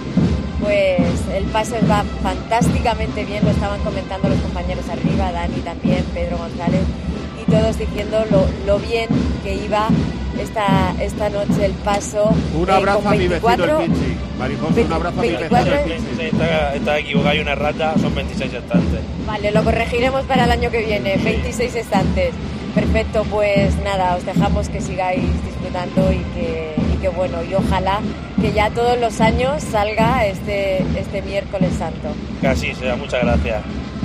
Pues el paso va fantásticamente bien, lo estaban comentando los compañeros arriba, Dani también, Pedro González, y todos diciendo lo, lo bien que iba esta, esta noche el paso. Un eh, abrazo con a mi vecino veinticuatro el Pichi. Marijose, un abrazo a mi vecino el Pichi. Está, está equivocado, hay una rata, son veintiséis estantes. Vale, lo corregiremos para el año que viene, veintiséis estantes. Perfecto, pues nada, os dejamos que sigáis disfrutando y que, y que bueno, y ojalá que ya todos los años salga este, este miércoles santo. Que así sea, muchas gracias.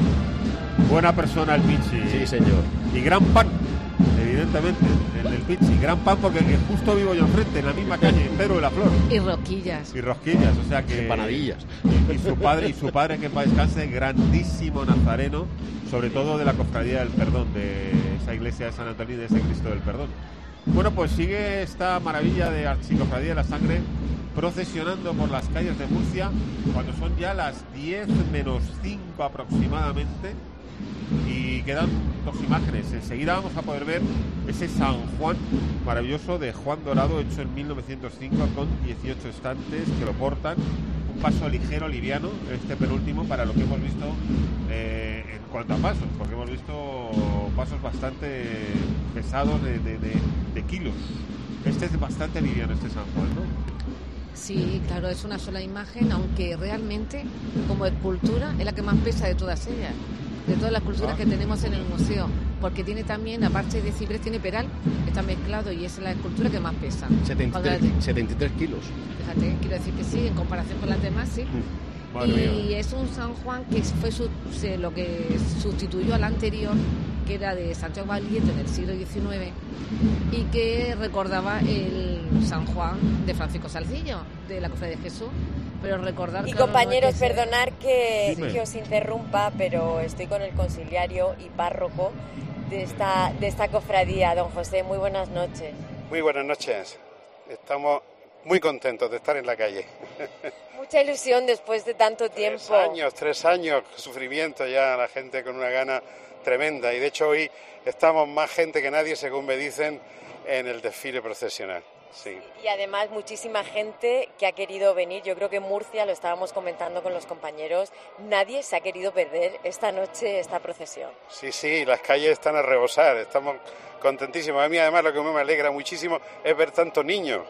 Buena persona el Pichi. Sí, señor. Y gran pan, evidentemente, el del Pichi. Gran pan porque que justo vivo yo enfrente, en la misma calle, en Pedro de la Flor. Y rosquillas. Y rosquillas, o sea que... Empanadillas. Y su padre, y su padre que en paz descanse, grandísimo nazareno, sobre todo de la Cofradía del Perdón, de esa iglesia de San Antonio y de ese Cristo del Perdón. Bueno, pues sigue esta maravilla de Archicofradía de la Sangre procesionando por las calles de Murcia cuando son ya las diez menos cinco aproximadamente, y quedan dos imágenes. Enseguida vamos a poder ver ese San Juan maravilloso de Juan Dorado, hecho en mil novecientos cinco, con dieciocho estantes que lo portan. Un paso ligero, liviano, este penúltimo, para lo que hemos visto eh, en cuanto a pasos, porque hemos visto pasos bastante pesados de, de, de, de kilos. Este es bastante liviano, este San Juan, ¿no? Sí, claro, es una sola imagen, aunque realmente como escultura es la que más pesa de todas ellas, de todas las esculturas Ah. que tenemos en el museo, porque tiene también, aparte de ciprés, tiene peral, está mezclado y es la escultura que más pesa. setenta y tres, Cuando- setenta y tres kilos. Fíjate, quiero decir que sí, en comparación con las demás, sí. Madre Y mía. es un San Juan que fue su- se- lo que sustituyó al anterior, que era de Santiago Valiente del siglo diecinueve, y que recordaba el San Juan de Francisco Salcillo, de la Cofradía de Jesús. Pero recordar, Y claro, compañeros, que se- perdonar que, Dime. que os interrumpa, pero estoy con el conciliario y párroco de esta, de esta cofradía. Don José, muy buenas noches. Muy buenas noches. Estamos muy contentos de estar en la calle. Mucha ilusión después de tanto tiempo. Tres años, tres años, sufrimiento ya, la gente con una gana tremenda. Y de hecho hoy estamos más gente que nadie, según me dicen, en el desfile procesional. Sí. Y además muchísima gente que ha querido venir. Yo creo que en Murcia, lo estábamos comentando con los compañeros, nadie se ha querido perder esta noche esta procesión. Sí, sí, las calles están a rebosar, estamos contentísimos. A mí además lo que me alegra muchísimo es ver tantos niños.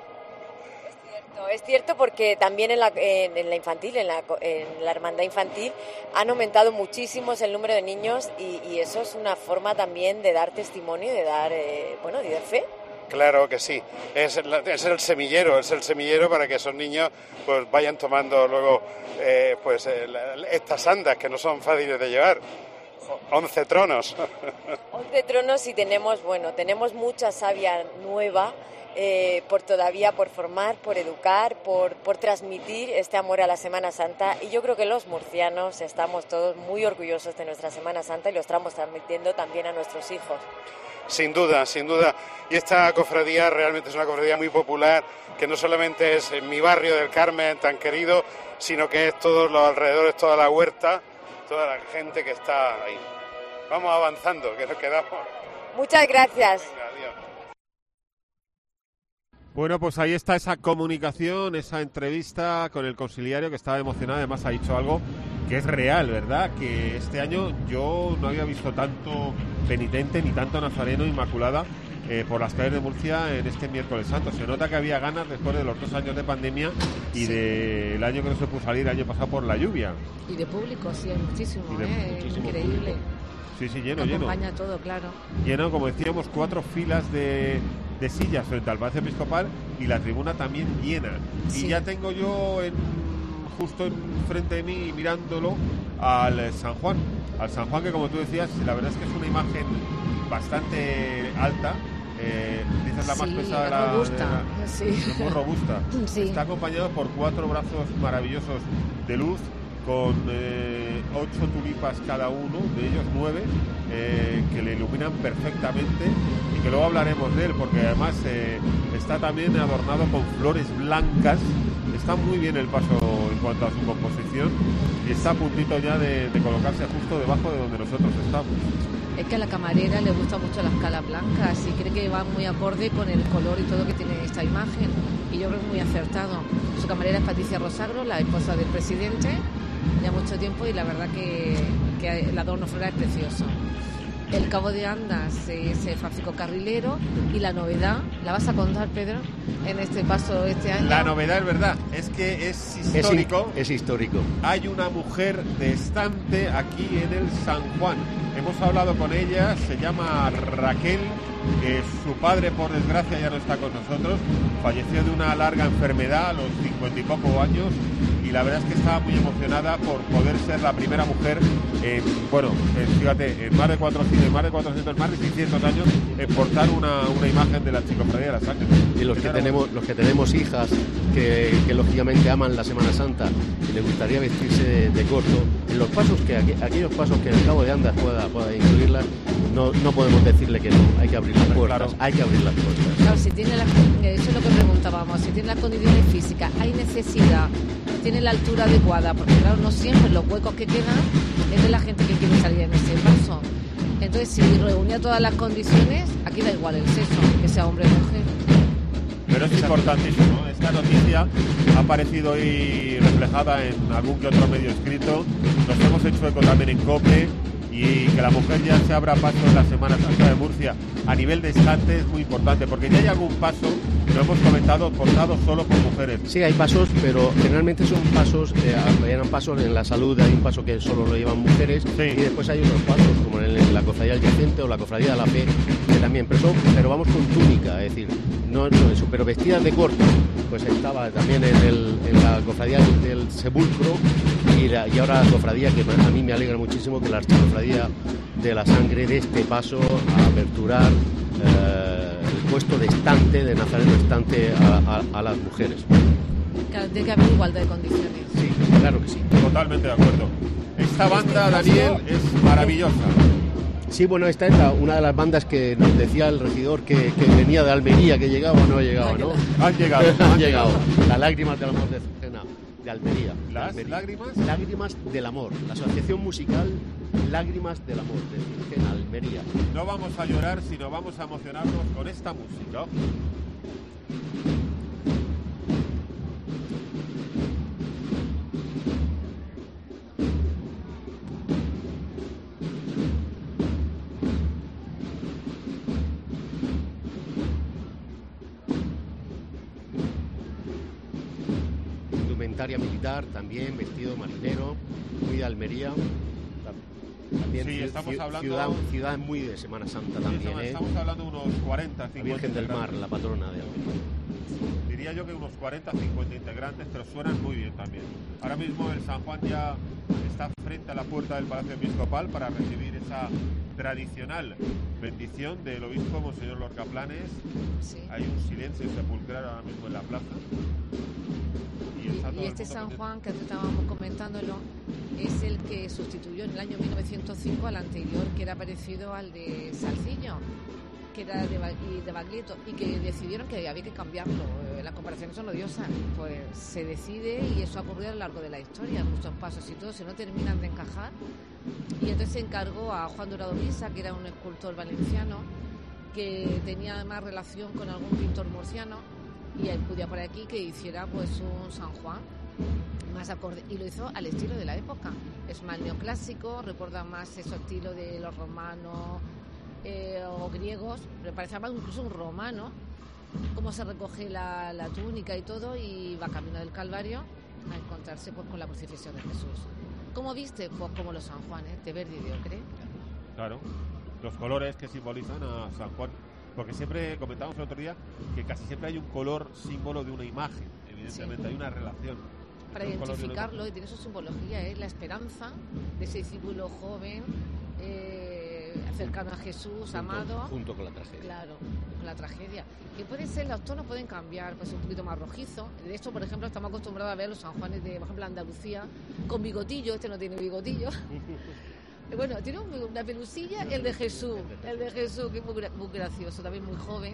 No, es cierto, porque también en la, en, en la infantil, en la, en la hermandad infantil, han aumentado muchísimo el número de niños y, y eso es una forma también de dar testimonio y de dar, eh, bueno, de dar fe. Claro que sí, es, la, es el semillero, es el semillero para que esos niños pues vayan tomando luego eh, pues eh, estas andas que no son fáciles de llevar. Once tronos. Once tronos y tenemos, bueno, tenemos mucha savia nueva eh, por todavía por formar, por educar, por, por transmitir este amor a la Semana Santa, y yo creo que los murcianos estamos todos muy orgullosos de nuestra Semana Santa y lo estamos transmitiendo también a nuestros hijos. Sin duda, sin duda. Y esta cofradía realmente es una cofradía muy popular, que no solamente es en mi barrio del Carmen tan querido, sino que es todos los alrededores, toda la huerta, toda la gente que está ahí. Vamos avanzando, que nos quedamos. Muchas gracias. Venga, adiós. Bueno, pues ahí está esa comunicación, esa entrevista con el conciliario, que estaba emocionado. Además ha dicho algo que es real, ¿verdad? Que este año yo no había visto tanto penitente ni tanto nazareno Inmaculada eh, por las calles de Murcia en este miércoles santo. Se nota que había ganas después de los dos años de pandemia y sí. del año que no se pudo salir, el año pasado por la lluvia. Y de público, sí, hay muchísimo, y de ¿eh? muchísimo Increíble. Público. Sí, sí, lleno, lleno. Acompaña todo, claro. Lleno, como decíamos, cuatro filas de, de sillas frente al Palacio Episcopal y la tribuna también llena. Sí. Y ya tengo yo en, justo enfrente de mí, mirándolo, al San Juan. Al San Juan, que como tú decías, la verdad es que es una imagen bastante alta. Eh, dices la sí, más pesada de la, robusta, de la, sí. muy robusta. Sí. Está acompañado por cuatro brazos maravillosos de luz, con eh, ocho tulipas cada uno, de ellos nueve, eh, que le iluminan perfectamente, y que luego hablaremos de él, porque además eh, está también adornado con flores blancas. Está muy bien el paso en cuanto a su composición y está a puntito ya de, de colocarse justo debajo de donde nosotros estamos. Es que a la camarera le gustan mucho las calas blancas y cree que va muy acorde con el color y todo que tiene esta imagen, y yo creo que es muy acertado. Su camarera es Patricia Rosagro, la esposa del presidente, ya mucho tiempo, y la verdad que, que el adorno floral es precioso. El cabo de Andas es Francisco Carrilero, y la novedad, ¿la vas a contar, Pedro, en este paso este año? La novedad es verdad, es que es histórico. Es, es histórico. Hay una mujer de estante aquí en el San Juan. Hemos hablado con ella, se llama Raquel, que su padre, por desgracia, ya no está con nosotros. Falleció de una larga enfermedad a los cincuenta y poco años, y la verdad es que estaba muy emocionada por poder ser la primera mujer en, bueno, en, fíjate, en más de cuatrocientos, en más de cuatrocientos, más de seiscientos años, en portar una, una imagen de la Chicofradía de las Ángeles. Y los que, tenemos, los que tenemos hijas que, que lógicamente aman la Semana Santa y les gustaría vestirse de, de corto, en los pasos que aquellos pasos que el Cabo de Andas pueda, pueda incluirlas, no, no podemos decirle que no, hay que abrir las puertas, claro. hay que abrir las puertas. Claro, si tiene la, eso es lo que preguntábamos, si tiene las condiciones físicas, hay necesidad, tiene la altura adecuada, porque claro, no siempre los huecos que quedan es de la gente que quiere salir en ese paso. Entonces, si reunía todas las condiciones, aquí da igual el sexo, que sea hombre o mujer. Pero es importantísimo, esta noticia ha aparecido hoy reflejada en algún que otro medio escrito, nos hemos hecho eco también en COPE, y que la mujer ya se abra paso en la Semana Santa de Murcia a nivel de estante es muy importante, porque ya hay algún paso, lo hemos comentado, portado solo por mujeres. Sí, hay pasos, pero generalmente son pasos, eh, eran pasos en la salud, hay un paso que solo lo llevan mujeres, sí. Y después hay otros pasos, como en, el, en la cofradía adyacente o la cofradía de la fe, que también, pero, son, pero vamos con túnica, es decir, no, no eso, pero vestidas de corto, pues estaba también en, el, en la cofradía del Sepulcro, y, la, y ahora la cofradía, que a mí me alegra muchísimo, que la archicofradía de la Sangre de este paso a aperturar eh, el puesto de estante, de nazareno estante a, a, a las mujeres. Claro, tiene que haber igualdad de condiciones. Sí, claro que sí. Totalmente de acuerdo. Esta banda, Daniel, es maravillosa. Sí, bueno, esta es la, una de las bandas que nos decía el regidor que, que venía de Almería, que llegaba o no llegaba, ¿no? Han llegado. Han llegado. Las lágrimas del amor de Cena, de Almería. ¿Las Almería. lágrimas? Lágrimas del amor. La asociación musical Lágrimas del amor, de Cena, Almería. No vamos a llorar, sino vamos a emocionarnos con esta música. Indumentaria militar también, vestido marinero, muy de Almería. También sí, ci- estamos ci- hablando... ciudad, ciudad muy de Semana Santa Sí, también, estamos, ¿eh? estamos hablando de unos cuarenta, cincuenta. La Virgen del Mar, integrantes. la patrona de Almería. Diría yo que unos cuarenta, cincuenta integrantes, pero suenan muy bien también. Ahora mismo el San Juan ya está frente a la puerta del Palacio Episcopal para recibir esa tradicional bendición del obispo Monseñor Lorca Planes. Sí. Hay un silencio sepulcral ahora mismo en la plaza. Y, está todo Y el este mundo San pendiente. Juan, que antes estábamos comentándolo, es el que sustituyó en el año mil novecientos cinco al anterior, que era parecido al de Salciño, que era de, Ba- y de Baglietto, y que decidieron que había que cambiarlo. Eh, Las comparaciones son odiosas. Pues se decide, y eso ha ocurrido a lo largo de la historia, muchos pasos y todo, si no terminan de encajar. Y entonces se encargó a Juan Dorado Lisa, que era un escultor valenciano, que tenía además relación con algún pintor murciano, y acudía por aquí que hiciera pues un San Juan más acorde, y lo hizo al estilo de la época. Es más neoclásico, recuerda más ese estilo de los romanos eh, o griegos, pero parece más incluso un romano, cómo se recoge la, la túnica y todo, y va camino del Calvario a encontrarse pues con la crucifixión de Jesús. ¿Cómo viste? Pues como los San Juanes, de verde y de ocre. Claro, los colores que simbolizan a San Juan, porque siempre comentábamos el otro día que casi siempre hay un color símbolo de una imagen, evidentemente, Sí. hay una relación. Para Un color de una identificarlo, imagen. y tiene su simbología, es la esperanza de ese discípulo joven, eh, cercano a Jesús, Junto- amado. junto con la tragedia. Claro, con la tragedia. Que puede ser, los tonos pueden cambiar, pues un poquito más rojizo. De hecho, por ejemplo, estamos acostumbrados a ver los San Juanes de, por ejemplo, Andalucía, con bigotillo. Este no tiene bigotillo. Bueno, tiene un- una pelusilla, el de Jesús, el de Jesús, que es muy, gra- muy gracioso, también muy joven,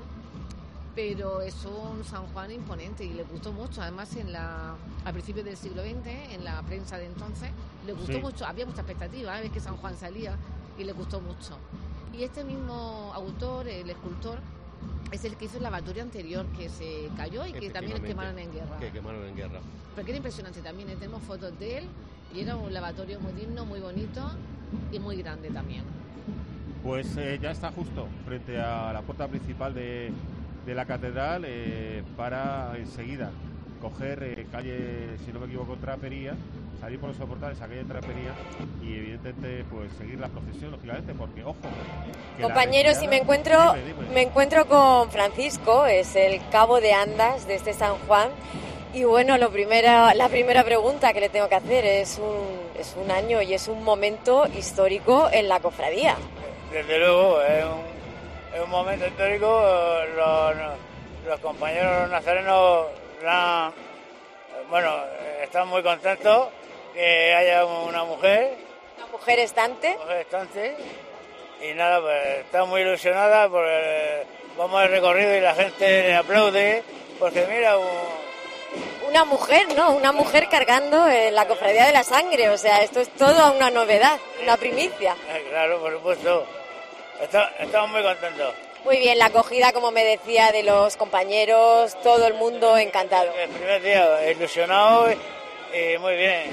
pero es un San Juan imponente y le gustó mucho. Además, en la a principios del siglo veinte, en la prensa de entonces, le gustó Sí. mucho, había mucha expectativa, ¿eh? Que San Juan salía, y le gustó mucho. Y este mismo autor, el escultor, es el que hizo el lavatorio anterior, que se cayó y que también Efectivamente, quemaron en guerra. Que quemaron en guerra. Porque era impresionante también, ¿eh? Tenemos fotos de él, y era un lavatorio muy digno, muy bonito y muy grande también. Pues eh, ya está justo frente a la puerta principal de, de la catedral eh, para enseguida coger eh, calle, si no me equivoco, Trapería, salir por los soportales a calle Trapería y evidentemente pues seguir la procesión, lógicamente, porque ojo. que la Compañeros, y me retirada- encuentro, Dime, dime. me encuentro con Francisco, es el cabo de Andas de este San Juan. Y bueno, lo primera, la primera pregunta que le tengo que hacer es un, es un año y es un momento histórico en la cofradía. Desde luego, es un, es un momento histórico. eh, Los, los compañeros nazarenos la- bueno, eh, están muy contentos que haya una mujer. Una mujer estante. Una mujer estante. Y nada, pues está muy ilusionada porque vamos al recorrido y la gente le aplaude porque mira, un, Una mujer, ¿no? Una mujer cargando en la cofradía de la sangre. O sea, esto es toda una novedad, una primicia. eh, claro, por supuesto. Está- estamos muy contentos. Muy bien, la acogida, como me decía, de los compañeros, todo el mundo encantado. El primer día ilusionado y, y muy bien.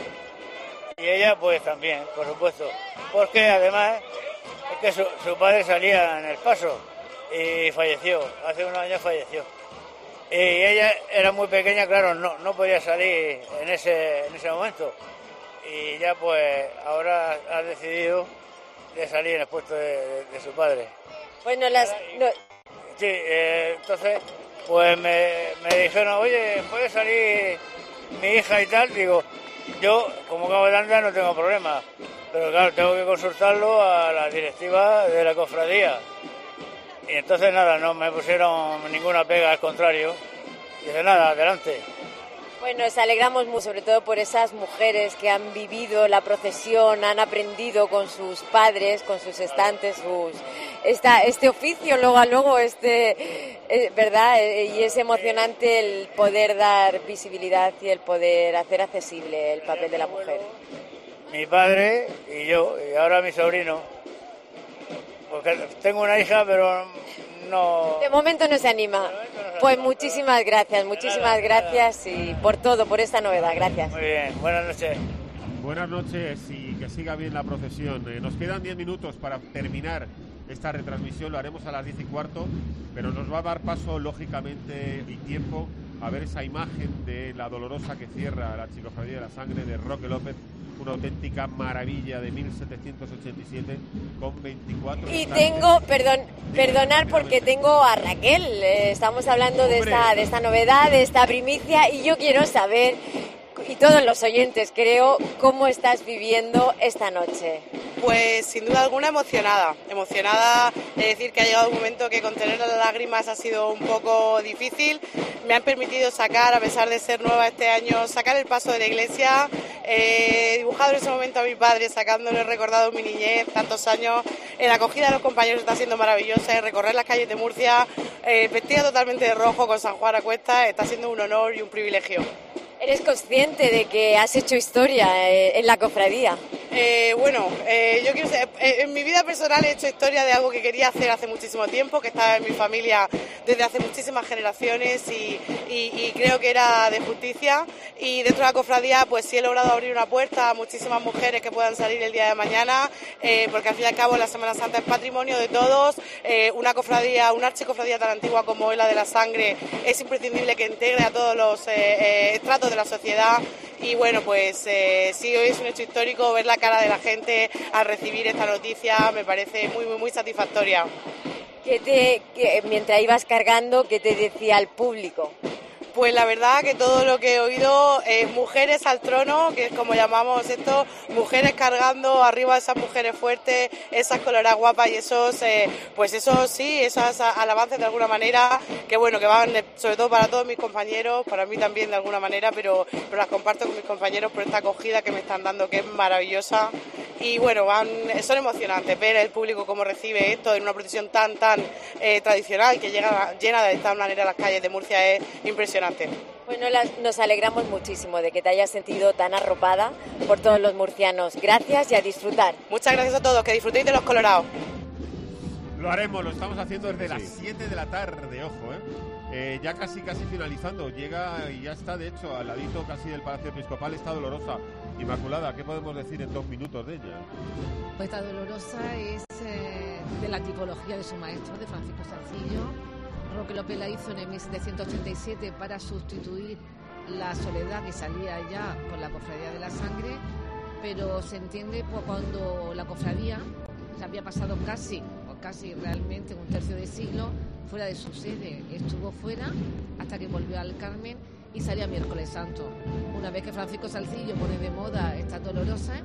Y ella pues también, por supuesto. Porque además es que su, su padre salía en el paso y falleció. Hace unos años falleció. Y ella era muy pequeña, claro, no, no podía salir en ese, en ese momento. Y ya pues ahora ha decidido de salir en el puesto de, de- de su padre. Bueno, las... no- Sí, eh, entonces, pues me, me dijeron, oye, ¿puede salir mi hija y tal? Digo, yo, como cabo de Anda, no tengo problema. Pero claro, tengo que consultarlo a la directiva de la cofradía. Y entonces, nada, no me pusieron ninguna pega, al contrario. Dice, nada, adelante. Bueno, nos alegramos mucho, sobre todo por esas mujeres que han vivido la procesión, han aprendido con sus padres, con sus estantes, sus esta, este oficio, luego a luego, este, eh, ¿verdad? Eh, y es emocionante el poder dar visibilidad y el poder hacer accesible el papel de la mujer. Mi padre y yo, y ahora mi sobrino. Porque tengo una hija, pero no... De momento no se anima. Pues muchísimas gracias, muchísimas gracias y por todo, por esta novedad. Gracias. Muy bien, buenas noches. Buenas noches y que siga bien la procesión. Eh, nos quedan diez minutos para terminar esta retransmisión, lo haremos a las diez y cuarto, pero nos va a dar paso, lógicamente, y tiempo a ver esa imagen de la Dolorosa que cierra la Chicofradía de la Sangre de Roque López, una auténtica maravilla de mil setecientos ochenta y siete con veinticuatro. Y tengo, perdón, perdonar porque tengo a Raquel, eh, estamos hablando de esta, de esta novedad, de esta primicia, y yo quiero saber, y todos los oyentes creo, cómo estás viviendo esta noche. Pues sin duda alguna emocionada, emocionada de decir que ha llegado un momento que contener las lágrimas ha sido un poco difícil. Me han permitido sacar, a pesar de ser nueva este año, sacar el paso de la iglesia. He dibujado en ese momento a mi padre, sacándole, recordado mi niñez, tantos años. La acogida de los compañeros está siendo maravillosa, y recorrer las calles de Murcia eh, vestida totalmente de rojo con San Juan a cuesta está siendo un honor y un privilegio. ¿Eres consciente de que has hecho historia eh, en la cofradía? Eh, bueno, eh, yo quiero ser, eh, en mi vida personal he hecho historia de algo que quería hacer hace muchísimo tiempo, que estaba en mi familia desde hace muchísimas generaciones y, y, y creo que era de justicia. Y dentro de la cofradía pues sí he logrado abrir una puerta a muchísimas mujeres que puedan salir el día de mañana, eh, porque al fin y al cabo la Semana Santa es patrimonio de todos. Eh, una cofradía, una archicofradía tan antigua como es la de la Sangre es imprescindible que integre a todos los eh, eh, estratos de la sociedad. Y bueno, pues eh, sí, hoy es un hecho histórico. Ver la cara de la gente al recibir esta noticia me parece muy, muy, muy satisfactoria. ¿Qué te, que, mientras ibas cargando, qué te decía el público? Pues la verdad que todo lo que he oído es mujeres al trono, que es como llamamos esto, mujeres cargando arriba, esas mujeres fuertes, esas coloradas guapas y esos, eh, pues eso sí, esas alabanzas de alguna manera, que bueno, que van sobre todo para todos mis compañeros, para mí también de alguna manera, pero, pero las comparto con mis compañeros por esta acogida que me están dando, que es maravillosa. Y bueno, van, son emocionantes ver el público cómo recibe esto en una procesión tan, tan eh, tradicional, que llega llena de esta manera las calles de Murcia, es impresionante. Bueno, las, nos alegramos muchísimo de que te hayas sentido tan arropada por todos los murcianos. Gracias y a disfrutar. Muchas gracias a todos, que disfrutéis de los colorados. Lo haremos, lo estamos haciendo desde las siete de la tarde, ojo, ¿eh? Eh, ya casi casi finalizando, llega y ya está, de hecho, al ladito casi del Palacio Episcopal está Dolorosa Inmaculada. ¿Qué podemos decir en dos minutos de ella? Pues esta Dolorosa es eh, de la tipología de su maestro, de Francisco Salcillo. Roque López la hizo en mil setecientos ochenta y siete para sustituir la Soledad que salía ya por la Cofradía de la Sangre, pero se entiende pues, cuando la cofradía se había pasado casi, o casi realmente un tercio de siglo fuera de su sede. Estuvo fuera hasta que volvió al Carmen y salía Miércoles Santo. Una vez que Francisco Salcillo pone de moda esta Dolorosa,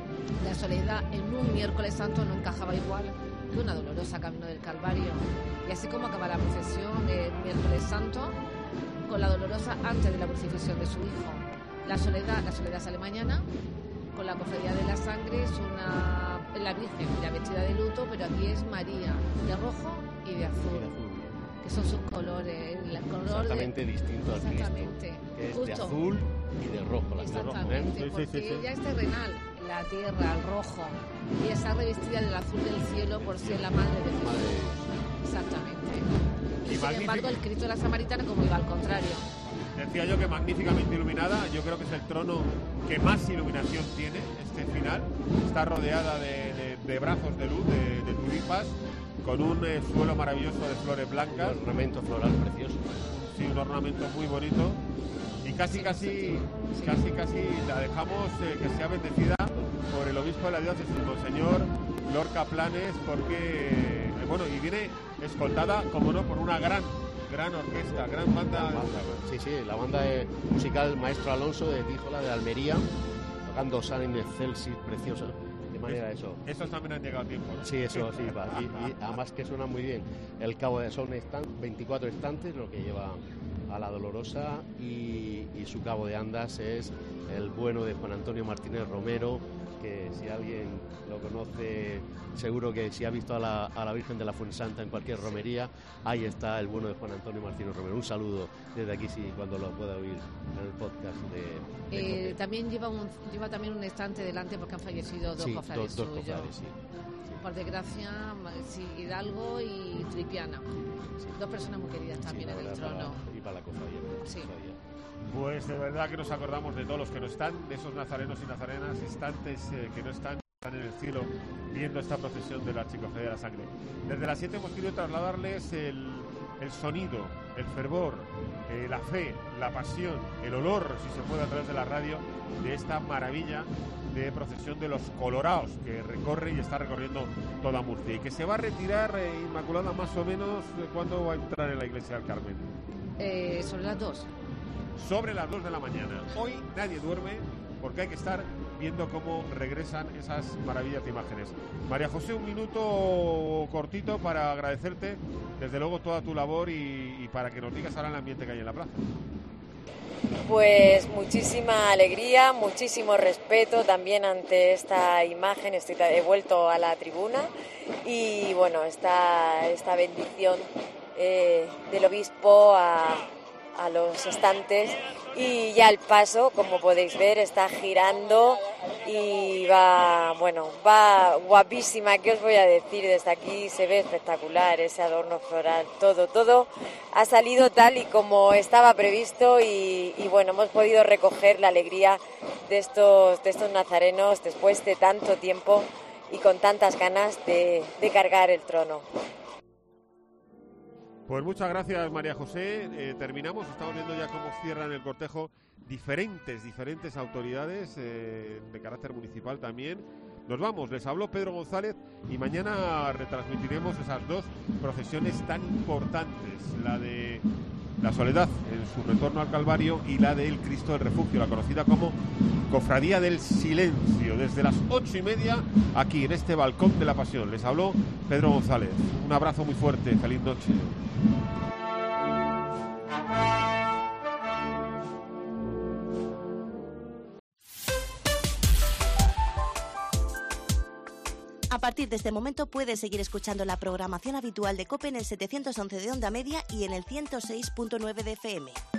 la Soledad en un Miércoles Santo no encajaba igual que una Dolorosa camino del Calvario. Y así como acaba la procesión del Miércoles Santo con la Dolorosa antes de la crucifixión de su hijo. La Soledad, la Soledad sale mañana con la Cofradía de la Sangre, es una la Virgen ya vestida de luto, pero aquí es María de rojo y de azul, que son sus colores, el color exactamente de, distinto al Cristo, que es justo, de azul y de rojo, las exactamente, de rojo, ¿eh? porque sí, sí, sí. ella es terrenal, la tierra, el rojo, y está revestida del azul del cielo por ser la madre de Jesús. Exactamente. Y, y sin magnífico. Embargo, el Cristo de la Samaritana como iba al contrario. Decía yo que magníficamente iluminada. Yo creo que es el trono que más iluminación tiene, este final. Está rodeada de, de, de brazos de luz, de, de tulipas, con un eh, suelo maravilloso de flores blancas. Un ornamento floral precioso. Sí, un ornamento muy bonito. Y casi, casi, casi, casi la dejamos eh, que sea bendecida por el obispo de la diócesis, Monseñor Lorca Planes, porque, eh, bueno, y viene escoltada, como no, por una gran, gran orquesta, gran banda. Gran banda sí, sí, la banda musical Maestro Alonso de Díjola, de Almería, tocando San in Excelsis, preciosa. De manera eso. Estos también han llegado a tiempo, ¿no? Sí, eso sí, va. Y, y además que suena muy bien. El cabo de son veinticuatro estantes, lo que lleva a la Dolorosa, y, y su cabo de andas es el bueno de Juan Antonio Martínez Romero, que si alguien lo conoce, seguro que si ha visto a la, a la Virgen de la Fuensanta en cualquier romería, ahí está el bueno de Juan Antonio Martínez Romero. Un saludo desde aquí, sí, cuando lo pueda oír en el podcast de... de eh, también lleva un, lleva también un estante delante porque han fallecido dos sí, cofrades dos, dos suyos. Cofrades, sí. Por desgracia, sí, Hidalgo y Tripiana. Sí. Dos personas muy queridas también sí, en el trono. Para, y para la cofradía. Sí. Pues de verdad que nos acordamos de todos los que no están, de esos nazarenos y nazarenas, estantes eh, que no están, están en el cielo viendo esta procesión de la Chicofradía de la Sangre. Desde las siete hemos querido trasladarles el, el sonido el fervor, eh, la fe, la pasión, el olor, si se puede a través de la radio, de esta maravilla de procesión de los colorados que recorre y está recorriendo toda Murcia y que se va a retirar, eh, Inmaculada, más o menos, ¿cuándo va a entrar en la iglesia del Carmen? Eh, sobre las dos. Sobre las dos de la mañana. Hoy nadie duerme porque hay que estar viendo cómo regresan esas maravillosas imágenes. María José, un minuto cortito para agradecerte, desde luego, toda tu labor y, y para que nos digas ahora el ambiente que hay en la plaza. Pues muchísima alegría, muchísimo respeto también ante esta imagen. Estoy he vuelto a la tribuna y bueno, esta, esta bendición eh, del obispo a, a los estantes, y ya el paso, como podéis ver, está girando y va, bueno, va guapísima. ¿Qué os voy a decir? Desde aquí se ve espectacular ese adorno floral, todo, todo ha salido tal y como estaba previsto y, y bueno, hemos podido recoger la alegría de estos, de estos nazarenos después de tanto tiempo y con tantas ganas de, de cargar el trono. Pues muchas gracias, María José. Eh, terminamos, estamos viendo ya cómo cierran el cortejo diferentes, diferentes autoridades eh, de carácter municipal también. Nos vamos, les habló Pedro González y mañana retransmitiremos esas dos procesiones tan importantes, la de la Soledad en su retorno al Calvario y la del Cristo del Refugio, la conocida como Cofradía del Silencio, desde las ocho y media aquí en este balcón de la Pasión. Les habló Pedro González. Un abrazo muy fuerte, feliz noche. A partir de este momento puedes seguir escuchando la programación habitual de COPE en el setecientos once de onda media y en el ciento seis punto nueve de F M.